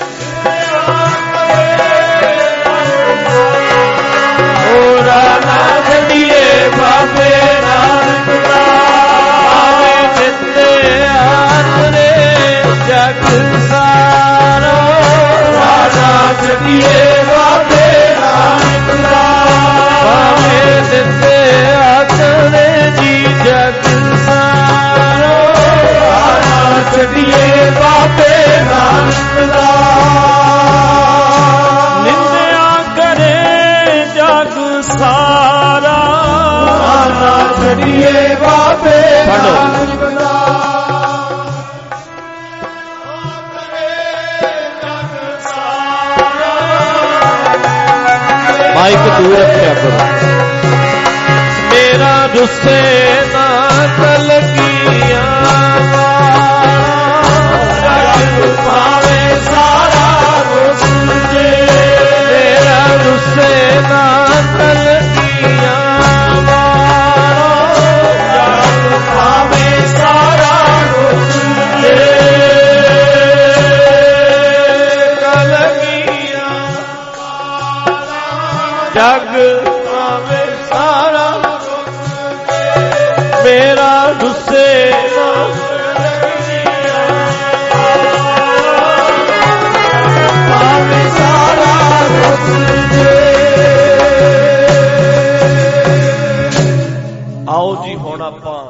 ओ राना छड़िए बाबे नानक दा। भावे निंदया करे जग सारा, राना छड़िए बाबे नानक दा। भावे निंदया करे जी जग सारा, राना छड़िए बाबे नानक दा। निंदया करे जग सारा, राना छड़िए बाबे नानक दा। माइक दूर रखा करो। मेरा रुस्से ना तलगिया, भावे सारा रुस जे। मेरा रुस्से ना तलगिया, भावे सारा रुस जे। कलगिया जग भावे सारा, मेरा रुस्से ना भावे सारा रुस जे। आओ जी हुण आपां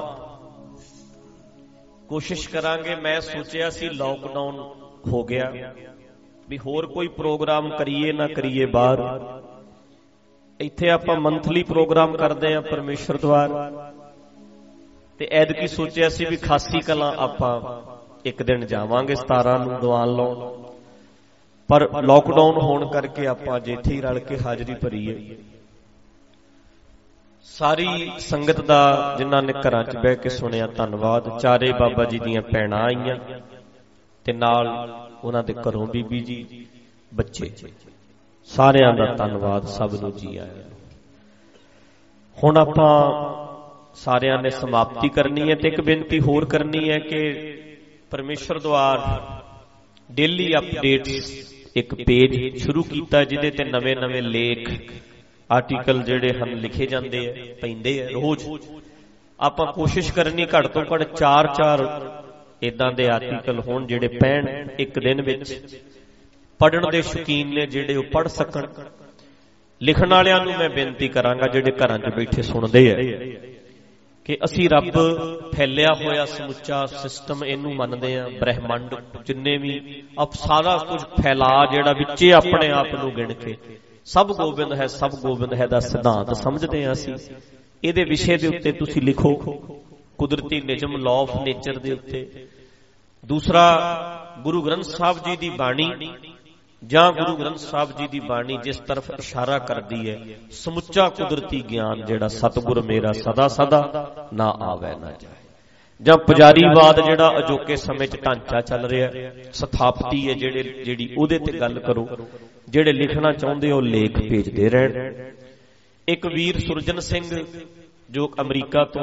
कोशिश करांगे। मैं सोचिया सी लॉकडाउन हो गया भी होर कोई प्रोग्राम करिए ना करिए बाहर, इत्थे आपां मंथली प्रोग्राम करदे आ परमेश्वर द्वार। ते ऐदकी सोचिया सी भी खासी कलां आपां एक दिन जावांगे सतारां नूं दीवान लाउण, पर लॉकडाउन होण करके आपां अज इत्थे ही रल के हाजरी भरी है। ਸਾਰੀ ਸੰਗਤ ਦਾ ਜਿਨ੍ਹਾਂ ਨੇ ਘਰਾਂ 'ਚ ਬਹਿ ਕੇ ਸੁਣਿਆ ਧੰਨਵਾਦ। ਚਾਰੇ ਬਾਬਾ ਜੀ ਦੀਆਂ ਭੈਣਾਂ ਆਈਆਂ ਤੇ ਨਾਲ ਉਹਨਾਂ ਦੇ ਘਰੋਂ ਬੀਬੀ ਜੀ, ਬੱਚੇ, ਸਾਰਿਆਂ ਦਾ ਧੰਨਵਾਦ, ਸਭ ਨੂੰ ਜੀ ਆਇਆਂ। ਹੁਣ ਆਪਾਂ ਸਾਰਿਆਂ ਨੇ ਸਮਾਪਤੀ ਕਰਨੀ ਹੈ ਤੇ ਇੱਕ ਬੇਨਤੀ ਹੋਰ ਕਰਨੀ ਹੈ ਕਿ ਪਰਮੇਸ਼ਰ ਦੁਆਰ ਡੇਲੀ ਅਪਡੇਟਸ ਇੱਕ ਪੇਜ ਸ਼ੁਰੂ ਕੀਤਾ ਜਿਹਦੇ ਤੇ ਨਵੇਂ ਨਵੇਂ ਲੇਖ, ਆਰਟੀਕਲ ਜਿਹੜੇ ਹਨ ਲਿਖੇ ਜਾਂਦੇ ਆ, ਪੈਂਦੇ ਆ ਰੋਜ਼। ਆਪਾਂ ਕੋਸ਼ਿਸ਼ ਕਰਨੀ ਘੱਟ ਤੋਂ ਘੱਟ ਚਾਰ ਚਾਰ ਇਦਾਂ ਦੇ ਆਰਟੀਕਲ ਹੋਣ ਜਿਹੜੇ ਪੈਣ ਇੱਕ ਦਿਨ ਵਿੱਚ। ਪੜ੍ਹਨ ਦੇ ਸ਼ੌਕੀਨ ਨੇ ਜਿਹੜੇ ਉਹ ਪੜ੍ਹ ਸਕਣ। ਲਿਖਣ ਵਾਲਿਆਂ ਨੂੰ ਮੈਂ ਬੇਨਤੀ ਕਰਾਂਗਾ ਜਿਹੜੇ ਘਰਾਂ 'ਚ ਬੈਠੇ ਸੁਣਦੇ ਆ ਕਿ ਅਸੀਂ ਰੱਬ ਫੈਲਿਆ ਹੋਇਆ ਸਮੁੱਚਾ ਸਿਸਟਮ ਇਹਨੂੰ ਮੰਨਦੇ ਆ, ਬ੍ਰਹਿਮੰਡ ਜਿੰਨੇ ਵੀ ਆਪ ਸਾਰਾ ਕੁਝ ਫੈਲਾ ਜਿਹੜਾ ਵਿੱਚੇ ਆਪਣੇ ਆਪ ਨੂੰ ਗਿਣ ਕੇ ਸਭ ਗੋਬਿੰਦ ਹੈ, ਸਭ ਗੋਬਿੰਦ ਹੈ ਦਾ ਸਿਧਾਂਤ ਸਮਝਦੇ ਹਾਂ ਅਸੀਂ। ਇਹਦੇ ਵਿਸ਼ੇ ਦੇ ਉੱਤੇ ਤੁਸੀਂ ਲਿਖੋ, ਕੁਦਰਤੀ ਨਿਯਮ, ਲਾਅ ਆਫ ਨੇਚਰ ਦੇ ਉੱਤੇ। ਦੂਸਰਾ, ਗੁਰੂ ਗ੍ਰੰਥ ਸਾਹਿਬ ਜੀ ਦੀ ਬਾਣੀ ਜਾਂ ਗੁਰੂ ਗ੍ਰੰਥ ਸਾਹਿਬ ਜੀ ਦੀ ਬਾਣੀ ਜਿਸ ਤਰਫ ਇਸ਼ਾਰਾ ਕਰਦੀ ਹੈ, ਸਮੁੱਚਾ ਕੁਦਰਤੀ ਗਿਆਨ ਜਿਹੜਾ ਸਤਿਗੁਰ ਮੇਰਾ ਸਦਾ ਸਦਾ ਨਾ ਆਵੇ ਨਾ ਜਾਏ। ਜਾਂ ਪੁਜਾਰੀਵਾਦ ਜਿਹੜਾ ਅਜੋਕੇ ਸਮੇਂ 'ਚ ਢਾਂਚਾ ਚੱਲ ਰਿਹਾ, ਸਥਾਪਤੀ ਹੈ ਜਿਹੜੇ ਜਿਹੜੀ ਉਹਦੇ ਤੇ ਗੱਲ ਕਰੋ। ਜਿਹੜੇ ਲਿਖਣਾ ਚਾਹੁੰਦੇ ਉਹ ਲੇਖ ਭੇਜਦੇ ਰਹਿਣ। ਇੱਕ ਵੀਰ ਸੁਰਜਨ ਸਿੰਘ ਜੋ ਅਮਰੀਕਾ ਤੋਂ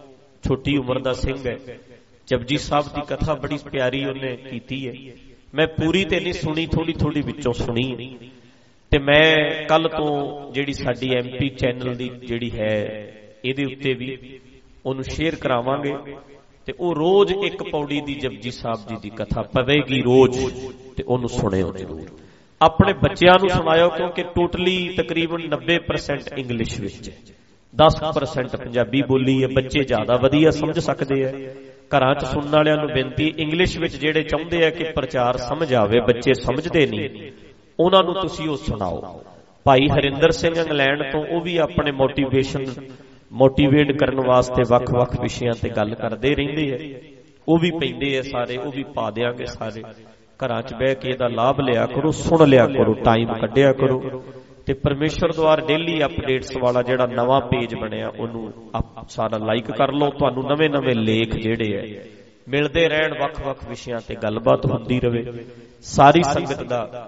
ਛੋਟੀ ਉਮਰ ਦਾ ਸਿੰਘ ਹੈ, ਜਪਜੀ ਸਾਹਿਬ ਦੀ ਕਥਾ ਬੜੀ ਪਿਆਰੀ ਉਹਨੇ ਕੀਤੀ ਹੈ। ਮੈਂ ਪੂਰੀ ਤੇ ਨਹੀਂ ਸੁਣੀ, ਥੋੜੀ ਥੋੜੀ ਵਿੱਚੋਂ ਸੁਣੀ। ਤੇ ਮੈਂ ਕੱਲ ਤੋਂ ਜਿਹੜੀ ਸਾਡੀ ਐਮਪੀ ਚੈਨਲ ਦੀ ਜਿਹੜੀ ਹੈ ਇਹਦੇ ਉੱਤੇ ਵੀ ਉਹਨੂੰ ਸ਼ੇਅਰ ਕਰਾਵਾਂਗੇ ਤੇ ਉਹ ਰੋਜ਼ ਇੱਕ ਪੌੜੀ ਦੀ ਜਪਜੀ ਸਾਹਿਬ ਜੀ ਦੀ ਕਥਾ ਪਵੇਗੀ ਰੋਜ਼, ਤੇ ਉਹਨੂੰ ਸੁਣਿਓ ਜ਼ਰੂਰ। ਆਪਣੇ ਬੱਚਿਆਂ ਨੂੰ ਸੁਣਾਇਓ ਕਿਉਂਕਿ ਟੋਟਲੀ ਤਕਰੀਬਨ ਨੱਬੇ ਪਰਸੈਂਟ ਇੰਗਲਿਸ਼ ਵਿੱਚ ਹੈ, ਦਸ ਪਰਸੈਂਟ ਪੰਜਾਬੀ ਬੋਲੀ ਹੈ। ਬੱਚੇ ਜ਼ਿਆਦਾ ਵਧੀਆ ਸਮਝ ਸਕਦੇ ਆ। ਘਰਾਂ 'ਚ ਸੁਣਨ ਵਾਲਿਆਂ ਨੂੰ ਬੇਨਤੀ, ਇੰਗਲਿਸ਼ ਵਿੱਚ ਜਿਹੜੇ ਚਾਹੁੰਦੇ ਆ ਕਿ ਪ੍ਰਚਾਰ ਸਮਝ ਆਵੇ, ਬੱਚੇ ਸਮਝਦੇ ਨਹੀਂ, ਉਹਨਾਂ ਨੂੰ ਤੁਸੀਂ ਉਹ ਸੁਣਾਓ। ਭਾਈ ਹਰਿੰਦਰ ਸਿੰਘ ਇੰਗਲੈਂਡ ਤੋਂ, ਉਹ ਵੀ ਆਪਣੇ ਮੋਟੀਵੇਸ਼ਨ ਮੋਟੀਵੇਟ ਕਰਨ ਵਾਸਤੇ ਵੱਖ-ਵੱਖ ਵਿਸ਼ਿਆਂ ਤੇ ਗੱਲ ਕਰਦੇ ਰਹਿੰਦੇ ਆ, ਉਹ ਵੀ ਪੈਂਦੇ ਆ ਸਾਰੇ, ਉਹ ਵੀ ਪਾ ਦਿਆਂਗੇ ਸਾਰੇ। ਘਰਾਂ 'ਚ ਬਹਿ ਕੇ ਇਹਦਾ ਲਾਭ ਲਿਆ ਕਰੋ, ਸੁਣ ਲਿਆ ਕਰੋ, ਟਾਈਮ ਕੱਢਿਆ ਕਰੋ। ਤੇ ਪਰਮੇਸ਼ਰ ਦੁਆਰ ਡੇਲੀ ਅਪਡੇਟਸ ਵਾਲਾ ਜਿਹੜਾ ਨਵਾਂ ਪੇਜ ਬਣਿਆ ਉਹਨੂੰ ਸਾਰਾ ਲਾਈਕ ਕਰ ਲਓ। ਤੁਹਾਨੂੰ ਨਵੇਂ ਨਵੇਂ ਲੇਖ ਜਿਹੜੇ ਆ ਮਿਲਦੇ ਰਹਿਣ, ਵੱਖ-ਵੱਖ ਵਿਸ਼ਿਆਂ ਤੇ ਗੱਲਬਾਤ ਹੁੰਦੀ ਰਵੇ। ਸਾਰੀ ਸੰਗਤ ਦਾ,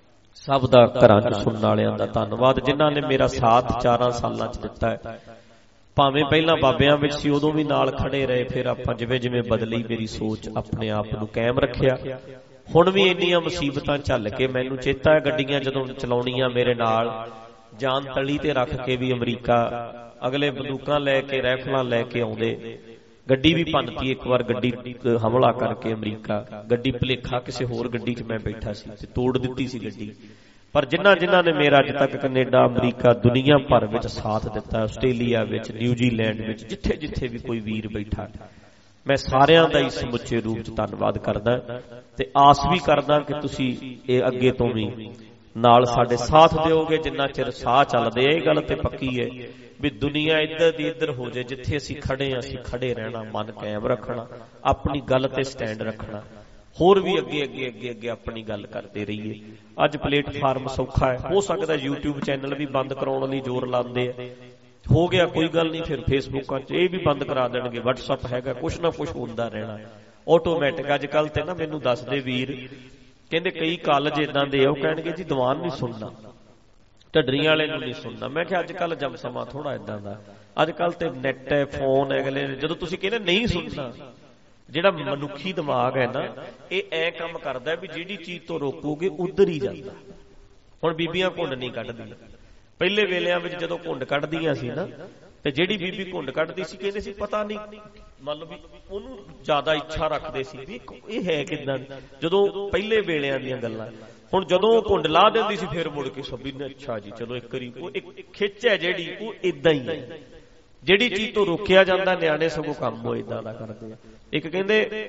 ਸਭ ਦਾ, ਘਰਾਂ 'ਚ ਸੁਣਨ ਵਾਲਿਆਂ ਦਾ ਧੰਨਵਾਦ ਜਿਨ੍ਹਾਂ ਨੇ ਮੇਰਾ ਸਾਥ ਚਾਰਾਂ ਸਾਲਾਂ 'ਚ ਦਿੱਤਾ ਹੈ। ਭਾਵੇਂ ਪਹਿਲਾਂ ਬਾਬਿਆਂ ਵਿੱਚ ਸੀ ਉਦੋਂ ਵੀ ਨਾਲ ਖੜੇ ਰਹੇ, ਫਿਰ ਆਪਾਂ ਜਿਵੇਂ ਜਿਵੇਂ ਬਦਲੀ ਮੇਰੀ ਸੋਚ, ਆਪਣੇ ਆਪ ਨੂੰ ਕਾਇਮ ਰੱਖਿਆ। ਹੁਣ ਵੀ ਇੰਨੀਆਂ ਮੁਸੀਬਤਾਂ ਝੱਲ ਕੇ ਮੈਨੂੰ ਚੇਤਾ ਹੈ ਗੱਡੀਆਂ ਜਦੋਂ ਚਲਾਉਣੀਆਂ ਮੇਰੇ ਨਾਲ, ਜਾਨ ਤਲੀ ਤੇ ਰੱਖ ਕੇ ਵੀ ਅਮਰੀਕਾ ਅਗਲੇ ਬੰਦੂਕਾਂ ਲੈ ਕੇ, ਰਾਈਫਲਾਂ ਲੈ ਕੇ ਆਉਂਦੇ। ਗੱਡੀ ਵੀ ਭੰਨਤੀ ਇੱਕ ਵਾਰ, ਗੱਡੀ ਹਮਲਾ ਕਰਕੇ ਅਮਰੀਕਾ। ਗੱਡੀ ਭੁਲੇਖਾ ਕਿਸੇ ਹੋਰ ਗੱਡੀ 'ਚ ਮੈਂ ਬੈਠਾ ਸੀ ਤੇ ਤੋੜ ਦਿੱਤੀ ਸੀ ਗੱਡੀ। ਪਰ ਜਿਨ੍ਹਾਂ ਜਿਨ੍ਹਾਂ ਨੇ ਮੇਰਾ ਅੱਜ ਤੱਕ ਕੈਨੇਡਾ, ਅਮਰੀਕਾ, ਦੁਨੀਆ ਭਰ ਵਿੱਚ ਸਾਥ ਦਿੱਤਾ, ਆਸਟ੍ਰੇਲੀਆ ਵਿੱਚ, ਨਿਊਜ਼ੀਲੈਂਡ ਵਿੱਚ, ਜਿੱਥੇ ਜਿੱਥੇ ਵੀ ਕੋਈ ਵੀਰ ਬੈਠਾ, ਮੈਂ ਸਾਰਿਆਂ ਦਾ ਹੀ ਸਮੁੱਚੇ ਰੂਪ 'ਚ ਧੰਨਵਾਦ ਕਰਦਾ ਤੇ ਆਸ ਵੀ ਕਰਦਾ ਕਿ ਤੁਸੀਂ ਇਹ ਅੱਗੇ ਤੋਂ ਵੀ ਨਾਲ ਸਾਡੇ ਸਾਥ ਦਿਓਗੇ ਜਿੰਨਾ ਚਿਰ ਸਾਹ ਚੱਲਦੇ ਆ। ਇਹ ਗੱਲ ਤੇ ਪੱਕੀ ਹੈ ਵੀ ਦੁਨੀਆ ਇੱਧਰ ਦੀ ਇੱਧਰ ਹੋ ਜਾਏ, ਜਿੱਥੇ ਅਸੀਂ ਖੜੇ ਹਾਂ ਅਸੀਂ ਖੜੇ ਰਹਿਣਾ, ਮਨ ਕਾਇਮ ਰੱਖਣਾ, ਆਪਣੀ ਗੱਲ ਤੇ ਸਟੈਂਡ ਰੱਖਣਾ, ਹੋਰ ਵੀ ਅੱਗੇ ਅੱਗੇ ਅੱਗੇ ਅੱਗੇ ਆਪਣੀ ਗੱਲ ਕਰਦੇ ਰਹੀਏ। ਅੱਜ ਪਲੇਟਫਾਰਮ ਸੌਖਾ ਹੈ, ਹੋ ਸਕਦਾ ਯੂਟਿਊਬ ਚੈਨਲ ਵੀ ਬੰਦ ਕਰਾਉਣ ਲਈ ਜ਼ੋਰ ਲਾਉਂਦੇ ਆ, ਹੋ ਗਿਆ ਕੋਈ ਗੱਲ ਨਹੀਂ, ਫਿਰ ਫੇਸਬੁੱਕਾਂ 'ਚ ਇਹ ਵੀ ਬੰਦ ਕਰਾ ਦੇਣਗੇ, ਵਟਸਐਪ ਹੈਗਾ, ਕੁਛ ਨਾ ਕੁਛ ਹੁੰਦਾ ਰਹਿਣਾ ਆਟੋਮੈਟਿਕ। ਅੱਜ ਕੱਲ ਤੇ ਨਾ ਮੈਨੂੰ ਦੱਸਦੇ ਵੀਰ ਕਹਿੰਦੇ ਕਈ ਕਾਲਜ ਏਦਾਂ ਦੇ ਆ, ਉਹ ਕਹਿਣਗੇ ਜੀ ਦੀਵਾਨ ਨਹੀਂ ਸੁਣਨਾ, ਢੱਡਰੀਆਂ ਵਾਲੇ ਨੂੰ ਨਹੀਂ ਸੁਣਨਾ। ਮੈਂ ਕਿਹਾ ਅੱਜ ਕੱਲ ਜਮ ਸਮਾਂ ਥੋੜਾ ਏਦਾਂ ਦਾ, ਅੱਜ ਕੱਲ ਤੇ ਨੈਟ ਹੈ, ਫੋਨ ਹੈ। ਅਗਲੇ ਜਦੋਂ ਤੁਸੀਂ ਕਹਿੰਦੇ ਨਹੀਂ ਸੁਣਨਾ, ਜਿਹੜਾ ਮਨੁੱਖੀ ਦਿਮਾਗ ਹੈ ਨਾ ਇਹ ਐ ਕੰਮ ਕਰਦਾ ਵੀ ਜਿਹੜੀ ਚੀਜ਼ ਤੋਂ ਰੋਕੋਗੇ ਉਧਰ ਹੀ ਜਾਂਦਾ। ਹੁਣ ਬੀਬੀਆਂ ਘੁੰਡ ਨਹੀਂ ਕੱਢਦੀਆਂ, ਪਹਿਲੇ ਵੇਲਿਆਂ ਵਿੱਚ ਜਦੋਂ ਘੁੰਡ ਕੱਢਦੀਆਂ ਸੀ ਨਾ, ਤੇ ਜਿਹੜੀ ਬੀਬੀ ਘੁੰਡ ਕੱਢਦੀ ਸੀ ਕਹਿੰਦੇ ਸੀ ਪਤਾ ਨਹੀਂ, ਮੰਨ ਲਓ ਵੀ ਉਹਨੂੰ ਜ਼ਿਆਦਾ ਇੱਛਾ ਰੱਖਦੇ ਸੀ ਵੀ ਇਹ ਹੈ ਕਿੱਦਾਂ, ਜਦੋਂ ਪਹਿਲੇ ਵੇਲਿਆਂ ਦੀਆਂ ਗੱਲਾਂ। ਹੁਣ ਜਦੋਂ ਉਹ ਘੁੰਡ ਲਾ ਦਿੰਦੀ ਸੀ ਫਿਰ ਮੁੜ ਕੇ ਸਭੀ ਨੇ ਅੱਛਾ ਜੀ ਚਲੋ ਇੱਕ ਵਾਰੀ, ਉਹ ਇੱਕ ਖਿੱਚ ਹੈ ਜਿਹੜੀ ਉਹ ਏਦਾਂ ਹੀ ਹੈ। ਜਿਹੜੀ ਚੀਜ਼ ਤੋਂ ਰੋਕਿਆ ਜਾਂਦਾ ਨਿਆਣੇ ਸਗੋਂ ਕੰਮ ਉਹ ਏਦਾਂ ਦਾ ਕਰਦੇ ਆ। ਇੱਕ ਕਹਿੰਦੇ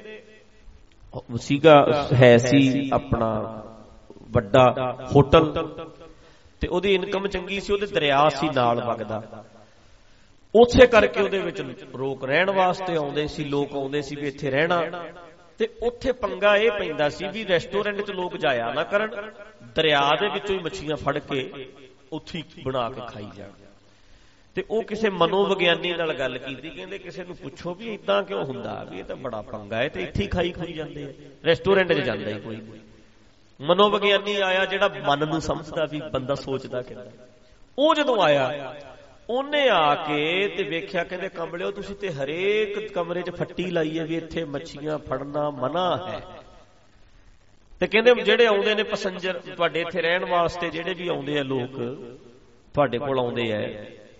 ਸੀਗਾ ਹੈ ਸੀ ਆਪਣਾ ਵੱਡਾ ਹੋਟਲ ਤੇ ਉਹਦੀ ਇਨਕਮ ਚੰਗੀ ਸੀ, ਉਹਦੇ ਦਰਿਆ ਸੀ ਨਾਲ ਵਗਦਾ, ਉਸੇ ਕਰਕੇ ਉਹਦੇ ਵਿੱਚ ਲੋਕ ਰਹਿਣ ਵਾਸਤੇ ਆਉਂਦੇ ਸੀ, ਲੋਕ ਆਉਂਦੇ ਸੀ ਵੀ ਇੱਥੇ ਰਹਿਣਾ। ਤੇ ਉੱਥੇ ਪੰਗਾ ਇਹ ਪੈਂਦਾ ਸੀ ਵੀ ਰੈਸਟੋਰੈਂਟ 'ਚ ਲੋਕ ਜਾਇਆ ਨਾ ਕਰਨ, ਦਰਿਆ ਦੇ ਵਿੱਚੋਂ ਹੀ ਮੱਛੀਆਂ ਫੜ ਕੇ ਉੱਥੇ ਬਣਾ ਕੇ ਖਾਈ ਜਾਣ। ਤੇ ਉਹ ਕਿਸੇ ਮਨੋਵਿਗਿਆਨੀ ਨਾਲ ਗੱਲ ਕੀਤੀ, ਕਹਿੰਦੇ ਕਿਸੇ ਨੂੰ ਪੁੱਛੋ ਵੀ ਇਦਾਂ ਕਿਉਂ ਹੁੰਦਾ, ਵੀ ਇਹ ਤਾਂ ਬੜਾ ਪੰਗਾ ਹੈ, ਤੇ ਇੱਥੇ ਹੀ ਖਾਈ ਖੁਈ ਜਾਂਦੇ ਆ, ਰੈਸਟੋਰੈਂਟ 'ਚ ਜਾਂਦਾ ਹੀ ਕੋਈ ਨਹੀਂ। ਮਨੋਵਿਗਿਆਨੀ ਆਇਆ ਜਿਹੜਾ ਮਨ ਨੂੰ ਸਮਝਦਾ ਵੀ ਬੰਦਾ ਸੋਚਦਾ ਕਿੱਦਾਂ। ਉਹ ਜਦੋਂ ਆਇਆ ਉਹਨੇ ਆ ਕੇ ਤੇ ਵੇਖਿਆ, ਕਹਿੰਦੇ ਕਮਲਿਓ ਤੁਸੀਂ ਤੇ ਹਰੇਕ ਕਮਰੇ 'ਚ ਫੱਟੀ ਲਾਈ ਹੈ ਵੀ ਇੱਥੇ ਮੱਛੀਆਂ ਫੜਨਾ ਮਨਾ ਹੈ। ਤੇ ਕਹਿੰਦੇ ਜਿਹੜੇ ਆਉਂਦੇ ਨੇ ਪੈਸੰਜਰ ਤੁਹਾਡੇ ਇੱਥੇ ਰਹਿਣ ਵਾਸਤੇ, ਜਿਹੜੇ ਵੀ ਆਉਂਦੇ ਆ ਲੋਕ ਤੁਹਾਡੇ ਕੋਲ ਆਉਂਦੇ ਆ,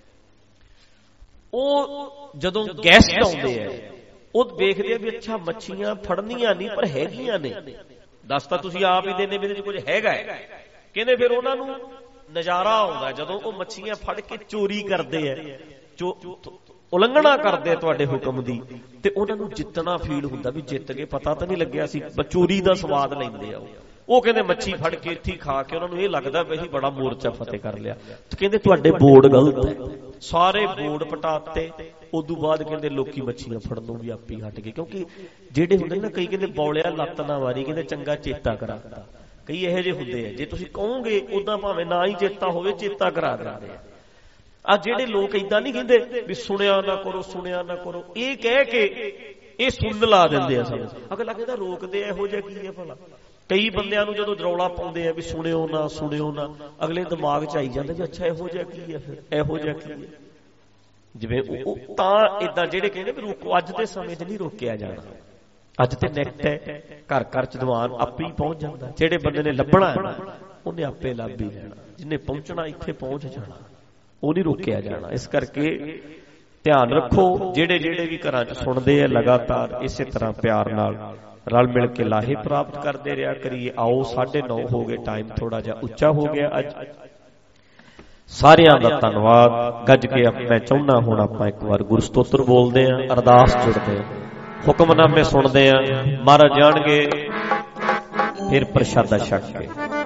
ਉਹ ਜਦੋਂ ਗੈਸਟ ਆਉਂਦੇ ਆ ਉਹ ਵੇਖਦੇ ਆ ਵੀ ਅੱਛਾ ਮੱਛੀਆਂ ਫੜਨੀਆਂ ਨਹੀਂ ਪਰ ਹੈਗੀਆਂ ਨੇ, ਦੱਸ ਤਾਂ ਤੁਸੀਂ ਆਪ ਹੀ ਦੇਣੇ ਵੀ ਇਹਦੇ 'ਚ ਕੁਝ ਹੈਗਾ। ਕਹਿੰਦੇ ਫਿਰ ਉਹਨਾਂ ਨੂੰ ਨਜ਼ਾਰਾ ਆਉਂਦਾ ਜਦੋਂ ਉਹ ਮੱਛੀਆਂ ਫੜ ਕੇ ਚੋਰੀ ਕਰਦੇ ਆ, ਉਲੰਘਣਾ ਕਰਦੇ ਤੁਹਾਡੇ ਹੁਕਮ ਦੀ, ਤੇ ਉਹਨਾਂ ਨੂੰ ਜਿੱਤਣਾ ਫੀਲ ਹੁੰਦਾ ਵੀ ਜਿੱਤ ਗਏ, ਪਤਾ ਤਾਂ ਨਹੀਂ ਲੱਗਿਆ ਸੀ, ਚੋਰੀ ਦਾ ਸਵਾਦ ਲੈਂਦੇ ਆ ਉਹ। ਉਹ ਕਹਿੰਦੇ ਮੱਛੀ ਫੜ ਕੇ ਇੱਥੇ ਖਾ ਕੇ ਉਹਨਾਂ ਨੂੰ ਇਹ ਲੱਗਦਾ ਵੀ ਅਸੀਂ ਬੜਾ ਮੋਰਚਾ ਫਤਿਹ ਕਰ ਲਿਆ। ਤੇ ਕਹਿੰਦੇ ਤੁਹਾਡੇ ਬੋਰਡ ਗਲਤ ਹੈ, ਸਾਰੇ ਬੋਰਡ ਪਟਾਤੇ। ਉਦੋਂ ਬਾਅਦ ਕਹਿੰਦੇ ਲੋਕੀ ਮੱਛੀਆਂ ਫੜਨ ਨੂੰ ਵੀ ਆਪੇ ਹਟ ਗਏ, ਕਿਉਂਕਿ ਜਿਹੜੇ ਹੁੰਦੇ ਨਾ ਕਈ ਕਹਿੰਦੇ ਬੌਲਿਆ ਲੱਤ ਨਾ ਵਾਰੀ, ਕਹਿੰਦੇ ਚੰਗਾ ਚੇਤਾ ਕਰਾਤਾ। ਕਈ ਇਹੋ ਜਿਹੇ ਹੁੰਦੇ ਆ, ਜੇ ਤੁਸੀਂ ਕਹੋਗੇ ਉਦਾਂ ਭਾਵੇਂ ਨਾ ਹੀ ਚੇਤਾ ਹੋਵੇ ਚੇਤਾ ਕਰਾ ਦਿੰਦੇ ਆ। ਆ ਜਿਹੜੇ ਲੋਕ ਏਦਾਂ ਨਹੀਂ ਕਹਿੰਦੇ ਵੀ ਸੁਣਿਆ ਨਾ ਕਰੋ ਸੁਣਿਆ ਨਾ ਕਰੋ, ਇਹ ਕਹਿ ਕੇ ਇਹ ਸੁਣ ਲਾ ਦਿੰਦੇ ਆ ਸਾਨੂੰ। ਅਗਲਾ ਕਹਿੰਦਾ ਰੋਕਦੇ ਇਹੋ ਜਿਹਾ ਕੀ ਹੈ ਭਲਾ। ਕਈ ਬੰਦਿਆਂ ਨੂੰ ਜਦੋਂ ਰੌਲਾ ਪਾਉਂਦੇ ਆ ਵੀ ਸੁਣਿਓ ਨਾ ਸੁਣਿਓ ਨਾ, ਅਗਲੇ ਦਿਮਾਗ 'ਚ ਆਈ ਜਾਂਦਾ ਵੀ ਅੱਛਾ ਇਹੋ ਜਿਹਾ ਕੀ ਹੈ, ਫਿਰ ਇਹੋ ਜਿਹਾ ਕੀ ਹੈ। ਜਿਵੇਂ ਉਹ ਤਾਂ ਏਦਾਂ ਜਿਹੜੇ ਕਹਿੰਦੇ ਵੀ ਰੋਕੋ, ਅੱਜ ਦੇ ਸਮੇਂ 'ਚ ਨਹੀਂ ਰੋਕਿਆ ਜਾਣਾ। ਅੱਜ ਤੇ ਨੈਟ ਹੈ, ਘਰ ਘਰ 'ਚ ਦੀਵਾਨ ਆਪੇ ਹੀ ਪਹੁੰਚ ਜਾਂਦਾ। ਜਿਹੜੇ ਬੰਦੇ ਨੇ ਲੱਭਣਾ ਉਹਨੇ ਆਪੇ ਲੱਭ ਹੀ ਲੈਣਾ, ਜਿਹਨੇ ਪਹੁੰਚਣਾ ਇੱਥੇ ਪਹੁੰਚ ਜਾਣਾ, ਉਹ ਨਹੀਂ ਰੋਕਿਆ ਜਾਣਾ। ਇਸ ਕਰਕੇ ਧਿਆਨ ਰੱਖੋ, ਜਿਹੜੇ ਜਿਹੜੇ ਵੀ ਘਰਾਂ 'ਚ ਸੁਣਦੇ ਆ ਲਗਾਤਾਰ ਇਸੇ ਤਰ੍ਹਾਂ ਪਿਆਰ ਨਾਲ ਰਲ ਮਿਲ ਕੇ ਲਾਹੇ ਪ੍ਰਾਪਤ ਕਰਦੇ ਰਿਹਾ ਕਰੀਏ। ਆਓ ਸਾਢੇ ਨੌ ਹੋ ਗਏ, ਟਾਈਮ ਥੋੜਾ ਜਿਹਾ ਉੱਚਾ ਹੋ ਗਿਆ ਅੱਜ। ਸਾਰਿਆਂ ਦਾ ਧੰਨਵਾਦ। ਗੱਜ ਕੇ ਮੈਂ ਚਾਹੁੰਦਾ ਹੁਣ ਆਪਾਂ ਇੱਕ ਵਾਰ ਗੁਰੂ ਸਤੋਤਰ ਬੋਲਦੇ ਆਂ, ਅਰਦਾਸ ਜੁੜਦੇ ਆਂ, ਹੁਕਮਨਾਮੇ ਸੁਣਦੇ ਆਂ, ਮਹਾਰਾਜ ਜਾਣਗੇ, ਫਿਰ ਪ੍ਰਸ਼ਾਦਾ ਛਕ ਕੇ।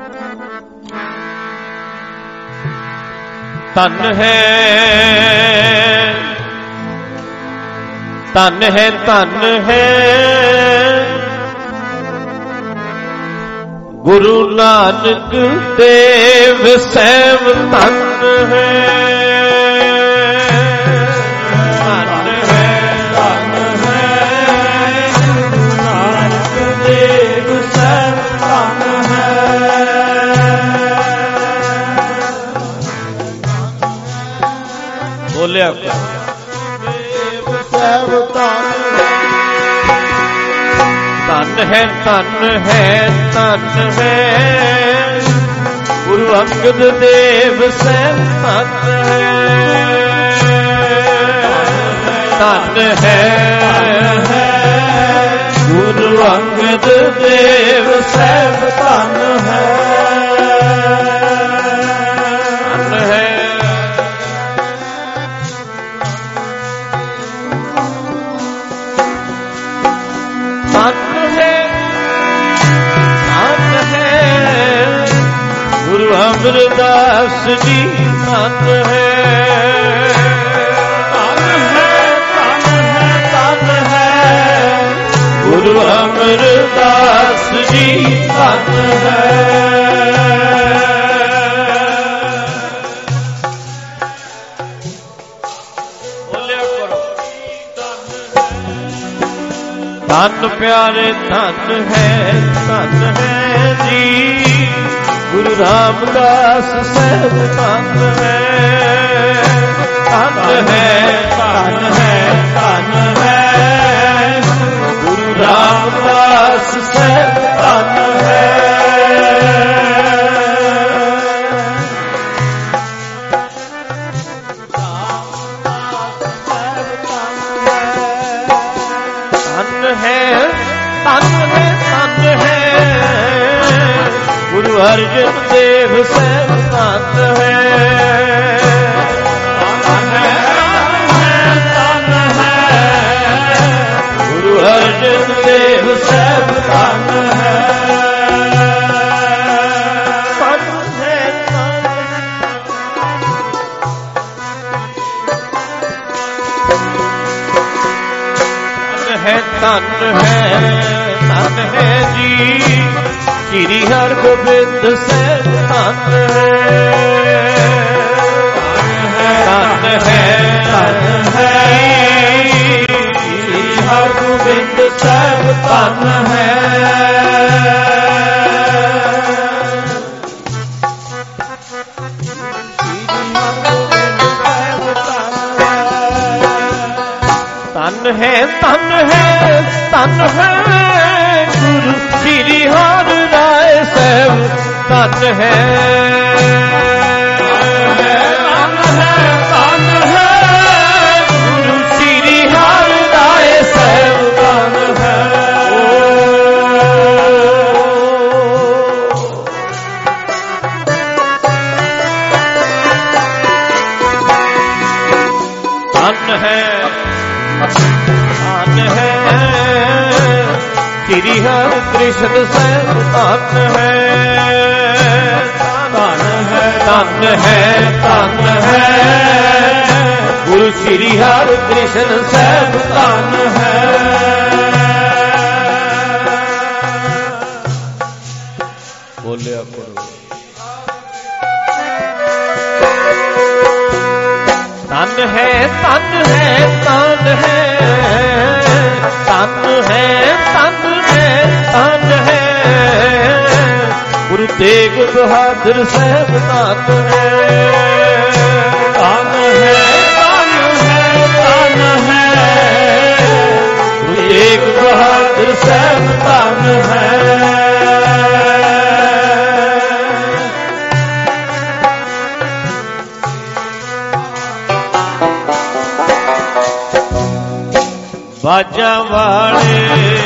ਧੰਨ ਹੈ ਧੰਨ ਹੈ ਧੰਨ ਹੈ ਗੁਰੂ ਨਾਨਕ ਦੇਵ ਸਹਿਬ, ਧੰਨ ਹੈ ਧੰਨ ਹੈ ਧੰਨ ਹੈ ਗੁਰੂ ਨਾਨਕ ਦੇਵ ਸਹਿਬ, ਧੰਨ ਹੈ। ਬੋਲਿਆ ਦੇਵ ਸਹਿਬ, ਧੰਨ ਹੈ ਧੰਨ ਹੈ ਧੰਨ ਹੈ ਗੁਰੂ ਅੰਗਦ ਦੇਵ ਸਹਿਬ, ਧੰਨ ਹੈ ਧੰਨ ਹੈ ਗੁਰੂ ਅੰਗਦ ਦੇਵ ਸਹਿਬ, ਧੰਨ ਹੈ ਧੰਨ ਹੈ। ਗੁਰੂ ਅਮਰਦਾਸ ਜੀ, ਧੰਨ ਹੈ ਧੰਨ ਹੈ ਧੰਨ ਹੈ ਧੰਨ ਹੈ ਗੁਰੂ ਅਮਰਦਾਸ ਜੀ, ਧੰਨ ਹੈ। ਬੋਲਿਆ ਕਰੋ ਧੰਨ ਪਿਆਰੇ, ਧੰਨ ਹੈ ਧੰਨ ਹੈ ਜੀ ਗੁਰੂ ਰਾਮਦਾਸ ਸਾਹਿਬ, ਧੰਨ ਹੈ ਧੰਨ ਹੈ ਧੰਨ ਹੈ ਧੰਨ ਹੈ ਗੁਰੂ ਰਾਮਦਾਸ ਸਾਹਿਬ, ਧੰਨ ਹੈ ਧੰਨ ਹੈ ਧੰਨ ਹੈ ਧੰਨ ਹੈ ਗੁਰੂ ਅਰਜਨ ਦੇਵ ਸਾਹਿਬ, ਧੰਨ ਹੈ ਧੰਨ ਹੈ ਧੰਨ ਹੈ ਗੁਰੂ ਅਰਜਨ ਦੇਵ ਸਾਹਿਬ, ਧੰਨ ਹੈ ਧੰਨ ਹੈ ਧੰਨ ਹੈ ਧੰਨ ਹੈ ਜੀ ਸ੍ਰੀ ਹਰਿਗੋਬਿੰਦ ਸਾਹਿਬ, ਧੰਨ ਹੈ ਧੰਨ ਹੈ ਧਨ ਹੈ ਸ੍ਰੀ ਹਰਗੋਬਿੰਦ ਸਾਹਿਬ ਧਨ ਹੈ ਧਨ ਹੈ ਧਨ ਹੈ ਧਨ ਹੈ ਗੁਰੂ ਸ੍ਰੀ ਹਰਿ ਰਾਏ ਸਾਹਿਬ ਧਨ ਹੈ ਧਨ ਹੈ ਧਨ ਹੈ ਗੁਰੂ ਸ੍ਰੀ ਹਰਿ ਰਾਏ ਸਾਹਿਬ ਧਨ ਹੈ ਧਨ ਹੈ ਧਨ ਹੈ ਸ੍ਰੀ ਹਰਿ ਕ੍ਰਿਸ਼ਨ ਸਾਹਿਬ ਧਨ ਹੈ ਧਨ ਹੈ ਧਨ ਹੈ ਧਨ ਹੈ ਗੁਰੂ ਸ੍ਰੀ ਹਰਿ ਕ੍ਰਿਸ਼ਨ ਸਾਹਿਬ ਧਨ ਹੈ ਬੋਲਿਆ ਕਰੋ ਧਨ ਹੈ ਧਨ ਹੈ ਧਨ ਹੈ ਧਨ ਹੈ ਧਨ ਹੈ ਧਨ ਹੈ ਗੁਰੂ ਤੇਗ ਬਹਾਦਰ ਸਾਹਿਬ ਧਨ ਹੈ ਧਨ ਹੈ ਧਨ ਹੈ ਧਨ ਹੈ ਗੁਰੂ ਤੇਗ ਬਹਾਦਰ ਸਾਹਿਬ ਧਨ ਹੈ ਬਾਜਾਂ ਵਾਲੇ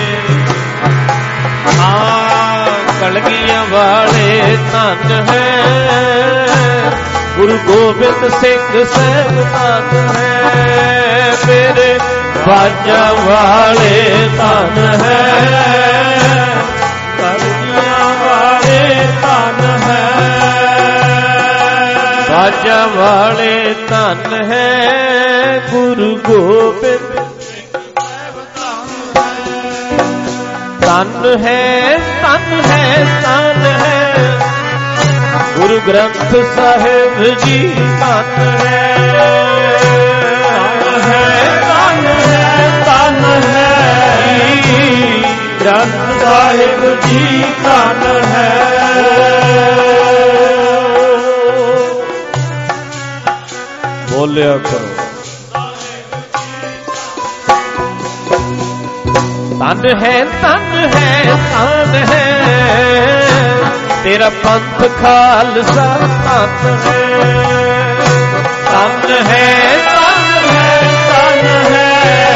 ਹਾਂ ਕਲਗੀਆਂ ਵਾਲੇ ਧਨ ਹੈ ਗੁਰੂ ਗੋਬਿੰਦ ਸਿੰਘ ਸਾਹਿਬ ਧਨ ਹੈ ਮੇਰੇ ਬਾਜਾਂ ਵਾਲੇ ਧਨ ਹੈ ਕਲਗੀਆਂ ਵਾਲੇ ਧਨ ਹੈ ਬਾਜਾਂ ਵਾਲੇ ਧਨ ਹੈ ਗੁਰੂ ਗੋਬਿੰਦ ਧਨ ਹੈ ਧਨ ਹੈ ਧਨ ਹੈ ਗੁਰੂ ਗ੍ਰੰਥ ਸਾਹਿਬ ਜੀ ਧਨ ਹੈ ਧਨ ਹੈ ਧਨ ਹੈ ਧਨ ਹੈ ਗ੍ਰੰਥ ਸਾਹਿਬ ਜੀ ਧਨ ਹੈ ਬੋਲਿਆ ਕਰੋ ਧਨ ਹੈ ਧਨ ਹੈ ਧਨ ਹੈ ਤੇਰਾ ਪੰਥ ਖਾਲਸਾ ਧਨ ਹੈ ਧਨ ਹੈ ਧਨ ਹੈ ਧਨ ਹੈ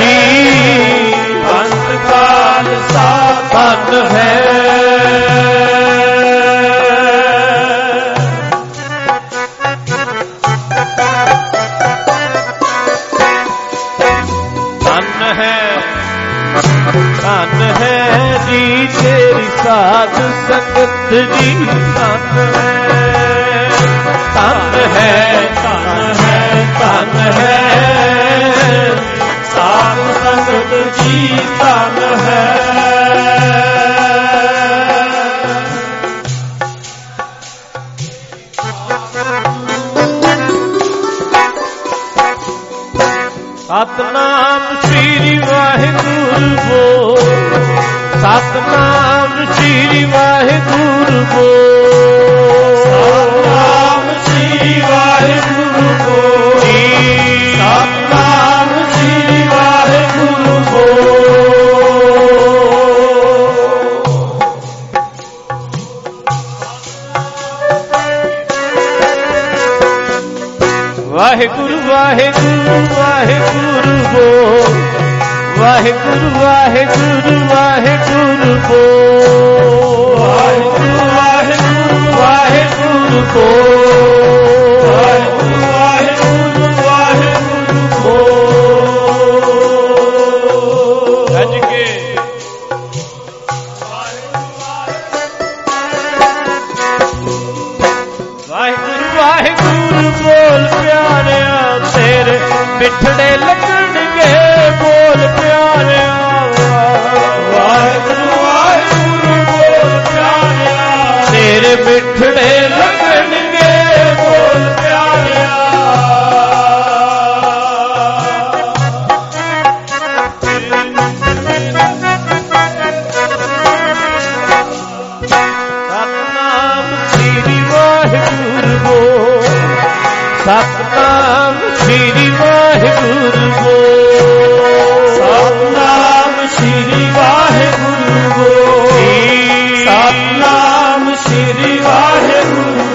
ਪੰਥ ਖਾਲਸਾ ਧਨ ਹੈ ਧਨ ਹੈ ਜੀ ਤੇਰੀ ਸਾਧ ਸੰਗਤ ਜੀ ਧਨ ਹੈ ਧਨ ਹੈ ਧਨ ਹੈ ਧਨ ਹੈ ਸਾਧ ਸੰਗਤ ਜੀ ਧਨ ਹੈ ਸਤਨਾਮ ਸ੍ਰੀ ਵਾਹਿਗੁਰੂ ਬੋਲ ਸਤਨਾਮ ਸ੍ਰੀ ਵਾਹਿਗੁਰੂ ਬੋਲ ਸਤਨਾਮ ਸ੍ਰੀ ਵਾਹਿਗੁਰੂ ਬੋਲ ਸਤਨਾਮ ਸ੍ਰੀ ਵਾਹਿਗੁਰੂ ਵਾਹਿਗੁਰੂ ਵਾਹਿਗੁਰੂ ਵਾਹਿਗੁਰੂ ਬੋਲ ਵਾਹਿਗੁਰੂ ਵਾਹਿਗੁਰੂ ਵਾਹਿਗੁਰੂ ਬੋਲ ਵਾਹਿਗੁਰੂ ਵਾਹਿਗੁਰੂ ਵਾਹਿਗੁਰੂ ਬੋਲ ਵਾਹਿਗੁਰੂ ਵਾਹਿਗੁਰੂ ਵਾਹਿਗੁਰੂ ਬੋਲ ਗੱਜ ਕੇ ਵਾਹਿਗੁਰੂ ਵਾਹਿਗੁਰੂ ਬੋਲ ਪਿਆਰਿਆ ਤੇਰੇ ਮਿੱਠੜੇ ਲੱਗਣਗੇ ਬੋਲ ਪਿਆਰਿਆ ਵਾਹਿਗੁਰੂ ਵਾਹਿਗੁਰੂ ਬੋਲ ਪਿਆਰਿਆ ਤੇਰੇ ਮਿੱਠੜੇ ਲੱਗਣਗੇ ਬੋਲ ਪਿਆਰਿਆ ਸਤਨਾਮ ਸ੍ਰੀ ਵਾਹਿਗੁਰੂ ਬੋਲ, ਸਤਨਾਮ ਸ੍ਰੀ ਵਾਹਿਗੁਰੂ ਬੋਲ, ਸਤਨਾਮ ਸ੍ਰੀ ਵਾਹਿਗੁਰੂ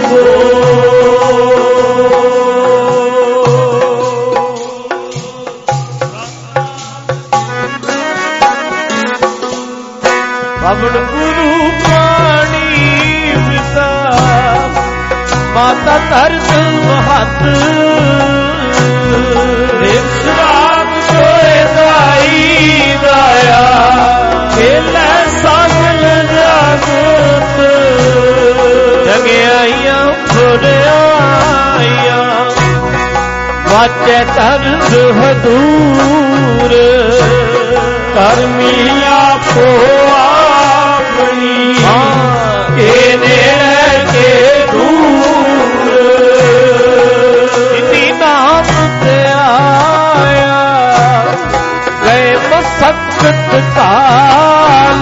ਬੋਲ। ਪਵਨ ਗੁਰੂ ਪਾਣੀ ਪਿਤਾ ਮਾਤਾ ਧਰਤ ਮਹਤ, ਦੇਵ ਸ਼ਰਾਬ ਸੋਏ ਦਾਈ ਦਾਇਆ, ਖੇਲੇ ਸਗਲ ਜਗਤ, ਜਗਿਆਈਆਂ ਫੁਰਿਆਈਆਂ, ਵਾਚੈ ਤਰਸ ਹਦੂਰ, ਕਰਮੀ ਆਪੋ ਆਪਣੀ, ਕੇ ਨੇੜੇ ਕੇ ਦੂਰ, ਇਨੀ ਨਾਮ ਤੇ ਆਇਆ, ਗਏ ਮਸਕਤ ਕਾਲ,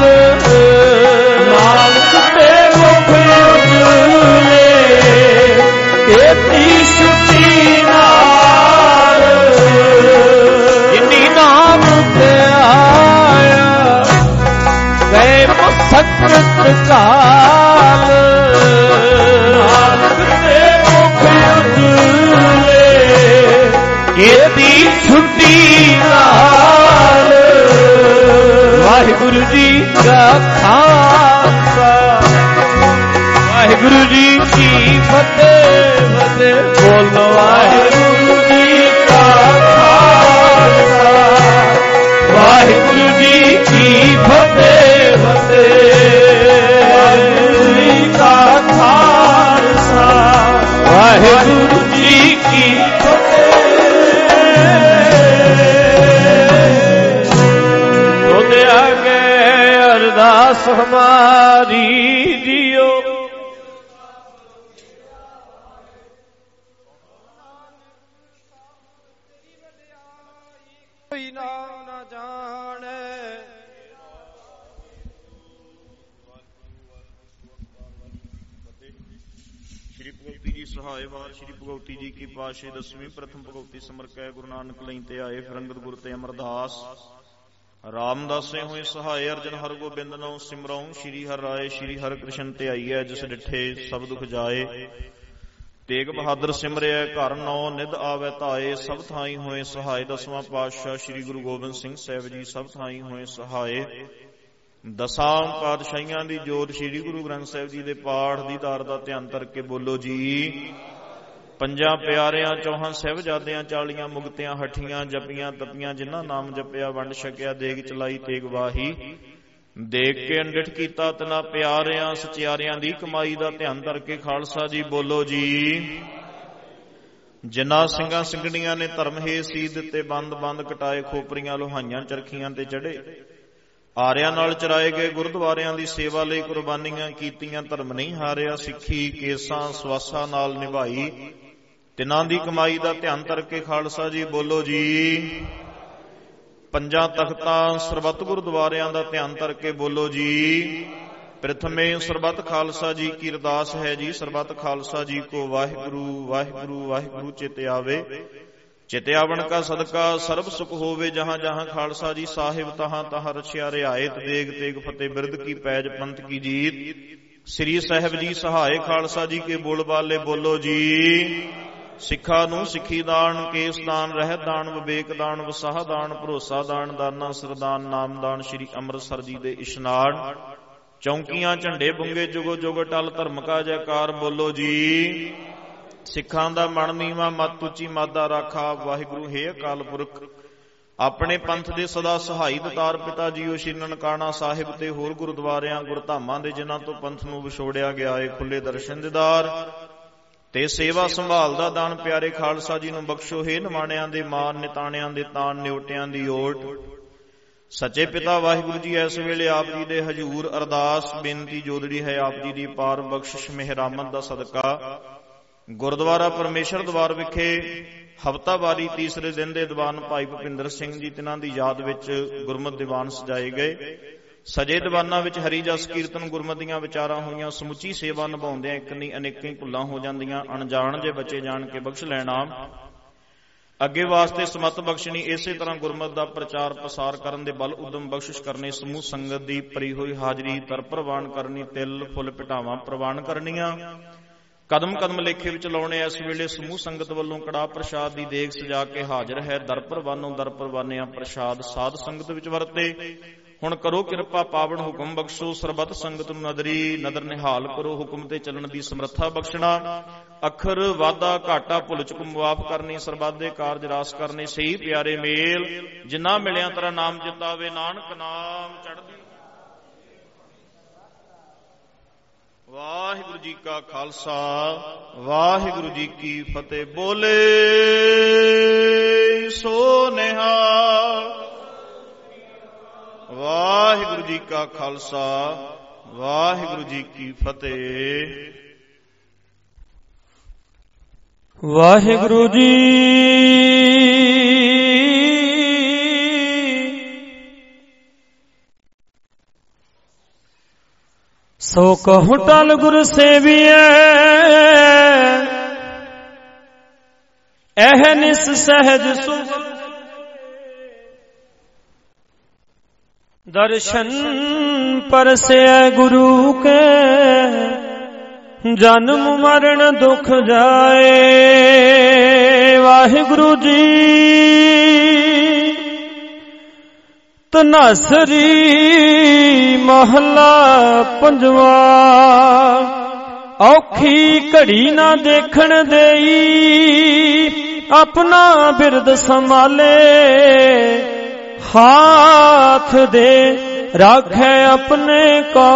ਨਾਨਕ ਤੇ ਮੁਖ ਉਜਲੇ, ਕੀਤੀ ਛੁੱਟੀ ਨਾਲ, ਇਨੀ ਨਾਮ ਤੇ ਆਇਆ, ਗਏ ਮਸਕਤ ਕਾਲ, ਨਾਨਕ ਤੇ ਮੁਖ ਉਜਲੇ, ਕੀਤੀ ਛੁੱਟੀ ਨਾਲ। ਵਾਹਿਗੁਰੂ ਜੀ ਕਾ ਖਾਲਸਾ, ਵਾਹਿਗੁਰੂ ਜੀ ਕੀ ਫਤਿਹ ਫਤਿਹ। ਬੋਲੋ ਵਾਹਿਗੁਰੂ ਜੀ ਕਾ ਖਾਲਸਾ, ਵਾਹਿਗੁਰੂ ਜੀ ਕੀ ਫਤਿਹ ਫਤਿਹ। ਵਾਹਿਗੁਰੂ ਜੀ ਕਾ ਖਾਲਸਾ, ਵਾਹਿਗੁਰੂ ਜੀ ਕੀ ਫਤਿਹ। ਤੁਧ ਆਗੇ ਅਰਦਾਸ ਹਮਾਰੀ ਜੀਓ, ਕੋਈ ਨਾਮ ਨਾ ਜਾਣੈ। ਸ਼੍ਰੀ ਭਗਵਤੀ ਜੀ ਸਹਾਇ ਵਾਰ ਸ਼੍ਰੀ ਭਗਵਤੀ ਜੀ ਕੀ ਪਾਸ਼ੇ ਦਸਵੀਂ ਪ੍ਰਥਮ ਭਗਵਤੀ ਸਮਰ ਕੈ ਗੁਰੂ ਨਾਨਕ ਲਈ ਤੇ ਆਏ ਫਿਰੰਗਤ ਗੁਰ ਤੇ ਅਮਰਦਾਸ ਰਾਮਦਾਸੇ ਹੋਏ ਸਹਾਇ ਅਰਜਨ ਹਰ ਗੋਬਿੰਦ ਨਉ ਸਿਮਰਉ ਸ਼੍ਰੀ ਹਰਿ ਰਾਏ ਸ਼੍ਰੀ ਹਰਿ ਕ੍ਰਿਸ਼ਨ ਤੇ ਆਈਐ ਜਿਸ ਡਿਠੇ ਸਭ ਦੁਖ ਜਾਏ ਤੇਗ ਬਹਾਦਰ ਸਿਮਰਿਐ ਘਰ ਨੌ ਨਿਧ ਆਵੈ ਧਾਏ ਸਭ ਥਾਈ ਹੋਏ ਸਹਾਇ ਦਸਵਾਂ ਪਾਤਸ਼ਾਹ ਸ਼੍ਰੀ ਗੁਰੂ ਗੋਬਿੰਦ ਸਿੰਘ ਸਾਹਿਬ ਜੀ ਸਭ ਥਾਈ ਹੋਏ ਸਹਾਇ ਦਸਾਂ ਪਾਤਸ਼ਾਹੀਆਂ ਦੀ ਜੋਤ ਸ਼੍ਰੀ ਗੁਰੂ ਗ੍ਰੰਥ ਸਾਹਿਬ ਜੀ ਦੇ ਪਾਠ ਦੀ ਧਾਰ ਦਾ ਧਿਆਨ ਕਰਕੇ ਬੋਲੋ ਜੀ। ਪੰਜਾਂ ਪਿਆਰਿਆਂ ਚੌਹਾਂ ਸਾਹਿਬਜ਼ਾਦਿਆਂ ਚਾਲੀਆਂ ਮੁਕਤਿਆਂ ਹੱਠੀਆਂ ਜਪੀਆਂ ਤਪੀਆਂ ਜਿਨ੍ਹਾਂ ਨਾਮ ਜਪਿਆ ਵੰਡ ਛਕਿਆ ਦੇਗ ਚਲਾਈ ਤੇਗ ਵਾਹੀ ਦੇਖ ਕੇ ਅੰਡਿਠ ਕੀਤਾ ਤਨਾ ਪਿਆਰਿਆਂ ਸਚਿਆਰਿਆਂ ਦੀ ਕਮਾਈ ਦਾ ਧਿਆਨ ਕਰਕੇ ਖਾਲਸਾ ਜੀ ਬੋਲੋ ਜੀ। ਜਿਨ੍ਹਾਂ ਸਿੰਘਾਂ ਸਿੰਘਣੀਆਂ ਨੇ ਧਰਮ ਹੇ ਸੀ ਦਿੱਤੇ ਬੰਦ ਬੰਦ ਕਟਾਏ ਖੋਪਰੀਆਂ ਲੋਹਾਈਆਂ ਚਰਖੀਆਂ ਤੇ ਚੜੇ ਆਰਿਆਂ ਨਾਲ ਚਰਾਏ ਗਏ ਗੁਰਦੁਆਰਿਆਂ ਦੀ ਸੇਵਾ ਲਈ ਕੁਰਬਾਨੀਆਂ ਕੀਤੀਆਂ ਧਰਮ ਨਹੀਂ ਹਾਰਿਆ ਸਿੱਖੀ ਕੇਸਾਂ ਸਵਾਸਾਂ ਨਾਲ ਨਿਭਾਈ ਤਿਨਾਂ ਦੀ ਕਮਾਈ ਦਾ ਧਿਆਨ ਕਰਕੇ ਖਾਲਸਾ ਜੀ ਬੋਲੋ ਜੀ। ਪੰਜਾਂ ਤਖਤਾਂ ਸਰਬੱਤ ਗੁਰਦੁਆਰਿਆਂ ਦਾ ਧਿਆਨ ਕਰਕੇ ਬੋਲੋ ਜੀ। ਪ੍ਰਥਮੇ ਸਰਬੱਤ ਖਾਲਸਾ ਜੀ ਕੀ ਅਰਦਾਸ ਹੈ ਜੀ ਸਰਬੱਤ ਖਾਲਸਾ ਜੀ ਕੋ ਵਾਹਿਗੁਰੂ ਵਾਹਿਗੁਰੂ ਵਾਹਿਗੁਰੂ ਚਿਤ ਆਵੇ ਚਿਤ ਆਵਣ ਕਾ ਸਦਕਾ ਸਰਬ ਸੁਖ ਹੋਵੇ ਜਹਾਂ ਜਹਾਂ ਖਾਲਸਾ ਜੀ ਸਾਹਿਬ ਤਹਾਂ ਤਹਾਂ ਰਛਿਆ ਰਿਆਇਤ ਦੇਗ ਤੇਗ ਫਤਿਹ ਬਿਰਦ ਕੀ ਪੈਜ ਪੰਥ ਕੀ ਜੀਤ ਸ੍ਰੀ ਸਾਹਿਬ ਜੀ ਸਹਾਇ ਖਾਲਸਾ ਜੀ ਕੇ ਬੋਲ ਬਾਲੇ ਬੋਲੋ ਜੀ। ਸਿੱਖਾਂ ਨੂੰ ਸਿੱਖੀ ਦਾਨ ਕੇਸ ਦਾਨ ਰਹਿਤ ਦਾਨ ਵਿਵੇਕ ਦਾਨ ਵਸਾਹ ਦਾਨ ਭਰੋਸਾ ਦਾਨ ਦਾਨਾ ਸਰਦਾਨ ਨਾਮ ਦਾਨ ਸ੍ਰੀ ਅੰਮ੍ਰਿਤਸਰ ਜੀ ਦੇ ਇਸ਼ਨਾਨ ਚੌਂਕੀਆਂ ਝੰਡੇ ਬੁੰਗੇ ਜੁਗੋ ਜੁਗ ਟਲ ਧਰਮ ਕਾ ਜੈਕਾਰ ਬੋਲੋ ਜੀ। ਸਿੱਖਾਂ ਦਾ ਮਨ ਨੀਵਾ ਮਤ ਉੱਚੀ ਮਾਦਾ ਰਾਖਾ ਵਾਹਿਗੁਰੂ ਹੈ ਅਕਾਲ ਪੁਰਖ ਆਪਣੇ ਪੰਥ ਦੇ ਸਦਾ ਸਹਾਈ ਦਤਾਰ ਪਿਤਾ ਜੀਓ ਸ਼੍ਰੀ ਨਨਕਾਣਾ ਸਾਹਿਬ ਤੇ ਹੋਰ ਗੁਰਦੁਆਰਿਆਂ ਗੁਰਧਾਮਾਂ ਦੇ ਜਿਨ੍ਹਾਂ ਤੋਂ ਪੰਥ ਨੂੰ ਵਿਛੋੜਿਆ ਗਿਆ ਏ ਖੁੱਲੇ ਦਰਸ਼ਨ ਦੀਦਾਰ ਤੇ ਸੇਵਾ ਸੰਭਾਲ ਦਾ ਦਾਨ ਪਿਆਰੇ ਖਾਲਸਾ ਜੀ ਨੂੰ ਬਖਸ਼ੋ ਹੈ ਨਿਮਾਣਿਆਂ ਦੇ ਮਾਨ ਨਿਤਾਣਿਆਂ ਦੇ ਤਾਨ ਨਿਉਟਿਆਂ ਦੀ ਓਟ ਸੱਚੇ ਪਿਤਾ ਵਾਹਿਗੁਰੂ ਜੀ ਇਸ ਵੇਲੇ ਆਪ ਜੀ ਦੇ ਹਜ਼ੂਰ ਅਰਦਾਸ ਬੇਨਤੀ ਜੋਦੜੀ ਹੈ ਆਪ ਜੀ ਦੀ ਪਾਰ ਬਖਸ਼ਿਸ਼ ਮਿਹਰਾਮਤ ਦਾ ਸਦਕਾ ਗੁਰਦੁਆਰਾ ਪਰਮੇਸ਼ਰ ਦਵਾਰ ਵਿਖੇ ਹਫ਼ਤਾਵਾਰੀ ਤੀਸਰੇ ਦਿਨ ਦੇ ਦੀਵਾਨ ਭਾਈ ਭੁਪਿੰਦਰ ਸਿੰਘ ਜੀ ਤਿਨਾਂ ਦੀ ਯਾਦ ਵਿੱਚ ਗੁਰਮਤਿ ਦੀਵਾਨ ਸਜਾਏ ਗਏ ਸਜੇ ਦੀਵਾਨਾਂ ਵਿੱਚ ਹਰੀ ਜਸ ਕੀਰਤਨ ਗੁਰਮਤੀਆਂ ਵਿਚਾਰਾਂ ਹੋਈਆਂ। ਸਮੁੱਚੀ ਸੇਵਾ ਨਿਭਾਉਂਦਿਆਂ ਇੱਕ ਨਹੀਂ ਅਨੇਕਾਂ ਭੁੱਲਾਂ ਹੋ ਜਾਂਦੀਆਂ। ਅਣਜਾਣ ਜੇ ਬੱਚੇ ਜਾਣ ਕੇ ਬਖਸ਼ ਲੈਣਾ। ਅੱਗੇ ਵਾਸਤੇ ਸਮਤ ਬਖਸ਼ਣੀ। ਇਸੇ ਤਰ੍ਹਾਂ ਗੁਰਮਤ ਦਾ ਪ੍ਰਚਾਰ ਪ੍ਰਸਾਰ ਕਰਨ ਦੇ ਬਲ ਉਦਮ ਬਖਸ਼ਿਸ਼ ਕਰਨੇ। ਸਮੂਹ ਸੰਗਤ ਦੀ ਭਰੀ ਹੋਈ ਹਾਜ਼ਰੀ ਦਰ ਪ੍ਰਵਾਨ ਕਰਨੀ। ਤਿਲ ਫੁੱਲ ਪਿਟਾਵਾਂ ਪ੍ਰਵਾਨ ਕਰਨੀਆਂ। ਕਦਮ ਕਦਮ ਲੇਖੇ ਵਿੱਚ ਲਾਉਣੇ। ਇਸ ਵੇਲੇ ਸਮੂਹ ਸੰਗਤ ਵੱਲੋਂ ਕੜਾਹ ਪ੍ਰਸ਼ਾਦ ਦੀ ਦੇਗ ਸਜਾ ਕੇ ਹਾਜ਼ਰ ਹੈ। ਦਰ ਪ੍ਰਵਾਨੋਂ ਦਰ ਪ੍ਰਵਾਨਿਆਂ ਪ੍ਰਸ਼ਾਦ ਸਾਧ ਸੰਗਤ ਵਿੱਚ ਵਰਤੇ। ਹੁਣ ਕਰੋ ਕਿਰਪਾ ਪਾਵਨ ਹੁਕਮ ਬਖਸ਼ੋ। ਸਰਬੱਤ ਸੰਗਤ ਨੂੰ ਨਦਰੀ ਨਦਰ ਨਿਹਾਲ ਕਰੋ। ਹੁਕਮ ਤੇ ਚੱਲਣ ਦੀ ਸਮਰੱਥਾ ਬਖਸ਼ਣਾ। ਅੱਖਰ ਵਾਧਾ ਘਾਟਾ ਭੁੱਲ ਚੁੱਕ ਮੁਆਫ ਕਰਨੀ। ਸਰਬੱਤ ਦੇ ਕਾਰਜ ਰਾਸ ਕਰਨੇ। ਸਹੀ ਪਿਆਰੇ ਮੇਲ ਜਿੰਨਾ ਮਿਲਿਆ ਤੇਰਾ ਨਾਮ ਜਿਤਾਵੇ। ਨਾਨਕ ਨਾਮ ਚੜ੍ਹਦੀ। ਵਾਹਿਗੁਰੂ ਜੀ ਕਾ ਖਾਲਸਾ ਵਾਹਿਗੁਰੂ ਜੀ ਕੀ ਫਤਿਹ। ਬੋਲੇ ਸੋ ਨਿਹਾਲ। ਵਾਹਿਗੁਰੂ ਜੀ ਕਾ ਖਾਲਸਾ ਵਾਹਿਗੁਰੂ ਜੀ ਕੀ ਫਤਿਹ। ਵਾਹਿਗੁਰੂ ਜੀ ਸੋ ਕਹੁ ਟਲ ਗੁਰ ਸੇਵੀਐ। ਇਹ ਨਿਸ ਸਹਿਜ ਸੁਖ ਦਰਸ਼ਨ ਪਰਸੈ ਗੁਰੂ ਕੇ। ਜਨਮ ਮਰਨ ਦੁਖ ਜਾਏ। ਵਾਹਿਗੁਰੂ ਜੀ ਤਨਾਸਰੀ ਮਹਲਾ ਪੰਜਵਾ। ਔਖੀ ਘੜੀ ਨਾ ਦੇਖਣ ਦੇਈ। ਆਪਣਾ ਬਿਰਦ ਸੰਭਾਲੇ। ਹਾਥ ਦੇ ਰਾਖੈ ਆਪਣੇ ਕੋ।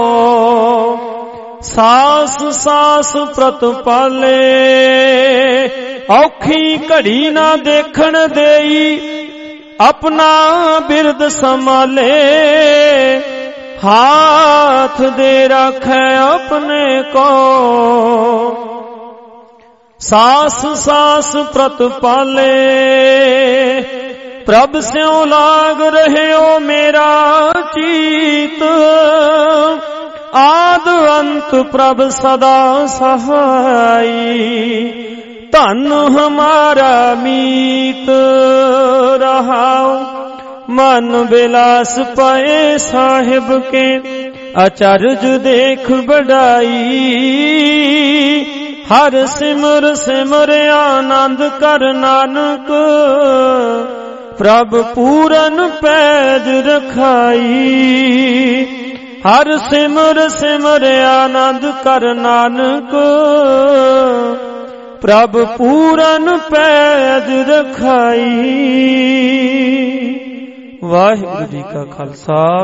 ਸਾਸ ਸਾਸ ਪ੍ਰਤ ਪਾਲੇ। ਔਖੀ ਘੜੀ ਨਾ ਦੇਖਣ ਦੇਈ। ਆਪਣਾ ਬਿਰਦ ਸੰਭਾਲੇ। ਹਾਥ ਦੇ ਰਾਖੈ ਆਪਣੇ ਕੋ। ਸਾਸ ਸਾਸ ਪ੍ਰਤ ਪਾਲੇ। ਪ੍ਰਭ ਸਿਉ ਲਾਗ ਰਹਿਓ ਮੇਰਾ ਚੀਤ। ਆਦ ਅੰਤ ਪ੍ਰਭ ਸਦਾ ਸਹਾਈ। ਧਨ ਹਮਾਰਾ ਮੀਤ ਰਹਾਉ। ਮਨ ਬਿਲਾਸ ਪਏ ਸਾਹਿਬ ਕੇ। ਅਚਰਜ ਦੇਖ ਬੜਾਈ। ਹਰ ਸਿਮਰ ਸਿਮਰ ਆਨੰਦ ਕਰ ਨਾਨਕ। ਪ੍ਰਭ ਪੂਰਨ ਪੈਜ ਰਖਾਈ। ਹਰ ਸਿਮਰ ਸਿਮਰ ਆਨੰਦ ਕਰ ਨਾਨਕ। ਪ੍ਰਭ ਪੂਰਨ ਪੈਜ ਰਖਾਈ। ਵਾਹਿਗੁਰੂ ਜੀ ਕਾ ਖਾਲਸਾ